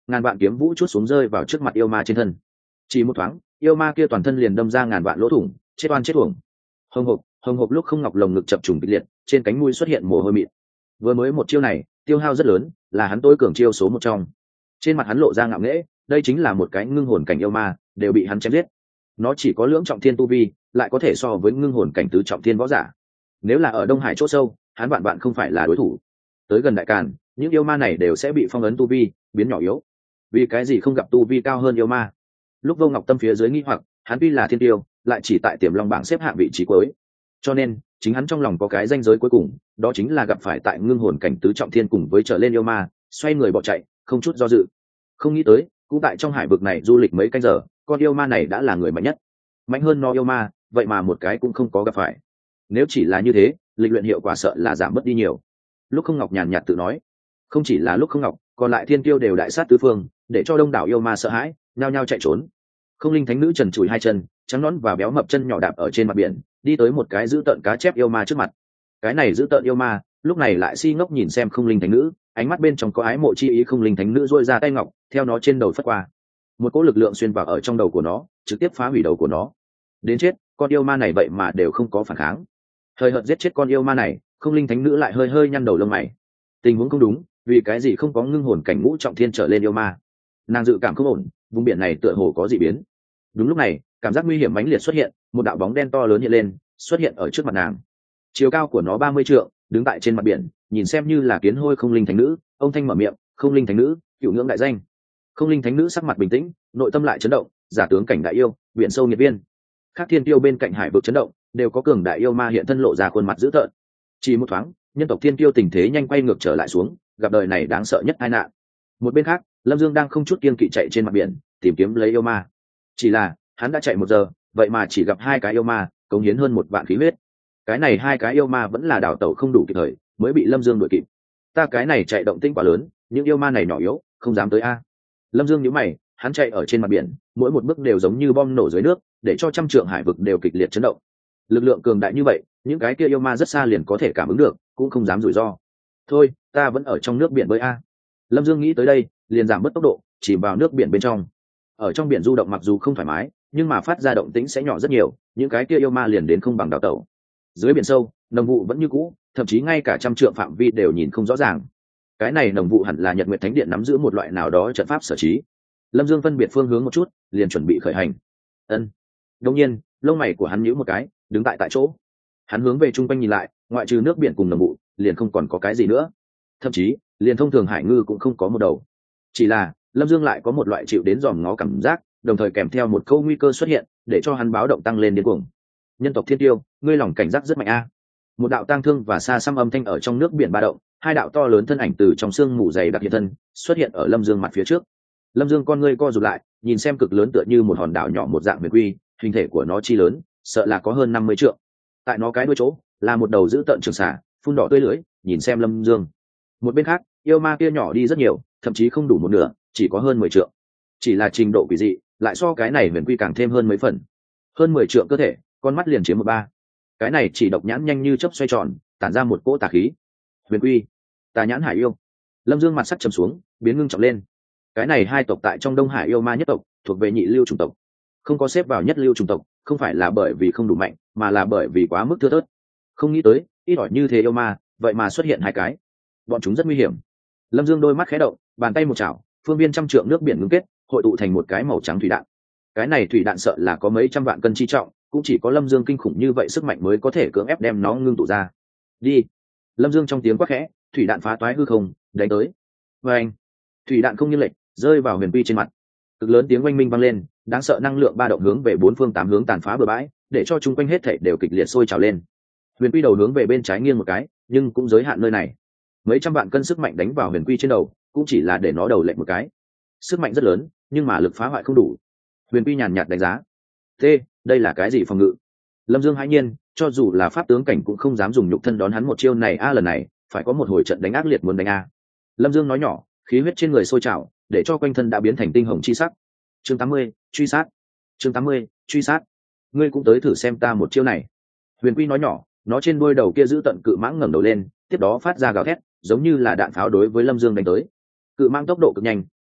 ngàn vạn kiếm vũ chút xuống rơi vào trước mặt yêu ma trên thân. Chỉ một thoáng, yêu ma kia toàn thân liền đâm ra ngàn vạn lỗ thủng, chết oan chết uổng. Hồng hộc, hồng hộc lúc không ngọc lồng ngực chập trùng kịch liệt, trên cánh mũi xuất hiện mồ hôi mịn. Vừa mới một chiêu này, tiêu hao rất lớn, là hắn tối cường chiêu số một trong. Trên mặt hắn lộ ra ngạo nghễ, đây chính là một cái ngưng hồn cảnh yêu ma, đều bị hắn chém giết. Nó chỉ có lưỡng trọng thiên tu vi, lại có thể so với ngưng hồn cảnh tứ trọng thiên võ giả. Nếu là ở Đông Hải chỗ sâu, hắn bạn bạn không phải là đối thủ. Tới gần Đại Càn, những yêu ma này đều sẽ bị phong ấn tu vi, biến nhỏ yếu. Vì cái gì không gặp tu vi cao hơn yêu ma? Lúc Vô Ngọc Tâm phía dưới nghi hoặc, hắn tuy là thiên tiêu, lại chỉ tại Tiềm Long bảng xếp hạng vị trí cuối. Cho nên, chính hắn trong lòng có cái ranh giới cuối cùng, đó chính là gặp phải tại ngưng hồn cảnh tứ trọng thiên cùng với trở lên yêu ma, xoay người bỏ chạy, không chút do dự. Không nghĩ tới, cũng tại trong hải vực này du lịch mấy canh giờ, con yêu ma này đã là người mạnh nhất. Mạnh hơn nó yêu ma, vậy mà một cái cũng không có gặp phải. Nếu chỉ là như thế, lịch luyện hiệu quả sợ là giảm mất đi nhiều. Lúc Không Ngọc nhàn nhạt tự nói, không chỉ là Lúc Không Ngọc, còn lại thiên tiêu đều đại sát tứ phương, để cho đông đảo yêu ma sợ hãi, nhao nhao chạy trốn. Không Linh Thánh Nữ trần trụi hai chân, trắng nõn và béo mập chân nhỏ đạp ở trên mặt biển, đi tới một cái giữ tợn cá chép yêu ma trước mặt. Cái này giữ tợn yêu ma, lúc này lại si ngốc nhìn xem Không Linh Thánh Nữ, ánh mắt bên trong có ái mộ chi ý. Không Linh Thánh Nữ duỗi ra tay ngọc, theo nó trên đầu phất qua. Một cỗ lực lượng xuyên vào ở trong đầu của nó, trực tiếp phá hủy đầu của nó. Đến chết, con yêu ma này vậy mà đều không có phản kháng. Hơi hợt giết chết con yêu ma này, Không Linh Thánh Nữ lại hơi hơi nhăn đầu lông mày. Tình huống không đúng, vì cái gì không có ngưng hồn cảnh ngũ trọng thiên trở lên yêu ma? Nàng dự cảm không ổn, vùng biển này tựa hồ có dị biến. Đúng lúc này, cảm giác nguy hiểm mãnh liệt xuất hiện, một đạo bóng đen to lớn hiện lên, xuất hiện ở trước mặt nàng. Chiều cao của nó ba mươi trượng, đứng tại trên mặt biển, nhìn xem như là kiến hôi. Không Linh Thánh Nữ, ông thanh mở miệng, "Không Linh Thánh Nữ, cựu ngưỡng đại danh." Không Linh Thánh Nữ sắc mặt bình tĩnh, nội tâm lại chấn động, giả tướng cảnh đại yêu, biển sâu nhiệt viên. Các thiên tiêu bên cạnh hải vực chấn động, đều có cường đại yêu ma hiện thân lộ ra khuôn mặt dữ tợn. Chỉ một thoáng, nhân tộc thiên tiêu tình thế nhanh quay ngược trở lại xuống, gặp đời này đáng sợ nhất tai nạn. Một bên khác, Lâm Dương đang không chút kiêng kỵ chạy trên mặt biển, tìm kiếm lấy yêu ma. Chỉ là, hắn đã chạy một giờ, vậy mà chỉ gặp hai cái yêu ma, cống hiến hơn một vạn khí huyết. Cái này hai cái yêu ma vẫn là đào tẩu không đủ kịp thời, mới bị Lâm Dương đuổi kịp. Ta cái này chạy động tĩnh quá lớn, những yêu ma này nhỏ yếu, không dám tới a. Lâm Dương nhíu mày, hắn chạy ở trên mặt biển, mỗi một bước đều giống như bom nổ dưới nước, để cho trăm trượng hải vực đều kịch liệt chấn động. Lực lượng cường đại như vậy, những cái kia yêu ma rất xa liền có thể cảm ứng được, cũng không dám rủi ro. Thôi, ta vẫn ở trong nước biển bơi a. Lâm Dương nghĩ tới đây, liền giảm bớt tốc độ, chỉ vào nước biển bên trong. Ở trong biển du động mặc dù không thoải mái, nhưng mà phát ra động tĩnh sẽ nhỏ rất nhiều, những cái kia yêu ma liền đến không bằng đào tẩu. Dưới biển sâu, nồng vụ vẫn như cũ, thậm chí ngay cả trăm trượng phạm vi đều nhìn không rõ ràng. Cái này nồng vụ hẳn là Nhật Nguyệt Thánh Điện nắm giữ một loại nào đó trận pháp sở trí. Lâm Dương phân biệt phương hướng một chút, liền chuẩn bị khởi hành. Ân. Đương nhiên, lông mày của hắn nhíu một cái, đứng tại tại chỗ. Hắn hướng về trung quanh nhìn lại, ngoại trừ nước biển cùng nồng vụ, liền không còn có cái gì nữa. Thậm chí, liền thông thường hải ngư cũng không có một đầu. Chỉ là, Lâm Dương lại có một loại chịu đến dòm ngó cảm giác, đồng thời kèm theo một câu nguy cơ xuất hiện, để cho hắn báo động tăng lên điên cuồng. Nhân tộc thiên tiêu, ngươi lòng cảnh giác rất mạnh a. Một đạo tang thương và xa xăm âm thanh ở trong nước biển ba động, hai đạo to lớn thân ảnh từ trong sương mù dày đặc hiện thân, xuất hiện ở Lâm Dương mặt phía trước. Lâm Dương con ngươi co rụt lại, nhìn xem cực lớn tựa như một hòn đảo nhỏ một dạng huyền quy, hình thể của nó chi lớn, sợ là có hơn năm mươi trượng. Tại nó cái đuôi chỗ, là một đầu dữ tợn trường xà, phun đỏ tươi lưỡi, nhìn xem Lâm Dương. Một bên khác, yêu ma kia nhỏ đi rất nhiều, thậm chí không đủ một nửa, chỉ có hơn mười trượng. Chỉ là trình độ quỷ dị, lại so cái này huyền quy càng thêm hơn mấy phần. Hơn mười trượng cơ thể, con mắt liền chiếm một ba. Cái này chỉ độc nhãn nhanh như chớp xoay tròn, tản ra một cỗ tà khí. Huyền quy, tà nhãn hải yêu. Lâm Dương mặt sắc trầm xuống, biến ngưng trọng lên. Cái này hai tộc tại trong Đông Hải yêu ma nhất tộc, thuộc về nhị lưu chủng tộc, không có xếp vào nhất lưu chủng tộc, không phải là bởi vì không đủ mạnh, mà là bởi vì quá mức thưa thớt. Không nghĩ tới, ít ỏi như thế yêu ma, vậy mà xuất hiện hai cái. Bọn chúng rất nguy hiểm. Lâm Dương đôi mắt khẽ động, bàn tay một chảo, phương viên trăm trượng nước biển ngưng kết, hội tụ thành một cái màu trắng thủy đạn. Cái này thủy đạn sợ là có mấy trăm vạn cân chi trọng, cũng chỉ có Lâm Dương kinh khủng như vậy sức mạnh mới có thể cưỡng ép đem nó ngưng tụ ra. Đi. Lâm Dương trong tiếng quát khẽ, thủy đạn phá toái hư không, đánh tới. Và anh, thủy đạn không nghiêng lệch, rơi vào huyền quy trên mặt. Cực lớn tiếng oanh minh vang lên, đáng sợ năng lượng ba động hướng về bốn phương tám hướng tàn phá bờ bãi, để cho chung quanh hết thảy đều kịch liệt sôi trào lên. Huyền quy đầu hướng về bên trái nghiêng một cái, nhưng cũng giới hạn nơi này. Mấy trăm vạn cân sức mạnh đánh vào huyền quy trên đầu, cũng chỉ là để nó đầu lệch một cái. Sức mạnh rất lớn, nhưng mà lực phá hoại không đủ. Huyền quy nhàn nhạt đánh giá. T, đây là cái gì phòng ngự? Lâm Dương hãi nhiên, cho dù là pháp tướng cảnh cũng không dám dùng nhục thân đón hắn một chiêu này a, lần này phải có một hồi trận đánh ác liệt muốn đánh a. Lâm Dương nói nhỏ, khí huyết trên người sôi trào, để cho quanh thân đã biến thành tinh hồng chi sắc. Chương tám mươi, truy sát. Chương tám mươi, truy sát. Ngươi cũng tới thử xem ta một chiêu này. Huyền quy nói nhỏ, nó trên đuôi đầu kia giữ tận cự mãng ngẩng đầu lên, tiếp đó phát ra gào thét, giống như là đạn pháo đối với Lâm Dương đánh tới. Cự mãng tốc độ cực nhanh,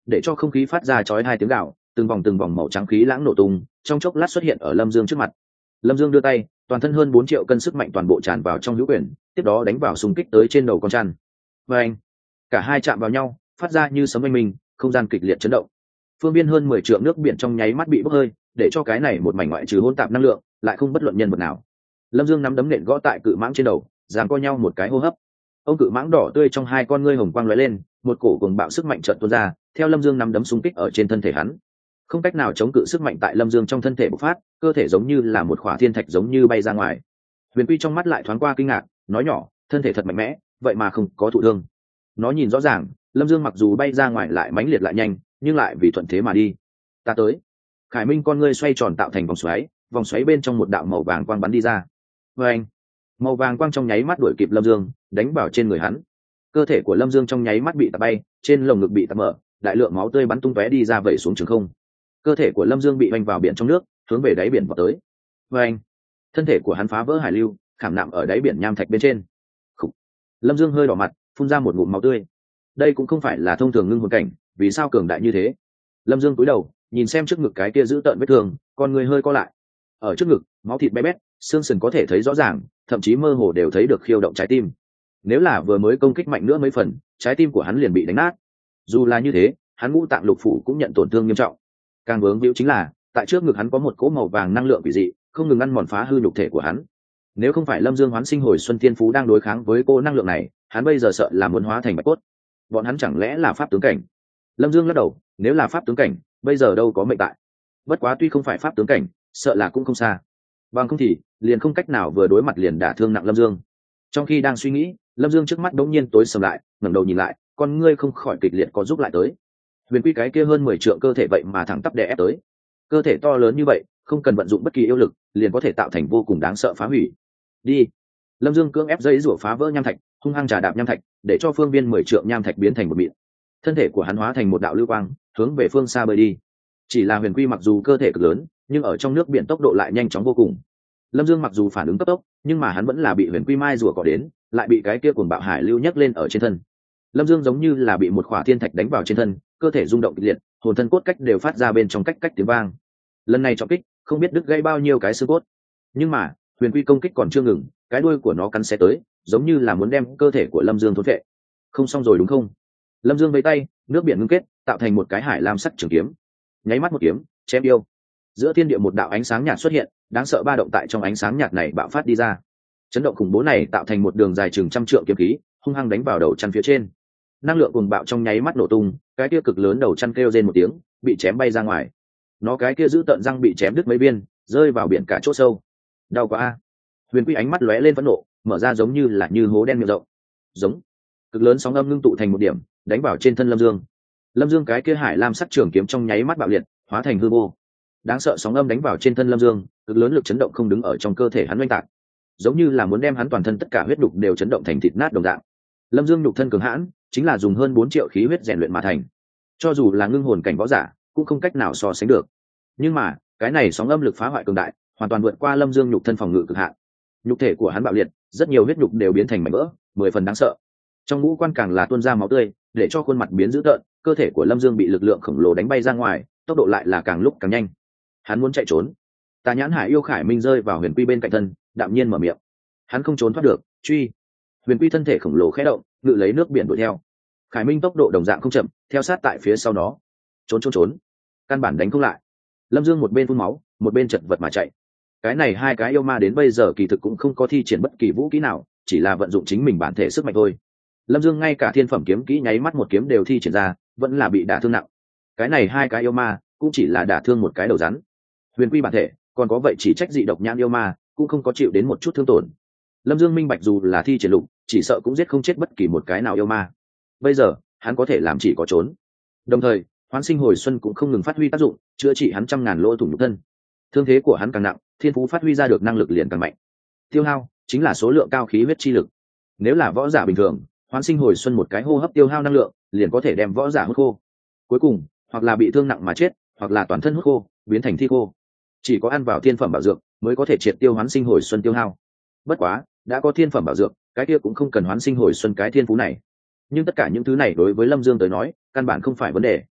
để cho không khí phát ra chói hai tiếng gạo, từng vòng từng vòng màu trắng khí lãng nổ tung, trong chốc lát xuất hiện ở Lâm Dương trước mặt. Lâm Dương đưa tay, toàn thân hơn bốn triệu cân sức mạnh toàn bộ tràn vào trong hữu quyền, tiếp đó đánh vào xung kích tới trên đầu con chăn. Và anh, cả hai chạm vào nhau, phát ra như sấm oanh minh, không gian kịch liệt chấn động. Phương viên hơn mười trượng nước biển trong nháy mắt bị bốc hơi, để cho cái này một mảnh ngoại trừ hỗn tạp năng lượng, lại không bất luận nhân vật nào. Lâm Dương nắm đấm nện gõ tại cự mãng trên đầu, giằng co nhau một cái hô hấp. Ông cự mãng đỏ tươi trong hai con ngươi hồng quang lóe lên, một cổ cuồng bạo sức mạnh chợt tuôn ra, theo Lâm Dương nắm đấm xung kích ở trên thân thể hắn. Không cách nào chống cự sức mạnh tại Lâm Dương trong thân thể bộc phát, cơ thể giống như là một khỏa thiên thạch giống như bay ra ngoài. Huyền Quy trong mắt lại thoáng qua kinh ngạc, nói nhỏ, thân thể thật mạnh mẽ, vậy mà không có thụ thương. Nó nhìn rõ ràng, Lâm Dương mặc dù bay ra ngoài lại mãnh liệt lại nhanh, nhưng lại vì thuận thế mà đi. Ta tới. Khải Minh con ngươi xoay tròn tạo thành vòng xoáy, vòng xoáy bên trong một đạo màu vàng quang bắn đi ra. Và anh, màu vàng quang trong nháy mắt đuổi kịp Lâm Dương, đánh vào trên người hắn. Cơ thể của Lâm Dương trong nháy mắt bị tạt bay, trên lồng ngực bị tạt mở, đại lượng máu tươi bắn tung tóe đi ra vẩy xuống trường không. Cơ thể của Lâm Dương bị vanh vào biển trong nước, hướng về đáy biển vào tới. Và anh, thân thể của hắn phá vỡ hải lưu, khảm nạm ở đáy biển nham thạch bên trên. Khủ. Lâm Dương hơi đỏ mặt, phun ra một ngụm máu tươi. Đây cũng không phải là thông thường ngưng hồn cảnh, vì sao cường đại như thế? Lâm Dương cúi đầu, nhìn xem trước ngực cái kia giữ tợn vết thương, con người hơi co lại. Ở trước ngực, máu thịt bé bét, xương sườn có thể thấy rõ ràng, thậm chí mơ hồ đều thấy được khiêu động trái tim. Nếu là vừa mới công kích mạnh nữa mấy phần, trái tim của hắn liền bị đánh nát. Dù là như thế, hắn ngũ tạng lục phủ cũng nhận tổn thương nghiêm trọng. Càng vướng víu chính là, tại trước ngực hắn có một cỗ màu vàng năng lượng quỷ dị, không ngừng ăn mòn phá hư nhục thể của hắn. Nếu không phải Lâm Dương hoán sinh hồi xuân thiên phú đang đối kháng với cô năng lượng này, hắn bây giờ sợ là muốn hóa thành bạch cốt. Bọn hắn chẳng lẽ là pháp tướng cảnh? Lâm Dương lắc đầu, nếu là pháp tướng cảnh, bây giờ đâu có mệnh tại. Bất quá tuy không phải pháp tướng cảnh, sợ là cũng không xa. Bằng không thì, liền không cách nào vừa đối mặt liền đả thương nặng Lâm Dương. Trong khi đang suy nghĩ, Lâm Dương trước mắt đống nhiên tối sầm lại, ngẩng đầu nhìn lại, con ngươi không khỏi kịch liệt có giúp lại tới. Huyền Quy cái kia hơn mười trượng cơ thể vậy mà thẳng tắp đè ép tới. Cơ thể to lớn như vậy, không cần vận dụng bất kỳ yêu lực, liền có thể tạo thành vô cùng đáng sợ phá hủy. Đi. Lâm Dương cưỡng ép dây rủa phá vỡ nham thạch, hung hăng trà đạp nham thạch, để cho phương viên mười trượng nham thạch biến thành một mịn. Thân thể của hắn hóa thành một đạo lưu quang, hướng về phương xa bơi đi. Chỉ là Huyền Quy mặc dù cơ thể cực lớn, nhưng ở trong nước biển tốc độ lại nhanh chóng vô cùng. Lâm Dương mặc dù phản ứng cấp tốc, nhưng mà hắn vẫn là bị Huyền Quy mai rùa cỏ đến, lại bị cái kia cuồng bạo hải lưu nhấc lên ở trên thân. Lâm Dương giống như là bị một khỏa thiên thạch đánh vào trên thân, cơ thể rung động kịch liệt, hồn thân cốt cách đều phát ra bên trong cách cách tiếng vang. Lần này trọng kích, không biết đứt gãy bao nhiêu cái xương cốt. Nhưng mà, Huyền Quy công kích còn chưa ngừng, cái đuôi của nó cắn xé tới, giống như là muốn đem cơ thể của Lâm Dương thôn phệ. Không xong rồi đúng không? Lâm Dương vẫy tay, nước biển ngưng kết, tạo thành một cái hải lam sắc trường kiếm. Nháy mắt một kiếm, chém yêu. Giữa thiên địa một đạo ánh sáng nhạt xuất hiện, đáng sợ ba động tại trong ánh sáng nhạt này bạo phát đi ra. Chấn động khủng bố này tạo thành một đường dài chừng trăm trượng kiếm khí, hung hăng đánh vào đầu chăn phía trên. Năng lượng cuồng bạo trong nháy mắt nổ tung, cái kia cực lớn đầu chăn kêu rên một tiếng, bị chém bay ra ngoài. Nó cái kia giữ tận răng bị chém đứt mấy viên, rơi vào biển cả chỗ sâu. Đau quá a. Huyền Quy ánh mắt lóe lên phẫn nộ, mở ra giống như là như hố đen miệng rộng. Giống. Cực lớn sóng âm ngưng tụ thành một điểm, đánh vào trên thân Lâm Dương. Lâm Dương cái kia hải lam sắc trường kiếm trong nháy mắt bạo liệt, hóa thành hư vô. Đáng sợ sóng âm đánh vào trên thân Lâm Dương, cực lớn lực chấn động không đứng ở trong cơ thể hắn oanh tạc, giống như là muốn đem hắn toàn thân tất cả huyết đục đều chấn động thành thịt nát đồng dạng. Lâm Dương nhục thân cường hãn, chính là dùng hơn bốn triệu khí huyết rèn luyện mà thành, cho dù là ngưng hồn cảnh võ giả cũng không cách nào so sánh được. Nhưng mà cái này sóng âm lực phá hoại cường đại, hoàn toàn vượt qua Lâm Dương nhục thân phòng ngự cực hạn. Nhục thể của hắn bạo liệt, rất nhiều huyết nhục đều biến thành mảnh vỡ, mười phần đáng sợ. Trong ngũ quan càng là tuôn ra máu tươi, để cho khuôn mặt biến dữ tợn. Cơ thể của Lâm Dương bị lực lượng khổng lồ đánh bay ra ngoài, tốc độ lại là càng lúc càng nhanh. Hắn muốn chạy trốn. Tà Nhãn Hải yêu Khải Minh rơi vào Huyền Quy bên cạnh thân, đạm nhiên mở miệng. Hắn không trốn thoát được, truy. Huyền Quy thân thể khổng lồ khẽ động, ngự lấy nước biển đuổi theo. Khải Minh tốc độ đồng dạng không chậm, theo sát tại phía sau nó. Trốn trốn trốn, căn bản đánh không lại. Lâm Dương một bên phun máu, một bên chật vật mà chạy. Cái này hai cái yêu ma đến bây giờ kỳ thực cũng không có thi triển bất kỳ vũ kỹ nào, chỉ là vận dụng chính mình bản thể sức mạnh thôi. Lâm Dương ngay cả thiên phẩm kiếm kỹ nháy mắt một kiếm đều thi triển ra, vẫn là bị đả thương nặng. Cái này hai cái yêu ma cũng chỉ là đả thương một cái đầu rắn. Huyền Quy bản thể còn có vậy chỉ trách dị độc nhãn yêu ma cũng không có chịu đến một chút thương tổn. Lâm Dương minh bạch dù là thi triển lục, chỉ sợ cũng giết không chết bất kỳ một cái nào yêu ma. Bây giờ hắn có thể làm chỉ có trốn. Đồng thời hoán sinh hồi xuân cũng không ngừng phát huy tác dụng, chữa trị hắn trăm ngàn lỗ thủng nhục thân. Thương thế của hắn càng nặng, thiên phú phát huy ra được năng lực liền càng mạnh. Tiêu hao chính là số lượng cao khí huyết chi lực. Nếu là võ giả bình thường, hoán sinh hồi xuân một cái hô hấp tiêu hao năng lượng liền có thể đem võ giả hút khô. Cuối cùng hoặc là bị thương nặng mà chết, hoặc là toàn thân hút khô biến thành thi khô. Chỉ có ăn vào thiên phẩm bảo dược mới có thể triệt tiêu hoán sinh hồi xuân tiêu hao. Bất quá đã có thiên phẩm bảo dược, cái kia cũng không cần hoán sinh hồi xuân cái thiên phú này. Nhưng tất cả những thứ này đối với Lâm Dương tới nói căn bản không phải vấn đề.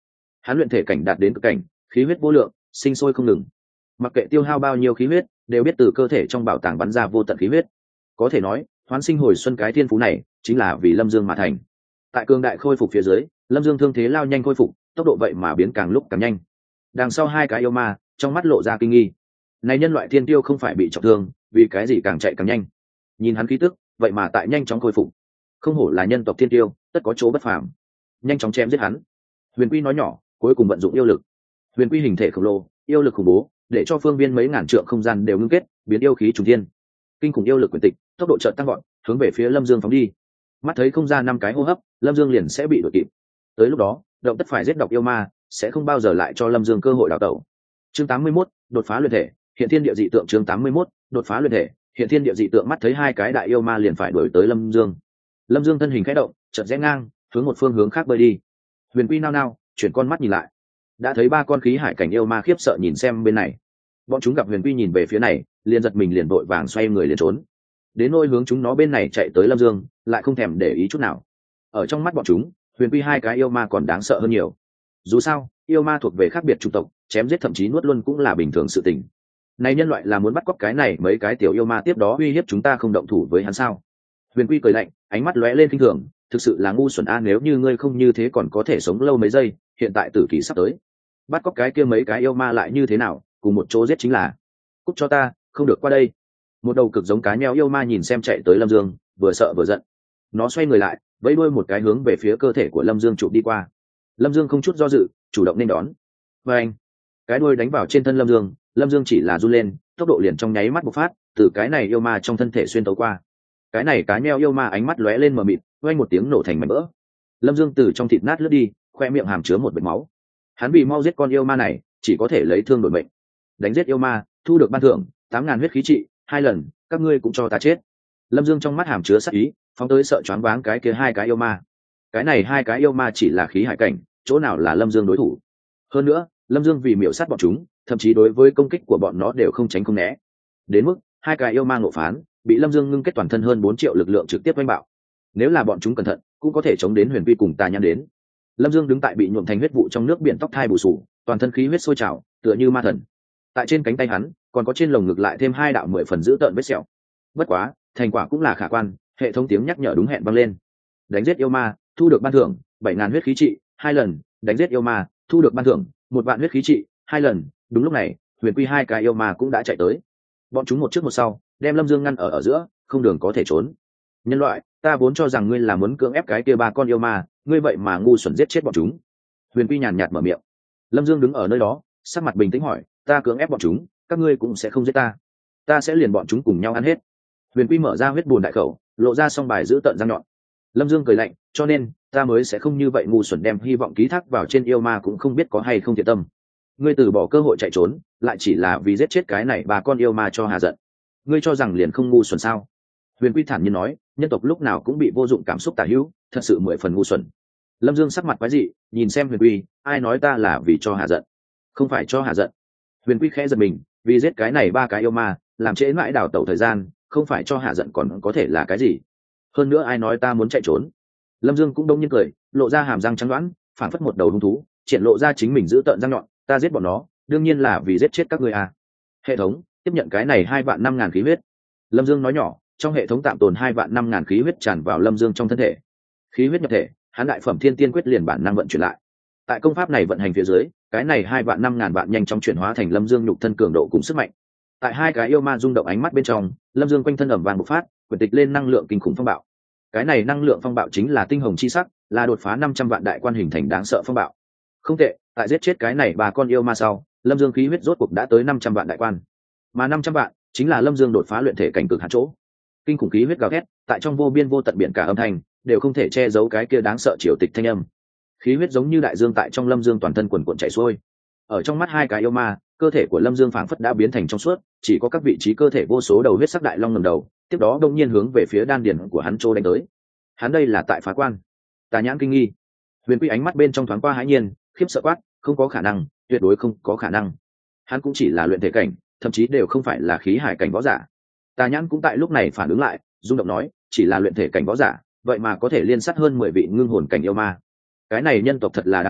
Hắn luyện thể cảnh đạt đến cực cảnh, khí huyết vô lượng, sinh sôi không ngừng. Mặc kệ tiêu hao bao nhiêu khí huyết, đều biết từ cơ thể trong bảo tàng bắn ra vô tận khí huyết. Có thể nói, hoán sinh hồi xuân cái thiên phú này chính là vì Lâm Dương mà thành. Tại cường đại khôi phục phía dưới, Lâm Dương thương thế lao nhanh khôi phục, tốc độ vậy mà biến càng lúc càng nhanh. Đằng sau hai cái yêu ma, trong mắt lộ ra kinh nghi. Này nhân loại thiên tiêu không phải bị trọng thương, vì cái gì càng chạy càng nhanh? Nhìn hắn khí tức, vậy mà tại nhanh chóng khôi phục. Không hổ là nhân tộc thiên tiêu, tất có chỗ bất phàm. Nhanh chóng chém giết hắn. Huyền Quy nói nhỏ, cuối cùng vận dụng yêu lực. Huyền Quy hình thể khổng lồ, yêu lực khủng bố, để cho phương viên mấy ngàn trượng không gian đều ngưng kết, biến yêu khí trùng thiên. Kinh khủng yêu lực quyển tịch, tốc độ chợt tăng vọt, hướng về phía Lâm Dương phóng đi. Mắt thấy không ra năm cái hô hấp, Lâm Dương liền sẽ bị đuổi kịp. Tới lúc đó, động tất phải giết độc yêu ma, sẽ không bao giờ lại cho Lâm Dương cơ hội đào tẩu. Chương tám mươi mốt, đột phá luyện thể, hiện thiên địa dị tượng. Chương tám mươi mốt, đột phá luyện thể, hiện thiên địa dị tượng. Mắt thấy hai cái đại yêu ma liền phải đuổi tới Lâm Dương. Lâm Dương thân hình khẽ động, chợt rẽ ngang, hướng một phương hướng khác bơi đi. Huyền Quy nao nao, chuyển con mắt nhìn lại, đã thấy ba con khí hải cảnh yêu ma khiếp sợ nhìn xem bên này. Bọn chúng gặp Huyền Quy nhìn về phía này, liền giật mình liền vội vàng xoay người liền trốn. Đến nôi hướng chúng nó bên này chạy tới Lâm Dương, lại không thèm để ý chút nào. Ở trong mắt bọn chúng, Huyền Quy hai cái yêu ma còn đáng sợ hơn nhiều. Dù sao, yêu ma thuộc về khác biệt chủng tộc, chém giết thậm chí nuốt luôn cũng là bình thường sự tình. Này nhân loại là muốn bắt cóc cái này mấy cái tiểu yêu ma tiếp đó uy hiếp chúng ta không động thủ với hắn sao? Huyền Quy cười lạnh, ánh mắt lóe lên kinh thường, thực sự là ngu xuẩn a, nếu như ngươi không như thế còn có thể sống lâu mấy giây, hiện tại tử kỳ sắp tới. Bắt cóc cái kia mấy cái yêu ma lại như thế nào, cùng một chỗ giết chính là. Cút cho ta, không được qua đây. Một đầu cực giống cá nheo yêu ma nhìn xem chạy tới Lâm Dương, vừa sợ vừa giận. Nó xoay người lại, vẫy đuôi một cái hướng về phía cơ thể của Lâm Dương chụp đi qua. Lâm Dương không chút do dự, chủ động nên đón. Và anh, cái đuôi đánh vào trên thân Lâm Dương, Lâm Dương chỉ là run lên, tốc độ liền trong nháy mắt bộc phát, từ cái này yêu ma trong thân thể xuyên tấu qua. Cái này cá nheo yêu ma ánh mắt lóe lên mờ mịt, vang một tiếng nổ thành mảnh vỡ. Lâm Dương từ trong thịt nát lướt đi, khoe miệng hàm chứa một vệt máu. Hắn vì mau giết con yêu ma này, chỉ có thể lấy thương đổi mệnh. Đánh giết yêu ma, thu được ban thưởng tám ngàn huyết khí trị, hai lần, các ngươi cũng cho ta chết. Lâm Dương trong mắt hàm chứa sát ý, phóng tới sợ choáng váng cái kia hai cái yêu ma. Cái này hai cái yêu ma chỉ là khí hải cảnh, chỗ nào là Lâm Dương đối thủ. Hơn nữa, Lâm Dương vì miểu sát bọn chúng, thậm chí đối với công kích của bọn nó đều không tránh không né. Đến mức hai cái yêu ma ngộ phán, bị Lâm Dương ngưng kết toàn thân hơn bốn triệu lực lượng trực tiếp oanh bạo. Nếu là bọn chúng cẩn thận, cũng có thể chống đến Huyền Vi cùng Tà Nhãn đến. Lâm Dương đứng tại bị nhuộm thành huyết vụ trong nước biển, tóc thai bù sù, toàn thân khí huyết sôi trào, tựa như ma thần. Tại trên cánh tay hắn, còn có trên lồng ngực lại thêm hai đạo mười phần dữ tợn vết sẹo. Bất quá, thành quả cũng là khả quan, hệ thống tiếng nhắc nhở đúng hẹn vang lên. Đánh giết yêu ma, thu được ban thưởng bảy ngàn huyết khí trị, hai lần, đánh giết yêu ma, thu được ban thưởng một vạn huyết khí trị, hai lần. Đúng lúc này, Huyền Quy hai cái yêu ma cũng đã chạy tới. Bọn chúng một trước một sau, đem Lâm Dương ngăn ở ở giữa, không đường có thể trốn. Nhân loại, ta vốn cho rằng ngươi là muốn cưỡng ép cái kia ba con yêu ma, ngươi vậy mà ngu xuẩn giết chết bọn chúng. Huyền Quy nhàn nhạt mở miệng. Lâm Dương đứng ở nơi đó, sắc mặt bình tĩnh hỏi, ta cưỡng ép bọn chúng, các ngươi cũng sẽ không giết ta. Ta sẽ liền bọn chúng cùng nhau ăn hết. Huyền Quy mở ra huyết bùn đại khẩu, lộ ra song bài giữ tợn răng nhọn. Lâm Dương cười lạnh, cho nên ta mới sẽ không như vậy ngu xuẩn đem hy vọng ký thác vào trên yêu ma cũng không biết có hay không thiện tâm. Ngươi từ bỏ cơ hội chạy trốn, lại chỉ là vì giết chết cái này bà con yêu ma cho hà giận. Ngươi cho rằng liền không ngu xuẩn sao? Huyền Quy thản nhiên nói, nhân tộc lúc nào cũng bị vô dụng cảm xúc tả hữu, thật sự mười phần ngu xuẩn. Lâm Dương sắc mặt quái dị, nhìn xem Huyền Quy, ai nói ta là vì cho hà giận? Không phải cho hà giận. Huyền Quy khẽ giật mình, vì giết cái này ba cái yêu ma, làm trễ mãi đào tẩu thời gian, không phải cho hà giận còn có thể là cái gì? Hơn nữa ai nói ta muốn chạy trốn? Lâm Dương cũng đông nhiên cười, lộ ra hàm răng trắng đoán, phản phất một đầu hung thú, triển lộ ra chính mình giữ tợn răng nhọn, ta giết bọn nó, đương nhiên là vì giết chết các ngươi à. Hệ thống, tiếp nhận cái này hai vạn năm ngàn khí huyết. Lâm Dương nói nhỏ, trong hệ thống tạm tồn hai vạn năm ngàn khí huyết tràn vào Lâm Dương trong thân thể. Khí huyết nhập thể, hắn đại phẩm thiên tiên quyết liền bản năng vận chuyển lại. Tại công pháp này vận hành phía dưới, cái này hai vạn năm ngàn vạn nhanh chóng chuyển hóa thành Lâm Dương nhục thân cường độ cùng sức mạnh. Tại hai cái yêu ma rung động ánh mắt bên trong, Lâm Dương quanh thân ẩm vàng bộc phát, quyển tịch lên năng lượng kinh khủng phong bạo. Cái này năng lượng phong bạo chính là tinh hồng chi sắc, là đột phá năm trăm vạn đại quan hình thành đáng sợ phong bạo. Không tệ, tại giết chết cái này ba con yêu ma sau, Lâm Dương khí huyết rốt cuộc đã tới năm trăm vạn đại quan. Mà năm trăm vạn chính là Lâm Dương đột phá luyện thể cảnh cực hạn chỗ. Kinh khủng khí huyết gào thét, tại trong vô biên vô tận biển cả âm thanh, đều không thể che giấu cái kia đáng sợ triều tịch thanh âm. Khí huyết giống như đại dương tại trong Lâm Dương toàn thân quần quần chảy xuôi. Ở trong mắt hai cái yêu ma, cơ thể của Lâm Dương phảng phất đã biến thành trong suốt, chỉ có các vị trí cơ thể vô số đầu huyết sắc đại long ngẩng đầu, tiếp đó đông nhiên hướng về phía đan điền của hắn trô đánh tới. Hắn đây là tại phá quan. Tà Nhãn kinh nghi. Huyền Quy ánh mắt bên trong thoáng qua hãi nhiên, khiếp sợ quát, không có khả năng, tuyệt đối không có khả năng. Hắn cũng chỉ là luyện thể cảnh, thậm chí đều không phải là khí hải cảnh võ giả. Tà Nhãn cũng tại lúc này phản ứng lại, rung động nói, chỉ là luyện thể cảnh võ giả, vậy mà có thể liên sát hơn mười vị ngưng hồn cảnh yêu ma. Cái này nhân tộc thật là đáng sợ,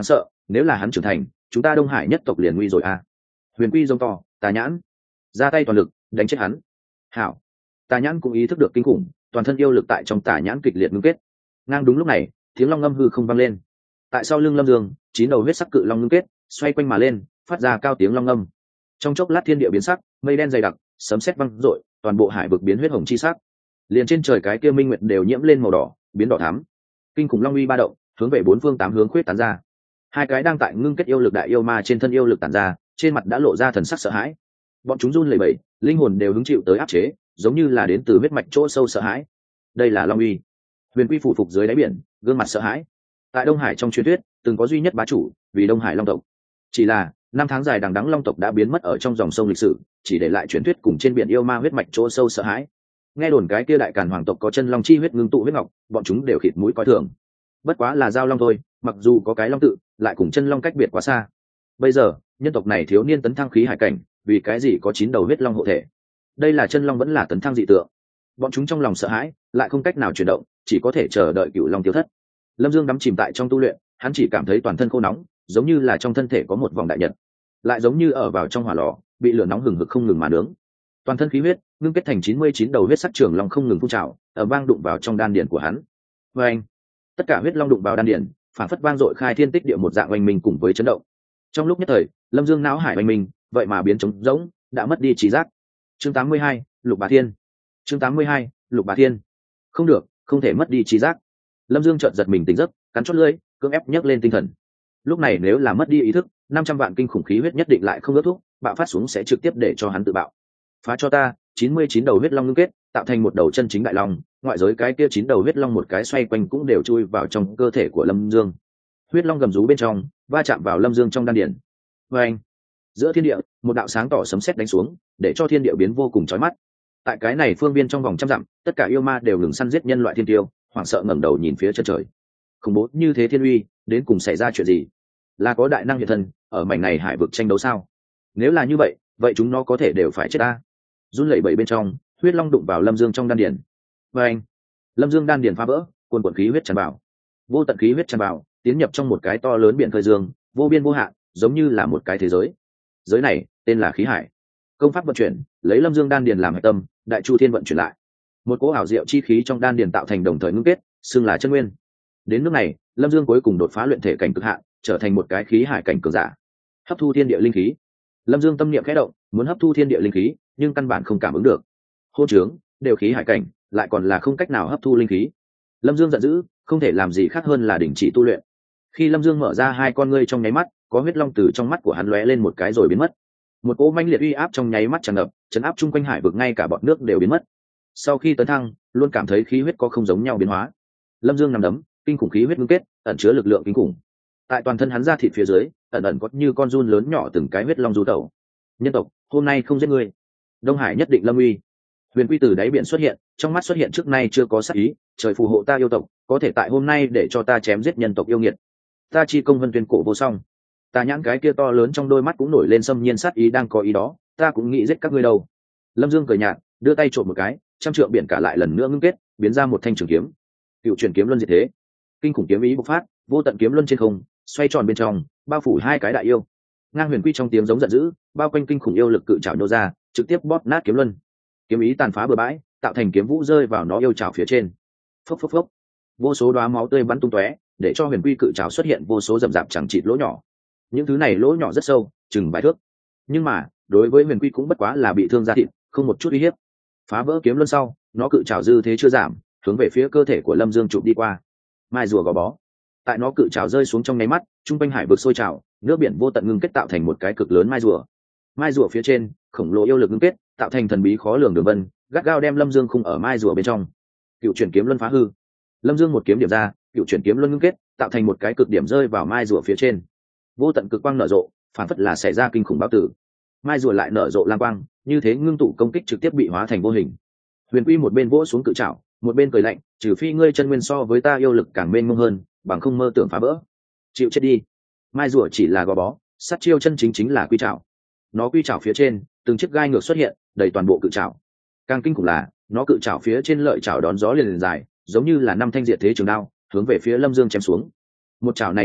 nếu là hắn trưởng thành chúng ta đông hải nhất tộc liền nguy rồi à. Huyền Quy giống to, Tà Nhãn ra tay toàn lực đánh chết hắn. Hảo. Tà Nhãn cũng ý thức được kinh khủng, toàn thân yêu lực tại trong Tà Nhãn kịch liệt ngưng kết. Ngang đúng lúc này, tiếng long ngâm hư không vang lên. Tại sau lưng Lâm Dương, chín đầu huyết sắc cự long ngưng kết, xoay quanh mà lên, phát ra cao tiếng long ngâm. Trong chốc lát thiên địa biến sắc, mây đen dày đặc, sấm sét vang rội, toàn bộ hải vực biến huyết hồng chi sắc. Liền trên trời cái kia minh nguyệt đều nhiễm lên màu đỏ, biến đỏ thắm. Kinh khủng long uy ba động, hướng về bốn phương tám hướng khuyết tán ra. Hai cái đang tại ngưng kết yêu lực đại yêu ma trên thân yêu lực tản ra, trên mặt đã lộ ra thần sắc sợ hãi. Bọn chúng run lẩy bẩy, linh hồn đều hứng chịu tới áp chế, giống như là đến từ huyết mạch chỗ sâu sợ hãi. Đây là long uy. Huyền Quy phủ phục dưới đáy biển, gương mặt sợ hãi. Tại Đông Hải trong truyền thuyết, từng có duy nhất bá chủ, vì Đông Hải long tộc. Chỉ là năm tháng dài đằng đẵng long tộc đã biến mất ở trong dòng sông lịch sử, chỉ để lại truyền thuyết cùng trên biển yêu ma huyết mạch chỗ sâu sợ hãi. Nghe đồn cái kia đại càn hoàng tộc có chân long chi huyết ngưng tụ huyết ngọc, bọn chúng đều khịt mũi coi thường. Bất quá là giao long thôi, mặc dù có cái long tự, lại cùng chân long cách biệt quá xa. Bây giờ nhân tộc này thiếu niên tấn thăng khí hải cảnh, vì cái gì có chín đầu huyết long hộ thể? Đây là chân long vẫn là tấn thăng dị tượng? Bọn chúng trong lòng sợ hãi, lại không cách nào chuyển động, chỉ có thể chờ đợi cựu long tiêu thất. Lâm Dương đắm chìm tại trong tu luyện, hắn chỉ cảm thấy toàn thân khô nóng, giống như là trong thân thể có một vòng đại nhật, lại giống như ở vào trong hỏa lò, bị lửa nóng hừng hực không ngừng mà nướng. Toàn thân khí huyết ngưng kết thành chín mươi chín đầu huyết sắc trường long không ngừng phun trào, ở vang đụng vào trong đan điền của hắn. Và anh, tất cả huyết long đụng vào đan điền, phản phất vang dội khai thiên tích địa một dạng oanh minh cùng với chấn động. Trong lúc nhất thời, Lâm Dương não hải oanh minh, vậy mà biến trống rỗng, đã mất đi trí giác. Chương tám mươi hai, Lục Bá Thiên. Chương tám mươi hai, Lục Bá Thiên. Không được, không thể mất đi trí giác. Lâm Dương chợt giật mình tỉnh giấc, cắn chót lưỡi, cưỡng ép nhấc lên tinh thần. Lúc này nếu là mất đi ý thức, năm trăm vạn kinh khủng khí huyết nhất định lại không ước thúc, bạo phát xuống sẽ trực tiếp để cho hắn tự bạo. Phá cho ta, chín mươi chín đầu huyết long ngưng kết, tạo thành một đầu chân chính đại long, ngoại giới cái kia chín đầu huyết long một cái xoay quanh cũng đều chui vào trong cơ thể của Lâm Dương. Huyết long gầm rú bên trong, va chạm vào Lâm Dương trong đan điền. Và anh, giữa thiên địa, một đạo sáng tỏ sấm sét đánh xuống, để cho thiên địa biến vô cùng chói mắt. Tại cái này phương viên trong vòng trăm dặm, tất cả yêu ma đều ngừng săn giết nhân loại thiên tiêu, hoảng sợ ngẩng đầu nhìn phía chân trời. Khủng bố như thế thiên uy, đến cùng xảy ra chuyện gì? Là có đại năng hiện thân ở mảnh này hải vực tranh đấu sao? Nếu là như vậy, vậy chúng nó có thể đều phải chết ta. Run lẩy bẩy bên trong, huyết long đụng vào Lâm Dương trong đan điền. Và anh, Lâm Dương đan điền phá vỡ, cuồn cuộn khí huyết tràn vào, vô tận khí huyết tràn vào, tiến nhập trong một cái to lớn biển khơi dương, vô biên vô hạn, giống như là một cái thế giới. Giới này tên là khí hải. Công pháp vận chuyển, lấy Lâm Dương đan điền làm hệ tâm, đại chu thiên vận chuyển lại. Một cỗ ảo diệu chi khí trong đan điền tạo thành đồng thời ngưng kết, xưng là chân nguyên. Đến nước này, Lâm Dương cuối cùng đột phá luyện thể cảnh cực hạn, trở thành một cái khí hải cảnh cường giả. Hấp thu thiên địa linh khí. Lâm Dương tâm niệm khẽ động, muốn hấp thu thiên địa linh khí, nhưng căn bản không cảm ứng được. Hô trướng, đều khí hải cảnh, lại còn là không cách nào hấp thu linh khí. Lâm Dương giận dữ, không thể làm gì khác hơn là đình chỉ tu luyện. Khi Lâm Dương mở ra hai con ngươi trong nháy mắt, có huyết long từ trong mắt của hắn lóe lên một cái rồi biến mất. Một cỗ manh liệt uy áp trong nháy mắt tràn ngập, chấn áp chung quanh hải vực, ngay cả bọt nước đều biến mất. Sau khi tấn thăng, luôn cảm thấy khí huyết có không giống nhau biến hóa. Lâm Dương nằm đấm, kinh khủng khí huyết ngưng kết, ẩn chứa lực lượng kinh khủng. Tại toàn thân hắn ra thịt phía dưới, ẩn ẩn có như con giun lớn nhỏ từng cái huyết long du tẩu. Nhân tộc, hôm nay không giết ngươi, Đông Hải nhất định lâm uy. Huyền Quy từ đáy biển xuất hiện, trong mắt xuất hiện trước nay chưa có sát ý, trời phù hộ ta yêu tộc, có thể tại hôm nay để cho ta chém giết nhân tộc yêu nghiệt. Ta chi công vân tuyên cổ vô song. Ta nhãn cái kia to lớn trong đôi mắt cũng nổi lên xâm nhiên sát ý đang có ý đó, ta cũng nghĩ giết các ngươi đâu. Lâm Dương cười nhạt, đưa tay trộm một cái, trăm trượng biển cả lại lần nữa ngưng kết, biến ra một thanh trường kiếm. Cựu chuyển kiếm luân diệt thế. Kinh khủng kiếm ý bộc phát, vô tận kiếm luân trên không, xoay tròn bên trong, bao phủ hai cái đại yêu. Ngang Huyền Quy trong tiếng giống giận dữ, bao quanh kinh khủng yêu lực cự trảo nhô ra, trực tiếp bóp nát kiếm luân. Kiếm ý tàn phá bừa bãi, tạo thành kiếm vũ rơi vào nó yêu trảo phía trên. Phốc phốc phốc, vô số đóa máu tươi bắn tung tóe, để cho Huyền Quy cự trảo xuất hiện vô số rậm rạp chẳng chịt lỗ nhỏ. Những thứ này lỗ nhỏ rất sâu, chừng vài thước. Nhưng mà, đối với Huyền Quy cũng bất quá là bị thương da thịt, không một chút uy hiếp. Phá vỡ kiếm luân sau, nó cự trảo dư thế chưa giảm, hướng về phía cơ thể của Lâm Dương chụp đi qua. Mai rùa gò bó. Tại nó cự trảo rơi xuống trong nháy mắt, trung quanh hải vực sôi trào, nước biển vô tận ngưng kết tạo thành một cái cực lớn mai rùa. Mai rùa phía trên, khổng lồ yêu lực ngưng kết, tạo thành thần bí khó lường đường vân, gắt gao đem Lâm Dương khung ở mai rùa bên trong. Cựu chuyển kiếm luân phá hư. Lâm Dương một kiếm điểm ra, cựu chuyển kiếm luân ngưng kết, tạo thành một cái cực điểm rơi vào mai rùa phía trên. Vô tận cực quang nở rộ, phản phất là xảy ra kinh khủng báo tử. Mai rùa lại nở rộ lam quang, như thế ngưng tụ công kích trực tiếp bị hóa thành vô hình. Huyền Quy một bên vỗ xuống cự trảo, một bên cười lạnh, trừ phi ngươi chân nguyên so với ta yêu lực càng mênh mông hơn, bằng không mơ tưởng phá vỡ. Chịu chết đi. Mai rùa chỉ là gò bó, sát chiêu chân chính chính là quy trảo. Nó quy trảo phía trên, từng chiếc gai ngược xuất hiện, đầy toàn bộ cự trảo. Càng kinh khủng là, nó cự trảo phía trên lợi trảo đón gió liền liền dài, giống như là năm thanh diệt thế trường đao, hướng về phía Lâm Dương chém xuống. Một trảo này chứng thực,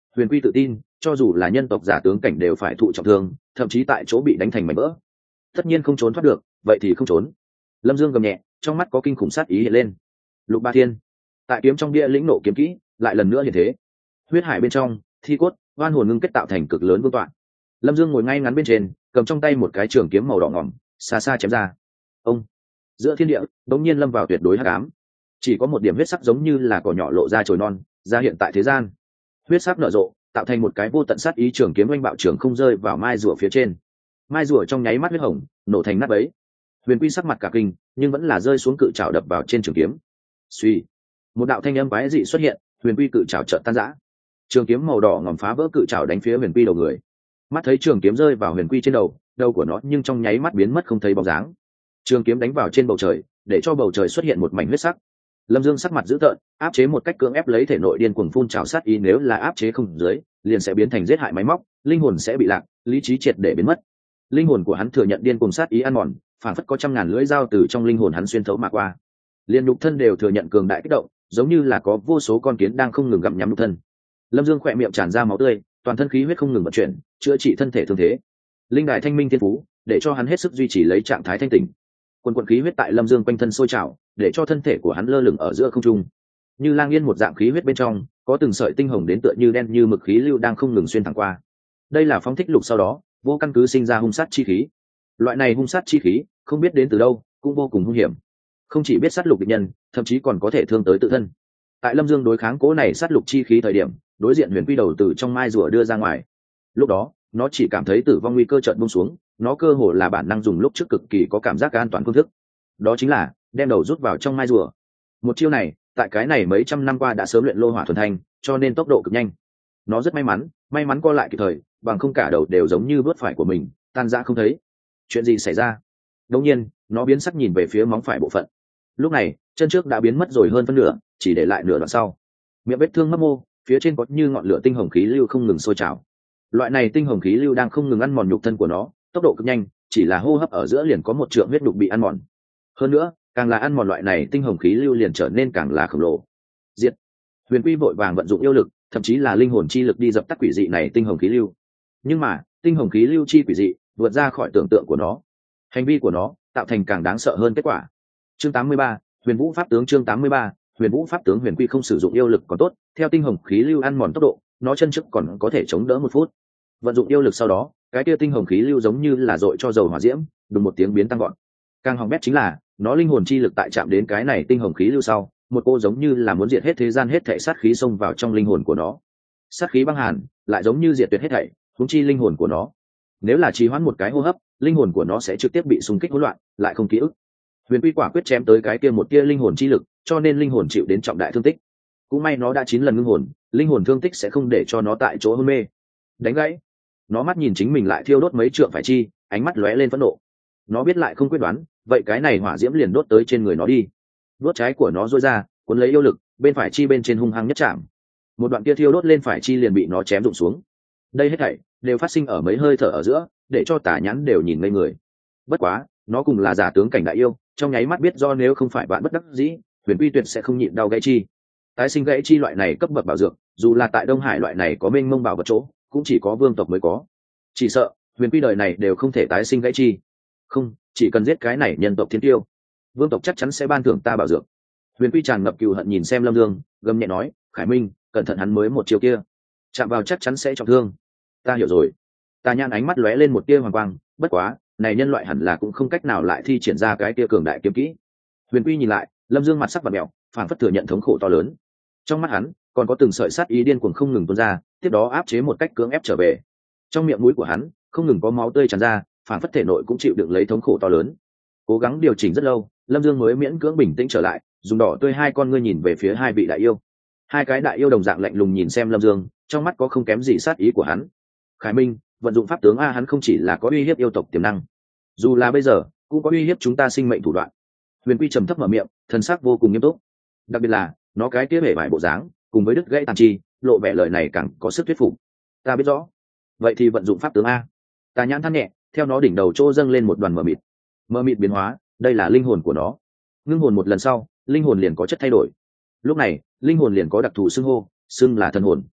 Huyền Quy tự tin, cho dù là nhân tộc giả tướng cảnh đều phải thụ trọng thương, thậm chí tại chỗ bị đánh thành mảnh vỡ. Tất nhiên không trốn thoát được, vậy thì không trốn. Lâm Dương gầm nhẹ, trong mắt có kinh khủng sát ý hiện lên. Lục Ba Thiên, tại kiếm trong bia lĩnh nộ kiếm kỹ, lại lần nữa hiện thế. Huyết hải bên trong, thi cốt, oan hồn ngưng kết tạo thành cực lớn vương tọa. Lâm Dương ngồi ngay ngắn bên trên, cầm trong tay một cái trường kiếm màu đỏ ngỏm, xa xa chém ra. Ông, giữa thiên địa, đống nhiên lâm vào tuyệt đối hắc ám. Chỉ có một điểm huyết sắc giống như là cỏ nhỏ lộ ra chồi non, ra hiện tại thế gian. Huyết sắc nở rộ, tạo thành một cái vô tận sát ý trường kiếm oanh bạo trường không rơi vào mai rùa phía trên. Mai rùa trong nháy mắt huyết hồng, nổ thành nát bấy. Huyền Quy sắc mặt cả kinh, nhưng vẫn là rơi xuống cự trảo đập vào trên trường kiếm. Suy, một đạo thanh âm quái dị xuất hiện, Huyền Quy cự trảo chợt tan rã. Trường kiếm màu đỏ ngòm phá vỡ cự trảo đánh phía Huyền Quy đầu người. Mắt thấy trường kiếm rơi vào Huyền Quy trên đầu, đầu của nó nhưng trong nháy mắt biến mất không thấy bóng dáng. Trường kiếm đánh vào trên bầu trời, để cho bầu trời xuất hiện một mảnh huyết sắc. Lâm Dương sắc mặt dữ tợn, áp chế một cách cưỡng ép lấy thể nội điên cuồng phun trào sát ý, nếu là áp chế không dưới, liền sẽ biến thành giết hại máy móc, linh hồn sẽ bị lạc, lý trí triệt để biến mất. Linh hồn của hắn thừa nhận điên cuồng sát ý ăn mòn, phản phất có trăm ngàn lưỡi dao từ trong linh hồn hắn xuyên thấu mà qua. Liên nhục thân đều thừa nhận cường đại kích động, giống như là có vô số con kiến đang không ngừng gặm nhấm nhục thân. Lâm Dương khỏe miệng tràn ra máu tươi, toàn thân khí huyết không ngừng vận chuyển, chữa trị thân thể thương thế. Linh đài thanh minh thiên phú, để cho hắn hết sức duy trì lấy trạng thái thanh tỉnh. Quần quần khí huyết tại Lâm Dương quanh thân sôi trào, để cho thân thể của hắn lơ lửng ở giữa không trung. Như lang yên một dạng khí huyết bên trong, có từng sợi tinh hồng đến tựa như đen như mực khí lưu đang không ngừng xuyên thẳng qua. Đây là phóng thích lục sau đó, vô căn cứ sinh ra hung sát chi khí. Loại này hung sát chi khí, không biết đến từ đâu, cũng vô cùng hung hiểm. Không chỉ biết sát lục địch nhân, thậm chí còn có thể thương tới tự thân. Tại Lâm Dương đối kháng cố này sát lục chi khí thời điểm, đối diện Huyền Quy đầu từ trong mai rùa đưa ra ngoài. Lúc đó, nó chỉ cảm thấy tử vong nguy cơ chợt buông xuống, nó cơ hồ là bản năng dùng lúc trước cực kỳ có cảm giác an toàn phương thức. Đó chính là đem đầu rút vào trong mai rùa. Một chiêu này, tại cái này mấy trăm năm qua đã sớm luyện lô hỏa thuần thanh, cho nên tốc độ cực nhanh. Nó rất may mắn, may mắn co lại kịp thời, bằng không cả đầu đều giống như vớt phải của mình, tan rã không thấy. Chuyện gì xảy ra? Đột nhiên, nó biến sắc nhìn về phía móng phải bộ phận. Lúc này, chân trước đã biến mất rồi hơn phân nửa, chỉ để lại nửa đoạn sau. Miệng vết thương mấp mô, phía trên có như ngọn lửa tinh hồng khí lưu không ngừng sôi trào. Loại này tinh hồng khí lưu đang không ngừng ăn mòn nhục thân của nó, tốc độ cực nhanh, chỉ là hô hấp ở giữa liền có một trượng huyết đục bị ăn mòn. Hơn nữa, càng là ăn mòn loại này tinh hồng khí lưu liền trở nên càng là khổng lồ. Diệt. Huyền Quy vội vàng vận dụng yêu lực, thậm chí là linh hồn chi lực đi dập tắt quỷ dị này tinh hồng khí lưu. Nhưng mà, tinh hồng khí lưu chi quỷ dị, vượt ra khỏi tưởng tượng của nó. Hành vi của nó tạo thành càng đáng sợ hơn kết quả. Chương tám mươi ba, Huyền Vũ pháp tướng chương tám mươi ba, Huyền Vũ pháp tướng Huyền Quy không sử dụng yêu lực còn tốt, theo tinh hồng khí lưu ăn mòn tốc độ, nó chân trước còn có thể chống đỡ một phút. Vận dụng yêu lực sau đó, cái kia tinh hồng khí lưu giống như là dội cho dầu hỏa diễm, đùng một tiếng biến tăng gọn. Càng hỏng bét chính là, nó linh hồn chi lực tại chạm đến cái này tinh hồng khí lưu sau, một cô giống như là muốn diệt hết thế gian hết thảy sát khí xông vào trong linh hồn của nó. Sát khí băng hàn, lại giống như diệt tuyệt hết thảy, huống chi linh hồn của nó. Nếu là trì hoãn một cái hô hấp, linh hồn của nó sẽ trực tiếp bị xung kích hỗn loạn, lại không ký ức. Huyền Quy quả quyết chém tới cái kia một tia linh hồn chi lực, cho nên linh hồn chịu đến trọng đại thương tích. Cũng may nó đã chín lần ngưng hồn, linh hồn thương tích sẽ không để cho nó tại chỗ hôn mê. Đánh gãy. Nó mắt nhìn chính mình lại thiêu đốt mấy trượng phải chi, ánh mắt lóe lên phẫn nộ. Nó biết lại không quyết đoán, vậy cái này hỏa diễm liền đốt tới trên người nó đi. Đốt trái của nó rối ra, cuốn lấy yêu lực, bên phải chi bên trên hung hăng nhất chạm. Một đoạn kia thiêu đốt lên phải chi liền bị nó chém rụng xuống. Đây hết thảy đều phát sinh ở mấy hơi thở ở giữa, để cho Tả Nhãn đều nhìn ngây người. Bất quá, nó cùng là giả tướng cảnh đại yêu, trong nháy mắt biết do nếu không phải bạn bất đắc dĩ, Huyền Quy tuyệt sẽ không nhịn đau gãy chi. Tái sinh gãy chi loại này cấp bậc bảo dược, dù là tại Đông Hải loại này có mênh mông bảo vật chỗ, cũng chỉ có vương tộc mới có. Chỉ sợ, Huyền Quy đời này đều không thể tái sinh gãy chi. Không, chỉ cần giết cái này nhân tộc thiên tiêu, vương tộc chắc chắn sẽ ban thưởng ta bảo dược. Huyền Quy tràn ngập cừu hận nhìn xem Lâm Dương, gầm nhẹ nói, Khải Minh, cẩn thận hắn mới một chiều kia, chạm vào chắc chắn sẽ trọng thương. Ta hiểu rồi. Tà Nhãn ánh mắt lóe lên một tia hoàng quang, bất quá, này nhân loại hẳn là cũng không cách nào lại thi triển ra cái tia cường đại kiếm kỹ. Huyền Quy nhìn lại, Lâm Dương mặt sắc và mèo, phản phất thừa nhận thống khổ to lớn. Trong mắt hắn, còn có từng sợi sát ý điên cuồng không ngừng tuôn ra, tiếp đó áp chế một cách cưỡng ép trở về. Trong miệng mũi của hắn, không ngừng có máu tươi tràn ra, phản phất thể nội cũng chịu đựng lấy thống khổ to lớn. Cố gắng điều chỉnh rất lâu, Lâm Dương mới miễn cưỡng bình tĩnh trở lại, dùng đỏ tươi hai con ngươi nhìn về phía hai vị đại yêu. Hai cái đại yêu đồng dạng lạnh lùng nhìn xem Lâm Dương, trong mắt có không kém gì sát ý của hắn. Khải Minh, vận dụng pháp tướng a, hắn không chỉ là có uy hiếp yêu tộc tiềm năng, dù là bây giờ cũng có uy hiếp chúng ta sinh mệnh thủ đoạn. Huyền Quy trầm thấp mở miệng, thần sắc vô cùng nghiêm túc. Đặc biệt là nó cái kia vẻ vải bộ dáng, cùng với đứt gãy tàn chi, lộ vẻ lời này càng có sức thuyết phục. Ta biết rõ. Vậy thì vận dụng pháp tướng a. Tà Nhãn than nhẹ, theo nó đỉnh đầu trô dâng lên một đoàn mờ mịt. Mờ mịt biến hóa, đây là linh hồn của nó. Ngưng hồn một lần sau, linh hồn liền có chất thay đổi. Lúc này, linh hồn liền có đặc thù xưng hô, xưng là thần hồn.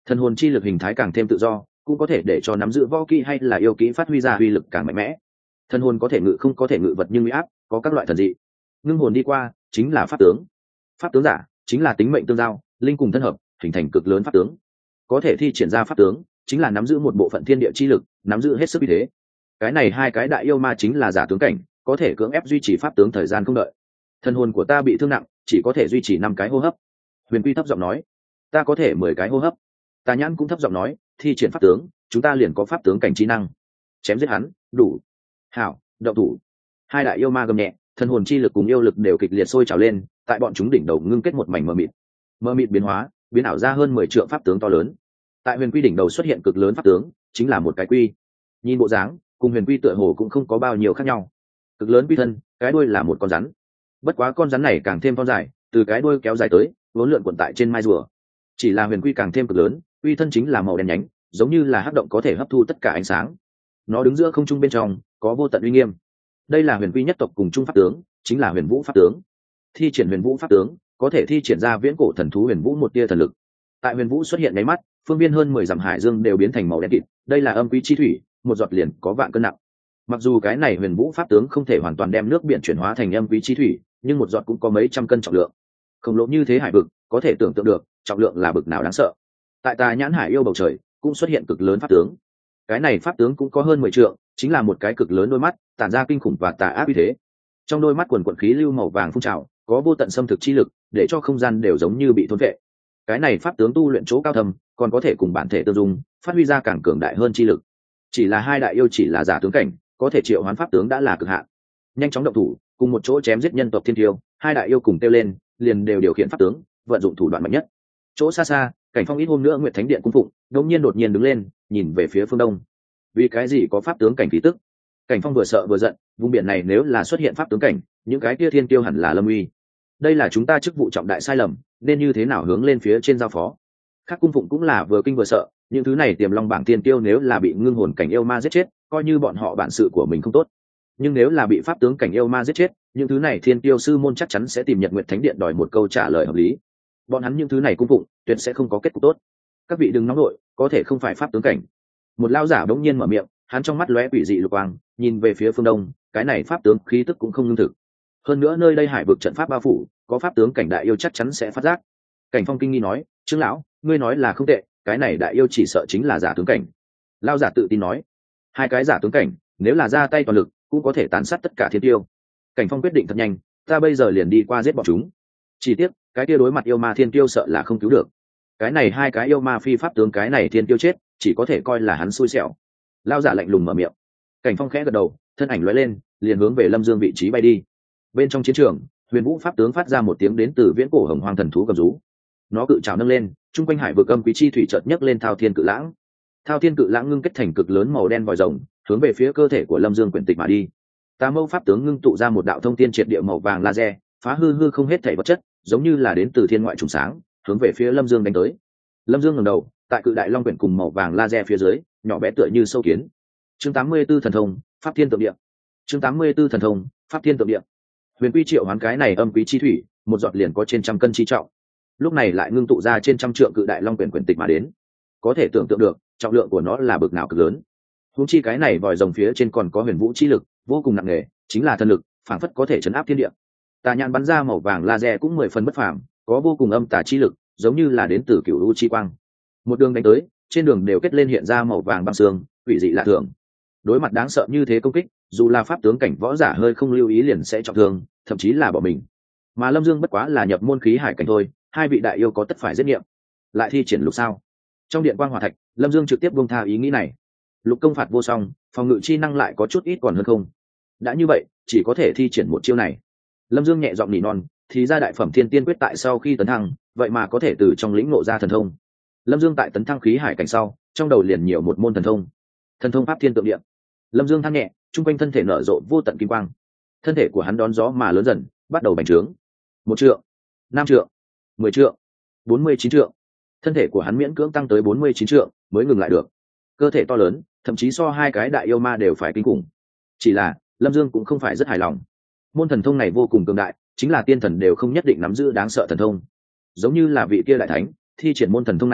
Thần hồn chi lực hình thái càng thêm tự do, cũng có thể để cho nắm giữ võ kỹ hay là yêu kỹ phát huy ra uy lực càng mạnh mẽ. Thần hồn có thể ngự không có thể ngự vật nhưng uy áp, có các loại thần dị. Ngưng hồn đi qua chính là pháp tướng. Pháp tướng giả chính là tính mệnh tương giao, linh cùng thân hợp, hình thành cực lớn pháp tướng. Có thể thi triển ra pháp tướng chính là nắm giữ một bộ phận thiên địa chi lực, nắm giữ hết sức uy thế. Cái này hai cái đại yêu ma chính là giả tướng cảnh, có thể cưỡng ép duy trì pháp tướng thời gian không đợi. Thần hồn của ta bị thương nặng, chỉ có thể duy trì năm cái hô hấp. Huyền Quy thấp giọng nói, ta có thể mười cái hô hấp. Tà Nhãn cũng thấp giọng nói, thi triển pháp tướng chúng ta liền có pháp tướng cảnh trí năng, chém giết hắn đủ. Hảo, động thủ. Hai đại yêu ma gầm nhẹ, thần hồn chi lực cùng yêu lực đều kịch liệt sôi trào lên, tại bọn chúng đỉnh đầu ngưng kết một mảnh mờ mịt. Mờ mịt biến hóa, biến ảo ra hơn mười trượng pháp tướng to lớn. Tại Huyền Quy đỉnh đầu xuất hiện cực lớn pháp tướng, chính là một cái quy. Nhìn bộ dáng, cùng Huyền Quy tựa hồ cũng không có bao nhiêu khác nhau. Cực lớn quy thân, cái đuôi là một con rắn. Bất quá con rắn này càng thêm thon dài, từ cái đuôi kéo dài tới, vốn lượn quận tại trên mai rùa. Chỉ là Huyền Quy càng thêm cực lớn, quy thân chính là màu đen nhánh, giống như là hắc động có thể hấp thu tất cả ánh sáng. Nó đứng giữa không trung bên trong, có vô tận uy nghiêm. Đây là Huyền Quy nhất tộc cùng chung pháp tướng, chính là Huyền Vũ pháp tướng. Thi triển Huyền Vũ pháp tướng, có thể thi triển ra viễn cổ thần thú Huyền Vũ một tia thần lực. Tại Huyền Vũ xuất hiện nháy mắt, phương viên hơn mười dặm hải dương đều biến thành màu đen kịt, đây là âm quý chi thủy, một giọt liền có vạn cân nặng. Mặc dù cái này Huyền Vũ pháp tướng không thể hoàn toàn đem nước biển chuyển hóa thành âm quý chi thủy, nhưng một giọt cũng có mấy trăm cân trọng lượng. Khổng lồ như thế hải vực, có thể tưởng tượng được trọng lượng là bực nào đáng sợ. Tại Tà Nhãn hải yêu bầu trời cũng xuất hiện cực lớn pháp tướng. Cái này pháp tướng cũng có hơn mười trượng, chính là một cái cực lớn đôi mắt, tản ra kinh khủng và tà ác uy thế. Trong đôi mắt quần quần khí lưu màu vàng phun trào, có vô tận xâm thực chi lực, để cho không gian đều giống như bị thôn vệ. Cái này pháp tướng tu luyện chỗ cao thâm, còn có thể cùng bản thể tương dung, phát huy ra càng cường đại hơn chi lực. Chỉ là hai đại yêu chỉ là giả tướng cảnh, có thể triệu hoán pháp tướng đã là cực hạn. Nhanh chóng động thủ, cùng một chỗ chém giết nhân tộc thiên tiêu, hai đại yêu cùng kêu lên, liền đều điều khiển pháp tướng, vận dụng thủ đoạn mạnh nhất. Chỗ xa xa, Cảnh Phong ít hôm nữa Nguyệt Thánh Điện cung phụng, đột nhiên đột nhiên đứng lên, nhìn về phía phương đông. Vì cái gì có pháp tướng cảnh khí tức? Cảnh Phong vừa sợ vừa giận, vùng biển này nếu là xuất hiện pháp tướng cảnh, những cái kia thiên tiêu hẳn là lâm uy. Đây là chúng ta chức vụ trọng đại sai lầm, nên như thế nào hướng lên phía trên giao phó? Các cung phụng cũng là vừa kinh vừa sợ, những thứ này tiềm long bảng thiên tiêu nếu là bị ngưng hồn cảnh yêu ma giết chết, coi như bọn họ bản sự của mình không tốt. Nhưng nếu là bị pháp tướng cảnh yêu ma giết chết, những thứ này thiên tiêu sư môn chắc chắn sẽ tìm Nhật Nguyệt Thánh Điện đòi một câu trả lời hợp lý. Bọn hắn những thứ này cung phụng, tuyệt sẽ không có kết cục tốt. Các vị đừng nóng nội, có thể không phải pháp tướng cảnh. Một lao giả đống nhiên mở miệng, hắn trong mắt lóe quỷ dị lục quang, nhìn về phía phương đông, cái này pháp tướng khí tức cũng không ngưng thực. Hơn nữa nơi đây hải vực trận pháp bao phủ, có pháp tướng cảnh đại yêu chắc chắn sẽ phát giác. Cảnh Phong kinh nghi nói, "Trương lão, ngươi nói là không tệ, cái này đại yêu chỉ sợ chính là giả tướng cảnh." Lao giả tự tin nói, hai cái giả tướng cảnh, nếu là ra tay toàn lực, cũng có thể tàn sát tất cả thiên tiêu. Cảnh Phong quyết định thật nhanh, ta bây giờ liền đi qua giết bọn chúng. Chỉ tiếc, cái kia đối mặt yêu ma thiên tiêu sợ là không cứu được. Cái này hai cái yêu ma phi pháp tướng cái này thiên tiêu chết, chỉ có thể coi là hắn xui xẻo. Lao giả lạnh lùng mở miệng. Cảnh Phong khẽ gật đầu, thân ảnh lóe lên, liền hướng về Lâm Dương vị trí bay đi. Bên trong chiến trường, Huyền Vũ pháp tướng phát ra một tiếng đến từ viễn cổ hồng hoang thần thú gầm rú. Nó cự trào nâng lên, trung quanh hải vực âm quý chi thủy chợt nhấc lên thao thiên cự lãng. Thao thiên cự lãng ngưng kết thành cực lớn màu đen vòi rồng, hướng về phía cơ thể của Lâm Dương quyển tịch mà đi. Tà Mâu pháp tướng ngưng tụ ra một đạo thông thiên triệt địa màu vàng laser, phá hư hư không hết thảy vật chất, giống như là đến từ thiên ngoại trùng sáng, hướng về phía Lâm Dương đánh tới. Lâm Dương ngẩng đầu, tại cự đại long quyển cùng màu vàng laser phía dưới, nhỏ bé tựa như sâu kiến. Chương tám mươi 84 thần thông, pháp thiên tượng địa. Chương tám mươi 84 thần thông, pháp thiên tượng địa. Huyền Quy triệu hoán cái này âm quý chi thủy, một giọt liền có trên trăm cân chi trọng. Lúc này lại ngưng tụ ra trên trăm trượng cự đại long quyển quyển tịch mà đến. Có thể tưởng tượng được, trọng lượng của nó là bực nào cực lớn. Huống chi cái này vòi rồng phía trên còn có huyền vũ chi lực, vô cùng nặng nề, chính là thần lực, phảng phất có thể chấn áp thiên địa. Tà Nhãn bắn ra màu vàng laser cũng mười phần bất phàm, có vô cùng âm tà chi lực, giống như là đến từ cửu u chi quang. Một đường đánh tới, trên đường đều kết lên hiện ra màu vàng băng sương, quỷ dị lạ thường. Đối mặt đáng sợ như thế công kích, dù là pháp tướng cảnh võ giả hơi không lưu ý liền sẽ trọng thương, thậm chí là bỏ mình. Mà Lâm Dương bất quá là nhập môn khí hải cảnh thôi, hai vị đại yêu có tất phải giết nghiệm. Lại thi triển lục sao? Trong điện quang hỏa thạch, Lâm Dương trực tiếp buông tha ý nghĩ này. Lục công phạt vô song, phòng ngự chi năng lại có chút ít còn hơn không. Đã như vậy, chỉ có thể thi triển một chiêu này. Lâm Dương nhẹ giọng nỉ non, thì ra đại phẩm thiên tiên quyết tại sau khi tấn thăng, vậy mà có thể từ trong lĩnh ngộ ra thần thông. Lâm Dương tại tấn thăng khí hải cảnh sau, trong đầu liền nhiều một môn thần thông. Thần thông pháp thiên tượng địa. Lâm Dương thăng nhẹ, trung quanh thân thể nở rộ vô tận kim quang. Thân thể của hắn đón gió mà lớn dần, bắt đầu bành trướng. Một trượng, năm trượng, mười trượng, bốn mươi chín trượng. Thân thể của hắn miễn cưỡng tăng tới bốn mươi chín trượng, mới ngừng lại được. Cơ thể to lớn, thậm chí so hai cái đại yêu ma đều phải kinh khủng. Chỉ là, Lâm Dương cũng không phải rất hài lòng. Môn thần thông này vô cùng cường đại, chính là tiên thần đều không nhất định nắm giữ đáng sợ thần thông. Giống như là vị kia đại thánh, thi triển môn thần thông này,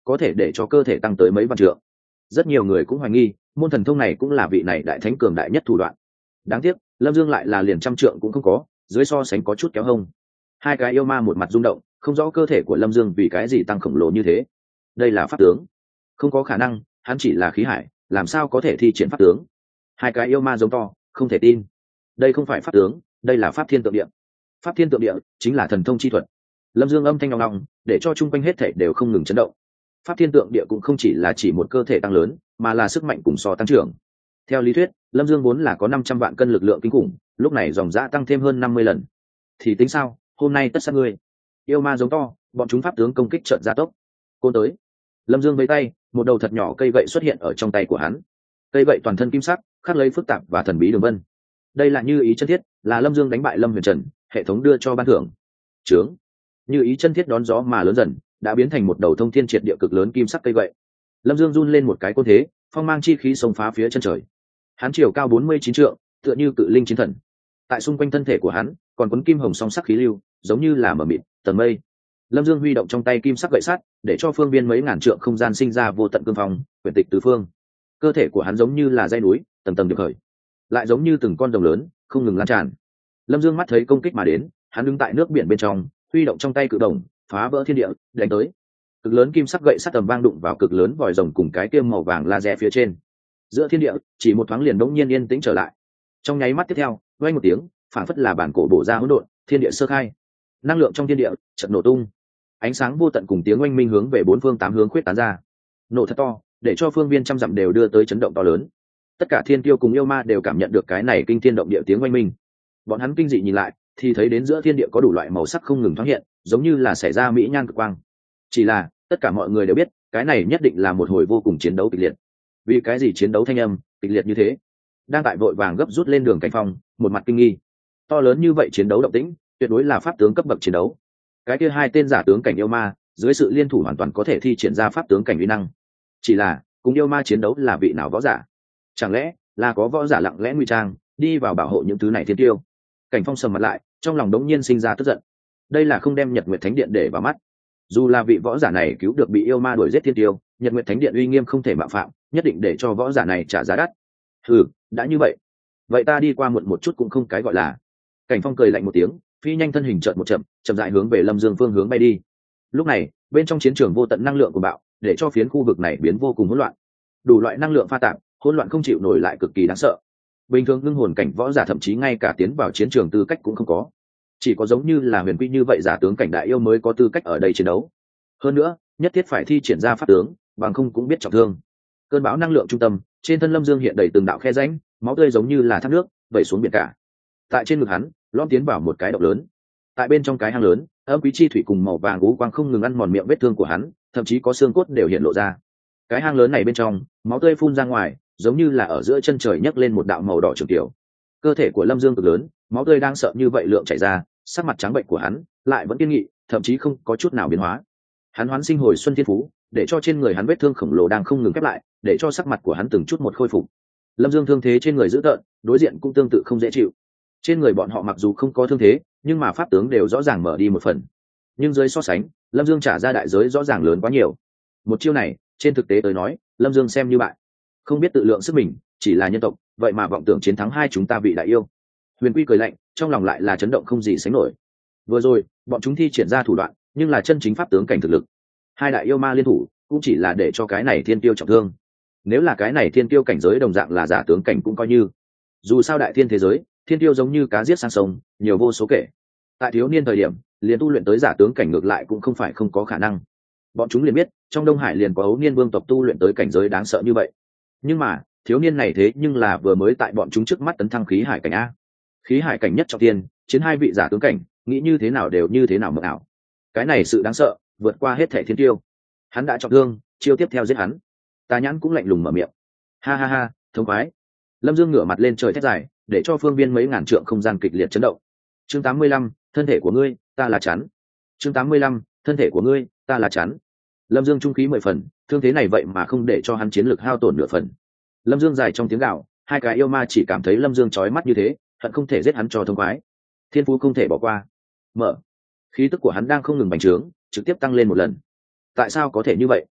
có thể để cho cơ thể tăng tới mấy vạn trượng. Rất nhiều người cũng hoài nghi môn thần thông này cũng là vị này đại thánh cường đại nhất thủ đoạn. Đáng tiếc Lâm Dương lại là liền trăm trượng cũng không có, dưới so sánh có chút kéo hông. Hai cái yêu ma một mặt rung động, không rõ cơ thể của Lâm Dương vì cái gì tăng khổng lồ như thế. Đây là pháp tướng? Không có khả năng, hắn chỉ là khí hải, làm sao có thể thi triển pháp tướng? Hai cái yêu ma giống to, không thể tin. Đây không phải pháp tướng, đây là pháp thiên tượng địa. Pháp thiên tượng địa chính là thần thông chi thuật. Lâm Dương âm thanh ngọng ngọng, để cho chung quanh hết thể đều không ngừng chấn động. Pháp thiên tượng địa cũng không chỉ là chỉ một cơ thể tăng lớn, mà là sức mạnh cùng so tăng trưởng. Theo lý thuyết, Lâm Dương vốn là có năm trăm vạn cân lực lượng kinh khủng, lúc này dòng dã tăng thêm hơn năm mươi lần. Thì tính sao, hôm nay tất sát ngươi. Yêu ma giống to, bọn chúng pháp tướng công kích chợt gia tốc. Côn tới. Lâm Dương vẫy tay, một đầu thật nhỏ cây gậy xuất hiện ở trong tay của hắn. Cây gậy toàn thân kim sắc, khắc lấy phức tạp và thần bí đường vân. Đây là Như Ý chân thiết, là Lâm Dương đánh bại Lâm Huyền Trần, hệ thống đưa cho ban thưởng. Trướng. Như Ý chân thiết đón gió mà lớn dần, đã biến thành một đầu thông thiên triệt địa cực lớn kim sắc cây gậy. Lâm Dương run lên một cái côn thế, phong mang chi khí xông phá phía chân trời. Hắn chiều cao bốn mươi chín trượng, tựa như cự linh chiến thần. Tại xung quanh thân thể của hắn, còn quấn kim hồng song sắc khí lưu, giống như là mờ mịt tầng mây. Lâm Dương huy động trong tay kim sắc gậy sắt, để cho phương viên mấy ngàn trượng không gian sinh ra vô tận cương phong, quyển tịch tứ phương. Cơ thể của hắn giống như là dãy núi, tầng tầng được khởi, lại giống như từng con rồng lớn, không ngừng lan tràn. Lâm Dương mắt thấy công kích mà đến, hắn đứng tại nước biển bên trong, huy động trong tay cự đồng, phá vỡ thiên địa, đánh tới. Cực lớn kim sắc gậy sắt tầm vang đụng vào cực lớn vòi rồng cùng cái tiêm màu vàng laser phía trên. Giữa thiên địa, chỉ một thoáng liền đống nhiên yên tĩnh trở lại. Trong nháy mắt tiếp theo, vang một tiếng, phảng phất là bản cổ bổ ra hỗn độn, thiên địa sơ khai. Năng lượng trong thiên địa chợt nổ tung. Ánh sáng vô tận cùng tiếng oanh minh hướng về bốn phương tám hướng khuyết tán ra. Nổ thật to, để cho phương viên trăm dặm đều đưa tới chấn động to lớn. Tất cả thiên tiêu cùng yêu ma đều cảm nhận được cái này kinh thiên động địa tiếng oanh minh. Bọn hắn kinh dị nhìn lại, thì thấy đến giữa thiên địa có đủ loại màu sắc không ngừng thoáng hiện, giống như là xảy ra mỹ nhan cực quang. Chỉ là tất cả mọi người đều biết, cái này nhất định là một hồi vô cùng chiến đấu kịch liệt. Vì cái gì chiến đấu thanh âm kịch liệt như thế? Đang tại vội vàng gấp rút lên đường Cảnh Phong, một mặt kinh nghi. To lớn như vậy chiến đấu động tĩnh, tuyệt đối là pháp tướng cấp bậc chiến đấu. Cái kia hai tên giả tướng cảnh yêu ma, dưới sự liên thủ hoàn toàn có thể thi triển ra pháp tướng cảnh uy năng. Chỉ là, cùng yêu ma chiến đấu là vị nào võ giả? Chẳng lẽ là có võ giả lặng lẽ ngụy trang, đi vào bảo hộ những thứ này thiên tiêu? Cảnh Phong sầm mặt lại, trong lòng đống nhiên sinh ra tức giận. Đây là không đem Nhật Nguyệt Thánh Điện để vào mắt. Dù là vị võ giả này cứu được bị yêu ma đuổi giết thiên tiêu, Nhật Nguyệt Thánh Điện uy nghiêm không thể mạo phạm, nhất định để cho võ giả này trả giá đắt. Ừ, đã như vậy, vậy ta đi qua muộn một chút cũng không cái gọi là. Cảnh Phong cười lạnh một tiếng, phi nhanh thân hình chợt một chậm, chậm rãi hướng về Lâm Dương phương hướng bay đi. Lúc này, bên trong chiến trường vô tận năng lượng của bạo, để cho phiến khu vực này biến vô cùng hỗn loạn. Đủ loại năng lượng pha tạp, hỗn loạn không chịu nổi lại cực kỳ đáng sợ. Bình thường ngưng hồn cảnh võ giả thậm chí ngay cả tiến vào chiến trường tư cách cũng không có. Chỉ có giống như là huyền quy như vậy giả tướng cảnh đại yêu mới có tư cách ở đây chiến đấu. Hơn nữa, nhất thiết phải thi triển ra pháp tướng, bằng không cũng biết trọng thương. Cơn bão năng lượng trung tâm, trên thân Lâm Dương hiện đầy từng đạo khe rãnh, máu tươi giống như là thác nước vẩy xuống biển cả. Tại trên ngực hắn, lõm tiến vào một cái động lớn. Tại bên trong cái hang lớn, âm quý chi thủy cùng màu vàng ngũ quang không ngừng ăn mòn miệng vết thương của hắn, thậm chí có xương cốt đều hiện lộ ra. Cái hang lớn này bên trong, máu tươi phun ra ngoài, giống như là ở giữa chân trời nhấc lên một đạo màu đỏ trường tiểu. Cơ thể của Lâm Dương cực lớn, máu tươi đang sợ như vậy lượng chảy ra, sắc mặt trắng bệnh của hắn lại vẫn kiên nghị, thậm chí không có chút nào biến hóa. Hắn hoán sinh hồi xuân thiên phú, để cho trên người hắn vết thương khổng lồ đang không ngừng khép lại, để cho sắc mặt của hắn từng chút một khôi phục. Lâm Dương thương thế trên người dữ tợn, đối diện cũng tương tự không dễ chịu. Trên người bọn họ mặc dù không có thương thế, nhưng mà pháp tướng đều rõ ràng mở đi một phần. Nhưng dưới so sánh, Lâm Dương trả ra đại giới rõ ràng lớn quá nhiều. Một chiêu này, trên thực tế tới nói, Lâm Dương xem như bại. Không biết tự lượng sức mình, chỉ là nhân tộc, vậy mà vọng tưởng chiến thắng hai chúng ta vị đại yêu. Huyền Quy cười lạnh, trong lòng lại là chấn động không gì sánh nổi. Vừa rồi, bọn chúng thi triển ra thủ đoạn, nhưng là chân chính pháp tướng cảnh thực lực. Hai đại yêu ma liên thủ, cũng chỉ là để cho cái này thiên tiêu trọng thương. Nếu là cái này thiên tiêu cảnh giới đồng dạng là giả tướng cảnh cũng coi như. Dù sao đại thiên thế giới, thiên tiêu giống như cá giết sang sông, nhiều vô số kể. Tại thiếu niên thời điểm, liền tu luyện tới giả tướng cảnh ngược lại cũng không phải không có khả năng. Bọn chúng liền biết, trong Đông Hải liền có ấu niên vương tộc tu luyện tới cảnh giới đáng sợ như vậy. Nhưng mà, thiếu niên này thế nhưng là vừa mới tại bọn chúng trước mắt tấn thăng khí hải cảnh a. Khí hải cảnh nhất trọng tiên, chiến hai vị giả tướng cảnh, nghĩ như thế nào đều như thế nào mộng ảo. Cái này sự đáng sợ, vượt qua hết thể thiên tiêu. Hắn đã trọng thương, chiêu tiếp theo giết hắn. Tà Nhãn cũng lạnh lùng mở miệng. Ha ha ha, thống khoái. Lâm Dương ngửa mặt lên trời thét dài, để cho phương viên mấy ngàn trượng không gian kịch liệt chấn động. Chương tám mươi lăm, thân thể của ngươi, ta là chắn. Chương tám mươi lăm, thân thể của ngươi, ta là chắn. Lâm Dương trung khí mười phần, thương thế này vậy mà không để cho hắn chiến lực hao tổn nửa phần. Lâm Dương dài trong tiếng gạo, hai cái yêu ma chỉ cảm thấy Lâm Dương chói mắt như thế, hận không thể giết hắn cho thông khoái. Thiên phú không thể bỏ qua. Mở. Khí tức của hắn đang không ngừng bành trướng, trực tiếp tăng lên một lần. Tại sao có thể như vậy?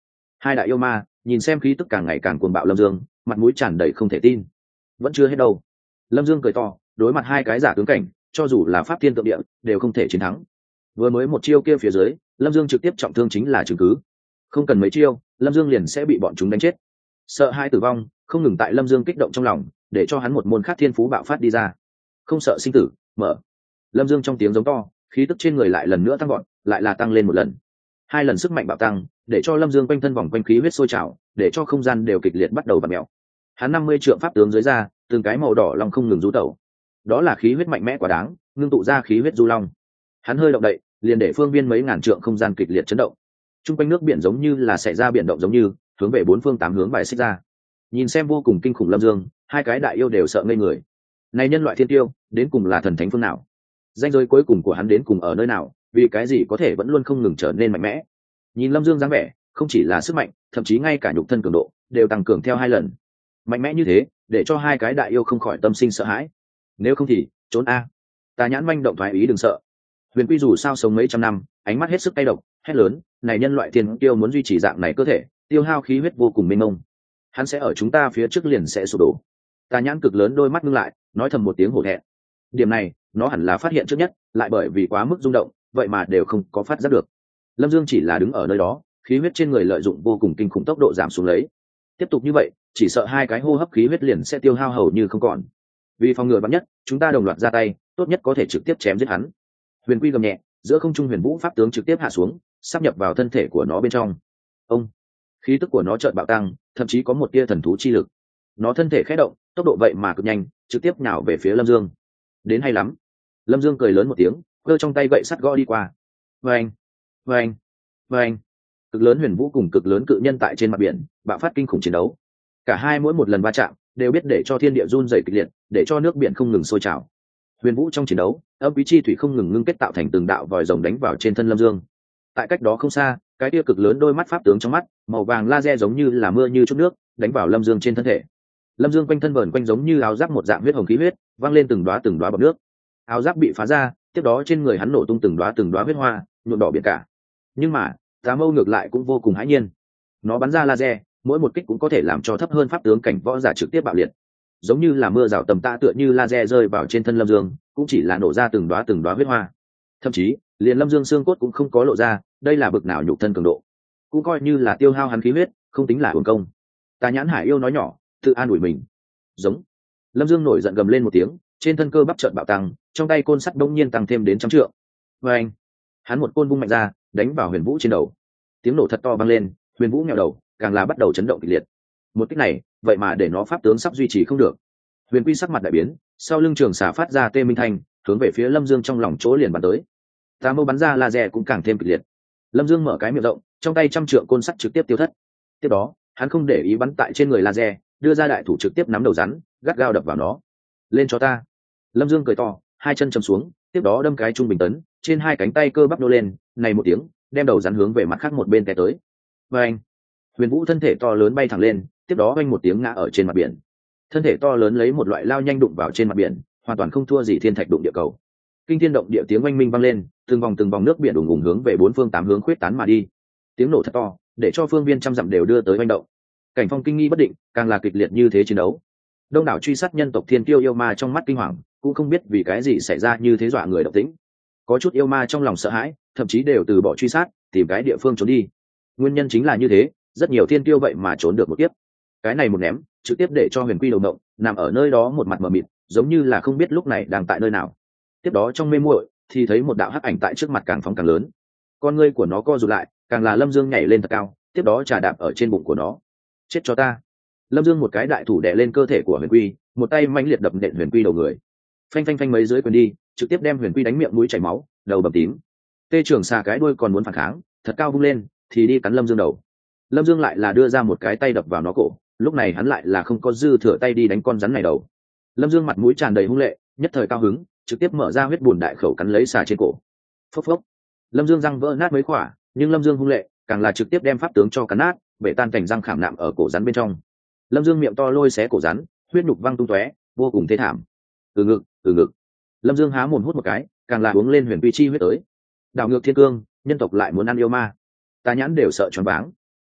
Hai đại yêu ma nhìn xem khí tức càng ngày càng cuồng bạo lâm dương, mặt mũi tràn đầy không thể tin. Vẫn chưa hết đâu. Lâm dương cười to, đối mặt hai cái giả tướng cảnh, cho dù là pháp thiên tượng địa đều không thể chiến thắng. Vừa mới một chiêu kia phía dưới, lâm dương trực tiếp trọng thương chính là chứng cứ. Không cần mấy chiêu, lâm dương liền sẽ bị bọn chúng đánh chết. Sợ hai tử vong không ngừng tại lâm dương kích động trong lòng, để cho hắn một môn khác thiên phú bạo phát đi ra. Không sợ sinh tử, mở. Lâm dương trong tiếng giống to, khí tức trên người lại lần nữa tăng gọn, lại là tăng lên một lần. Hai lần sức mạnh bạo tăng, để cho lâm dương quanh thân vòng quanh khí huyết sôi trào, để cho không gian đều kịch liệt bắt đầu vặn mèo. Hắn năm mươi trượng pháp tướng dưới ra, từng cái màu đỏ long không ngừng du tẩu. Đó là khí huyết mạnh mẽ quá đáng, ngưng tụ ra khí huyết du long. Hắn hơi động đậy, liền để phương viên mấy ngàn trượng không gian kịch liệt chấn động. Trung quanh nước biển giống như là xảy ra biển động giống như, hướng về bốn phương tám hướng bài xích ra. Nhìn xem vô cùng kinh khủng lâm dương, hai cái đại yêu đều sợ ngây người. Này nhân loại thiên tiêu, đến cùng là thần thánh phương nào? Danh giới cuối cùng của hắn đến cùng ở nơi nào? Vì cái gì có thể vẫn luôn không ngừng trở nên mạnh mẽ? Nhìn lâm dương dáng vẻ, không chỉ là sức mạnh, thậm chí ngay cả nhục thân cường độ đều tăng cường theo hai lần. Mạnh mẽ như thế, để cho hai cái đại yêu không khỏi tâm sinh sợ hãi. Nếu không thì trốn a. Tà nhãn manh động thoái ý đừng sợ. Huyền Quy dù sao sống mấy trăm năm, ánh mắt hết sức cay độc, hét lớn, này nhân loại thiên tiêu muốn duy trì dạng này cơ thể, tiêu hao khí huyết vô cùng mênh mông. Hắn sẽ ở chúng ta phía trước liền sẽ sụp đổ. Tà nhãn cực lớn đôi mắt ngưng lại, nói thầm một tiếng hổ thẹn. Điểm này, nó hẳn là phát hiện trước nhất, lại bởi vì quá mức rung động, vậy mà đều không có phát giác được. Lâm Dương chỉ là đứng ở nơi đó, khí huyết trên người lợi dụng vô cùng kinh khủng tốc độ giảm xuống lấy. Tiếp tục như vậy, chỉ sợ hai cái hô hấp khí huyết liền sẽ tiêu hao hầu như không còn. Vì phòng ngừa vắn nhất, chúng ta đồng loạt ra tay, tốt nhất có thể trực tiếp chém giết hắn. Huyền Quy gầm nhẹ, giữa không trung huyền vũ pháp tướng trực tiếp hạ xuống, sắp nhập vào thân thể của nó bên trong. Ông, khí tức của nó chợt bạo tăng, thậm chí có một tia thần thú chi lực. Nó thân thể khẽ động, tốc độ vậy mà cực nhanh, trực tiếp nhào về phía Lâm Dương. Đến hay lắm. Lâm Dương cười lớn một tiếng, giơ trong tay gậy sắt gõ đi qua. Vâng, vâng, vâng. Cực lớn huyền vũ cùng cực lớn cự nhân tại trên mặt biển bạo phát kinh khủng chiến đấu. Cả hai mỗi một lần va chạm đều biết để cho thiên địa run rẩy kịch liệt, để cho nước biển không ngừng sôi trào. Huyền vũ trong chiến đấu, âm quý chi thủy không ngừng ngưng kết tạo thành từng đạo vòi rồng đánh vào trên thân Lâm Dương. Tại cách đó không xa, cái tia cực lớn đôi mắt pháp tướng trong mắt, màu vàng laser giống như là mưa như chút nước, đánh vào Lâm Dương trên thân thể. Lâm Dương quanh thân vờn quanh giống như áo giáp một dạng huyết hồng khí huyết, văng lên từng đóa từng đóa bọt nước. Áo giáp bị phá ra, tiếp đó trên người hắn nổ tung từng đóa từng đóa huyết hoa, nhuộm đỏ biển cả. Nhưng mà, Tà Mâu ngược lại cũng vô cùng hãi nhiên. Nó bắn ra laser, mỗi một kích cũng có thể làm cho thấp hơn pháp tướng cảnh võ giả trực tiếp bạo liệt. Giống như là mưa rào tầm tạ tựa như laser rơi vào trên thân Lâm Dương, cũng chỉ là nổ ra từng đóa từng đóa huyết hoa. Thậm chí, liền Lâm Dương xương cốt cũng không có lộ ra, đây là bực nào nhục thân cường độ. Cũng coi như là tiêu hao hắn khí huyết, không tính là uổng công. Tà Nhãn Hải yêu nói nhỏ, tự an ủi mình. Giống. Lâm Dương nổi giận gầm lên một tiếng, trên thân cơ bắp chợt bạo tăng, trong tay côn sắt đông nhiên tăng thêm đến trăm trượng. Và anh, hắn một côn vung mạnh ra, đánh vào Huyền Vũ trên đầu. Tiếng nổ thật to vang lên, Huyền Vũ nghèo đầu, càng là bắt đầu chấn động kịch liệt. Một kích này, vậy mà để nó pháp tướng sắp duy trì không được. Huyền Quy sắc mặt đại biến, sau lưng trường xà phát ra tê minh thanh, hướng về phía Lâm Dương trong lòng chỗ liền bắn tới. Tà Mâu bắn ra laser cũng càng thêm kịch liệt. Lâm Dương mở cái miệng rộng, trong tay trăm trượng côn sắt trực tiếp tiêu thất. Tiếp đó, hắn không để ý bắn tại trên người laser, đưa ra đại thủ trực tiếp nắm đầu rắn, gắt gao đập vào nó. Lên cho ta. Lâm Dương cười to, hai chân chầm xuống, tiếp đó đâm cái trung bình tấn, trên hai cánh tay cơ bắp nô lên, này một tiếng, đem đầu rắn hướng về mặt khác một bên té tới. Và anh, Huyền Vũ thân thể to lớn bay thẳng lên, tiếp đó anh một tiếng ngã ở trên mặt biển. Thân thể to lớn lấy một loại lao nhanh đụng vào trên mặt biển, hoàn toàn không thua gì thiên thạch đụng địa cầu. Kinh thiên động địa tiếng oanh minh vang lên, từng vòng từng vòng nước biển ùng ùng hướng về bốn phương tám hướng khuyết tán mà đi. Tiếng nổ thật to, để cho phương viên trăm dặm đều đưa tới oanh động. Cảnh phong kinh nghi bất định, càng là kịch liệt như thế chiến đấu. Đông đảo truy sát nhân tộc thiên kiêu yêu ma trong mắt kinh hoàng, cũng không biết vì cái gì xảy ra như thế dọa người động tĩnh. Có chút yêu ma trong lòng sợ hãi, thậm chí đều từ bỏ truy sát, tìm cái địa phương trốn đi. Nguyên nhân chính là như thế, rất nhiều thiên kiêu vậy mà trốn được một kiếp. Cái này một ném, trực tiếp để cho Huyền Quy đầu động, nằm ở nơi đó một mặt mờ mịt, giống như là không biết lúc này đang tại nơi nào. Tiếp đó trong mê muội thì thấy một đạo hắc ảnh tại trước mặt càng phóng càng lớn. Con ngươi của nó co rụt lại, càng là Lâm Dương nhảy lên thật cao, tiếp đó trà đạp ở trên bụng của nó. Chết cho ta. Lâm Dương một cái đại thủ đè lên cơ thể của Huyền Quy, một tay mãnh liệt đập nện Huyền Quy đầu người. Phanh phanh phanh mấy dưới quyền đi, trực tiếp đem Huyền Quy đánh miệng mũi chảy máu, đầu bầm tím. Tê Trường Xà cái đuôi còn muốn phản kháng, thật cao vung lên, thì đi cắn Lâm Dương đầu. Lâm Dương lại là đưa ra một cái tay đập vào nó cổ, lúc này hắn lại là không có dư thừa tay đi đánh con rắn này đầu. Lâm Dương mặt mũi tràn đầy hung lệ, nhất thời cao hứng, trực tiếp mở ra huyết bùn đại khẩu cắn lấy xà trên cổ. Phốc phốc. Lâm Dương răng vỡ nát mấy khỏa, nhưng Lâm Dương hung lệ, càng là trực tiếp đem pháp tướng cho cắn nát, bể tan cảnh răng khảm nạm ở cổ rắn bên trong. Lâm Dương miệng to lôi xé cổ rắn, huyết nhục văng tung tóe, vô cùng thê thảm. Từ ngực, từ ngực. Lâm Dương há mồm hút một cái, càng là uống lên Huyền Quy chi huyết tới. Đảo ngược thiên cương, nhân tộc lại muốn ăn yêu ma. Tà Nhãn đều sợ choáng váng.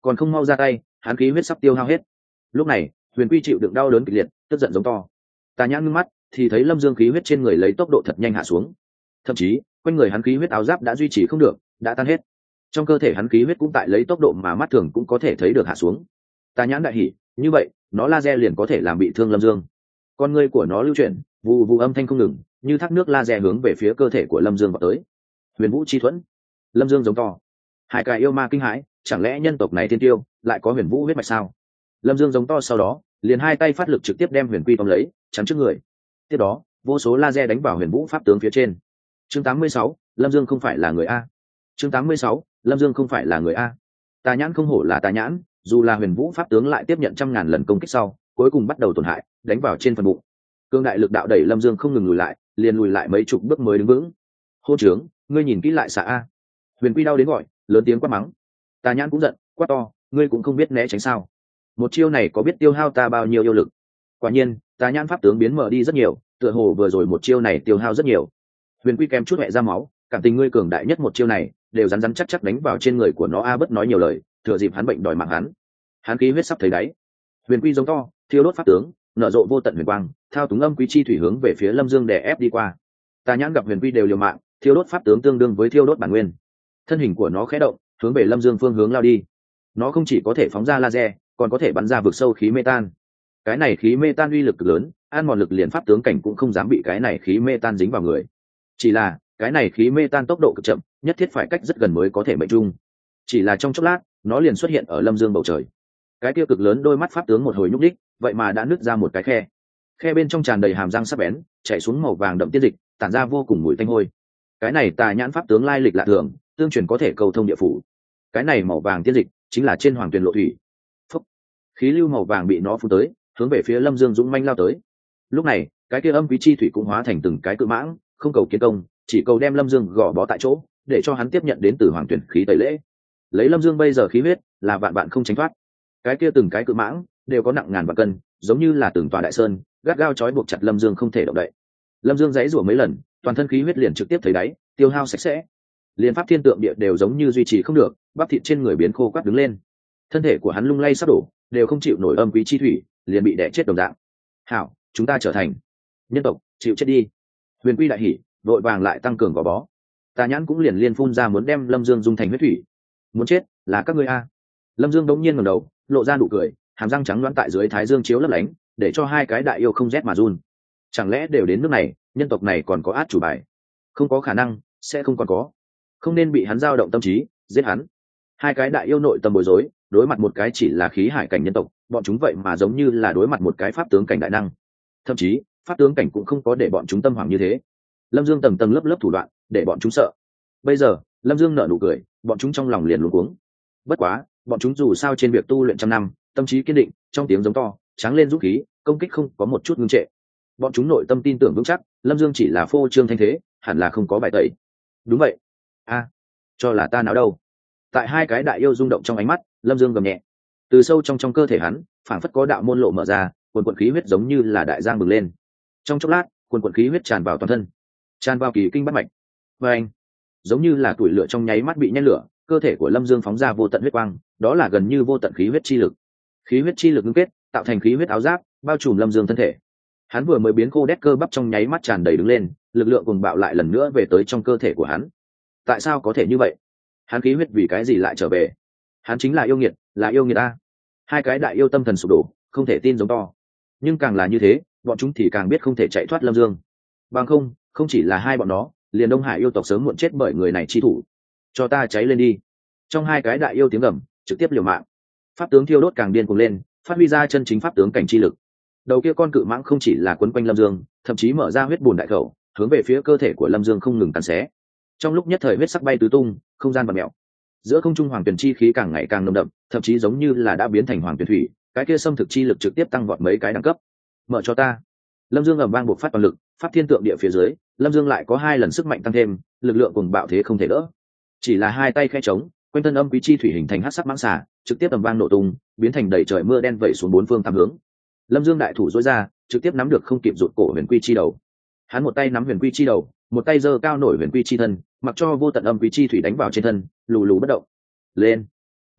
còn không mau ra tay, hắn khí huyết sắp tiêu hao hết. Lúc này Huyền Quy chịu đựng đau đớn kịch liệt, tức giận giống to. Tà Nhãn ngưng mắt thì thấy Lâm Dương khí huyết trên người lấy tốc độ thật nhanh hạ xuống, thậm chí quanh người hắn khí huyết áo giáp đã duy trì không được, đã tan hết. Trong cơ thể hắn khí huyết cũng tại lấy tốc độ mà mắt thường cũng có thể thấy được hạ xuống. Tà Nhãn đại hỉ, như vậy nó laser liền có thể làm bị thương Lâm Dương. Con ngươi của nó lưu chuyển, vù vù âm thanh không ngừng, như thác nước laser hướng về phía cơ thể của Lâm Dương vào tới. Huyền Vũ chi thuẫn. Lâm Dương giống to. Hai cái yêu ma kinh hãi, chẳng lẽ nhân tộc này thiên tiêu lại có Huyền Vũ huyết mạch sao? Lâm Dương giống to, sau đó liền hai tay phát lực trực tiếp đem Huyền Quy tóm lấy, chắn trước người. Tiếp đó vô số laser đánh vào Huyền Vũ pháp tướng phía trên. Chương tám mươi sáu, Lâm Dương không phải là người a. Chương tám mươi sáu, Lâm Dương không phải là người a. Tà Nhãn không hổ là Tà Nhãn, dù là Huyền Vũ pháp tướng lại tiếp nhận trăm ngàn lần công kích sau, cuối cùng bắt đầu tổn hại, đánh vào trên phần bụng. Cương đại lực đạo đẩy Lâm Dương không ngừng lùi lại, liền lùi lại mấy chục bước mới đứng vững. Hô trướng, ngươi nhìn kỹ lại xạ a. Huyền Quy đau đến gọi, lớn tiếng quát mắng. Tà Nhãn cũng giận, quát to, ngươi cũng không biết né tránh sao? Một chiêu này có biết tiêu hao ta bao nhiêu yêu lực? Quả nhiên, Tà Nhãn pháp tướng biến mở đi rất nhiều, tựa hồ vừa rồi một chiêu này tiêu hao rất nhiều. Huyền Quy kèm chút mẹ ra máu, cảm tình ngươi cường đại nhất một chiêu này, đều rắn rắn chắc chắc đánh vào trên người của nó a. Bất nói nhiều lời, thừa dịp hắn bệnh đòi mạng hắn. Hắn khí huyết sắp thấy đáy. Huyền Quy giống to, thiêu đốt pháp tướng, nở rộ vô tận huyền quang, thao túng âm quý chi thủy hướng về phía Lâm Dương đè ép đi qua. Tà Nhãn gặp Huyền Quy đều liều mạng, thiêu đốt pháp tướng tương đương với thiêu đốt bản nguyên. Thân hình của nó khẽ động, hướng về Lâm Dương phương hướng lao đi. Nó không chỉ có thể phóng ra laser, còn có thể bắn ra vực sâu khí mê tan. Cái này khí mê tan uy lực cực lớn, ăn mòn lực liền pháp tướng cảnh cũng không dám bị cái này khí mê tan dính vào người. Chỉ là cái này khí mê tan tốc độ cực chậm, nhất thiết phải cách rất gần mới có thể mệnh trung. Chỉ là trong chốc lát, nó liền xuất hiện ở Lâm Dương bầu trời. Cái kia cực lớn đôi mắt pháp tướng một hồi nhúc đích, vậy mà đã nứt ra một cái khe. Khe bên trong tràn đầy hàm răng sắc bén, chảy xuống màu vàng đậm tiên dịch, tản ra vô cùng mùi tanh hôi. Cái này Tà Nhãn pháp tướng lai lịch lạ thường, tương truyền có thể cầu thông địa phủ. Cái này màu vàng tiên dịch chính là trên hoàng tuyền lộ thủy. Phúc. Khí lưu màu vàng bị nó phun tới, hướng về phía Lâm Dương dũng manh lao tới. Lúc này, cái kia âm quý chi thủy cũng hóa thành từng cái cự mãng, không cầu kiến công, chỉ cầu đem Lâm Dương gò bó tại chỗ, để cho hắn tiếp nhận đến từ hoàng tuyển khí tẩy lễ. Lấy Lâm Dương bây giờ khí huyết, là vạn bạn không tránh thoát. Cái kia từng cái cự mãng đều có nặng ngàn vạn cân, giống như là từng tòa đại sơn, gắt gao trói buộc chặt Lâm Dương không thể động đậy. Lâm Dương giãy giụa mấy lần, toàn thân khí huyết liền trực tiếp thấy đáy, tiêu hao sạch sẽ. Liên pháp thiên tượng địa đều giống như duy trì không được, bắp thịt trên người biến khô quắt đứng lên. Thân thể của hắn lung lay sắp đổ, đều không chịu nổi âm quý chi thủy, liền bị đè chết đồng dạng. Hảo, chúng ta trở thành nhân tộc, chịu chết đi. Huyền Quy đại hỉ, vội vàng lại tăng cường gò bó. Tà Nhãn cũng liền liên phun ra muốn đem Lâm Dương dung thành huyết thủy. Muốn chết là các ngươi a. Lâm Dương đống nhiên ngẩng đầu, lộ ra nụ cười, hàm răng trắng loáng tại dưới thái dương chiếu lấp lánh, để cho hai cái đại yêu không rét mà run. Chẳng lẽ đều đến nước này, nhân tộc này còn có át chủ bài? Không có khả năng, sẽ không còn có. Không nên bị hắn dao động tâm trí, giết hắn. Hai cái đại yêu nội tâm bối rối, đối mặt một cái chỉ là khí hải cảnh nhân tộc, bọn chúng vậy mà giống như là đối mặt một cái pháp tướng cảnh đại năng. Thậm chí, pháp tướng cảnh cũng không có để bọn chúng tâm hoảng như thế. Lâm Dương tầng tầng lớp lớp thủ đoạn, để bọn chúng sợ. Bây giờ, Lâm Dương nở nụ cười, bọn chúng trong lòng liền luống cuống. Bất quá, bọn chúng dù sao trên việc tu luyện trăm năm, tâm trí kiên định, trong tiếng giống to, tráng lên dũng khí, công kích không có một chút ngưng trệ. Bọn chúng nội tâm tin tưởng vững chắc, Lâm Dương chỉ là phô trương thanh thế, hẳn là không có bài tẩy. Đúng vậy. A, cho là ta nào đâu? Tại hai cái đại yêu rung động trong ánh mắt, Lâm Dương gầm nhẹ. Từ sâu trong trong cơ thể hắn, phảng phất có đạo môn lộ mở ra, quần quần khí huyết giống như là đại giang bừng lên. Trong chốc lát, quần quần khí huyết tràn vào toàn thân, tràn vào kỳ kinh bát mạch. Và anh, giống như là tuổi lửa trong nháy mắt bị nhen lửa, cơ thể của Lâm Dương phóng ra vô tận huyết quang, đó là gần như vô tận khí huyết chi lực. Khí huyết chi lực ngưng kết, tạo thành khí huyết áo giáp, bao trùm Lâm Dương thân thể. Hắn vừa mới biến khô đét cơ bắp trong nháy mắt tràn đầy đứng lên, lực lượng cuồng bạo lại lần nữa về tới trong cơ thể của hắn. Tại sao có thể như vậy? Hắn khí huyết vì cái gì lại trở về? Hắn chính là yêu nghiệt, là yêu nghiệt a. Hai cái đại yêu tâm thần sụp đổ, không thể tin giống to. Nhưng càng là như thế, bọn chúng thì càng biết không thể chạy thoát Lâm Dương. Bằng không, không chỉ là hai bọn nó, liền Đông Hải yêu tộc sớm muộn chết bởi người này chi thủ. Cho ta cháy lên đi. Trong hai cái đại yêu tiếng gầm, trực tiếp liều mạng. Pháp tướng thiêu đốt càng điên cuồng lên, phát huy ra chân chính pháp tướng cảnh chi lực. Đầu kia con cự mãng không chỉ là quấn quanh Lâm Dương, thậm chí mở ra huyết bùn đại khẩu, hướng về phía cơ thể của Lâm Dương không ngừng cắn xé. Trong lúc nhất thời huyết sắc bay tứ tung, không gian vặn mèo. Giữa không trung hoàng tuyển chi khí càng ngày càng nồng đậm, thậm chí giống như là đã biến thành hoàng tuyển thủy, cái kia xâm thực chi lực trực tiếp tăng vọt mấy cái đẳng cấp. Mở cho ta. Lâm Dương ầm vang buộc phát toàn lực, pháp thiên tượng địa phía dưới, Lâm Dương lại có hai lần sức mạnh tăng thêm, lực lượng cùng bạo thế không thể đỡ. Chỉ là hai tay khẽ trống, quanh thân âm quý chi thủy hình thành hắc sắc mãng xà, trực tiếp ầm vang nổ tung, biến thành đầy trời mưa đen vẩy xuống bốn phương tám hướng. Lâm Dương đại thủ duỗi ra, trực tiếp nắm được không kịp rụt cổ huyền quy chi đầu. Hắn một tay nắm huyền quy chi đầu, một tay giơ cao nổi huyền quy chi thân, mặc cho vô tận âm quý chi thủy đánh vào trên thân, lù lù bất động. Lên.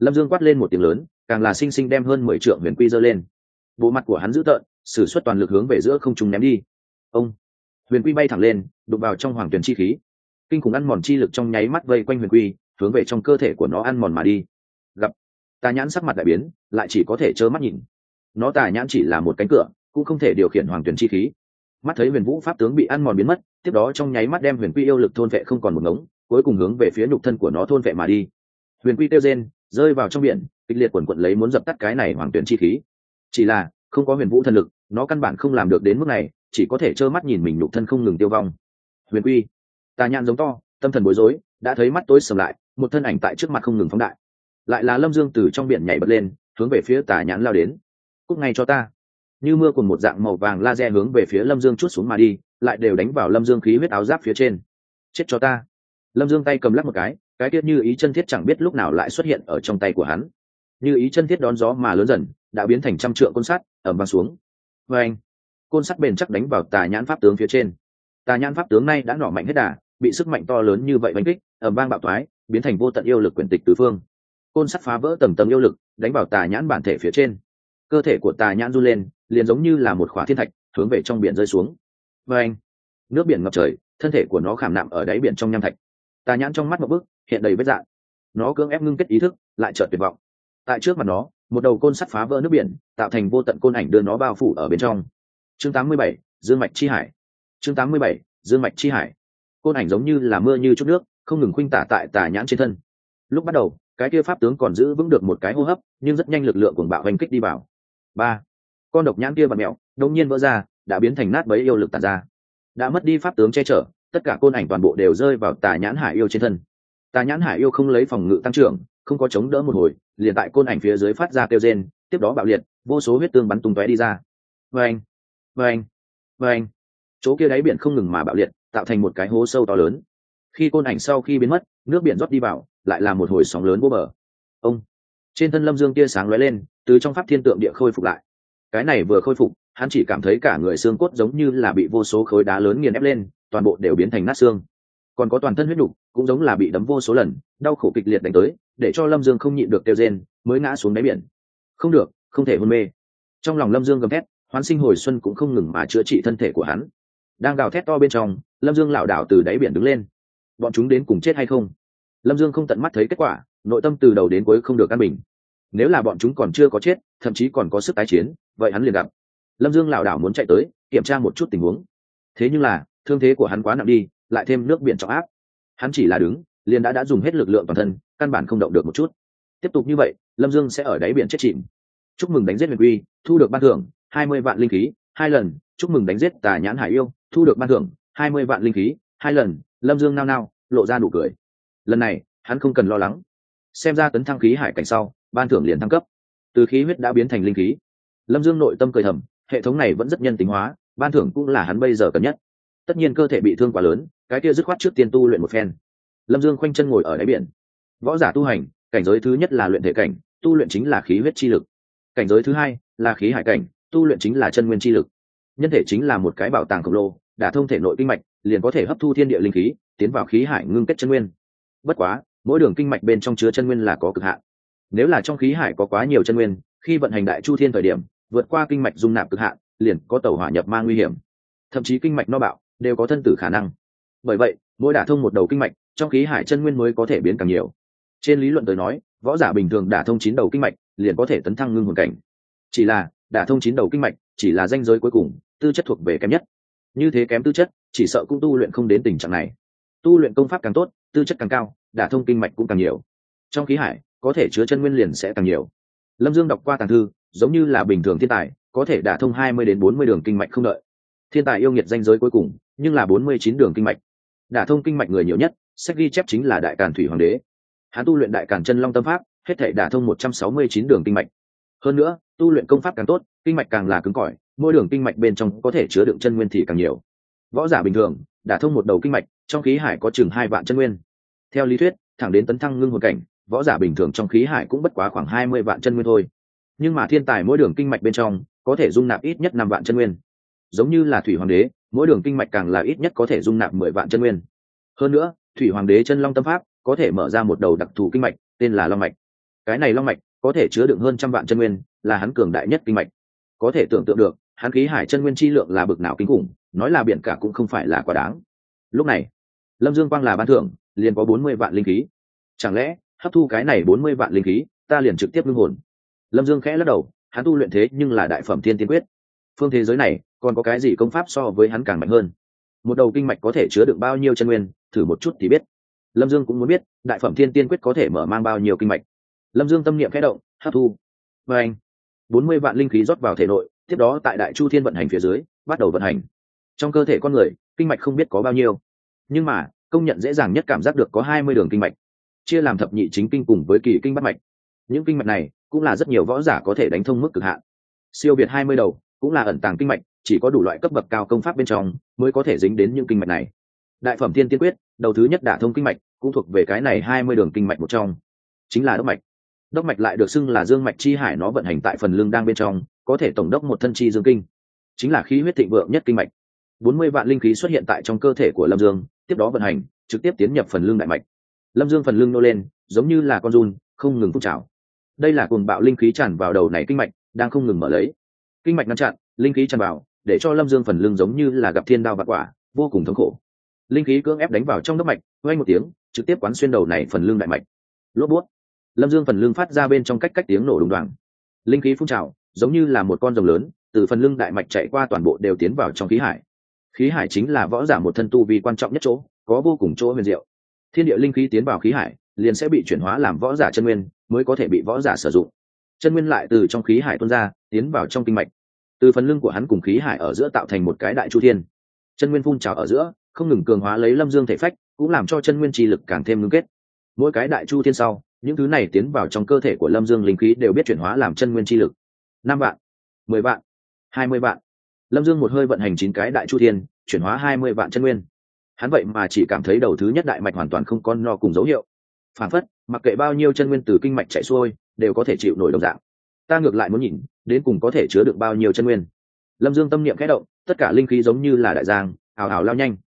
Lâm Dương quát lên một tiếng lớn, càng là sinh sinh đem hơn mười trượng huyền quy giơ lên. Bộ mặt của hắn dữ tợn, sử xuất toàn lực hướng về giữa không trung ném đi. Ông, huyền quy bay thẳng lên, đụng vào trong hoàng tuyển chi khí. Kinh khủng ăn mòn chi lực trong nháy mắt vây quanh huyền quy, hướng về trong cơ thể của nó ăn mòn mà đi. Gặp Tà Nhãn sắc mặt đại biến, lại chỉ có thể trơ mắt nhìn. Nó Tà Nhãn chỉ là một cánh cửa, cũng không thể điều khiển hoàng tuyển chi khí. Mắt thấy huyền vũ pháp tướng bị ăn mòn biến mất, tiếp đó trong nháy mắt đem huyền quy yêu lực thôn vệ không còn một ngống, cuối cùng hướng về phía nhục thân của nó thôn vệ mà đi. Huyền quy tiêu rên, rơi vào trong biển, kịch liệt quần quật lấy muốn dập tắt cái này hoàng tuyển chi khí. Chỉ là không có huyền vũ thần lực, nó căn bản không làm được đến mức này, chỉ có thể trơ mắt nhìn mình nhục thân không ngừng tiêu vong. Huyền quy, Tà Nhãn giống to, tâm thần bối rối, đã thấy mắt tối sầm lại, một thân ảnh tại trước mặt không ngừng phóng đại. Lại là Lâm Dương từ trong biển nhảy bật lên, hướng về phía Tà Nhãn lao đến. Cút ngay cho ta! Như mưa cùng một dạng màu vàng laser hướng về phía Lâm Dương chút xuống mà đi, lại đều đánh vào Lâm Dương khí huyết áo giáp phía trên. Chết cho ta! Lâm Dương tay cầm lắc một cái, cái tiết như ý chân thiết chẳng biết lúc nào lại xuất hiện ở trong tay của hắn. Như ý chân thiết đón gió mà lớn dần, đã biến thành trăm trượng côn sắt, ầm vang xuống. Và anh, côn sắt bền chắc đánh vào Tà Nhãn pháp tướng phía trên. Tà Nhãn pháp tướng này đã nỏ mạnh hết đà, bị sức mạnh to lớn như vậy đánh kích, ầm vang bạo thoái, biến thành vô tận yêu lực quyển tịch tứ phương. Côn sắt phá vỡ tầng tầng yêu lực, đánh vào Tà Nhãn bản thể phía trên. Cơ thể của Tà Nhãn run lên, liền giống như là một khỏa thiên thạch hướng về trong biển rơi xuống. Và anh, nước biển ngập trời, thân thể của nó khảm nạm ở đáy biển trong nham thạch. Tà Nhãn trong mắt một bức hiện đầy vết dạn, nó cưỡng ép ngưng kết ý thức, lại chợt tuyệt vọng. Tại trước mặt nó, một đầu côn sắt phá vỡ nước biển, tạo thành vô tận côn ảnh đưa nó bao phủ ở bên trong. Chương tám mươi bảy, Dương mạch chi hải. Chương tám mươi bảy, Dương mạch chi hải. Côn ảnh giống như là mưa như chút nước, không ngừng khuynh tả tại Tà Nhãn trên thân. Lúc bắt đầu, cái kia pháp tướng còn giữ vững được một cái hô hấp, nhưng rất nhanh lực lượng cuồng bạo hành kích đi vào. Ba, con độc nhãn kia bật mèo, đống nhiên vỡ ra, đã biến thành nát bấy yêu lực tản ra. Đã mất đi pháp tướng che chở, tất cả côn ảnh toàn bộ đều rơi vào Tà Nhãn hải yêu trên thân. Tà Nhãn hải yêu không lấy phòng ngự tăng trưởng, không có chống đỡ một hồi, liền tại côn ảnh phía dưới phát ra kêu rên, tiếp đó bạo liệt, vô số huyết tương bắn tung tóe đi ra. Vâng, vâng, vâng. Chỗ kia đáy biển không ngừng mà bạo liệt, tạo thành một cái hố sâu to lớn. Khi côn ảnh sau khi biến mất, nước biển rót đi vào, lại là một hồi sóng lớn vô bờ. Ông, trên thân Lâm Dương tia sáng lóe lên, từ trong pháp thiên tượng địa khôi phục lại. Cái này vừa khôi phục, hắn chỉ cảm thấy cả người xương cốt giống như là bị vô số khối đá lớn nghiền ép lên, toàn bộ đều biến thành nát xương. Còn có toàn thân huyết nục, cũng giống là bị đấm vô số lần, đau khổ kịch liệt đánh tới, để cho Lâm Dương không nhịn được kêu rên, mới ngã xuống đáy biển. Không được, không thể hôn mê. Trong lòng Lâm Dương gầm thét, Hoán Sinh Hồi Xuân cũng không ngừng mà chữa trị thân thể của hắn. Đang gào thét to bên trong, Lâm Dương lảo đảo từ đáy biển đứng lên. Bọn chúng đến cùng chết hay không? Lâm Dương không tận mắt thấy kết quả, nội tâm từ đầu đến cuối không được an bình. Nếu là bọn chúng còn chưa có chết, thậm chí còn có sức tái chiến, vậy hắn liền gặp. Lâm Dương lảo đảo muốn chạy tới, kiểm tra một chút tình huống. Thế nhưng là, thương thế của hắn quá nặng đi, lại thêm nước biển trọng áp. Hắn chỉ là đứng, liền đã đã dùng hết lực lượng toàn thân, căn bản không động được một chút. Tiếp tục như vậy, Lâm Dương sẽ ở đáy biển chết chìm. Chúc mừng đánh giết Huyền Quy, thu được ban thưởng hai mươi vạn linh khí, hai lần. Chúc mừng đánh giết Tà Nhãn hải yêu, thu được ban thưởng hai mươi vạn linh khí, hai lần. Lâm Dương nao nao, lộ ra nụ cười. Lần này, hắn không cần lo lắng. Xem ra tấn thăng khí hải cảnh sau, ban thưởng liền thăng cấp, từ khí huyết đã biến thành linh khí. Lâm Dương nội tâm cười thầm, hệ thống này vẫn rất nhân tính hóa, ban thưởng cũng là hắn bây giờ cần nhất. Tất nhiên cơ thể bị thương quá lớn, cái kia dứt khoát trước tiên tu luyện một phen. Lâm Dương khoanh chân ngồi ở đáy biển. Võ giả tu hành, cảnh giới thứ nhất là luyện thể cảnh, tu luyện chính là khí huyết chi lực. Cảnh giới thứ hai là khí hải cảnh, tu luyện chính là chân nguyên chi lực. Nhân thể chính là một cái bảo tàng khổng lồ, đả thông thể nội kinh mạch, liền có thể hấp thu thiên địa linh khí, tiến vào khí hải ngưng kết chân nguyên. Bất quá, mỗi đường kinh mạch bên trong chứa chân nguyên là có cực hạn. Nếu là trong khí hải có quá nhiều chân nguyên, khi vận hành đại chu thiên thời điểm, vượt qua kinh mạch dung nạp cực hạn, liền có tẩu hỏa nhập ma nguy hiểm. Thậm chí kinh mạch no bạo, đều có thân tử khả năng. Bởi vậy, mỗi đả thông một đầu kinh mạch, trong khí hải chân nguyên mới có thể biến càng nhiều. Trên lý luận tới nói, võ giả bình thường đả thông chín đầu kinh mạch, liền có thể tấn thăng ngưng hồn cảnh. Chỉ là, đả thông chín đầu kinh mạch, chỉ là ranh giới cuối cùng, tư chất thuộc về kém nhất. Như thế kém tư chất, chỉ sợ cũng tu luyện không đến tình trạng này. Tu luyện công pháp càng tốt, tư chất càng cao, đả thông kinh mạch cũng càng nhiều. Trong khí hải, có thể chứa chân nguyên liền sẽ càng nhiều. Lâm Dương đọc qua tàng thư, giống như là bình thường thiên tài, có thể đả thông hai mươi đến bốn mươi đường kinh mạch không đợi. Thiên tài yêu nghiệt ranh giới cuối cùng, nhưng là bốn mươi chín đường kinh mạch. Đả thông kinh mạch người nhiều nhất, sách ghi chép chính là Đại Càn Thủy Hoàng đế. Hắn tu luyện Đại Càn Chân Long Tâm Pháp, hết thảy đả thông một trăm sáu mươi chín đường kinh mạch. Hơn nữa, tu luyện công pháp càng tốt, kinh mạch càng là cứng cỏi, mỗi đường kinh mạch bên trong có thể chứa đựng chân nguyên thì càng nhiều. Võ giả bình thường, đả thông một đầu kinh mạch, trong khí hải có chừng hai vạn chân nguyên. Theo lý thuyết, thẳng đến tấn thăng ngưng hồn cảnh, võ giả bình thường trong khí hải cũng bất quá khoảng hai mươi vạn chân nguyên thôi. Nhưng mà thiên tài mỗi đường kinh mạch bên trong có thể dung nạp ít nhất năm vạn chân nguyên. Giống như là Thủy Hoàng đế, mỗi đường kinh mạch càng là ít nhất có thể dung nạp mười vạn chân nguyên. Hơn nữa, Thủy Hoàng đế Chân Long Tâm Pháp có thể mở ra một đầu đặc thù kinh mạch, tên là Long mạch. cái này long mạch có thể chứa đựng hơn trăm vạn chân nguyên, là hắn cường đại nhất kinh mạch. Có thể tưởng tượng được hắn khí hải chân nguyên chi lượng là bực nào kinh khủng, nói là biển cả cũng không phải là quá đáng. Lúc này Lâm Dương quang là ban thưởng liền có bốn mươi vạn linh khí, chẳng lẽ hấp thu cái này bốn mươi vạn linh khí ta liền trực tiếp ngưng hồn? Lâm Dương khẽ lắc đầu, hắn tu luyện thế nhưng là đại phẩm thiên tiên quyết, phương thế giới này còn có cái gì công pháp so với hắn càng mạnh hơn? Một đầu kinh mạch có thể chứa được bao nhiêu chân nguyên, thử một chút thì biết. Lâm Dương cũng muốn biết đại phẩm thiên tiên quyết có thể mở mang bao nhiêu kinh mạch. Lâm Dương tâm niệm khẽ động, hấp thu. Và anh bốn mươi vạn linh khí rót vào thể nội, tiếp đó tại đại chu thiên vận hành phía dưới bắt đầu vận hành. Trong cơ thể con người kinh mạch không biết có bao nhiêu, nhưng mà công nhận dễ dàng nhất cảm giác được có hai mươi đường kinh mạch, chia làm thập nhị chính kinh cùng với kỳ kinh bát mạch. Những kinh mạch này cũng là rất nhiều võ giả có thể đánh thông mức cực hạn. Siêu việt hai mươi đầu cũng là ẩn tàng kinh mạch, chỉ có đủ loại cấp bậc cao công pháp bên trong mới có thể dính đến những kinh mạch này. Đại phẩm thiên tiên quyết đầu thứ nhất đả thông kinh mạch cũng thuộc về cái này hai mươi đường kinh mạch một trong, chính là đốc mạch. Đốc mạch lại được xưng là dương mạch chi hải, nó vận hành tại phần lưng đang bên trong, có thể tổng đốc một thân chi dương kinh, chính là khí huyết thịnh vượng nhất kinh mạch. Bốn mươi vạn linh khí xuất hiện tại trong cơ thể của Lâm Dương, tiếp đó vận hành trực tiếp tiến nhập phần lưng đại mạch. Lâm Dương phần lưng nô lên giống như là con giun không ngừng phun trào. Đây là cuồng bạo linh khí tràn vào đầu này kinh mạch, đang không ngừng mở lấy. Kinh mạch ngăn chặn, linh khí tràn vào, để cho Lâm Dương phần lưng giống như là gặp thiên đao vạn quả, vô cùng thống khổ. Linh khí cưỡng ép đánh vào trong đốc mạch, vang một tiếng, trực tiếp quán xuyên đầu này phần lưng đại mạch. Lốp bút. Lâm Dương phần lưng phát ra bên trong cách cách tiếng nổ đùng đoàng. Linh khí phun trào, giống như là một con rồng lớn, từ phần lưng đại mạch chạy qua toàn bộ đều tiến vào trong khí hải. Khí hải chính là võ giả một thân tu vi quan trọng nhất chỗ, có vô cùng chỗ huyền diệu. Thiên địa linh khí tiến vào khí hải, liền sẽ bị chuyển hóa làm võ giả chân nguyên, mới có thể bị võ giả sử dụng. Chân nguyên lại từ trong khí hải tuôn ra, tiến vào trong kinh mạch. Từ phần lưng của hắn cùng khí hải ở giữa tạo thành một cái đại chu thiên. Chân nguyên phun trào ở giữa, không ngừng cường hóa lấy Lâm Dương thể phách, cũng làm cho chân nguyên chi lực càng thêm ngưng kết. Mỗi cái đại chu thiên sau, những thứ này tiến vào trong cơ thể của Lâm Dương linh khí đều biết chuyển hóa làm chân nguyên chi lực. Năm vạn, mười vạn, hai mươi vạn. Lâm Dương một hơi vận hành chín cái đại chu thiên, chuyển hóa hai mươi vạn chân nguyên. Hắn vậy mà chỉ cảm thấy đầu thứ nhất đại mạch hoàn toàn không có no cùng dấu hiệu. Phản phất, mặc kệ bao nhiêu chân nguyên từ kinh mạch chạy xuôi, đều có thể chịu nổi đồng dạng. Ta ngược lại muốn nhìn, đến cùng có thể chứa được bao nhiêu chân nguyên. Lâm Dương tâm niệm khẽ động, tất cả linh khí giống như là đại giang, ào ào lao nhanh.